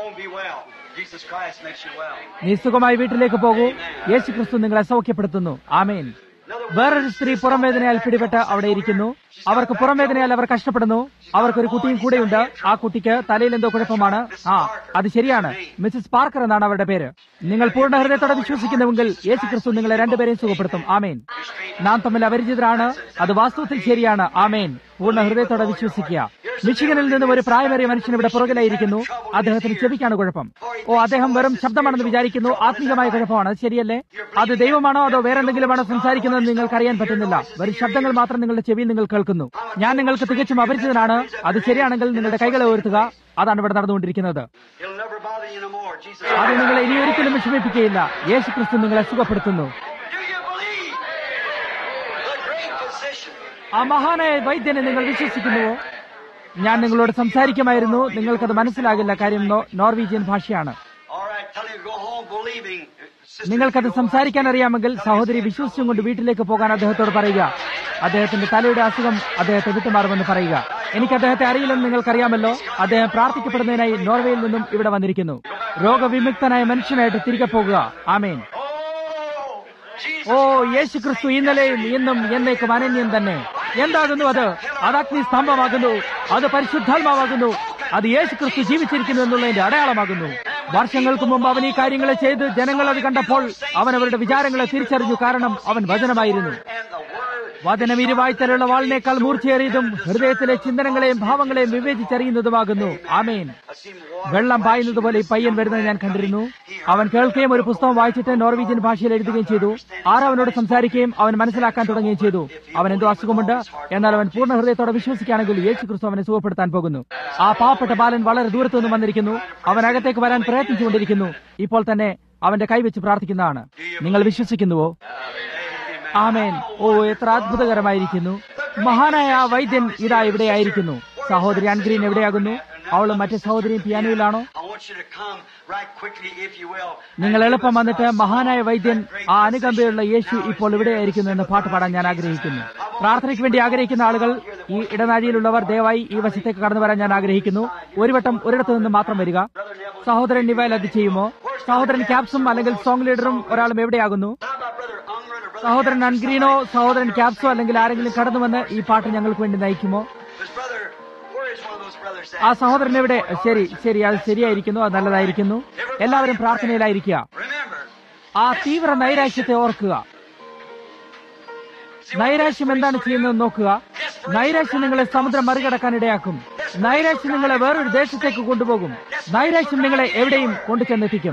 നീ സുഖമായി വീട്ടിലേക്ക് പോകൂ. യേശു ക്രിസ്തു നിങ്ങളെ സൗഖ്യപ്പെടുത്തുന്നു. ആമേൻ. വേറൊരു സ്ത്രീ പുറംവേദനയാൽ പിടിപെട്ട് അവിടെ ഇരിക്കുന്നു. അവർക്ക് പുറംവേദനയാൽ അവർ കഷ്ടപ്പെടുന്നു. അവർക്കൊരു കുട്ടിയും കൂടെയുണ്ട്. ആ കുട്ടിക്ക് തലയിൽ എന്തോ കുഴപ്പമാണ്. അത് ശരിയാണ്. മിസ്സസ് പാർക്കർ എന്നാണ് അവരുടെ പേര്. നിങ്ങൾ പൂർണ്ണ ഹൃദയത്തോടെ വിശ്വസിക്കുന്നുവെങ്കിൽ യേശു ക്രിസ്തു നിങ്ങളെ രണ്ടുപേരെയും സുഖപ്പെടുത്തും. ആമേൻ. നാം തമ്മിൽ അപരിചിതരാണ്. അത് വാസ്തവത്തിൽ ശരിയാണ്. ആമേൻ. പൂർണ്ണ ഹൃദയത്തോടെ വിശ്വസിക്കുക. മിഷിഗനിൽ നിന്നും ഒരു പ്രായമേറിയ മനുഷ്യൻ ഇവിടെ പുറകിലായിരിക്കുന്നു. അദ്ദേഹത്തിന് ചെവിക്കാണ് കുഴപ്പം. അദ്ദേഹം വെറും ശബ്ദമാണെന്ന് വിചാരിക്കുന്നു. ആത്മീയമായ കുഴപ്പമാണ്. ശരിയല്ലേ? അത് ദൈവമാണോ അതോ വേറെന്തെങ്കിലുമാണോ സംസാരിക്കുന്നത് നിങ്ങൾക്ക് അറിയാൻ പറ്റുന്നില്ല. വെറും ശബ്ദങ്ങൾ മാത്രം നിങ്ങളുടെ ചെവിയിൽ നിങ്ങൾ കേൾക്കുന്നു. ഞാൻ നിങ്ങൾക്ക് തികച്ചും അപരിചിതനാണ്. അത് ശരിയാണെങ്കിൽ നിങ്ങളുടെ കൈകളെ ഉയർത്തുക. അതാണ് ഇവിടെ നടന്നുകൊണ്ടിരിക്കുന്നത്. അത് നിങ്ങളെ ഇനി ഒരിക്കലും വിഷമിപ്പിക്കുകയില്ല. യേശു ക്രിസ്തു നിങ്ങളെ സുഖപ്പെടുത്തുന്നു. ആ മഹാനായ വൈദ്യനെ നിങ്ങൾ വിശ്വസിക്കുന്നുവോ? ഞാൻ നിങ്ങളോട് സംസാരിക്കുമായിരുന്നു. നിങ്ങൾക്കത് മനസ്സിലാകില്ല. കാര്യം നോർവീജിയൻ ഭാഷയാണ്. നിങ്ങൾക്കത് സംസാരിക്കാൻ അറിയാമെങ്കിൽ സഹോദരി വിശ്വസിച്ചും കൊണ്ട് വീട്ടിലേക്ക് പോകാൻ അദ്ദേഹത്തോട് പറയുക. അദ്ദേഹത്തിന്റെ തലയുടെ അസുഖം അദ്ദേഹത്തെ വിട്ടുമാറുമെന്ന് പറയുക. എനിക്ക് അദ്ദേഹത്തെ അറിയില്ലെന്ന് നിങ്ങൾക്കറിയാമല്ലോ. അദ്ദേഹം പ്രാർത്ഥിക്കപ്പെടുന്നതിനായി നോർവേയിൽ നിന്നും ഇവിടെ വന്നിരിക്കുന്നു. രോഗവിമുക്തനായ മനുഷ്യനായിട്ട് തിരികെ പോകുക. ആമേൻ. ഓ യേശു ക്രിസ്തു ഇന്നലെയും ഇന്നും എന്നേക്കും അനന്യം തന്നെ. എന്താകുന്നു അത്? അത് അഗ്നിസ്തംഭമാകുന്നു. അത് പരിശുദ്ധാത്മാവാകുന്നു. അത് യേശു ക്രിസ്തു ജീവിച്ചിരിക്കുന്നു എന്നുള്ളതിന്റെ അടയാളമാകുന്നു. വർഷങ്ങൾക്ക് മുമ്പ് അവൻ ഈ കാര്യങ്ങളെ ചെയ്ത് ജനങ്ങൾ അത് കണ്ടപ്പോൾ അവൻ അവരുടെ വിചാരങ്ങളെ തിരിച്ചറിഞ്ഞു. കാരണം അവൻ വചനമായിരുന്നു. വചനം ഇരുവായ്ത്തലുള്ള വാളിനേക്കാൾ മൂർച്ചയേറിയതും ഹൃദയത്തിലെ ചിന്തനങ്ങളെയും ഭാവങ്ങളെയും വിവേചിച്ചറിയുന്നതുമാകുന്നു. ആമേൻ. വെള്ളം പായുന്നത് പോലെ ഈ പയ്യൻ വരുന്നത് ഞാൻ കണ്ടിരുന്നു. അവൻ കേൾക്കുകയും ഒരു പുസ്തകം വായിച്ചിട്ട് നോർവീജിയൻ ഭാഷയിൽ എഴുതുകയും ചെയ്തു. അവനോട് സംസാരിക്കുകയും അവൻ മനസ്സിലാക്കാൻ തുടങ്ങുകയും ചെയ്തു. അവൻ എന്തോ അസുഖമുണ്ട്, എന്നാൽ അവൻ പൂർണ്ണ ഹൃദയത്തോടെ വിശ്വസിക്കുകയാണെങ്കിൽ യേശു ക്രിസ്തു അവനെ സുഖപ്പെടുത്താൻ പോകുന്നു. ആ പാവപ്പെട്ട ബാലൻ വളരെ ദൂരത്തു നിന്നും വന്നിരിക്കുന്നു. അവൻ അകത്തേക്ക് വരാൻ പ്രയത്നിച്ചുകൊണ്ടിരിക്കുന്നു. ഇപ്പോൾ തന്നെ അവന്റെ കൈവച്ച് പ്രാർത്ഥിക്കുന്നതാണ്. നിങ്ങൾ വിശ്വസിക്കുന്നുവോ? ആമേൻ. ഓ എത്ര അത്ഭുതകരമായിരിക്കുന്നു. മഹാനായ ആ വൈദ്യൻ ഇതാ ഇവിടെയായിരിക്കുന്നു. സഹോദരി അൻഗ്രീൻ എവിടെയാകുന്നു? അവളും മറ്റേ സഹോദരിയും പിയാനോയിലാണോ? നിങ്ങൾ എളുപ്പം വന്നിട്ട് മഹാനായ വൈദ്യൻ, ആ അനുകമ്പയുള്ള യേശു ഇപ്പോൾ ഇവിടെയായിരിക്കുന്നു എന്ന പാട്ട് പാടാൻ ഞാൻ ആഗ്രഹിക്കുന്നു. പ്രാർത്ഥനയ്ക്ക് വേണ്ടി ആഗ്രഹിക്കുന്ന ആളുകൾ, ഈ ഇടനാഴിയിലുള്ളവർ ദയവായി ഈ വശത്തേക്ക് കടന്നു വരാൻ ഞാൻ ആഗ്രഹിക്കുന്നു. ഒരു വട്ടം ഒരിടത്തു നിന്ന് മാത്രം വരിക. സഹോദരൻ നിവൽ അത് ചെയ്യുമോ? സഹോദരൻ ക്യാപ്സും അല്ലെങ്കിൽ സോങ് ലീഡറും ഒരാളും എവിടെയാകുന്നു? സഹോദരൻ അൻഗ്രീനോ സഹോദരൻ ക്യാപ്സോ അല്ലെങ്കിൽ ആരെങ്കിലും കടന്നു വന്ന് ഈ പാട്ട് ഞങ്ങൾക്ക് വേണ്ടി നയിക്കുമോ? ആ സഹോദരൻ എവിടെ? ശരി ശരി, അത് ശരിയായിരിക്കുന്നു. അത് നല്ലതായിരിക്കുന്നു. എല്ലാവരും പ്രാർത്ഥനയിലായിരിക്കുക. ആ തീവ്ര നൈരാശ്യത്തെ ഓർക്കുക. നൈരാശ്യം എന്താണ് ചെയ്യുന്നതെന്ന് നോക്കുക. നൈരാശ്യം നിങ്ങളെ സമുദ്രം മറികടക്കാൻ ഇടയാക്കും. നൈരാശ്യം നിങ്ങളെ വേറൊരു ദേശത്തേക്ക് കൊണ്ടുപോകും. നൈരാശ്യം നിങ്ങളെ എവിടെയും കൊണ്ടുചെന്നെത്തിക്കും.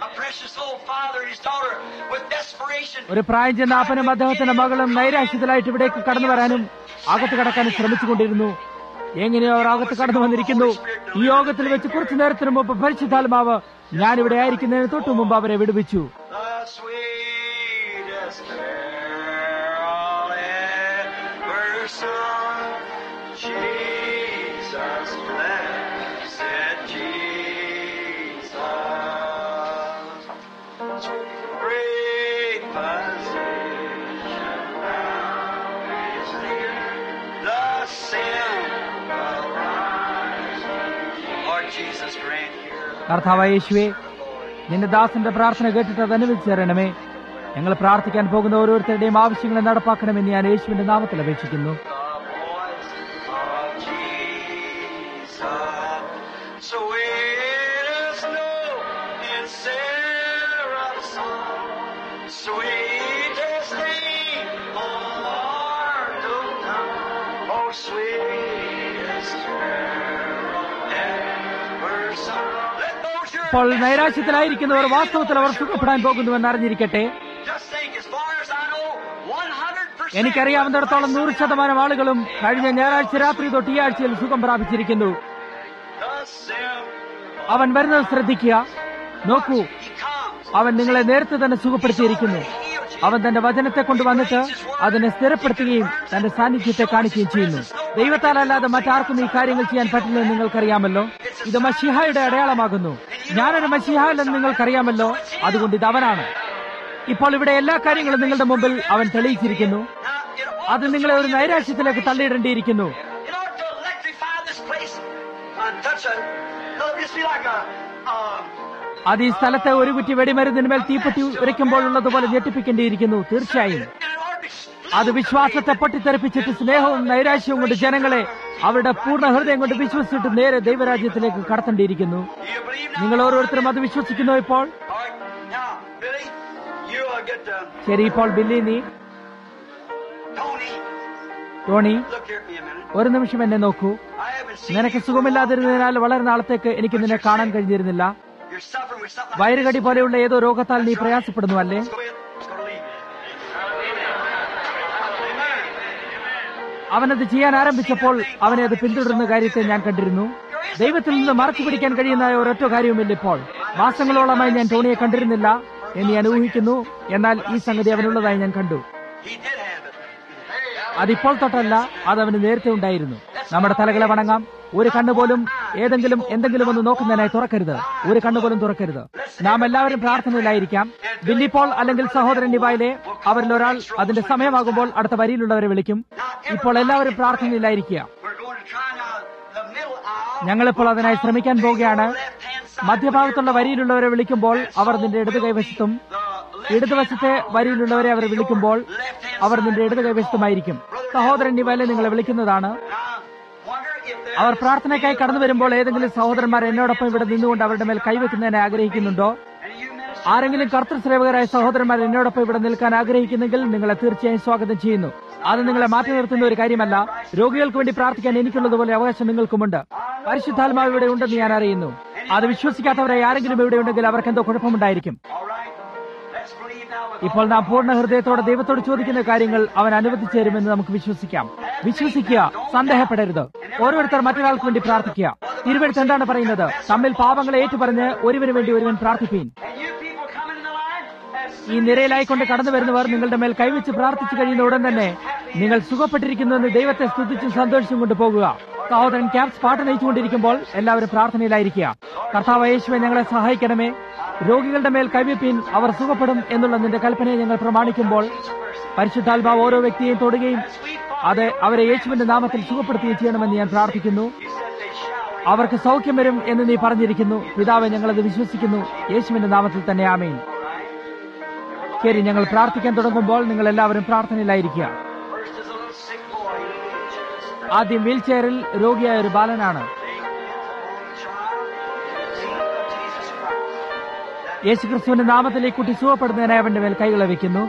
ഒരു പ്രായം ചെന്ന അപ്പനും അദ്ദേഹത്തിന്റെ മകളും നൈരാശ്യത്തിലായിട്ട് ഇവിടേക്ക് കടന്നു വരാനും അകത്ത് കടക്കാനും ശ്രമിച്ചുകൊണ്ടിരുന്നു. എങ്ങനെയോ അവർ അകത്ത് കടന്നു വന്നിരിക്കുന്നു. ഈ യോഗത്തിൽ വെച്ച് കുറച്ചു നേരത്തിന് മുമ്പ് പരിശുദ്ധാത്മാവ് ഞാനിവിടെ ആയിരിക്കുന്നതിന് തൊട്ടു മുമ്പ് അവരെ വിടുവിച്ചു. കർത്താവായ യേശുവേ, നിന്റെ ദാസന്റെ പ്രാർത്ഥന കേട്ടിട്ട് അത് അനുവദിച്ചു തരണമേ. ഞങ്ങൾ പ്രാർത്ഥിക്കാൻ പോകുന്ന ഓരോരുത്തരുടെയും ആവശ്യങ്ങളെ നടപ്പാക്കണമെന്ന് ഞാൻ യേശുവിന്റെ നാമത്തിൽ അപേക്ഷിക്കുന്നു. ഇപ്പോൾ നൈരാശ്യത്തിലായിരിക്കുന്നവർ വാസ്തവത്തിൽ അവർ സുഖപ്പെടാൻ പോകുന്നുവെന്ന് അറിഞ്ഞിരിക്കട്ടെ. എനിക്കറിയാവുന്നിടത്തോളം 100% ആളുകളും കഴിഞ്ഞ ഞായറാഴ്ച രാത്രി തൊട്ട് ഈ ആഴ്ചയിൽ സുഖം പ്രാപിച്ചിരിക്കുന്നു. അവൻ വരുന്നത് ശ്രദ്ധിക്കുക. നോക്കൂ, അവൻ നിങ്ങളെ നേരത്തെ തന്നെ സുഖപ്പെടുത്തിയിരിക്കുന്നു. അവൻ തന്റെ വചനത്തെ കൊണ്ടുവന്നിട്ട് അതിനെ സ്ഥിരപ്പെടുത്തുകയും തന്റെ സാന്നിധ്യത്തെ കാണിക്കുകയും ചെയ്യുന്നു. ദൈവത്താലല്ലാതെ മറ്റാർക്കും ഈ കാര്യങ്ങൾ ചെയ്യാൻ പറ്റില്ലെന്ന് നിങ്ങൾക്കറിയാമല്ലോ. ഇത് മശിഹായുടെ അടയാളമാകുന്നു. ഞാനൊരു മശിഹാല്ലെന്ന് നിങ്ങൾക്കറിയാമല്ലോ. അതുകൊണ്ട് ഇത് അവനാണ്. ഇപ്പോൾ ഇവിടെ എല്ലാ കാര്യങ്ങളും നിങ്ങളുടെ മുമ്പിൽ അവൻ തെളിയിച്ചിരിക്കുന്നു. അത് നിങ്ങളെ ഒരു നൈരാശ്യത്തിലേക്ക് തള്ളിയിടേണ്ടിയിരിക്കുന്നു. അത് ഈ സ്ഥലത്തെ ഒരു കുറ്റി വെടിമരുന്നിന്മേൽ തീപ്പെട്ടി ഉരയ്ക്കുമ്പോഴുള്ളതുപോലെ ഞെട്ടിപ്പിക്കേണ്ടിയിരിക്കുന്നു. തീർച്ചയായും അത് വിശ്വാസത്തെ പൊട്ടിത്തെറിപ്പിച്ചിട്ട് സ്നേഹവും നൈരാശ്യവും കൊണ്ട് ജനങ്ങളെ അവരുടെ പൂർണ്ണ ഹൃദയം കൊണ്ട് വിശ്വസിച്ചിട്ട് നേരെ ദൈവരാജ്യത്തിലേക്ക് കടത്തേണ്ടിയിരിക്കുന്നു. നിങ്ങൾ ഓരോരുത്തരും അത് വിശ്വസിക്കുന്നു. ഇപ്പോൾ ശരി, ഇപ്പോൾ ബില്ലി, നീ ടോണി, ഒരു നിമിഷം എന്നെ നോക്കൂ. നിനക്ക് സുഖമില്ലാതിരുന്നതിനാൽ വളരെ നാളത്തേക്ക് എനിക്ക് നിന്നെ കാണാൻ കഴിഞ്ഞിരുന്നില്ല. വയറുകടി പോലെയുള്ള ഏതോ രോഗത്താൽ നീ പ്രയാസപ്പെടുന്നു അല്ലേ? അവനത് ചെയ്യാൻ ആരംഭിച്ചപ്പോൾ അവനെ അത് പിന്തുടരുന്ന കാര്യത്തെ ഞാൻ കണ്ടിരുന്നു. ദൈവത്തിൽ നിന്ന് മറച്ചു പിടിക്കാൻ കഴിയുന്ന ഒരൊറ്റ കാര്യവുമില്ല. ഇപ്പോൾ മാസങ്ങളോളമായി ഞാൻ ടോണിയെ കണ്ടിരുന്നില്ല എന്ന് ഞാൻ ഊഹിക്കുന്നു. എന്നാൽ ഈ സംഗതി അവനുള്ളതായി ഞാൻ കണ്ടു. അതിപ്പോൾ തൊട്ടല്ല, അതവന് നേരത്തെ ഉണ്ടായിരുന്നു. നമ്മുടെ തലകളെ വണങ്ങാം. ഒരു കണ്ണുപോലും എന്തെങ്കിലും ഒന്ന് നോക്കുന്നതിനായി തുറക്കരുത്. ഒരു കണ്ണുപോലും തുറക്കരുത്. നാം എല്ലാവരും പ്രാർത്ഥനയിലായിരിക്കാം. വില്ലിപ്പോൾ അല്ലെങ്കിൽ സഹോദരൻ നിവായിലെ അവരിൽ ഒരാൾ അതിന്റെ സമയമാകുമ്പോൾ അടുത്ത വരിയിലുള്ളവരെ വിളിക്കും. ഇപ്പോൾ എല്ലാവരും പ്രാർത്ഥനയിലായിരിക്കുക. ഞങ്ങളിപ്പോൾ അതിനായി ശ്രമിക്കാൻ പോവുകയാണ്. മധ്യഭാഗത്തുള്ള വരിയിലുള്ളവരെ വിളിക്കുമ്പോൾ അവർ നിന്റെ ഇടത് കൈവശത്തും, ഇടതുവശത്തെ വരിയിലുള്ളവരെ അവർ വിളിക്കുമ്പോൾ അവർ നിന്റെ ഇടത് കൈവശത്തുമായിരിക്കും. സഹോദരൻ നിവായിലെ നിങ്ങളെ വിളിക്കുന്നതാണ്. അവർ പ്രാർത്ഥനയ്ക്കായി കടന്നു വരുമ്പോൾ ഏതെങ്കിലും സഹോദരന്മാർ എന്നോടൊപ്പം ഇവിടെ നിന്നുകൊണ്ട് അവരുടെ മേൽ കൈവെക്കുന്നതിനെ ആഗ്രഹിക്കുന്നുണ്ടോ? ആരെങ്കിലും കർത്തൃസേവകരായ സഹോദരന്മാർ എന്നോടൊപ്പം ഇവിടെ നിൽക്കാൻ ആഗ്രഹിക്കുന്നെങ്കിൽ നിങ്ങളെ തീർച്ചയായും സ്വാഗതം ചെയ്യുന്നു. അത് നിങ്ങളെ മാറ്റി നിർത്തുന്ന ഒരു കാര്യമല്ല. രോഗികൾക്ക് വേണ്ടി പ്രാർത്ഥിക്കാൻ എനിക്കുള്ളതുപോലെ അവകാശം നിങ്ങൾക്കുമുണ്ട്. പരിശുദ്ധാത്മാവ് ഇവിടെ ഉണ്ടെന്ന് ഞാൻ അറിയുന്നു. അത് വിശ്വസിക്കാത്തവരായി ആരെങ്കിലും ഇവിടെ ഉണ്ടെങ്കിൽ അവർക്ക് എന്തോ കുഴപ്പമുണ്ടായിരിക്കും. ഇപ്പോൾ നാം പൂർണ്ണ ഹൃദയത്തോടെ ദൈവത്തോട് ചോദിക്കുന്ന കാര്യങ്ങൾ അവൻ അനുവദിച്ചു തരുമെന്ന് നമുക്ക് വിശ്വസിക്കാം. വിശ്വസിക്കുക, സന്ദേഹപ്പെടരുത്. ഓരോരുത്തർ മറ്റൊരാൾക്ക് വേണ്ടി പ്രാർത്ഥിക്കുക. തിരുവെഴുത്ത് എന്താണ് പറയുന്നത്? തമ്മിൽ പാപങ്ങളെ ഏറ്റുപറഞ്ഞ് ഒരുവന് വേണ്ടി ഒരുവൻ പ്രാർത്ഥിപ്പീൻ. ഈ നിരയിലായിക്കൊണ്ട് കടന്നു വരുന്നവർ നിങ്ങളുടെ മേൽ കൈവച്ച് പ്രാർത്ഥിച്ചു കഴിയുന്ന ഉടൻ തന്നെ നിങ്ങൾ സുഖപ്പെട്ടിരിക്കുന്നുവെന്ന് ദൈവത്തെ സ്തുതിച്ചും സന്തോഷിച്ചും കൊണ്ട് പോകുക. സഹോദരൻ ക്യാപ്സ് പാട്ട് നയിച്ചുകൊണ്ടിരിക്കുമ്പോൾ എല്ലാവരും പ്രാർത്ഥനയിലായിരിക്കുക. കർത്താവ് യേശുവേ, ഞങ്ങളെ സഹായിക്കണമേ. രോഗികളുടെ മേൽ കൈവയ്പീൻ, അവർ സുഖപ്പെടും എന്നുള്ള നിന്റെ കൽപ്പനയെ ഞങ്ങൾ പ്രമാണിക്കുമ്പോൾ പരിശുദ്ധാത്മാവ് ഓരോ വ്യക്തിയെയും തൊടുകയും അത് അവരെ യേശുവിന്റെ നാമത്തിൽ സുഖപ്പെടുത്തുകയും ചെയ്യണമെന്ന് ഞാൻ പ്രാർത്ഥിക്കുന്നു. അവർക്ക് സൗഖ്യം വരും എന്ന് നീ പറഞ്ഞിരിക്കുന്നു. പിതാവെ, ഞങ്ങളത് വിശ്വസിക്കുന്നു. യേശുവിന്റെ നാമത്തിൽ തന്നെ ആമേൻ. ശരി, ഞങ്ങൾ പ്രാർത്ഥിക്കാൻ തുടങ്ങുമ്പോൾ നിങ്ങൾ എല്ലാവരും പ്രാർത്ഥനയിലായിരിക്കുക. ആദ്യം വീൽ ചെയറിൽ രോഗിയായ ഒരു ബാലനാണ്. യേശുക്രിസ്തുവിന്റെ നാമത്തിൽ ഈ കുട്ടി സുഖപ്പെടുന്നതിനായി അവന്റെ മേൽ കൈകളെ വയ്ക്കുന്നു.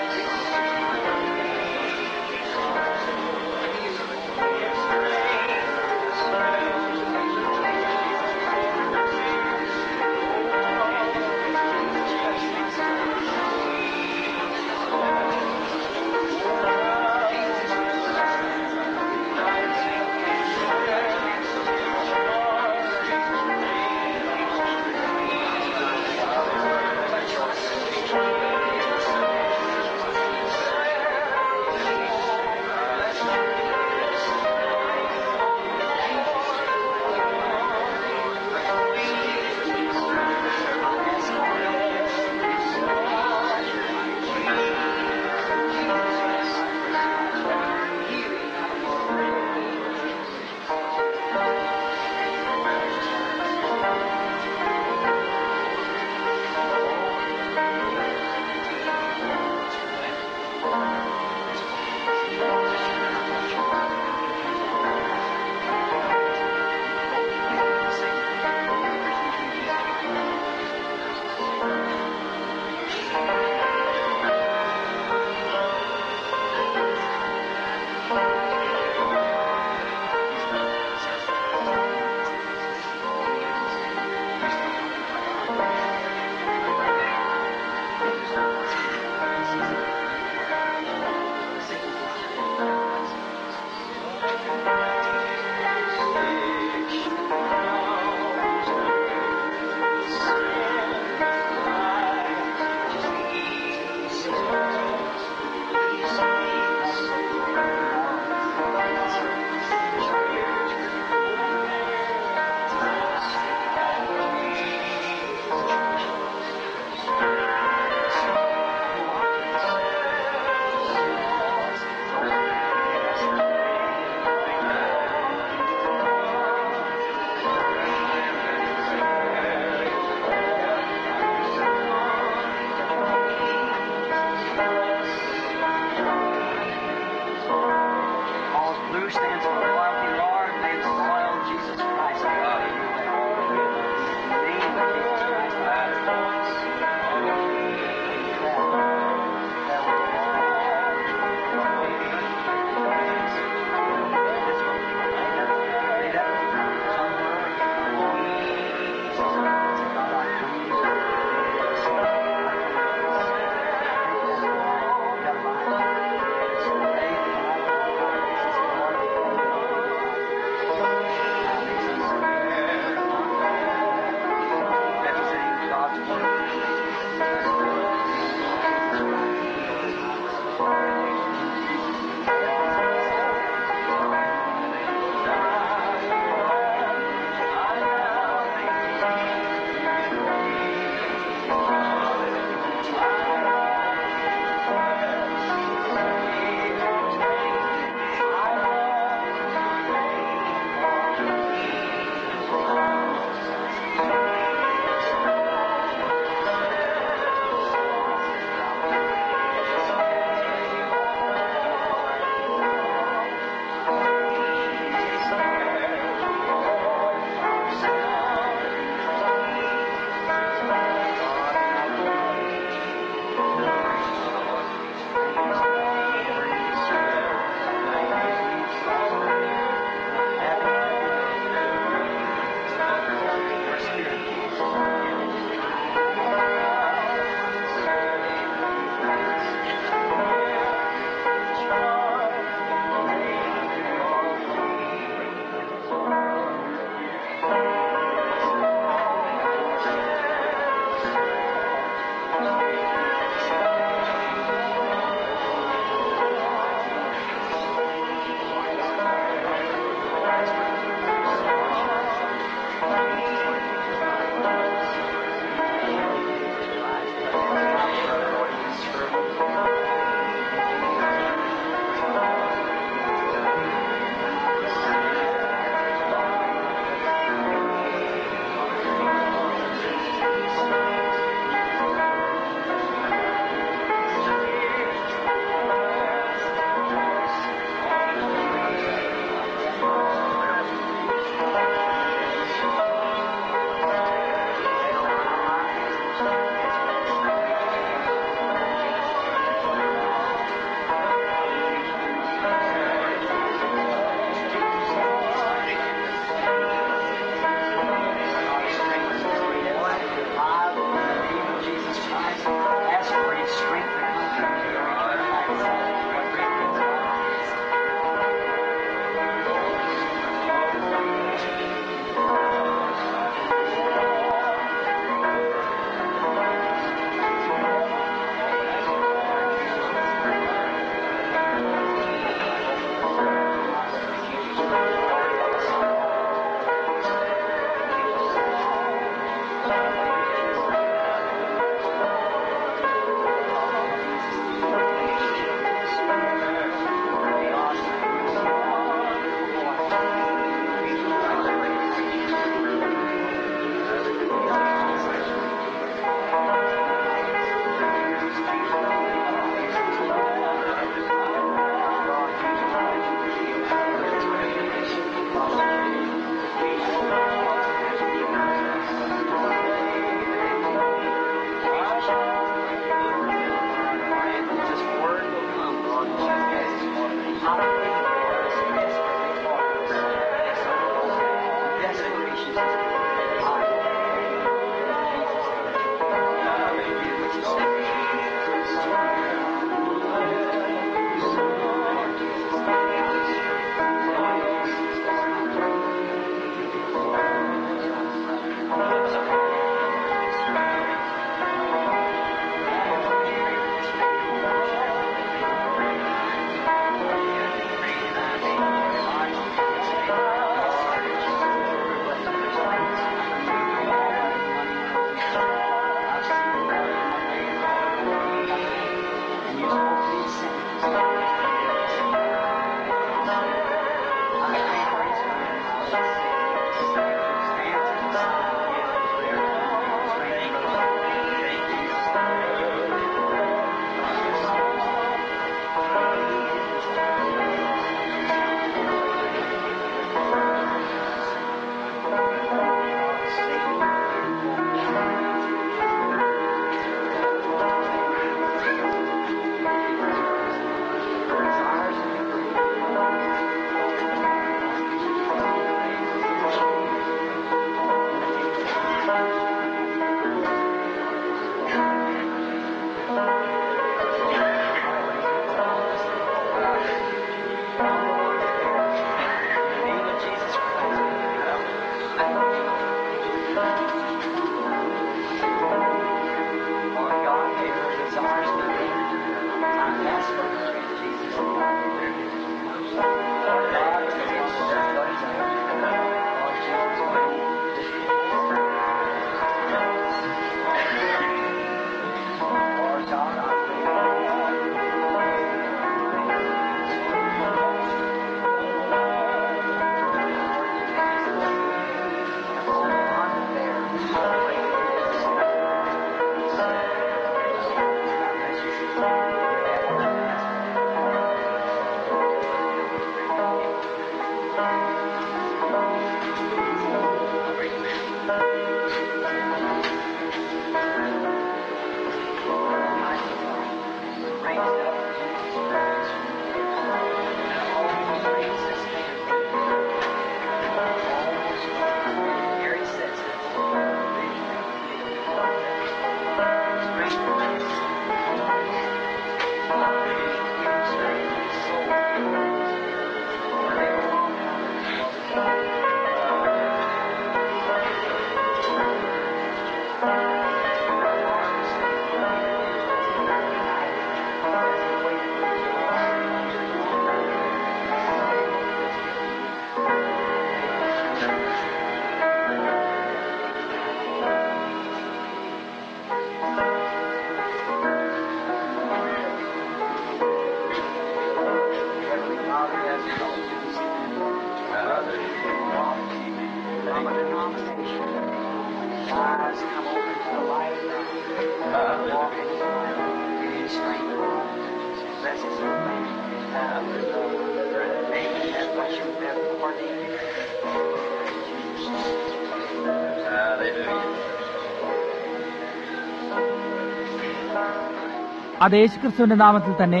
അത് യേശുക്രിസ്തുവിന്റെ നാമത്തിൽ തന്നെ.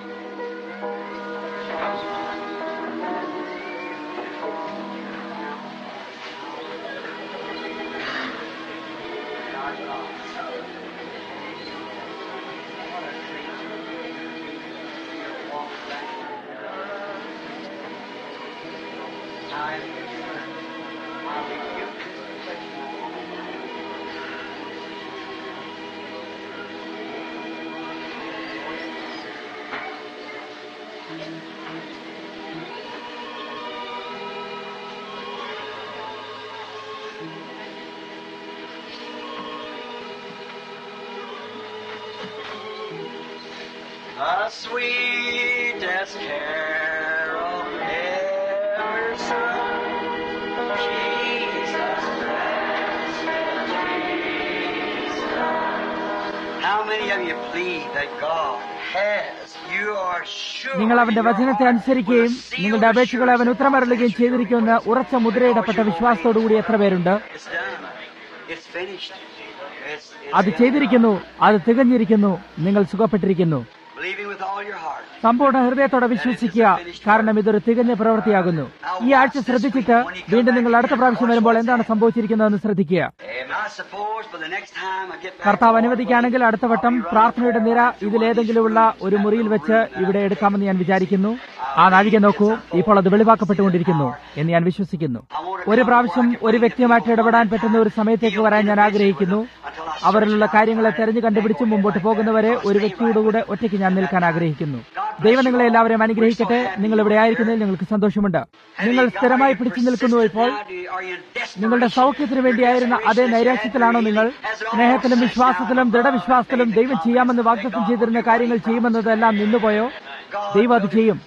The sweetest carol ever sung, Jesus, blessed Jesus. How many of you believe that God has? You are sure. നിങ്ങൾ അവന്റെ വചനത്തെ അനുസരിക്കുകയും നിങ്ങളുടെ അപേക്ഷകളെ അവൻ ഉത്തരമരുളുകയും ചെയ്തിരിക്കുമെന്ന് ഉറച്ച മുദ്രയിടപ്പെട്ട വിശ്വാസത്തോടുകൂടി എത്ര പേരുണ്ട്? അത് ചെയ്തിരിക്കുന്നു, അത് തികഞ്ഞിരിക്കുന്നു, നിങ്ങൾ സുഖപ്പെട്ടിരിക്കുന്നു. സമ്പൂർണ്ണ ഹൃദയത്തോടെ വിശ്വസിക്കുക, കാരണം ഇതൊരു തികഞ്ഞ പ്രവൃത്തിയാകുന്നു. ഈ ആഴ്ച ശ്രദ്ധിച്ചിട്ട് വീണ്ടും നിങ്ങൾ അടുത്ത പ്രാവശ്യം വരുമ്പോൾ എന്താണ് സംഭവിച്ചിരിക്കുന്നതെന്ന് ശ്രദ്ധിക്കുക. കർത്താവ് അനുവദിക്കുകയാണെങ്കിൽ അടുത്ത വട്ടം പ്രാർത്ഥനയുടെ നിര ഇതിലേതെങ്കിലുമുള്ള ഒരു മുറിയിൽ വെച്ച് ഇവിടെ എടുക്കാമെന്ന് ഞാൻ വിചാരിക്കുന്നു. ആ നാഴിക നോക്കൂ, ഇപ്പോൾ അത് വെളിവാക്കപ്പെട്ടുകൊണ്ടിരിക്കുന്നു എന്ന് ഞാൻ വിശ്വസിക്കുന്നു. ഒരു പ്രാവശ്യം ഒരു വ്യക്തിയുമായിട്ട് ഇടപെടാൻ പറ്റുന്ന ഒരു സമയത്തേക്ക് വരാൻ ഞാൻ ആഗ്രഹിക്കുന്നു. അവരിലുള്ള കാര്യങ്ങളെ തെരഞ്ഞു കണ്ടുപിടിച്ച് മുമ്പോട്ട് പോകുന്നവരെ ഒരു വ്യക്തിയുടെ കൂടെ ഒറ്റയ്ക്ക് ഞാൻ നിൽക്കാൻ ആഗ്രഹിക്കുന്നു. ദൈവം നിങ്ങളെ എല്ലാവരെയും അനുഗ്രഹിക്കട്ടെ. നിങ്ങൾ ഇവിടെ ആയിരിക്കുന്നതിൽ നിങ്ങൾക്ക് സന്തോഷമുണ്ട്. നിങ്ങൾ സ്ഥിരമായി പിടിച്ചു നിൽക്കുന്നു. ഇപ്പോൾ നിങ്ങളുടെ സൗഖ്യത്തിന് വേണ്ടിയായിരുന്ന അതേ നൈരാശ്യത്തിലാണോ നിങ്ങൾ? സ്നേഹത്തിലും വിശ്വാസത്തിലും ദൃഢവിശ്വാസത്തിലും ദൈവം ചെയ്യാമെന്ന് വാഗ്ദത്തം ചെയ്തിരുന്ന കാര്യങ്ങൾ ചെയ്യുമെന്നതെല്ലാം നിന്നുപോയോ? ദൈവം അത് ചെയ്യും.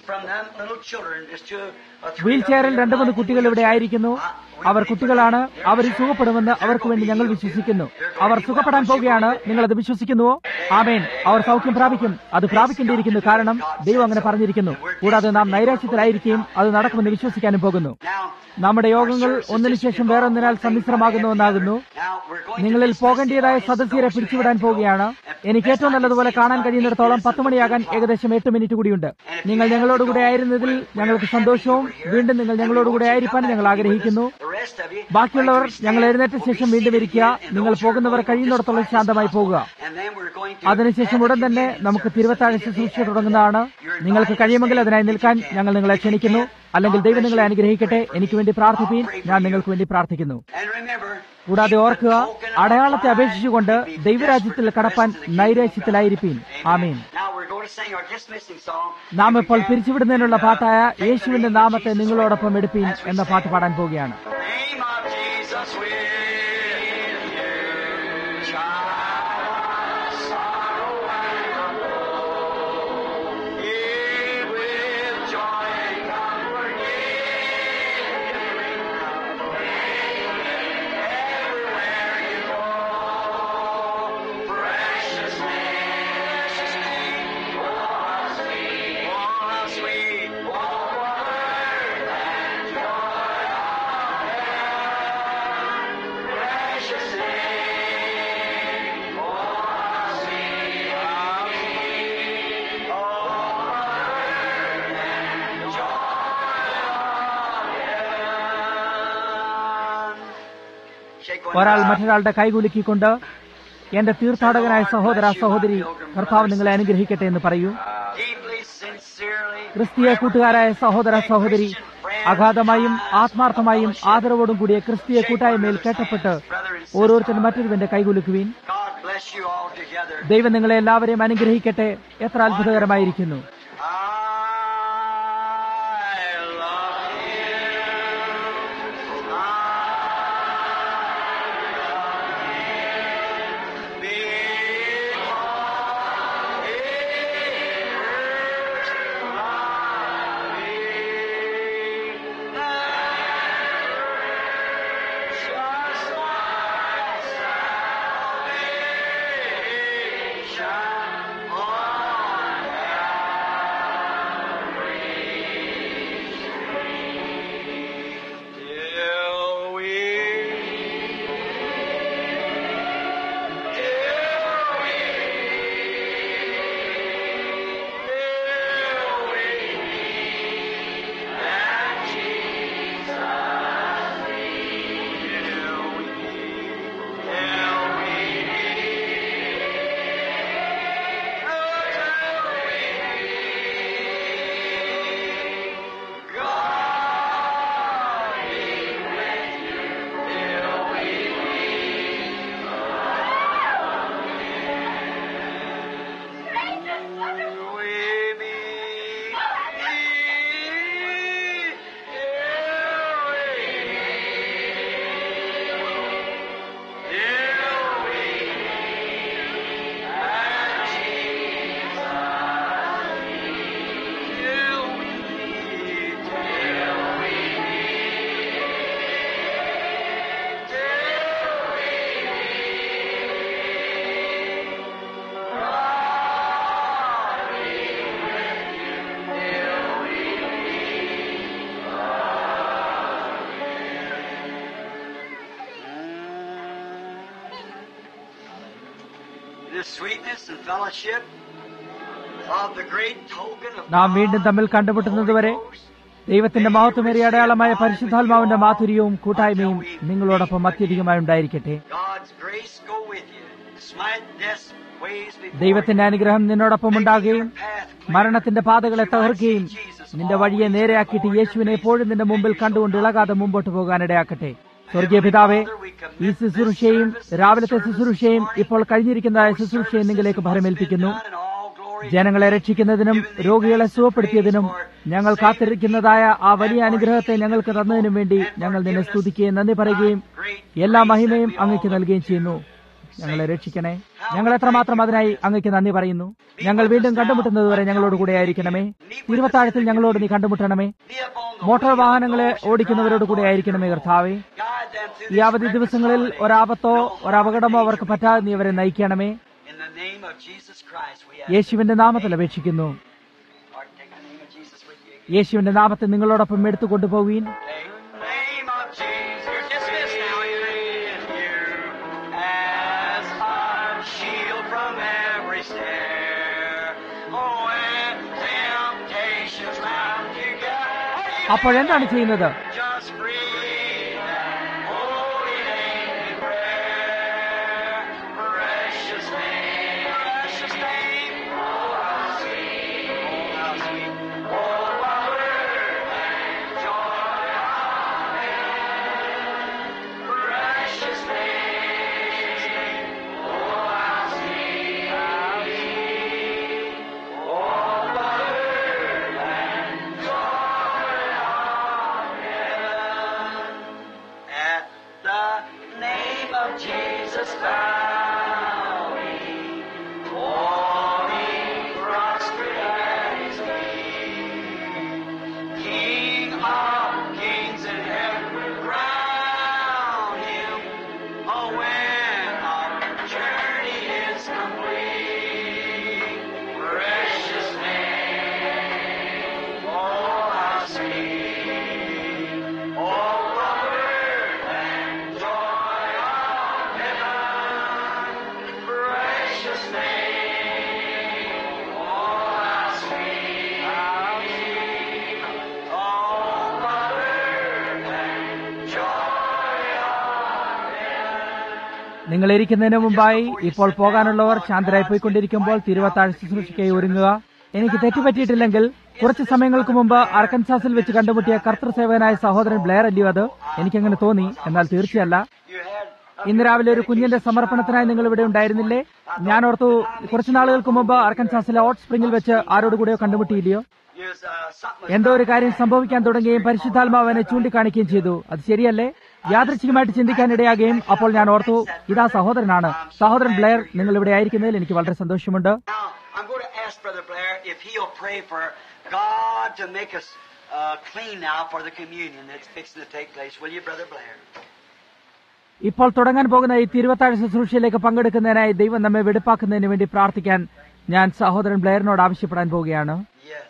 വീൽ ചെയറിൽ 2-3 കുട്ടികൾ ഇവിടെ ആയിരിക്കുന്നു. അവർ കുട്ടികളാണ്. അവർ സുഖപ്പെടുമെന്ന് അവർക്ക് വേണ്ടി ഞങ്ങൾ വിശ്വസിക്കുന്നു. അവർ സുഖപ്പെടാൻ പോവുകയാണ്. നിങ്ങളത് വിശ്വസിക്കുന്നുവോ? ആമേൻ. അവർ സൗഖ്യം പ്രാപിക്കും. അത് പ്രാപിക്കേണ്ടിയിരിക്കുന്നു, കാരണം ദൈവം അങ്ങനെ പറഞ്ഞിരിക്കുന്നു. കൂടാതെ നാം നൈരാശ്യത്തിലായിരിക്കുകയും അത് നടക്കുമെന്ന് വിശ്വസിക്കാനും പോകുന്നു. നമ്മുടെ യോഗങ്ങൾ ഒന്നിനു ശേഷം വേറൊന്നിനാൽ സമ്മിശ്രമാകുന്നുവെന്നാകുന്നു. നിങ്ങളിൽ പോകേണ്ടതായ സദസ്യരെ പിടിച്ചുവിടാൻ പോവുകയാണ്. എനിക്ക് ഏറ്റവും നല്ലതുപോലെ കാണാൻ കഴിയുന്നിടത്തോളം 10 മണിയാകാൻ ഏകദേശം 8 മിനിറ്റ് കൂടിയുണ്ട്. നിങ്ങൾ ഞങ്ങളോടുകൂടെ ആയിരുന്നതിൽ ഞങ്ങൾക്ക് സന്തോഷവും വീണ്ടും നിങ്ങൾ ഞങ്ങളോടുകൂടെ ആയിരിക്കാൻ ഞങ്ങൾ ആഗ്രഹിക്കുന്നു. ബാക്കിയുള്ളവർ ഞങ്ങൾ എഴുന്നേറ്റ ശേഷം വീണ്ടും ഇരിക്കുക. നിങ്ങൾ പോകുന്നവർ കഴിയുന്നിടത്തോളം ശാന്തമായി പോകുക. അതിനുശേഷം ഉടൻ തന്നെ നമുക്ക് തിരുവത്താഴ ശുശ്രൂഷ തുടങ്ങുന്നതാണ്. നിങ്ങൾക്ക് കഴിയുമെങ്കിൽ അതിനായി നിൽക്കാൻ ഞങ്ങൾ നിങ്ങളെ ക്ഷണിക്കുന്നു. അല്ലെങ്കിൽ ദൈവം നിങ്ങളെ അനുഗ്രഹിക്കട്ടെ. എനിക്ക് വേണ്ടി പ്രാർത്ഥിപ്പീൻ. ഞാൻ നിങ്ങൾക്ക് വേണ്ടി പ്രാർത്ഥിക്കുന്നു. കൂടാതെ ഓർക്കുക, അടയാളത്തെ അപേക്ഷിച്ചുകൊണ്ട് ദൈവരാജ്യത്തിൽ കടപ്പാൻ നൈരാശ്യത്തിലായിരിക്കും. ആമേൻ. നാം ഇപ്പോൾ പിരിച്ചുവിടുന്നതിനുള്ള പാട്ടായ യേശുവിന്റെ നാമത്തെ നിങ്ങളോടൊപ്പം എടുപ്പീൻ എന്ന പാട്ട് പാടാൻ പോവുകയാണ്. ഒരാൾ മറ്റൊരാളുടെ കൈകുലുക്കിക്കൊണ്ട്, എന്റെ തീർത്ഥാടകനായ സഹോദര സഹോദരി, കർത്താവ് നിങ്ങളെ അനുഗ്രഹിക്കട്ടെ എന്ന് പറയൂ. ക്രിസ്തീയ കൂട്ടുകാരായ സഹോദര സഹോദരി, അഗാധമായും ആത്മാർത്ഥമായും ആദരവോടും കൂടിയ ക്രിസ്തീയ കൂട്ടായ്മയിൽ കേട്ടപ്പെട്ട് ഓരോരുത്തരും മറ്റൊരുവന്റെ കൈകുലുക്കുവീൻ. ദൈവം നിങ്ങളെ എല്ലാവരെയും അനുഗ്രഹിക്കട്ടെ. എത്ര അത്ഭുതകരമായിരിക്കുന്നു. നാം വീണ്ടും തമ്മിൽ കണ്ടുമുട്ടുന്നതുവരെ ദൈവത്തിന്റെ മഹത്വമേറിയ അടയാളമായ പരിശുദ്ധാത്മാവിന്റെ മാധുര്യവും കൂട്ടായ്മയും നിങ്ങളോടൊപ്പം അത്യധികമായി ഉണ്ടായിരിക്കട്ടെ. ദൈവത്തിന്റെ അനുഗ്രഹം നിന്നോടൊപ്പം ഉണ്ടാകുകയും മരണത്തിന്റെ പാതകളെ തകർക്കുകയും നിന്റെ വഴിയെ നേരെയാക്കിയിട്ട് യേശുവിനെ എപ്പോഴും നിന്റെ മുമ്പിൽ കണ്ടുകൊണ്ട് ഇളകാതെ മുമ്പോട്ട് പോകാനിടയാക്കട്ടെ. സ്വർഗീയ പിതാവേ, ഈ ശുശ്രൂഷയും രാവിലത്തെ ശുശ്രൂഷയും ഇപ്പോൾ കഴിഞ്ഞിരിക്കുന്നതായ ശുശ്രൂഷയും നിങ്ങളിലേക്ക് ഭരമേൽപ്പിക്കുന്നു. ജനങ്ങളെ രക്ഷിക്കുന്നതിനും രോഗികളെ സുഖപ്പെടുത്തിയതിനും ഞങ്ങൾ കാത്തിരിക്കുന്നതായ ആ വലിയ അനുഗ്രഹത്തെ ഞങ്ങൾക്ക് തന്നതിനും വേണ്ടി ഞങ്ങൾ നിന്നെ സ്തുതിക്കുകയും നന്ദി പറയുകയും എല്ലാ മഹിമയും അങ്ങയ്ക്ക് നൽകുകയും ചെയ്യുന്നു. ഞങ്ങളെ രക്ഷിക്കണേ. ഞങ്ങൾ എത്രമാത്രം അതിനായി അങ്ങയ്ക്ക് നന്ദി പറയുന്നു. ഞങ്ങൾ വീണ്ടും കണ്ടുമുട്ടുന്നതുവരെ ഞങ്ങളോട് കൂടെ ആയിരിക്കണമേ. തിരുവത്താഴത്തിൽ ഞങ്ങളോട് നീ കണ്ടുമുട്ടണമേ. മോട്ടോർ വാഹനങ്ങളെ ഓടിക്കുന്നവരോട് കൂടെ ആയിരിക്കണമേ കർത്താവേ. ഈ അവധി ദിവസങ്ങളിൽ ഒരാപത്തോ ഒരപകടമോ അവർക്ക് പറ്റാതെ നീ അവരെ നയിക്കണമേ. യേശുവിന്റെ നാമത്തിൽ അപേക്ഷിക്കുന്നു. യേശുവിന്റെ നാമത്തെ നിങ്ങളോടൊപ്പം എടുത്തു കൊണ്ടുപോകുവീൻ. അപ്പോഴെന്താണ് ചെയ്യുന്നത്? Precious name. name of Jesus bowing, falling prostrate at His feet. King of kings in heaven will crown Him. Oh, when our journey is complete, precious name, oh, how sweet, oh, comfort and joy of heaven, precious name, oh, how sweet, oh, comfort and joy of heaven. നിങ്ങൾ ഇരിക്കുന്നതിന് മുമ്പായി ഇപ്പോൾ പോകാനുള്ളവർ ശാന്തരായി പോയിക്കൊണ്ടിരിക്കുമ്പോൾ തിരുവത്താഴ് ശുശ്രൂഷയ്ക്കായി ഒരുങ്ങുക. എനിക്ക് തെറ്റുപറ്റിയിട്ടില്ലെങ്കിൽ കുറച്ച് സമയങ്ങൾക്ക് മുമ്പ് അർക്കൻസാസിൽ വെച്ച് കണ്ടുമുട്ടിയ കർത്തൃസേവകനായ സഹോദരൻ ബ്ലെയർ അല്ലയോ അത്? എനിക്കങ്ങനെ തോന്നി, എന്നാൽ തീർച്ചയല്ല. You had ഇന്ന് രാവിലെ ഒരു കുഞ്ഞിന്റെ സമർപ്പണത്തിനായി നിങ്ങൾ ഇവിടെ ഉണ്ടായിരുന്നില്ലേ? ഞാൻ ഓർത്തു കുറച്ചു നാളുകൾക്ക് മുമ്പ് അർക്കൻസാസിലെ ഹോട്ട് സ്പ്രിംഗിൽ വെച്ച് ആരോടുകൂടെയോ കണ്ടുമുട്ടിയില്ലയോ? something എന്തോ ഒരു കാര്യം സംഭവിക്കാൻ തുടങ്ങുകയും പരിശുദ്ധാത്മാവ് എന്നെ ചൂണ്ടിക്കാണിക്കുകയും ചെയ്തു. അത് ശരിയല്ലേ? യാദൃച്ഛികമായിട്ട് ചിന്തിക്കാനിടയാകുകയും അപ്പോൾ ഞാൻ ഓർത്തു, ഇതാ സഹോദരനാണ്. സഹോദരൻ ബ്ലെയർ, നിങ്ങൾ ഇവിടെ ആയിരിക്കുന്നതിൽ എനിക്ക് വളരെ സന്തോഷമുണ്ട്. Now, I'm going to ask Brother Blair if he'll pray for God to make us clean now for the communion that's fixing to take place. Will you, Brother Blair? ഇപ്പോൾ തുടങ്ങാൻ പോകുന്ന ഈ തിരുവത്താഴ് ശുശ്രൂഷയിലേക്ക് പങ്കെടുക്കുന്നതിനായി ദൈവം നമ്മെ വെടിപ്പാക്കുന്നതിന് വേണ്ടി പ്രാർത്ഥിക്കാൻ ഞാൻ സഹോദരൻ ബ്ലെയറിനോട് ആവശ്യപ്പെടാൻ പോവുകയാണ്. Yes.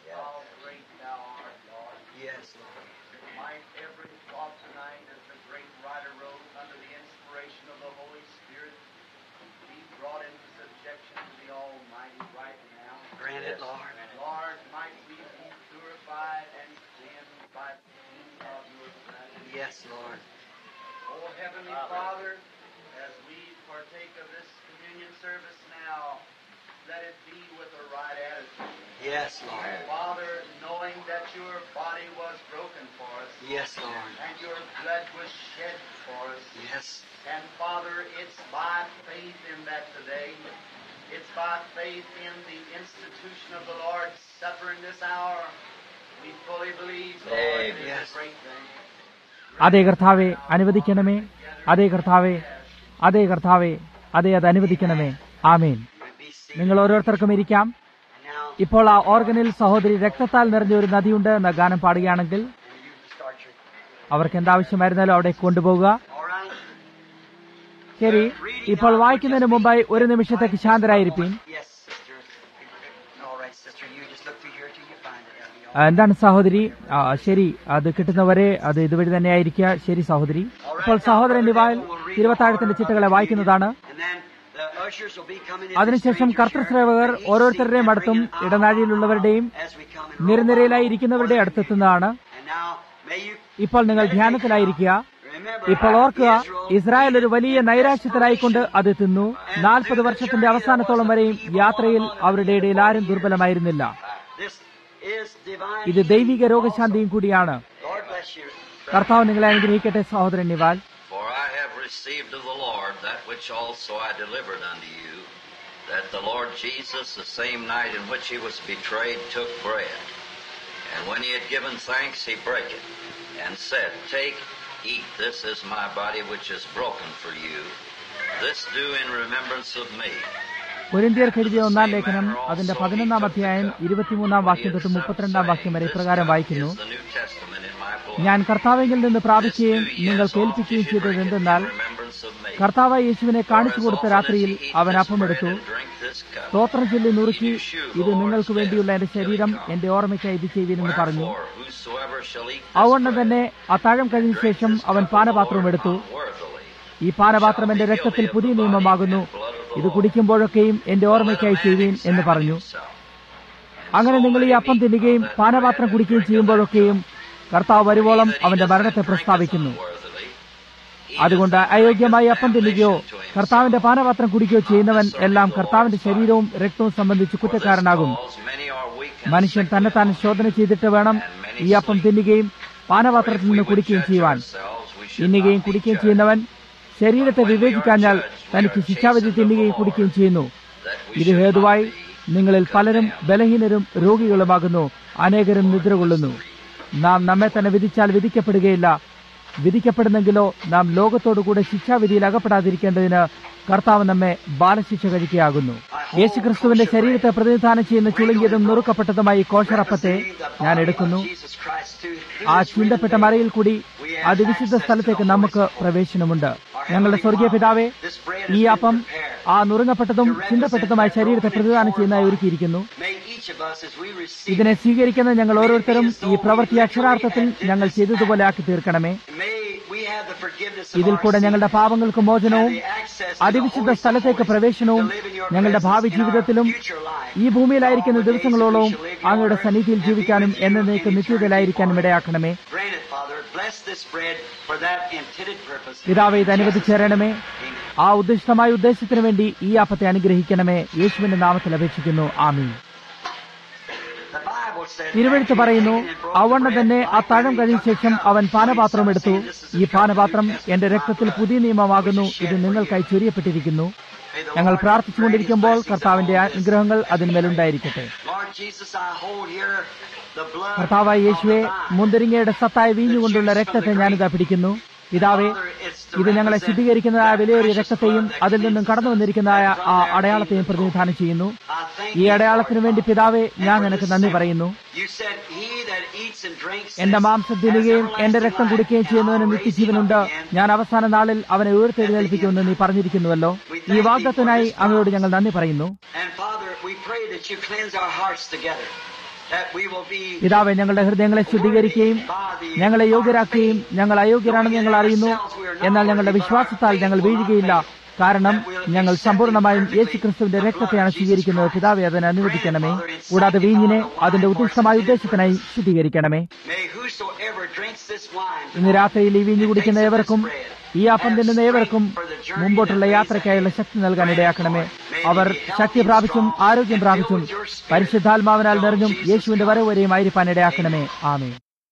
Yes. Mind every thought tonight as the great writer wrote under the inspiration of the Holy Spirit, be brought into subjection to the Almighty right now. Grant it, Lord. Lord, might we be purified and cleansed by the heat of your presence. Yes, Lord. Oh, Heavenly Father, as we partake of this communion service now, let it be with the right attitude. Yes, Lord. Father, knowing that your body was broken for us, Yes, Lord. and your blood was shed for us. Yes. And Father, it's by faith in that today. It's by faith in the institution of the Lord's Supper in this hour. We fully believe, Lord, it is Yes. a great thing. അതേ കർത്താവെ, അനുവദിക്കണമേ. അതേ കർത്താവെ, അതേ കർത്താവെ, അതേ അത് അനുവദിക്കണമേ. ആമേൻ. Be seated. നിങ്ങൾ ഓരോരുത്തർക്കും ഇരിക്കാം. Now, ഇപ്പോൾ ആ ഓർഗനിൽ സഹോദരി രക്തത്താൽ നിറഞ്ഞ ഒരു നദിയുണ്ട് എന്ന ഗാനം പാടുകയാണെങ്കിൽ you start your... അവർക്ക് എന്താവശ്യമായിരുന്നാലും അവിടെ കൊണ്ടുപോകുക. All right? ശരി, ഇപ്പോൾ വായിക്കുന്നതിന് മുമ്പായി ഒരു നിമിഷത്തേക്ക് ശാന്തരായിരിക്കും. Yes, sister. All right, sister. You just look through here till you find it. That'll be all. എന്താണ് സഹോദരി? ശരി, അത് കിട്ടുന്നവരെ അത് ഇതുവഴി തന്നെ ആയിരിക്കുക. ശരി സഹോദരി. ഇപ്പോൾ സഹോദരൻ നിവാൽ തിരുവത്താഴത്തിന്റെ ചിട്ടകളെ വായിക്കുന്നതാണ്. And then the ushers will be coming in. അതിനുശേഷം കർത്തൃശ്രേവകർ ഓരോരുത്തരുടെയും അടുത്തും ഇടനാഴിയിലുള്ളവരുടെയും As we come in. നിരനിരയിലായി ഇരിക്കുന്നവരുടെ അടുത്തെത്തുന്നതാണ്. And now, may you ഇപ്പോൾ നിങ്ങൾ ധ്യാനത്തിലായിരിക്കുക. remember, ഇപ്പോൾ ഓർക്കുക, ഇസ്രായേൽ ഒരു വലിയ നൈരാശ്യത്തിലായിക്കൊണ്ട് അത് തിന്നു. 40 വർഷത്തിന്റെ അവസാനത്തോളം വരെയും യാത്രയിൽ അവരുടെ ഇടയിൽ ആരും ദുർബലമായിരുന്നില്ല. this is divine. ഇത് ദൈവിക രോഗശാന്തിയും കൂടിയാണ്. Lord bless you. കർത്താവ് നിങ്ങളെ അനുഗ്രഹിക്കട്ടെ സഹോദരൻ നിവാൽ. For I have received of the Lord that which also I delivered unto you, that the Lord Jesus, the same night in which he was betrayed, took bread. And when he had given thanks, he brake it, and said, Take, eat, this is my body which is broken for you. This do in remembrance of me. കൊരിന്ത്യർക്ക് എഴുതിയ 1-ാം ലേഖനം അതിന്റെ 11-ാം അധ്യായം 23-ാം വാക്യം തൊട്ട് 32-ാം വാക്യം വരെ ഇപ്രകാരം വായിക്കുന്നു. Is the New Testament in my blood. ഞാൻ കർത്താവിങ്കിൽ നിന്ന് പ്രാപിക്കുകയും നിങ്ങൾ കേൾപ്പിക്കുകയും ചെയ്തത് എന്തെന്നാൽ കർത്താവായ യേശുവിനെ കാണിച്ചു കൊടുത്ത രാത്രിയിൽ അവൻ അപ്പമെടുത്തു, സ്തോത്രം ചൊല്ലി നുറുക്കി, ഇത് നിങ്ങൾക്ക് വേണ്ടിയുള്ള എന്റെ ശരീരം, എന്റെ ഓർമ്മയ്ക്കായി ഇത് ചെയ്യുവീനെന്ന് പറഞ്ഞു. അതുകൊണ്ട് തന്നെ അത്താഴം കഴിഞ്ഞ ശേഷം അവൻ പാനപാത്രവും എടുത്തു. ഈ പാനപാത്രം എന്റെ രക്തത്തിൽ പുതിയ നിയമമാകുന്നു, ഇത് കുടിക്കുമ്പോഴൊക്കെയും എന്റെ ഓർമ്മയ്ക്കായി ചെയ്യുവീൻ എന്ന് പറഞ്ഞു. അങ്ങനെ നിങ്ങൾ ഈ അപ്പം തിന്നുകയും പാനപാത്രം കുടിക്കുകയും ചെയ്യുമ്പോഴൊക്കെയും കർത്താവ് വരുവോളം അവന്റെ മരണത്തെ പ്രസ്താവിക്കുന്നു. അതുകൊണ്ട് അയോഗ്യമായി അപ്പം തിന്നുകയോ കർത്താവിന്റെ പാനപാത്രം കുടിക്കുകയോ ചെയ്യുന്നവൻ എല്ലാം കർത്താവിന്റെ ശരീരവും രക്തവും സംബന്ധിച്ച് കുറ്റക്കാരനാകും. മനുഷ്യൻ തന്നെത്താൻ ശോധന ചെയ്തിട്ട് വേണം ഈ അപ്പം തിന്നുകയും പാനപാത്രത്തിൽ നിന്ന് കുടിക്കുകയും ചെയ്യുവാൻ. തിന്നുകയും കുടിക്കുകയും ചെയ്യുന്നവൻ ശരീരത്തെ വിവേചിക്കാഞ്ഞാൽ തനിക്ക് ശിക്ഷാവിധി തിന്നുകയും കുടിക്കുകയും ചെയ്യുന്നു. ഇത് ഹേതുവായി നിങ്ങളിൽ പലരും ബലഹീനരും രോഗികളുമാകുന്നു, അനേകരും നിദ്ര കൊള്ളുന്നു. നാം നമ്മെ തന്നെ വിധിച്ചാൽ വിധിക്കപ്പെടുകയില്ല. വിധിക്കപ്പെടുന്നെങ്കിലോ നാം ലോകത്തോടുകൂടെ ശിക്ഷാവിധിയിൽ അകപ്പെടാതിരിക്കേണ്ടതിന് കർത്താവ് നമ്മെ ബാലശിക്ഷ കഴിക്കുകയാകുന്നു. യേശുക്രിസ്തുവിന്റെ ശരീരത്തെ പ്രതിനിധാനം ചെയ്യുന്ന ചുളുങ്ങിയതും നുറുക്കപ്പെട്ടതുമായി കോശറപ്പത്തെ ഞാൻ എടുക്കുന്നു. ആ ചിന്തപ്പെട്ട മറയിൽ കൂടി അതിവിശുദ്ധ സ്ഥലത്തേക്ക് നമുക്ക് പ്രവേശനമുണ്ട്. ഞങ്ങളുടെ സ്വർഗീയ പിതാവേ, ഈ അപ്പം ആ നുറുങ്ങപ്പെട്ടതും ചിന്തപ്പെട്ടതുമായ ശരീരത്തെ പ്രതിദാനം ചെയ്യുന്നതായി ഒരുക്കിയിരിക്കുന്നു. ഇതിനെ സ്വീകരിക്കുന്ന ഞങ്ങൾ ഓരോരുത്തരും ഈ പ്രവൃത്തി അക്ഷരാർത്ഥത്തിൽ ഞങ്ങൾ ചെയ്തതുപോലെ ആക്കി തീർക്കണമേ. ഇതിൽ കൂടെ ഞങ്ങളുടെ പാപങ്ങൾക്ക് മോചനവും അതിവിശുദ്ധ സ്ഥലത്തേക്ക് പ്രവേശനവും ഞങ്ങളുടെ ഭാവി ജീവിതത്തിലും ഈ ഭൂമിയിലായിരിക്കുന്ന ദിവസങ്ങളോളവും അങ്ങയുടെ സന്നിധിയിൽ ജീവിക്കാനും എന്നേക്ക് നിത്യതയിലായിരിക്കാനും ഇടയാക്കണമേ. പിതാവേ, ഇത് അനുവദിച്ചേരണമേ. ആ ഉദ്ദിഷ്ടമായ ഉദ്ദേശത്തിനു വേണ്ടി ഈ അപ്പത്തെ അനുഗ്രഹിക്കണമേ. യേശുവിന്റെ നാമത്തിൽ അപേക്ഷിക്കുന്നു. ആമീൻ. തിരുവെഴുത്ത് പറയുന്നു, അവണ്ണം തന്നെ ആ താഴം കഴിഞ്ഞ ശേഷം അവൻ പാനപാത്രം എടുത്തു. ഈ പാനപാത്രം എന്റെ രക്തത്തിൽ പുതിയ നിയമമാകുന്നു. ഇത് നിങ്ങൾക്കായി ചൊരിയപ്പെട്ടിരിക്കുന്നു. ഞങ്ങൾ പ്രാർത്ഥിച്ചുകൊണ്ടിരിക്കുമ്പോൾ കർത്താവിന്റെ അനുഗ്രഹങ്ങൾ അതിന്മേലുണ്ടായിരിക്കട്ടെ. കർത്താവായ യേശുവെ, മുന്തിരിങ്ങയുടെ സത്തായ വീഞ്ഞുകൊണ്ടുള്ള രക്തത്തെ ഞാനിതാ പിടിക്കുന്നു. പിതാവേ, ഇത് ഞങ്ങളെ ശുദ്ധീകരിക്കുന്നതായ വിലയേറിയ രക്തത്തെയും അതിൽ നിന്നും കടന്നു വന്നിരിക്കുന്നതായ ആ അടയാളത്തെയും പ്രതിനിധാനം ചെയ്യുന്നു. ഈ അടയാളത്തിനു വേണ്ടി പിതാവേ, ഞാൻ നിനക്ക് നന്ദി പറയുന്നു. എന്റെ മാംസം തിന്നുകയും എന്റെ രക്തം കുടിക്കുകയും ചെയ്യുന്നവന് നിത്യജീവനുണ്ട്. ഞാൻ അവസാന നാളിൽ അവനെ ഉയർത്തെഴുന്നേൽപ്പിക്കുമെന്ന് നീ പറഞ്ഞിരിക്കുന്നുവല്ലോ. ഈ വാഗ്ദത്തത്തിനായി അങ്ങയോട് ഞങ്ങൾ നന്ദി പറയുന്നു. പിതാവേ, ഞങ്ങളുടെ ഹൃദയങ്ങളെ ശുദ്ധീകരിക്കുകയും ഞങ്ങളെ യോഗ്യരാക്കുകയും ഞങ്ങൾ അയോഗ്യരാണെന്ന് ഞങ്ങൾ അറിയുന്നു. എന്നാൽ ഞങ്ങളുടെ വിശ്വാസത്താൽ ഞങ്ങൾ വീഴുകയില്ല. കാരണം ഞങ്ങൾ സമ്പൂർണ്ണമായും യേശുക്രിസ്തുവിന്റെ രക്തത്തെയാണ് സ്വീകരിക്കുന്നത്. പിതാവേ, അതിനെ അനുവദിക്കണമേ. കൂടാതെ വീഞ്ഞിനെ അതിന്റെ ഉദ്ദിഷ്ടമായ ഉദ്ദേശത്തിനായി ശുദ്ധീകരിക്കണമേ. ഇന്ന് രാത്രിയിൽ ഈ വീഞ്ഞു കുടിക്കുന്ന ഏവർക്കും ഈ അപ്പം തിന്നുന്ന ഏവർക്കും മുമ്പോട്ടുള്ള യാത്രയ്ക്കായുള്ള ശക്തി നൽകാൻ ഇടയാക്കണമേ. അവർ ശക്തി പ്രാപിച്ചും ആരോഗ്യം പ്രാപിച്ചും പരിശുദ്ധാത്മാവിനാൽ നിറഞ്ഞും യേശുവിന്റെ വരവ് വരെയും ആയിരിക്കാൻ ഇടയാക്കണമേ. ആമേൻ.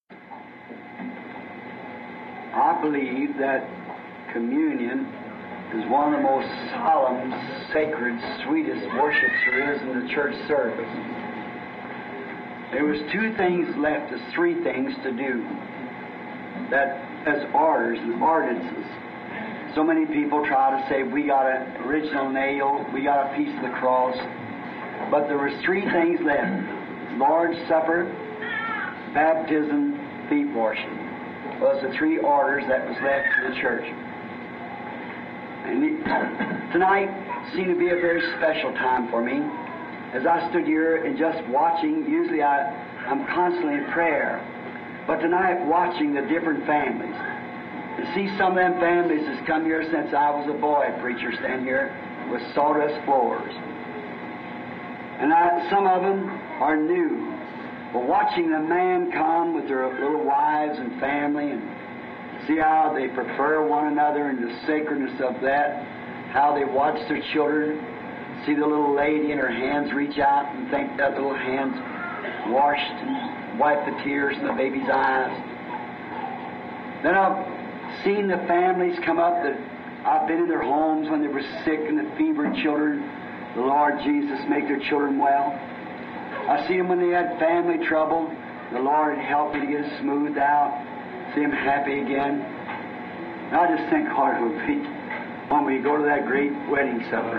is one of the most solemn, sacred, sweetest worships there is in the church service. There was two things left, as three things to do, that as orders and ordinances. So many people try to say, we got an original nail, we got a piece of the cross, but there was three things left: Lord's Supper, baptism, feet washing. Those are the three orders that was left to the church. And tonight seemed to be a very special time for me. As I stood here and just watching, usually I'm constantly in prayer, but tonight watching the different families. To see some of them families that's come here since I was a boy, preacher, stand here with sawdust floors. And some of them are new. But watching the man come with their little wives and family and see how they prefer one another and the sacredness of that, how they watch their children, see the little lady and her hands reach out and think that little hands washed and wipe the tears in the baby's eyes. Then I've seen the families come up that I've been in their homes when they were sick and the fevered children. The Lord Jesus make their children well. I see them when they had family trouble. The Lord had helped me to get it smoothed out. See them happy again. And I just think, God, it would be when we go to that great wedding supper.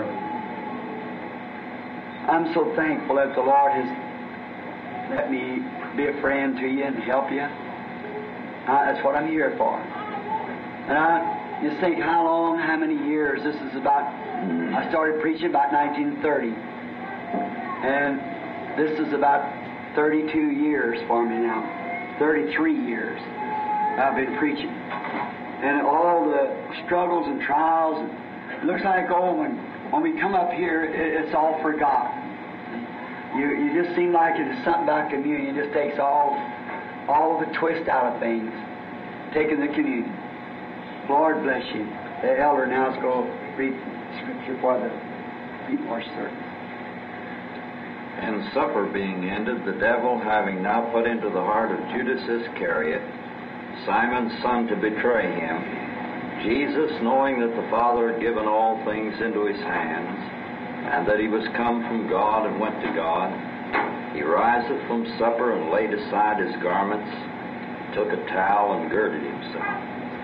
I'm so thankful that the Lord has let me be a friend to you and help you. That's what I'm here for. And I just think how long, how many years. This is about, I started preaching about 1930. And this is about 32 years for me now. 33 years. I've been preaching. And all the struggles and trials, it looks like, when we come up here, it's all forgotten. You just seem like it's something about communion. It just takes all the twist out of things, taking the communion. Lord bless you. The elder now is going to read Scripture for the feet wash service. And supper being ended, the devil having now put into the heart of Judas Iscariot, Simon's son, to betray him, Jesus, knowing that the Father had given all things into his hands, and that he was come from God and went to God, he riseth from supper and laid aside his garments, took a towel and girded himself.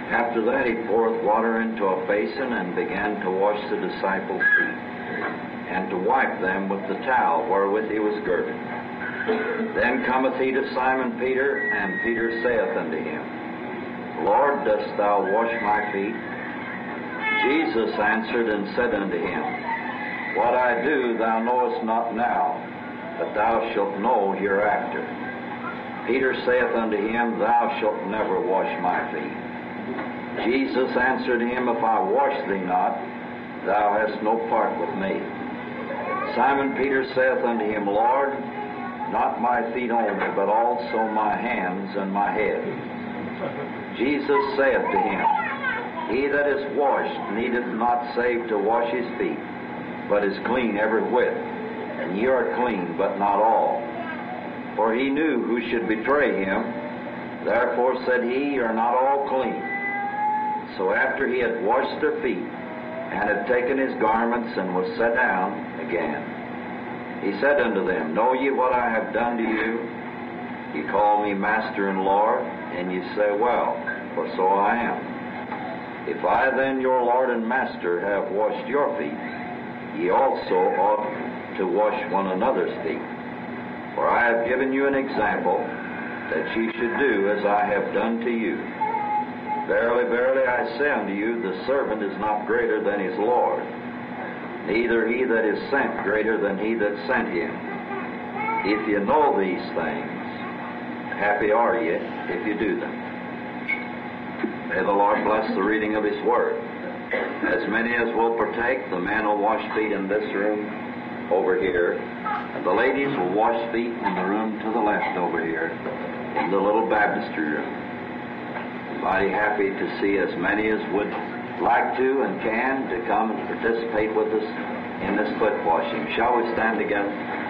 After that he poureth water into a basin and began to wash the disciples' feet, and to wipe them with the towel wherewith he was girded. Then cometh he to Simon Peter, and Peter saith unto him, Lord, dost thou wash my feet? Jesus answered and said unto him, What I do thou knowest not now, but thou shalt know hereafter. Peter saith unto him, Thou shalt never wash my feet. Jesus answered him, If I wash thee not, thou hast no part with me. Simon Peter saith unto him, Lord, not my feet only, but also my hands and my head. Jesus saith to him, He that is washed needeth not save to wash his feet, but is clean every whit. And ye are clean, but not all. For he knew who should betray him. Therefore said he, Ye are not all clean. So after he had washed their feet, and had taken his garments, and was set down again, he said unto them, Know ye what I have done to you? Ye call me Master and Lord, and ye say, Well, for so I am. If I then, your Lord and Master, have washed your feet, ye also ought to wash one another's feet. For I have given you an example, that ye should do as I have done to you. Verily, verily, I say unto you, the servant is not greater than his Lord, neither he that is sent greater than he that sent him. If you know these things, happy are ye if you do them. May the Lord bless the reading of his word. As many as will partake, the men will wash feet in this room over here, and the ladies will wash feet in the room to the left over here, in the little baptistry room. Mighty happy to see as many as would like to and can to come and participate with us in this foot washing. Shall we stand together?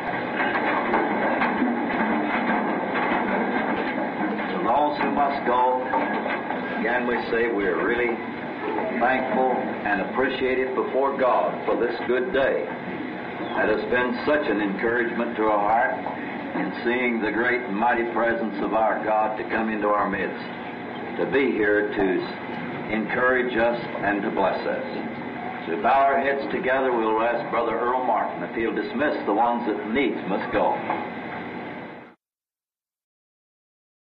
To those who must go, again we say we are really thankful and appreciative before God for this good day. That has been such an encouragement to our heart in seeing the great and mighty presence of our God to come into our midst, to be here to encourage us and to bless us. So we bow our heads together. We'll ask Brother Earl Martin if he'll dismiss the ones that needs must go.